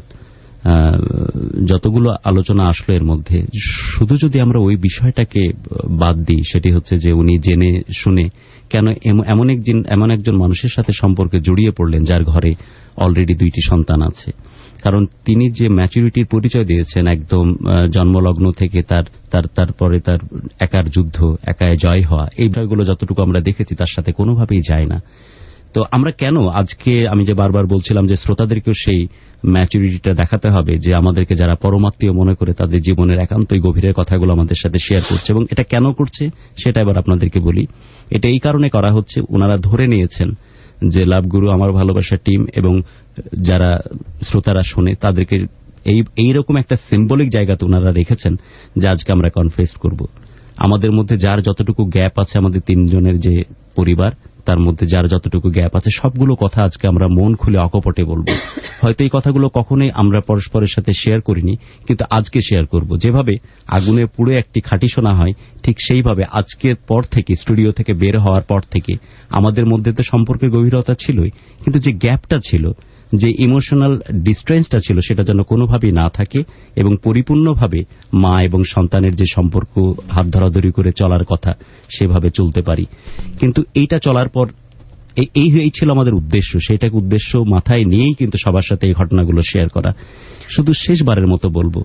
যতগুলো আলোচনা আসলো এর মধ্যে, শুধু যদি আমরা ওই বিষয়টাকে বাদ দিই, সেটি হচ্ছে যে উনি জেনে শুনে কেন এমন একজন এমন একজন মানুষের সাথে সম্পর্কে জড়িয়ে পড়লেন যার ঘরে অলরেডি দুইটি সন্তান আছে। কারণ তিনি যে ম্যাচুরিটির পরিচয় দিয়েছেন একদম জন্মলগ্ন থেকে, তার তার তারপরে তার একার যুদ্ধ, একায় জয় হওয়া, এই বিষয়গুলো যতটুকু আমরা দেখেছি তার সাথে কোনোভাবেই যায় না। তো আমরা কেন আজকে, আমি যে বারবার বলছিলাম যে শ্রোতাদেরকেও সেই ম্যাচুরিটিটা দেখাতে হবে, যে আমাদেরকে যারা পরমাত্মীয় মনে করে তাদের জীবনের একান্তই গভীরের কথাগুলো আমাদের সাথে শেয়ার করছে, এবং এটা কেন করছে সেটা এবার আপনাদেরকে বলি। এটা এই কারণে করা হচ্ছে, ওনারা ধরে নিয়েছেন যে লাভ গুরু আমার ভালোবাসার টিম এবং যারা শ্রোতারা শোনে তাদেরকে এই এইরকম একটা সিম্বলিক জায়গাতে ওনারা রেখেছেন যে আজকে আমরা কনফেস করব। আমাদের মধ্যে যার যতটুকু গ্যাপ আছে, আমাদের তিনজনের যে পরিবার, তার মধ্যে যার যতটুকু গ্যাপ আছে, সবগুলো কথা আজকে আমরা মন খুলে অকপটে বলবো। হয়তো এই কথাগুলো কখনোই আমরা পরস্পরের সাথে শেয়ার করিনি, কিন্তু আজকে শেয়ার করব। যেভাবে আগুনে পুড়ে একটি খাঁটি সোনা হয়, ঠিক সেইভাবে আজকের পর থেকে, স্টুডিও থেকে বের হওয়ার পর থেকে আমাদের মধ্যে তো সম্পর্কের গভীরতা ছিলই, কিন্তু যে গ্যাপটা ছিল, যে ইমোশনাল ডিস্টেন্সটা ছিল, সেটা যেন কোনোভাবেই না থাকে এবং পরিপূর্ণভাবে মা এবং সন্তানের যে সম্পর্ক হাত ধরাধরি করে চলার কথা সেভাবে চলতে পারি। কিন্তু এইটা চলার পর এই এই ছিল আমাদের উদ্দেশ্য, সেইটাকে উদ্দেশ্য মাথায় নিয়েই কিন্তু সবার সাথে এই ঘটনাগুলো শেয়ার করা। শুধু শেষবারের মতো বলবো,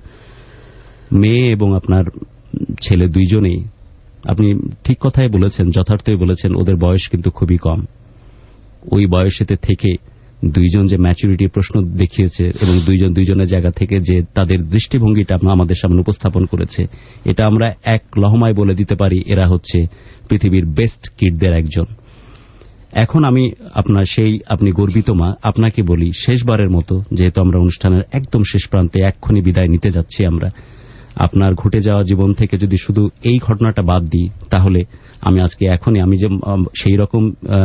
মেয়ে এবং আপনার ছেলে দুইজনেই, আপনি ঠিক কথাই বলেছেন, যথার্থই বলেছেন, ওদের বয়স কিন্তু খুবই কম। ওই বয়সেতে থেকে দুইজন যে ম্যাচুরিটির প্রশ্ন দেখিয়েছে এবং দুইজন দুইজনের জায়গা থেকে যে তাদের দৃষ্টিভঙ্গিটা আমাদের সামনে উপস্থাপন করেছে, এটা আমরা এক লহমায় বলে দিতে পারি এরা হচ্ছে পৃথিবীর বেস্ট কিডদের একজন। এখন আমি আপনার সেই, আপনি গর্বিত মা, আপনাকে বলি শেষবারের মতো, যেহেতু আমরা অনুষ্ঠানের একদম শেষ প্রান্তে এক্ষুনি বিদায় নিতে যাচ্ছি আমরা, আপনার ঘটে যাওয়া জীবন থেকে যদি শুধু এই ঘটনাটা বাদ দিই, তাহলে আমি আজকে এখনই, আমি যে সেই রকম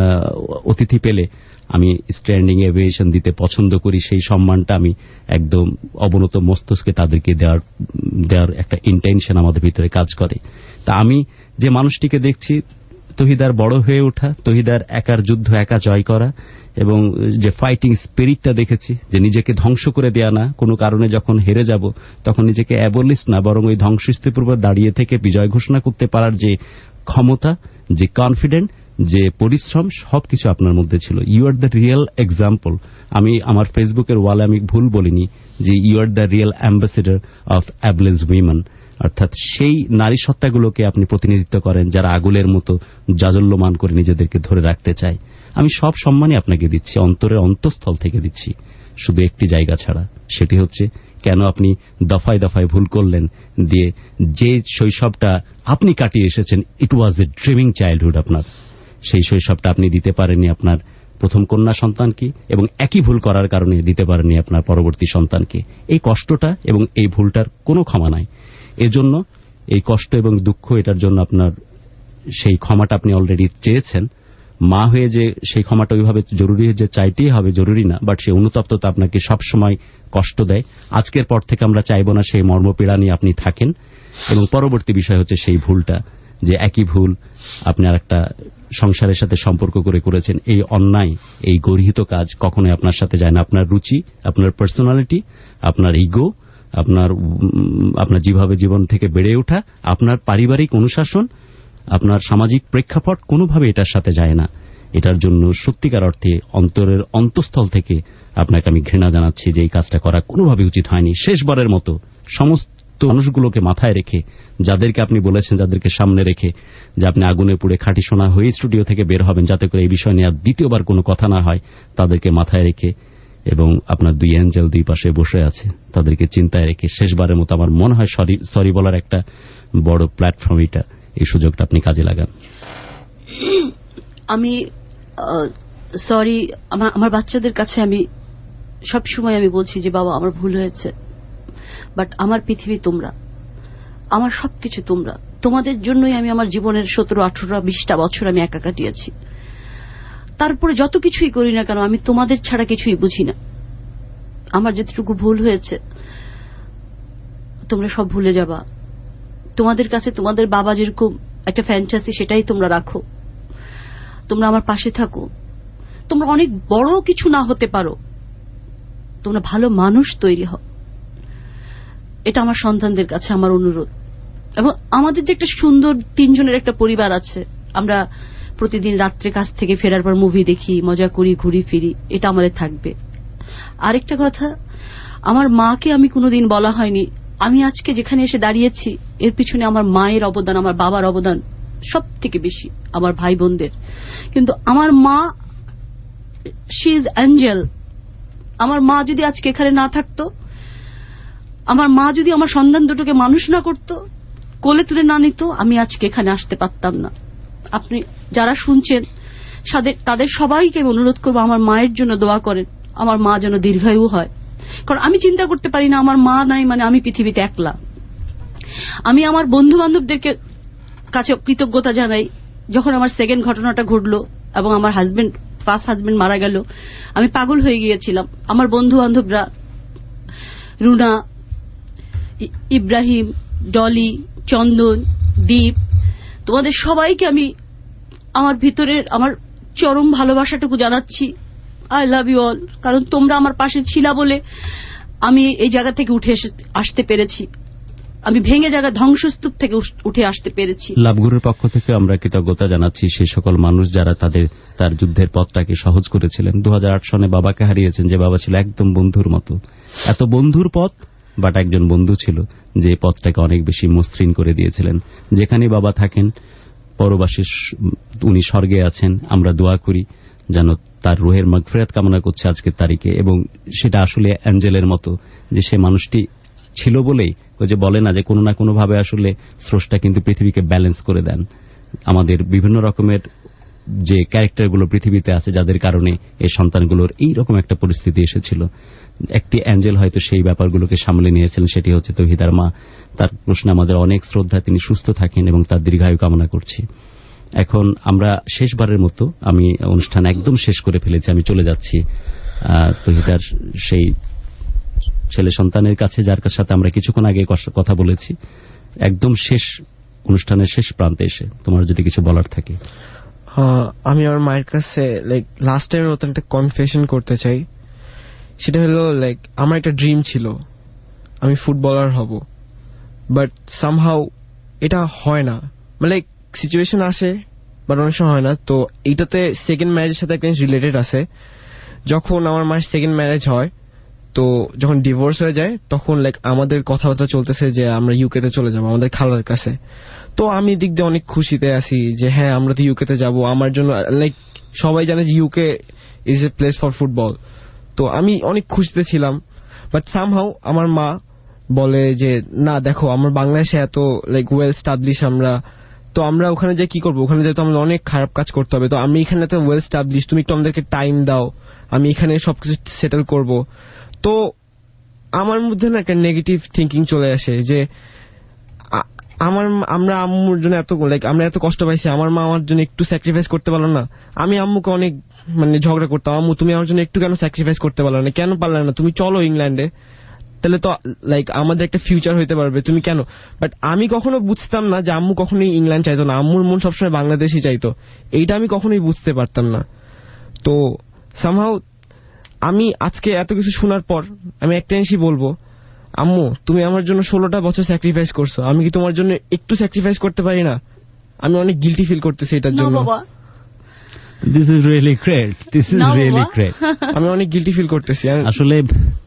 অতিথি পেলে আমি স্ট্যান্ডিং এভিয়েশন দিতে পছন্দ করি, সেই সম্মানটা আমি একদম অবনত মস্তকে তাদেরকে দেওয়ার দেওয়ার একটা ইন্টেনশন আমাদের ভিতরে কাজ করে। তা আমি যে মানুষটিকে দেখছি, তহিদার বড় হয়ে ওঠা, তহিদার একার যুদ্ধ একা জয় করা, এবং যে ফাইটিং স্পিরিটটা দেখেছি, যে নিজেকে ধ্বংস করে দেয়া না, কোনো কারণে যখন হেরে যাব তখন নিজেকে অ্যাবলিস্ট না, বরং ওই ধ্বংসস্তূপের উপর দাঁড়িয়ে থেকে বিজয় ঘোষণা করতে পারার যে ক্ষমতা, যে কনফিডেন্ট, যে পরিশ্রম, সবকিছু আপনার মধ্যে ছিল। You are the real example. আমি আমার ফেসবুকের ওয়ালে আমি ভুল বলিনি যে you are the real ambassador of ableless women, অর্থাৎ সেই নারী সত্তাগুলোকে আপনি প্রতিনিধিত্ব করেন যারা আগুলের মতো জাজল্যমান করে নিজেদেরকে ধরে রাখতে চায়। আমি সব সম্মানই আপনাকে দিচ্ছি, অন্তরের অন্তঃস্থল থেকে দিচ্ছি, শুধু একটি জায়গা ছাড়া, সেটি হচ্ছে কেন আপনি দফায় দফায় ভুল করলেন, দিয়ে যে শৈশবটা আপনি কাটিয়ে এসেছেন, ইট ওয়াজ এ ড্রিমিং চাইল্ডহুড আপনার, সেই শৈশবটা আপনি দিতে পারেননি আপনার প্রথম কন্যা সন্তানকে, এবং একই ভুল করার কারণে দিতে পারেননি আপনার পরবর্তী সন্তানকে। এই কষ্টটা এবং এই ভুলটার কোনো ক্ষমা নাই। এজন্য এই কষ্ট এবং দুঃখ, এটার জন্য আপনার সেই ক্ষমাটা আপনি অলরেডি চেয়েছেন। মা হয়ে যে সেই ক্ষমাটা ওইভাবে জরুরি যে চাইতেই হবে জরুরি না, বাট সেই অনুতপ্ততা আপনাকে সবসময় কষ্ট দেয়। আজকের পর থেকে আমরা চাইব না সেই মর্মপীড়া নিয়ে আপনি থাকেন। এবং পরবর্তী বিষয় হচ্ছে সেই ভুলটা, যে একই ভুল আপনি আর একটা সংসারের সাথে সম্পর্ক করে করেছেন। এই অন্যায়, এই গর্হিত কাজ কখনোই আপনার সাথে যায় না। আপনার রুচি, আপনার পার্সোনালিটি, আপনার ইগো, আপনার আপনার যেভাবে জীবন থেকে বেড়ে ওঠা, আপনার পারিবারিক অনুশাসন, আপনার সামাজিক প্রেক্ষাপট, কোনোভাবে এটার সাথে যায় না। এটার জন্য সত্যিকার অর্থে অন্তরের অন্তঃস্থল থেকে আপনাকে আমি ঘৃণা জানাচ্ছি যে এই কাজটা করা কোনোভাবে উচিত হয়নি। শেষবারের মতো সমস্ত মানুষগুলোকে মাথায় রেখে, যাদেরকে আপনি বলেছেন, যাদেরকে সামনে রেখে যে আপনি আগুনে পুড়ে খাঁটি সোনা হয়ে স্টুডিও থেকে বের হবেন, যাতে করে এই বিষয় নিয়ে আর দ্বিতীয়বার কোনো কথা না হয়, তাদেরকে মাথায় রেখে এবং আপনার দুই অ্যাঞ্জেল দুই পাশে বসে আছে, তাদেরকে চিন্তায় রেখে শেষবারের মতো আমার মনে হয় সরি সরি বলার একটা বড় প্ল্যাটফর্ম এটা, এই সুযোগটা আপনি কাজে লাগান। আমি সরি আমার আমার বাচ্চাদের কাছে আমি সব সময় আমি বলছি যে বাবা আমার ভুল হয়েছে, বাট আমার পৃথিবী তোমরা, আমার সবকিছু তোমরা, তোমাদের জন্যই আমি আমার জীবনের সতেরো আঠারো বিশটা বছর আমি একা কাটিয়েছি। তারপরে যত কিছুই করি না কেন আমি তোমাদের ছাড়া কিছুই বুঝি না। আমার যেটুকু ভুল হয়েছে তোমরা সব ভুলে যাবা। তোমাদের কাছে তোমাদের বাবা যেরকম একটা ফ্যান্টাসি সেটাই তোমরা রাখো, তোমরা আমার পাশে থাকো। তোমরা অনেক বড় কিছু না হতে পারো, তোমরা ভালো মানুষ তৈরি হও, এটা আমার সন্তানদের কাছে আমার অনুরোধ। এবং আমাদের যে একটা সুন্দর তিনজনের একটা পরিবার আছে, আমরা প্রতিদিন রাত্রে কাজ থেকে ফেরার পর মুভি দেখি, মজা করি, ঘুরি ফিরি, এটা আমাদের থাকবে। আরেকটা কথা, আমার মাকে আমি কোনোদিন বলা হয়নি আমি আজকে যেখানে এসে দাঁড়িয়েছি এর পিছনে আমার মায়ের অবদান, আমার বাবার অবদান সব থেকে বেশি, আমার ভাই বোনদের। কিন্তু আমার মা শি ইজ অ্যাঞ্জেল। আমার মা যদি আজকে এখানে না থাকতো, আমার মা যদি আমার সন্তান দুটোকে মানুষ না করত, কোলে তুলে না নিত, আমি আজকে এখানে আসতে পারতাম না। আপনি যারা শুনছেন তাদের সবাইকে অনুরোধ করবো আমার মায়ের জন্য দোয়া করেন, আমার মা যেন দীর্ঘায়ু হয়। কারণ আমি চিন্তা করতে পারি না আমার মা নাই মানে আমি পৃথিবীতে একলা। আমি আমার বন্ধু বান্ধবদেরকে কাছে কৃতজ্ঞতা জানাই। যখন আমার সেকেন্ড ঘটনাটা ঘটলো এবং আমার হাজবেন্ড ফার্স্ট হাজবেন্ড মারা গেল, আমি পাগল হয়ে গিয়েছিলাম। আমার বন্ধু বান্ধবরা রুনা, ইব্রাহিম, ডলি, চন্দন, দীপ, তোমাদের সবাইকে আমি আমার ভিতরের আমার চরম ভালোবাসাটুকু জানাচ্ছি। I love you all. কারণ তোমরা আমার পাশে ছিলা বলে আমি এই জায়গা থেকে উঠে আসতে পেরেছি, আমি ভেঙে জায়গা ধ্বংসস্তূপ থেকে উঠে আসতে পেরেছি। লাভগুরুর পক্ষ থেকে আমরা কৃতজ্ঞতা জানাচ্ছি সেই সকল মানুষ যারা তাদের তার যুদ্ধের পথটাকে সহজ করেছিলেন। দু হাজার আট সনে বাবাকে হারিয়েছেন, যে বাবা ছিল একদম বন্ধুর মতো। এত বন্ধুর পথ, বাট একজন বন্ধু ছিল যে পথটাকে অনেক বেশি মসৃণ করে দিয়েছিলেন। যেখানে বাবা থাকেন পরবাসী, উনি স্বর্গে আছেন, আমরা দোয়া করি যেন তার রুহের মাগফিরাত কামনা করছে আজকের তারিখে। এবং সেটা আসলে অ্যাঞ্জেলের মতো, যে সে মানুষটি ছিল বলেই ওই যে বলে না যে কোনো না কোনো ভাবে আসলে স্রষ্টা কিন্তু পৃথিবীকে ব্যালেন্স করে দেন। আমাদের বিভিন্ন রকমের যে ক্যারেক্টারগুলো পৃথিবীতে আছে যাদের কারণে এই সন্তানগুলোর এই রকম একটা পরিস্থিতি এসেছিল, একটি অ্যাঞ্জেল হয়তো সেই ব্যাপারগুলোকে সামলে নিয়েছিলেন, সেটি হচ্ছে তৌহিদার মা। তার প্রশ্নে আমাদের অনেক শ্রদ্ধা, তিনি সুস্থ থাকেন এবং তার দীর্ঘায়ু কামনা করছি। এখন আমরা শেষবারের মতো, আমি অনুষ্ঠান একদম শেষ করে ফেলেছি, আমি চলে যাচ্ছি তৌহিদার সেই ছেলে সন্তানের কাছে যার সাথে আমরা কিছুক্ষণ আগে কথা বলেছি, একদম শেষ অনুষ্ঠানের শেষ প্রান্তে এসে তোমার যদি কিছু বলার থাকে। আমি আমার মায়ের কাছে লাইক লাস্ট টাইমের মতো একটা কনফেশন করতে চাই। সেটা হলো লাইক আমার একটা ড্রিম ছিল আমি ফুটবলার হব, বাট সামহাউ এটা হয় না। মানে সিচুয়েশন আসে বাট অনেক সময় হয় না। তো এইটাতে সেকেন্ড ম্যারেজের সাথে একটা রিলেটেড আছে। যখন আমার মায়ের সেকেন্ড ম্যারেজ হয়, তো যখন ডিভোর্স হয়ে যায়, তখন লাইক আমাদের কথাবার্তা চলতেছে যে আমরা ইউকেতে চলে যাবো আমাদের খালার কাছে। তো আমি দিক দিয়ে অনেক খুশিতে আছি যে হ্যাঁ আমরা তো ইউকেতে যাবো। আমার জন্য লাইক সবাই জানে যে UK is a place for football, তো আমি অনেক খুশিতে ছিলাম। বাট সামহাউ আমার মা বলে যে না দেখো আমার বাংলাদেশে এত লাইক ওয়েল স্টাবলিশ আমরা, তো আমরা ওখানে যে কি করবো, ওখানে যেহেতু আমাদের অনেক খারাপ কাজ করতে হবে, তো আমি এখানে তো ওয়েল স্টাবলিশ, তুমি একটু আমাদেরকে টাইম দাও, আমি এখানে সবকিছু সেটেল করব। তো আমার মধ্যে না একটা নেগেটিভ থিঙ্কিং চলে আসে যে আমার আমরা আম্মুর জন্য এত লাইক আমরা এত কষ্ট পাইছি, আমার মা আমার জন্য একটু স্যাক্রিফাইস করতে পারলো না। আমি আম্মুকে অনেক মানে ঝগড়া করতাম, আম্মু তুমি আমার জন্য একটু কেন স্যাক্রিফাইস করতে পারলো না, কেন পারলে না, তুমি চলো ইংল্যান্ডে, তাহলে তো লাইক আমাদের একটা ফিউচার হইতে পারবে, তুমি কেন। বাট আমি কখনো বুঝতাম না যে আম্মু কখনোই ইংল্যান্ড চাইতো না, আম্মুর মন সবসময় বাংলাদেশই চাইতো। এইটা আমি কখনোই বুঝতে পারতাম না। তো সামহাউ আমি আজকে এত কিছু শোনার পর আমি একটা জিনিসই বলবো, আম্মু তুমি আমার জন্য ষোলোটা বছর স্যাক্রিফাইস করছো, আমি কি তোমার জন্য একটু স্যাক্রিফাইস করতে পারি না? আমি অনেক গিল্টি ফিল করতেছি এটার জন্য। This is really great, this is really great. আমি অনেক গিল্টি ফিল করতেছি। আসলে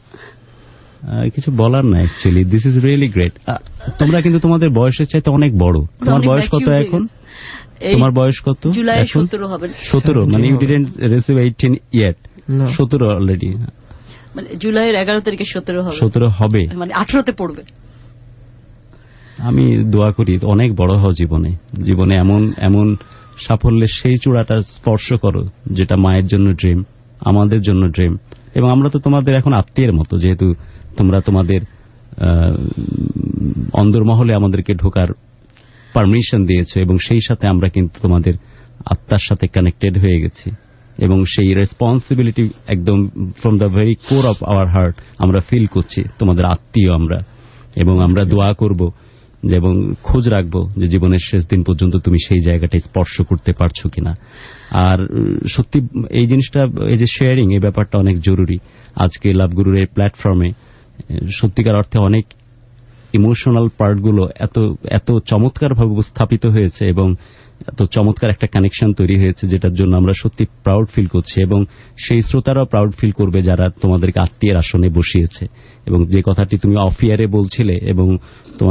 কিছু বলার না, actually this is really great. তোমরা কিন্তু তোমাদের বয়সের চাইতে অনেক বড়। তোমার বয়স কত এখন? তোমার বয়স কত? জুলাই সতেরো হবে। সতেরো, মানে you didn't receive eighteen yet. সতেরো অলরেডি। মানে জুলাইয়ের এগারো তারিখে সতেরো হবে সতেরো হবে মানে আঠারোতে পড়বে। আমি দোয়া করি অনেক বড় হও জীবনে, জীবনে এমন এমন সাফল্যের সেই চূড়াটা স্পর্শ করো যেটা মায়ের জন্য ড্রিম, আমাদের জন্য ড্রিম। এবং আমরা তো তোমাদের এখন আত্মীয়ের মতো, যেহেতু তোমরা তোমাদের অন্দরমহলে আমাদেরকে ঢোকার পারমিশন দিয়েছো এবং সেই সাথে আমরা কিন্তু তোমাদের আত্মার সাথে কানেক্টেড হয়ে গেছি এবং সেই রেসপন্সিবিলিটি একদম from the very core of our heart আমরা ফিল করছি, তোমাদের আত্মীয় আমরা। এবং আমরা দোয়া করব এবং খোঁজ রাখবো যে জীবনের শেষ দিন পর্যন্ত তুমি সেই জায়গাটা স্পর্শ করতে পারছো কিনা। আর সত্যি এই জিনিসটা, এই যে শেয়ারিং, এই ব্যাপারটা অনেক জরুরি। আজকে লাভগুরুর এই প্ল্যাটফর্মে সত্যিকার অর্থে অনেক ইমোশনাল পার্টগুলো এত এত চমৎকারভাবে উপস্থাপিত হয়েছে এবং এত চমৎকার একটা কানেকশন তৈরি হয়েছে, যেটার জন্য আমরা সত্যি প্রাউড ফিল করছি এবং সেই শ্রোতারাও প্রাউড ফিল করবে যারা তোমাদেরকে আত্মীয়ের আসনে বসিয়েছে। এবং যে কথাটি তুমি অফ ইয়ারে বলছিলে এবং তোমার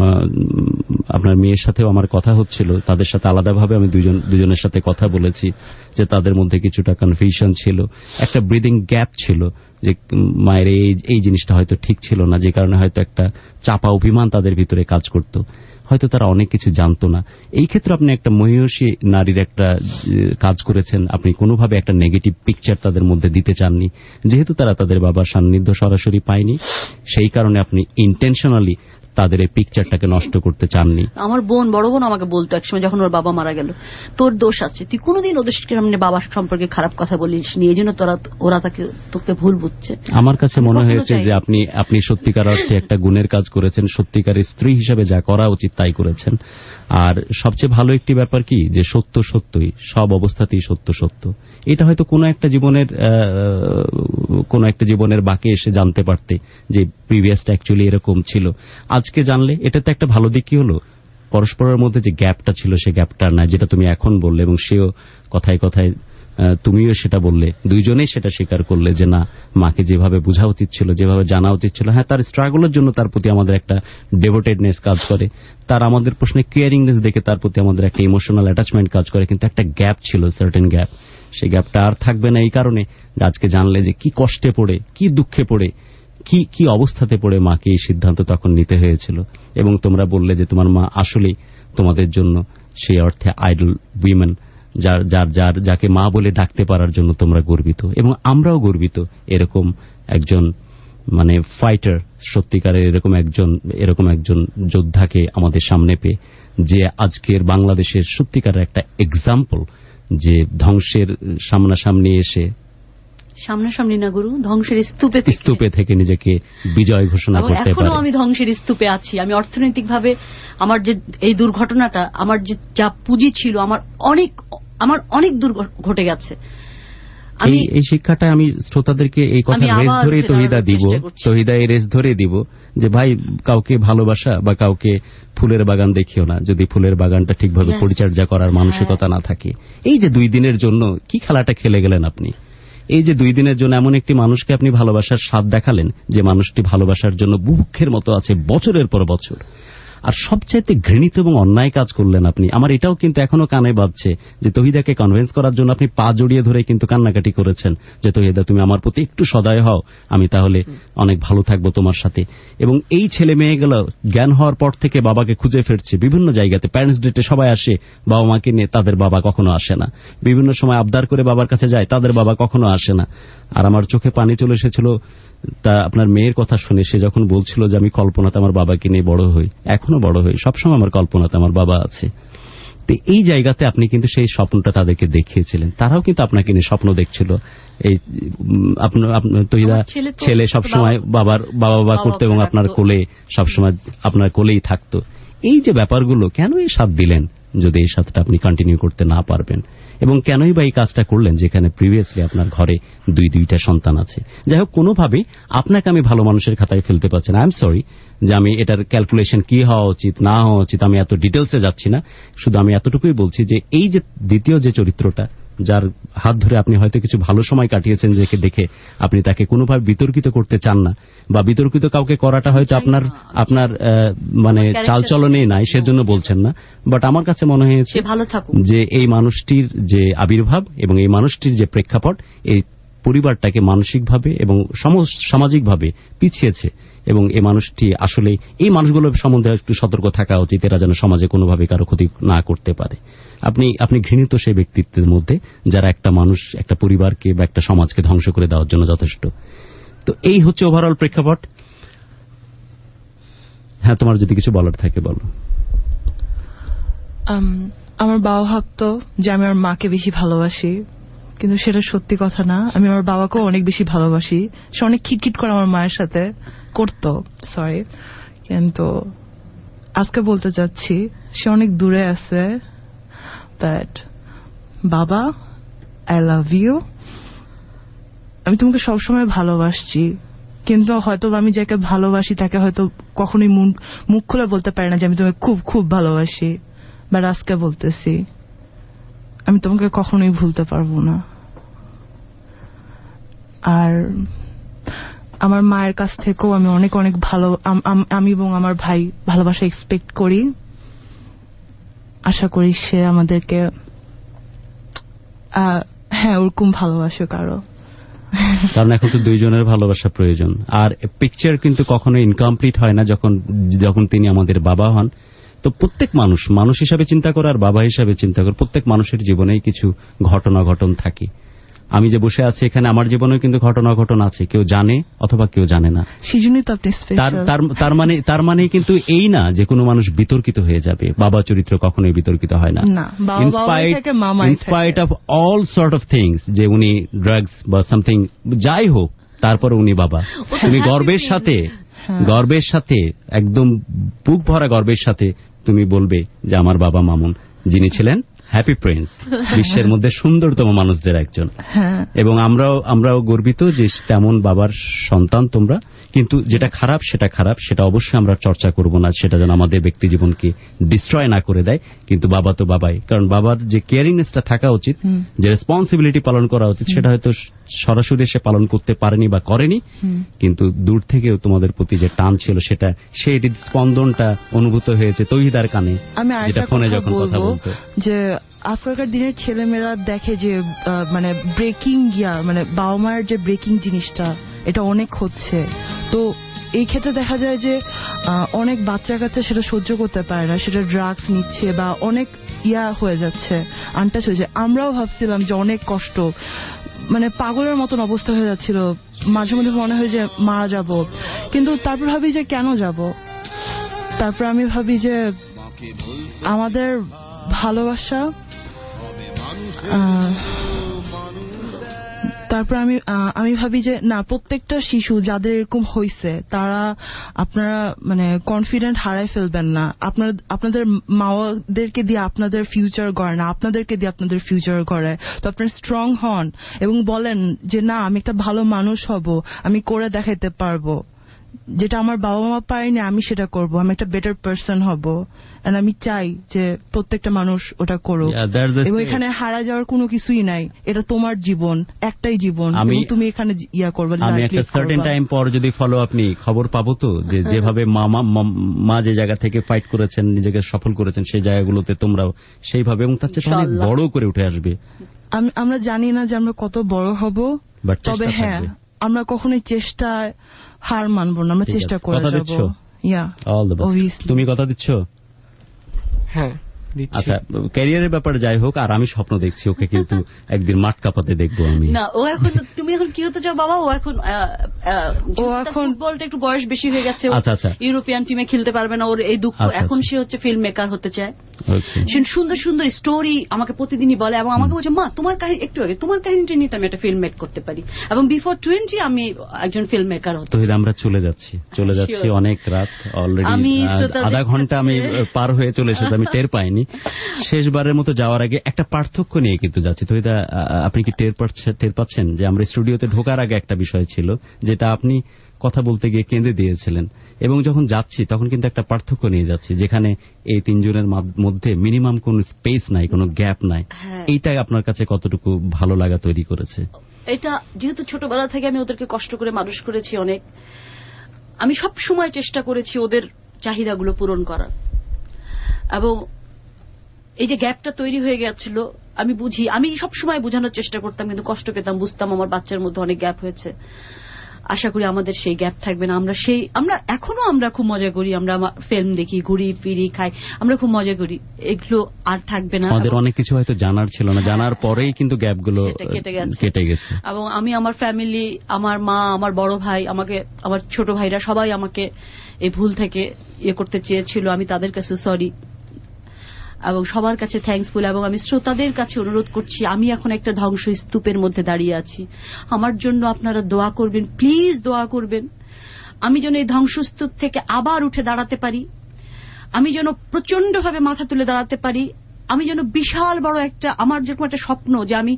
আপনার মেয়ের সাথেও আমার কথা হচ্ছিল, তাদের সাথে আলাদাভাবে আমি দুজন দুজনের সাথে কথা বলেছি যে তাদের মধ্যে কিছুটা কনফিউশন ছিল, একটা ব্রিদিং গ্যাপ ছিল, যে মায়ের এই এই জিনিসটা হয়তো ঠিক ছিল না, যে কারণে হয়তো একটা চাপা অভিমান তাদের ভিতরে কাজ করত, হয়তো তারা অনেক কিছু জানতো না। এই ক্ষেত্রে আপনি একটা মহিষী নারীর একটা কাজ করেছেন, আপনি কোনোভাবে একটা নেগেটিভ পিকচার তাদের মধ্যে দিতে চাননি, যেহেতু তারা তাদের বাবার সান্নিধ্য সরাসরি পায়নি, সেই কারণে আপনি ইন্টেনশনালি তাদের এই পিকচারটাকে নষ্ট করতে চাননি। আমার বোন, বড় বোন আমাকে বলতো একসময় যখন ওর বাবা মারা গেল, তোর দোষ আছে, তুই কোনোদিন ওদের সামনে বাবার সম্পর্কে খারাপ কথা বলিস নি, এই জন্য তোরা ওরা তাকে তোকে ভুল বুঝছে। আমার কাছে মনে হয়েছে যে আপনি আপনি সত্যিকার অর্থে একটা গুণের কাজ করেছেন, সত্যিকারের স্ত্রী হিসেবে যা করা উচিত তাই করেছেন। আর সবচেয়ে ভালো একটি ব্যাপার কি, যে সত্য সত্যই, সব অবস্থাতেই সত্য সত্য। এটা হয়তো কোনো একটা জীবনের কোনো একটা জীবনের বাঁকে এসে জানতে পারতে যে প্রিভিয়াসটা অ্যাকচুয়ালি এরকম ছিল। আজকে জানলে এটা তো একটা ভালো দিক কি হলো, পরস্পরের মধ্যে যে গ্যাপটা ছিল সে গ্যাপটা নাই, যেটা তুমি এখন বললে এবং সেও কথায় কথায় তুমিও সেটা বললে, দুইজনেই সেটা স্বীকার করলে যে না, মাকে যেভাবে বোঝা উচিত ছিল, যেভাবে জানা উচিত ছিল। হ্যাঁ, তার স্ট্রাগলের জন্য তার প্রতি আমাদের একটা ডেভোটেডনেস কাজ করে, তার আমাদের প্রশ্নে কেয়ারিংনেস দেখে তার প্রতি আমাদের একটা ইমোশনাল অ্যাটাচমেন্ট কাজ করে, কিন্তু একটা গ্যাপ ছিল, সার্টেন গ্যাপ। সেই গ্যাপটা আর থাকবে না এই কারণে আজকে জানলে যে কি কষ্টে পড়ে, কি দুঃখে পড়ে, কি কি অবস্থাতে পড়ে মাকে এই সিদ্ধান্ত তখন নিতে হয়েছিল। এবং তোমরা বললে যে তোমার মা আসলেই তোমাদের জন্য সেই অর্থে আইডল উইমেন, যার যার যার যাকে মা বলে ডাকতে পারার জন্য তোমরা গর্বিত এবং আমরাও গর্বিত এরকম একজন মানে ফাইটার, সত্যিকারের এরকম একজন এরকম একজন যোদ্ধাকে আমাদের সামনে পেয়ে, যে আজকের বাংলাদেশের সত্যিকারের একটা এক্সাম্পল, যে ধ্বংসের সামনাসামনি এসে, সামনাসামনি না গুরু, ধ্বংসের স্তূপে স্তূপে থেকে নিজেকে বিজয় ঘোষণা করতে পারে। এখনো আমি ধ্বংসের স্তূপে আছি। আমি অর্থনৈতিকভাবে আমার যে এই দুর্ঘটনাটা, আমার যে যা পুঁজি ছিল, আমার অনেক আমার অনেক দূর ঘটে গেছে। আমি এই শিক্ষাটা আমি শ্রোতাদেরকে এই কথা রেস ধরে তহিদা দিব, তহিদা এই রেস ধরে দিব যে ভাই, কাউকে ভালোবাসা বা কাউকে ফুলের বাগান দেখিও না যদি ফুলের বাগানটা ঠিকভাবে পরিচর্যা করার মানসিকতা না থাকে। এই যে দুই দিনের জন্য কি খেলাটা খেলে গেলেন আপনি, এই যে দুই দিনের জন্য এমন একটি মানুষকে আপনি ভালোবাসার স্বাদ দেখালেন, যে মানুষটি ভালোবাসার জন্য বুভুক্ষের মতো আছে বছরের পর বছর, আর সবচাইতে ঘৃণিত এবং অন্যায় কাজ করলেন আপনি। আমার এটাও কিন্তু এখনো কানে বাজছে যে তহিদাকে কনভিন্স করার জন্য আপনি পা জড়িয়ে ধরে কিন্তু কান্নাকাটি করেছেন যে তহিদা, তুমি আমার প্রতি একটু সদয় হও, আমি তাহলে অনেক ভালো থাকবো তোমার সাথে। এবং এই ছেলে মেয়েগুলো জ্ঞান হওয়ার পর থেকে বাবাকে খুঁজে ফিরছে বিভিন্ন জায়গাতে। প্যারেন্টস ডেতে সবাই আসে বাবা মাকে নিয়ে, তাদের বাবা কখনো আসে না। বিভিন্ন সময় আবদার করে বাবার কাছে যায়, তাদের বাবা কখনো আসে না। আর আমার চোখে পানি চলে এসেছিল তা আপনার মেয়ের কথা শুনে, সে যখন বলছিল যে আমি কল্পনাতে আমার বাবাকে নিয়ে বড় হই, এখনো বড় হই, সবসময় আমার কল্পনাতে আমার বাবা আছে। তো এই জায়গাতে আপনি কিন্তু সেই স্বপ্নটা তাদেরকে দেখিয়েছিলেন, তারাও কিন্তু আপনাকে নিয়ে স্বপ্ন দেখছিল। এই আপনার তহিদা ছেলে সবসময় বাবার বাবা বাবা করতো এবং আপনার কোলে সবসময় আপনার কোলেই থাকতো। এই যে ব্যাপারগুলো, কেন এই সাথ দিলেন যদি এই সাথটা আপনি কন্টিনিউ করতে না পারবেন? এবং কেনই বা এই কাজটা করলেন যেখানে প্রিভিয়াসলি আপনার ঘরে দুই দুইটা সন্তান আছে? যাই হোক, কোনোভাবেই আপনাকে আমি ভালো মানুষের খাতায় ফেলতে পারছি না। আই এম সরি যে আমি এটার ক্যালকুলেশন কি হওয়া উচিত না হওয়া উচিত আমি এত ডিটেলসে যাচ্ছি না। শুধু আমি এতটুকুই বলছি যে এই যে দ্বিতীয় যে চরিত্রটা, যার হাত ধরে আপনি হয়তো কিছু ভালো সময় কাটিয়েছেন, যেকে দেখে আপনি তাকে কোনোভাবে বিতর্কিত করতে চান না, বা বিতর্কিত কাউকে করাটা হয়তো আপনার আপনার মানে চালচলনে নাই, সেজন্য বলছেন না। বাট আমার কাছে মনে হয়েছে যে এই মানুষটির যে আবির্ভাব এবং এই মানুষটির যে প্রেক্ষাপট, এই পরিবারটাকে মানসিকভাবে এবং সামাজিকভাবে পিছিয়েছে, এবং এই মানুষটি আসলে এই মানুষগুলোর সম্বন্ধে একটু সতর্ক থাকা উচিত, এরা যেন সমাজে কোনোভাবে কারো ক্ষতি না করতে পারে। আপনি আপনি ঘৃণিত সেই ব্যক্তিত্বের মধ্যে যারা একটা মানুষ, একটা পরিবারকে বা একটা সমাজকে ধ্বংস করে দেওয়ার জন্য যথেষ্ট। তো এই হচ্ছে ওভারঅল প্রেক্ষাপট। হ্যাঁ, তোমার যদি কিছু বলার থাকে বলো। আমার বাবা ভাবতো যে আমি আমার মাকে বেশি ভালোবাসি, কিন্তু সেটা সত্যি কথা না। আমি আমার বাবাকেও অনেক বেশি ভালোবাসি। সে অনেক খিটখিট করে আমার মায়ের সাথে করতো, সরি, কিন্তু আজকে বলতে চাচ্ছি সে অনেক দূরে আছে। দ্যাট বাবা, আই লাভ ইউ, আমি তোমাকে সবসময় ভালোবাসছি, কিন্তু হয়তো আমি যাকে ভালোবাসি তাকে হয়তো কখনোই মুখ খুলে বলতে পারি না যে আমি তোমাকে খুব খুব ভালোবাসি, বাট আজকে বলতেছি আমি তোমাকে কখনোই ভুলতে পারবো না। আর আমার মায়ের কাছ থেকেও আমি অনেক অনেক ভালো, আমি এবং আমার ভাই ভালোবাসা এক্সপেক্ট করি। আশা করি সে আমাদেরকে হ্যাঁ ওরকম ভালোবাসে কারো, কারণ এখন তো দুইজনের ভালোবাসা প্রয়োজন। আর পিকচার কিন্তু কখনো ইনকমপ্লিট হয় না যখন যখন তিনি আমাদের বাবা হন। তো প্রত্যেক মানুষ মানুষ হিসাবে চিন্তা করে আর বাবা হিসাবে চিন্তা করে, প্রত্যেক মানুষের জীবনেই কিছু ঘটনা ঘটন থাকে। আমি যে বসে আছি এখানে, আমার জীবনেও কিন্তু ঘটনা ঘটন আছে, কেউ জানে অথবা কেউ জানে না। সেজন্যই তো আপনি স্পেশাল। তার মানে তার মানে কিন্তু এই না যে কোনো মানুষ বিতর্কিত হয়ে যাবে। বাবা চরিত্র কখনোই বিতর্কিত হয় না। In spite of all sort of things, যে উনি ড্রাগস বা সামথিং যাই হোক, তারপরে উনি বাবা। তুমি গর্বের সাথে গর্বের সাথে একদম বুক ভরা গর্বের সাথে তুমি বলবে যে আমার বাবা মামুন, যিনি ছিলেন হ্যাপি প্রিন্স, বিশ্বের মধ্যে সুন্দরতম মানুষদের একজন। এবং আমরাও আমরাও গর্বিত যে তেমন বাবার সন্তান তোমরা। কিন্তু যেটা খারাপ সেটা খারাপ, সেটা অবশ্যই আমরা চর্চা করব না, সেটা যেন আমাদের ব্যক্তি জীবনকে ডিস্ট্রয় না করে দেয়। কিন্তু বাবা তো বাবাই, কারণ বাবার যে কেয়ারিংনেসটা থাকা উচিত, যে রেসপন্সিবিলিটি পালন করা উচিত, সেটা হয়তো সরাসরি সে পালন করতে পারেনি বা করেনি, কিন্তু দূর থেকেও তোমাদের প্রতি যে টান ছিল সেটা, সেই স্পন্দনটা অনুভূত হয়েছে তৌহিদার কানে, যেটা ফোনে যখন কথা বলতো। যে আজকালকার দিনের ছেলেমেয়েরা দেখে যে মানে ব্রেকিং ইয়া মানে বাবা মায়ের যে ব্রেকিং জিনিসটা, এটা অনেক হচ্ছে। তো এই ক্ষেত্রে দেখা যায় যে অনেক বাচ্চা কাচ্চা সেটা সহ্য করতে পারে না, সেটা ড্রাগস নিচ্ছে বা অনেক ইয়া হয়ে যাচ্ছে, আনটাচ হয়ে যায়। আমরাও ভাবছিলাম যে অনেক কষ্ট, মানে পাগলের মতন অবস্থা হয়ে যাচ্ছিল, মাঝে মধ্যে মনে হয় যে মারা যাব, কিন্তু তারপর ভাবি যে কেন যাব। তারপর আমি ভাবি যে আমাদের ভালোবাসা, তারপর আমি আমি ভাবি যে না, প্রত্যেকটা শিশু যাদের এরকম হয়েছে তারা আপনারা মানে কনফিডেন্ট হারাই ফেলবেন না। আপনারা আপনাদের মাওয়াদেরকে দিয়ে আপনাদের ফিউচার গড়ে না, আপনাদেরকে দিয়ে আপনাদের ফিউচার গড়ে। তো আপনারা স্ট্রং হন এবং বলেন যে না, আমি একটা ভালো মানুষ হব, আমি করে দেখাইতে পারবো, যেটা আমার বাবা মা পারেনি আমি সেটা করব, আমি একটা বেটার পারসন হব। আর আমি চাই যে প্রত্যেকটা মানুষ ওটা করুক। এবং এখানে হারা যাওয়ার কোনো কিছুই নাই, এটা তোমার জীবন, একটাই জীবন, এবং তুমি এখানে ইয়া করবে। আমি একটা সার্টেন টাইম পর যদি ফলো আপনি খবর পাবো তো, যে যেভাবে মা যে জায়গা থেকে ফাইট করেছেন, নিজেকে সফল করেছেন, সেই জায়গাগুলোতে তোমরাও সেইভাবে এবং তার চেয়ে অনেক বড় করে উঠে আসবে। আমরা জানি না যে আমরা কত বড় হব, তবে হ্যাঁ আমরা কখনোই চেষ্টায় হার মানবো না, আমরা চেষ্টা করে যাবো। তুমি কথা দিচ্ছ? হ্যাঁ। আচ্ছা, ক্যারিয়ারের ব্যাপারে যাই হোক, আর আমি স্বপ্ন দেখছি ওকে কিন্তু একদিন মাঠ কাঁপাতে দেখবো আমি। না, ও এখন, তুমি এখন কি হতে চাও বাবা? ও এখন ও এখন ফুটবলটা একটু বয়স বেশি হয়ে গেছে, ইউরোপিয়ান টিমে খেলতে পারবে না, ওর এই দুঃখ। এখন সে হচ্ছে ফিল্ম মেকার হতে চায়। সে সুন্দর সুন্দর স্টোরি আমাকে প্রতিদিনই বলে এবং আমাকে বলছে মা তোমার কাহিনী একটু আগে, তোমার কাহিনীটা নিয়ে আমি একটা ফিল্ম মেক করতে পারি, এবং বিফোর টোয়েন্টি আমি একজন ফিল্ম মেকার হতে। তো আমরা চলে যাচ্ছি চলে যাচ্ছি অনেক রাত অলরেডি, আধা ঘন্টা আমি পার হয়ে চলে এসেছি, আমি টের পাইনি। শেষবারের মতো যাওয়ার আগে একটা পার্থক্য নিয়ে কিন্তু যাচ্ছি। তো এটা আপনি কি টের টের পাচ্ছেন যে আমরা স্টুডিওতে ঢোকার আগে একটা বিষয় ছিল, যেটা আপনি কথা বলতে গিয়ে কেঁদে দিয়েছিলেন, এবং যখন যাচ্ছি তখন কিন্তু একটা পার্থক্য নিয়ে যাচ্ছি, যেখানে এই তিনজনের মধ্যে মিনিমাম কোন স্পেস নাই, কোনো গ্যাপ নাই। এইটাই আপনার কাছে কতটুকু ভালো লাগা তৈরি করেছে? এটা যেহেতু ছোটবেলা থেকে আমি ওদেরকে কষ্ট করে মানুষ করেছি অনেক, আমি সব সময় চেষ্টা করেছি ওদের চাহিদাগুলো পূরণ করার, এবং এই যে গ্যাপটা তৈরি হয়ে গেছিল আমি বুঝি, আমি সব সময় বোঝানোর চেষ্টা করতাম কিন্তু কষ্ট পেতাম, বুঝতাম আমার বাচ্চার মধ্যে অনেক গ্যাপ হয়েছে। আশা করি আমাদের সেই গ্যাপ থাকবে না। আমরা সেই আমরা এখনো আমরা খুব মজা করি, আমরা ফিল্ম দেখি, ঘুরি ফিরি, খাই, আমরা খুব মজা করি, এগুলো আর থাকবে না। আমাদের অনেক কিছু হয়তো জানার ছিল না, জানার পরেই কিন্তু গ্যাপগুলো কেটে গেছে। এবং আমি আমার ফ্যামিলি, আমার মা, আমার বড় ভাই, আমাকে আমার ছোট ভাইরা সবাই আমাকে এই ভুল থেকে ইয়ে করতে চেয়েছিল, আমি তাদের কাছে সরি এবং সবার কাছে থ্যাঙ্কসফুল। এবং আমি শ্রোতাদের কাছে অনুরোধ করছি, আমি এখন একটা ধ্বংসস্তূপের মধ্যে দাঁড়িয়ে আছি, আমার জন্য আপনারা দোয়া করবেন, প্লিজ দোয়া করবেন। আমি যেন এই ধ্বংসস্তূপ থেকে আবার উঠে দাঁড়াতে পারি, আমি যেন প্রচন্ড ভাবে মাথা তুলে দাঁড়াতে পারি, আমি যেন বিশাল বড় একটা, আমার যেরকম একটা স্বপ্ন যে আমি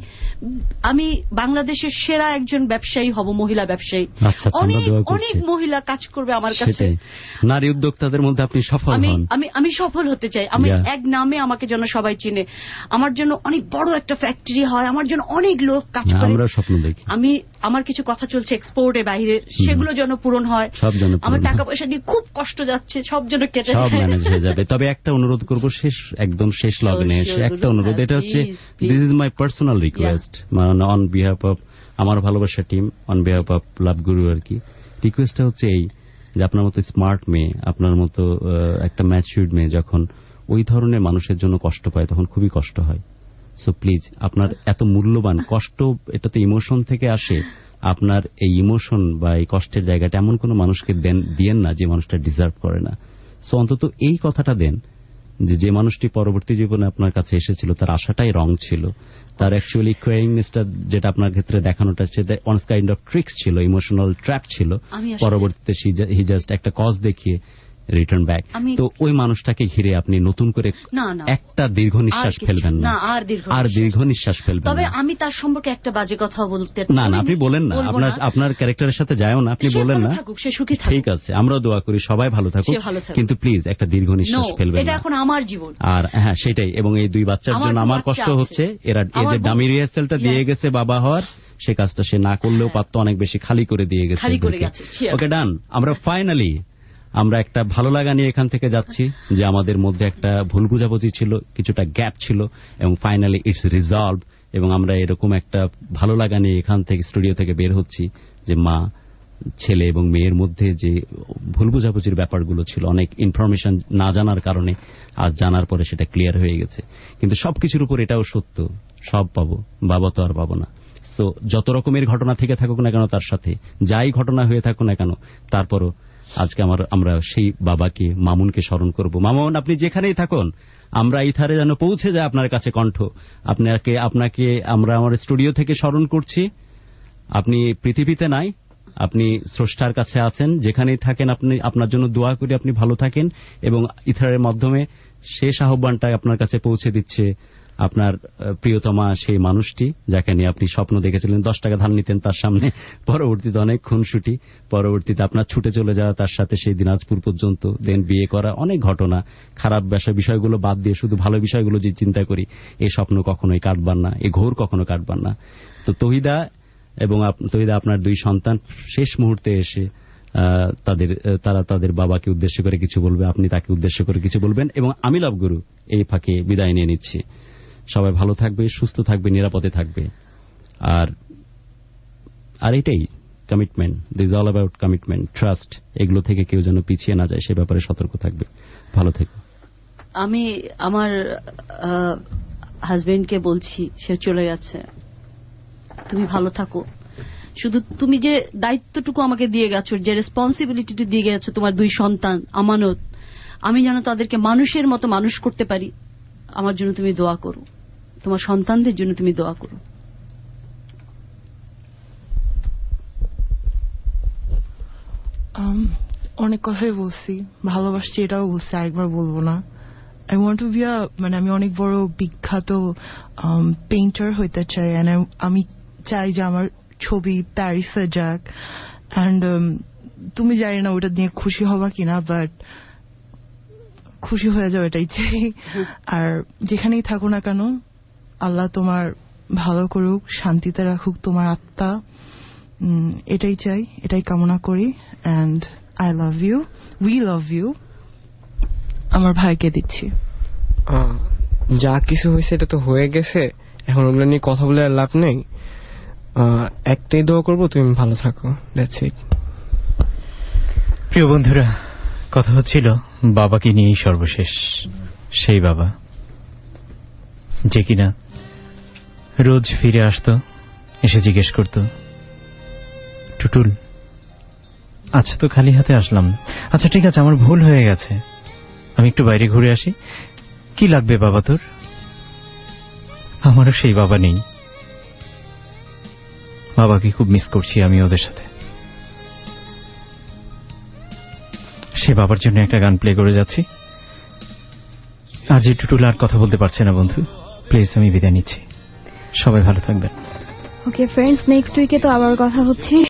আমি বাংলাদেশের সেরা একজন ব্যবসায়ী হব, মহিলা ব্যবসায়ী। অনেক অনেক মহিলা কাজ করবে আমার কাছে, নারী উদ্যোক্তাদের মধ্যে আপনি সফল হন। আমি আমি সফল হতে চাই, আমি এক নামে আমাকে যেন সবাই চিনে, আমার জন্য অনেক বড় একটা ফ্যাক্টরি হয়, আমার জন্য অনেক লোক কাজ করে, আমরা স্বপ্ন দেখি। আমি আমার কিছু কথা চলছে এক্সপোর্টে বাইরে, সেগুলো যেন পূরণ হয়। আমার টাকা পয়সা নিয়ে খুব কষ্ট যাচ্ছে, সব যেন কেটে যায়, সব ম্যানেজ হয়ে যাবে। তবে একটা অনুরোধ করব, শেষ একদম শেষ লগ্নে এসে একটা অনুরোধ, এটা হচ্ছে this is my personal request on behalf of আমার ভালোবাসা team, on behalf of love Guru আর কি। রিকোয়েস্টটা হচ্ছে এই যে আপনার মতো স্মার্ট মেয়ে, আপনার মতো একটা ম্যাচিউরড মেয়ে যখন ওই ধরনের মানুষের জন্য কষ্ট পায় তখন খুবই কষ্ট হয়। সো প্লিজ আপনার এত মূল্যবান কষ্ট, এটা তো ইমোশন থেকে আসে, আপনার এই ইমোশন বা এই কষ্টের জায়গাটা এমন কোন মানুষকে দেন দিয়েন না যে মানুষটা ডিজার্ভ করে না। সো অন্তত এই কথাটা দেন যে যে মানুষটি পরবর্তী জীবনে আপনার কাছে এসেছিল তার আশাটাই রং ছিল, তার অ্যাকচুয়ালি ক্রেয়িংনেসটা যেটা আপনার ক্ষেত্রে দেখানোটা সেটা ওয়ান কাইন্ড অফ ট্রিক্স ছিল, ইমোশনাল ট্র্যাপ ছিল, পরবর্তীতে হি জাস্ট একটা কজ দেখিয়ে রিটার্ন ব্যাক। তো ওই মানুষটাকে ঘিরে আপনি নতুন করে একটা দীর্ঘ নিঃশ্বাস ফেলবেন না, আর দীর্ঘ নিঃশ্বাস ফেলবেন। তবে আমি তার সম্পর্কে একটা বাজে কথা বলতে না না আপনি বলেন না, আপনার আপনার ক্যারেক্টারের সাথে যায়ও না, আপনি বলেন না, ঠিক আছে আমরা দোয়া করি সবাই ভালো থাকুক, কিন্তু প্লিজ একটা দীর্ঘ নিঃশ্বাস ফেলবেন না, এটা এখন আমার জীবন। আর হ্যাঁ সেটাই, এবং এই দুই বাচ্চার জন্য আমার কষ্ট হচ্ছে, এরা এই যে ডামি রিহার্সালটা দিয়ে গেছে বাবা হওয়ার, সে কাজটা সে না করলেও পারতো, অনেক বেশি খালি করে দিয়ে গেছে। ওকে ডান, আমরা ফাইনালি আমরা একটা ভালো লাগা নিয়ে এখান থেকে যাচ্ছি যে আমাদের মধ্যে একটা ভুল বুঝাবুঝি ছিল, কিছুটা গ্যাপ ছিল, এবং ফাইনালি ইটস রিজলভ, এবং আমরা এরকম একটা ভালো লাগা নিয়ে এখান থেকে স্টুডিও থেকে বের হচ্ছি যে মা ছেলে এবং মেয়ের মধ্যে যে ভুল বুঝাবুঝির ব্যাপারগুলো ছিল, অনেক ইনফরমেশন না জানার কারণে আজ জানার পরে সেটা ক্লিয়ার হয়ে গেছে। কিন্তু সবকিছুর উপর এটাও সত্য, সব পাবো, বাবা তো আর পাবো না। সো যত রকমের ঘটনা থেকে থাকুক না কেন, তার সাথে যাই ঘটনা হয়ে থাকুক না কেন, তারপরও আজকে আমার আমরা সেই বাবাকে, মামুনকে স্মরণ করব। মামুন আপনি যেখানেই থাকুন, আমরা এই ধারে যেন পৌঁছে যায় আপনার কাছে কণ্ঠ, আপনাকে আপনাকে আমরা আমার স্টুডিও থেকে স্মরণ করছি। আপনি পৃথিবীতে নাই, আপনি স্রষ্টার কাছে আছেন, যেখানেই থাকেন আপনি, আপনার জন্য দোয়া করি আপনি ভালো থাকেন, এবং ইথারের মাধ্যমে শেষ আহ্বানটা আপনার কাছে পৌঁছে দিচ্ছে আপনার প্রিয়তমা সেই মানুষটি যাকে নিয়ে আপনি স্বপ্ন দেখেছিলেন, দশ টাকা ধার নিতেন তার সামনে, পরবর্তীতে অনেক খুনসুটি, পরবর্তীতে আপনার ছুটে চলে যাওয়া তার সাথে সেই দিনাজপুর পর্যন্ত, দেন বিয়ে করা, অনেক ঘটনা, খারাপ বিষয়গুলো বাদ দিয়ে শুধু ভালো বিষয়গুলো যে চিন্তা করি, এই স্বপ্ন কখনোই কাটবার না, এই ঘোর কখনো কাটবার না। তো তহিদা এবং তহিদা আপনার দুই সন্তান শেষ মুহূর্তে এসে তাদের তারা তাদের বাবাকে উদ্দেশ্য করে কিছু বলবে, আপনি তাকে উদ্দেশ্য করে কিছু বলবেন, এবং আমি লাভ গুরু এই ফাঁকে বিদায় নিয়ে নিচ্ছি। সবাই ভালো থাকবে, সুস্থ থাকবে, নিরাপদে থাকবে। আর আর এটাই commitment, this all about commitment, trust, এগুলো থেকে কেউ যেন পিছিয়ে না যায় সে ব্যাপারে সতর্ক থাকবে। ভালো থেকো। আমি আমার হাজবেন্ডকে বলছি, সে চলে গেছে, তুমি ভালো থাকো। শুধু তুমি যে দায়িত্বটুকু আমাকে দিয়ে গেছো, যে রেসপন্সিবিলিটিটি দিয়ে গেছো, তোমার দুই সন্তান আমানত, আমি যেন তাদেরকে মানুষের মতো মানুষ করতে পারি, আমার জন্য তুমি দোয়া করো, তোমার সন্তানদের জন্য তুমি দোয়া করো। অনেক কথাই বলছি, ভালোবাসছি এটাও বলছি, আরেকবার বলবো না। I want to be a, মানে আমি অনেক বড় বিখ্যাত পেইন্টার হইতে চাই, আমি চাই যে আমার ছবি প্যারিসে যাক, অ্যান্ড তুমি জানি না ওটা নিয়ে খুশি হবা কিনা, বাট খুশি হয়ে যাও এটাই চাই। আর যেখানেই থাকো না কেন, আল্লাহ তোমার ভালো করুক, শান্তিতে রাখুক তোমার আত্মা, এটাই চাই, এটাই কামনা করি। And I love you, we love you. আমার ভাইকে দিচ্ছি। যা কিছু হয়েছে এটা তো হয়ে গেছে, এখন ওগুলো নিয়ে কথা বলে আর লাভ নেই। একটাই দোয়া করবো, তুমি ভালো থাকো, দ্যাটস ইট। প্রিয় বন্ধুরা, কথা হচ্ছিল বাবাকে নিয়েই সর্বশেষ। সেই বাবা যে কিনা রোজ ফিরে আসতো, এসে জিজ্ঞেস করত, টুটুল আচ্ছা তো খালি হাতে আসলাম, আচ্ছা ঠিক আছে আমার ভুল হয়ে গেছে, আমি একটু বাইরে ঘুরে আসি, কি লাগবে বাবা তোর? আমারও সেই বাবা নেই। বাবাকে খুব মিস করছি আমি ওদের সাথে। সে বাবার জন্য একটা গান প্লে করে যাচ্ছি। আর যে টুটুল আর কথা বলতে পারছে না বন্ধু, প্লিজ আমি বিদায় নিচ্ছি। সবাই ভালো থাকবেন। ওকে ফ্রেন্ডস, নেক্সট উইকে তো আবার কথা হচ্ছে।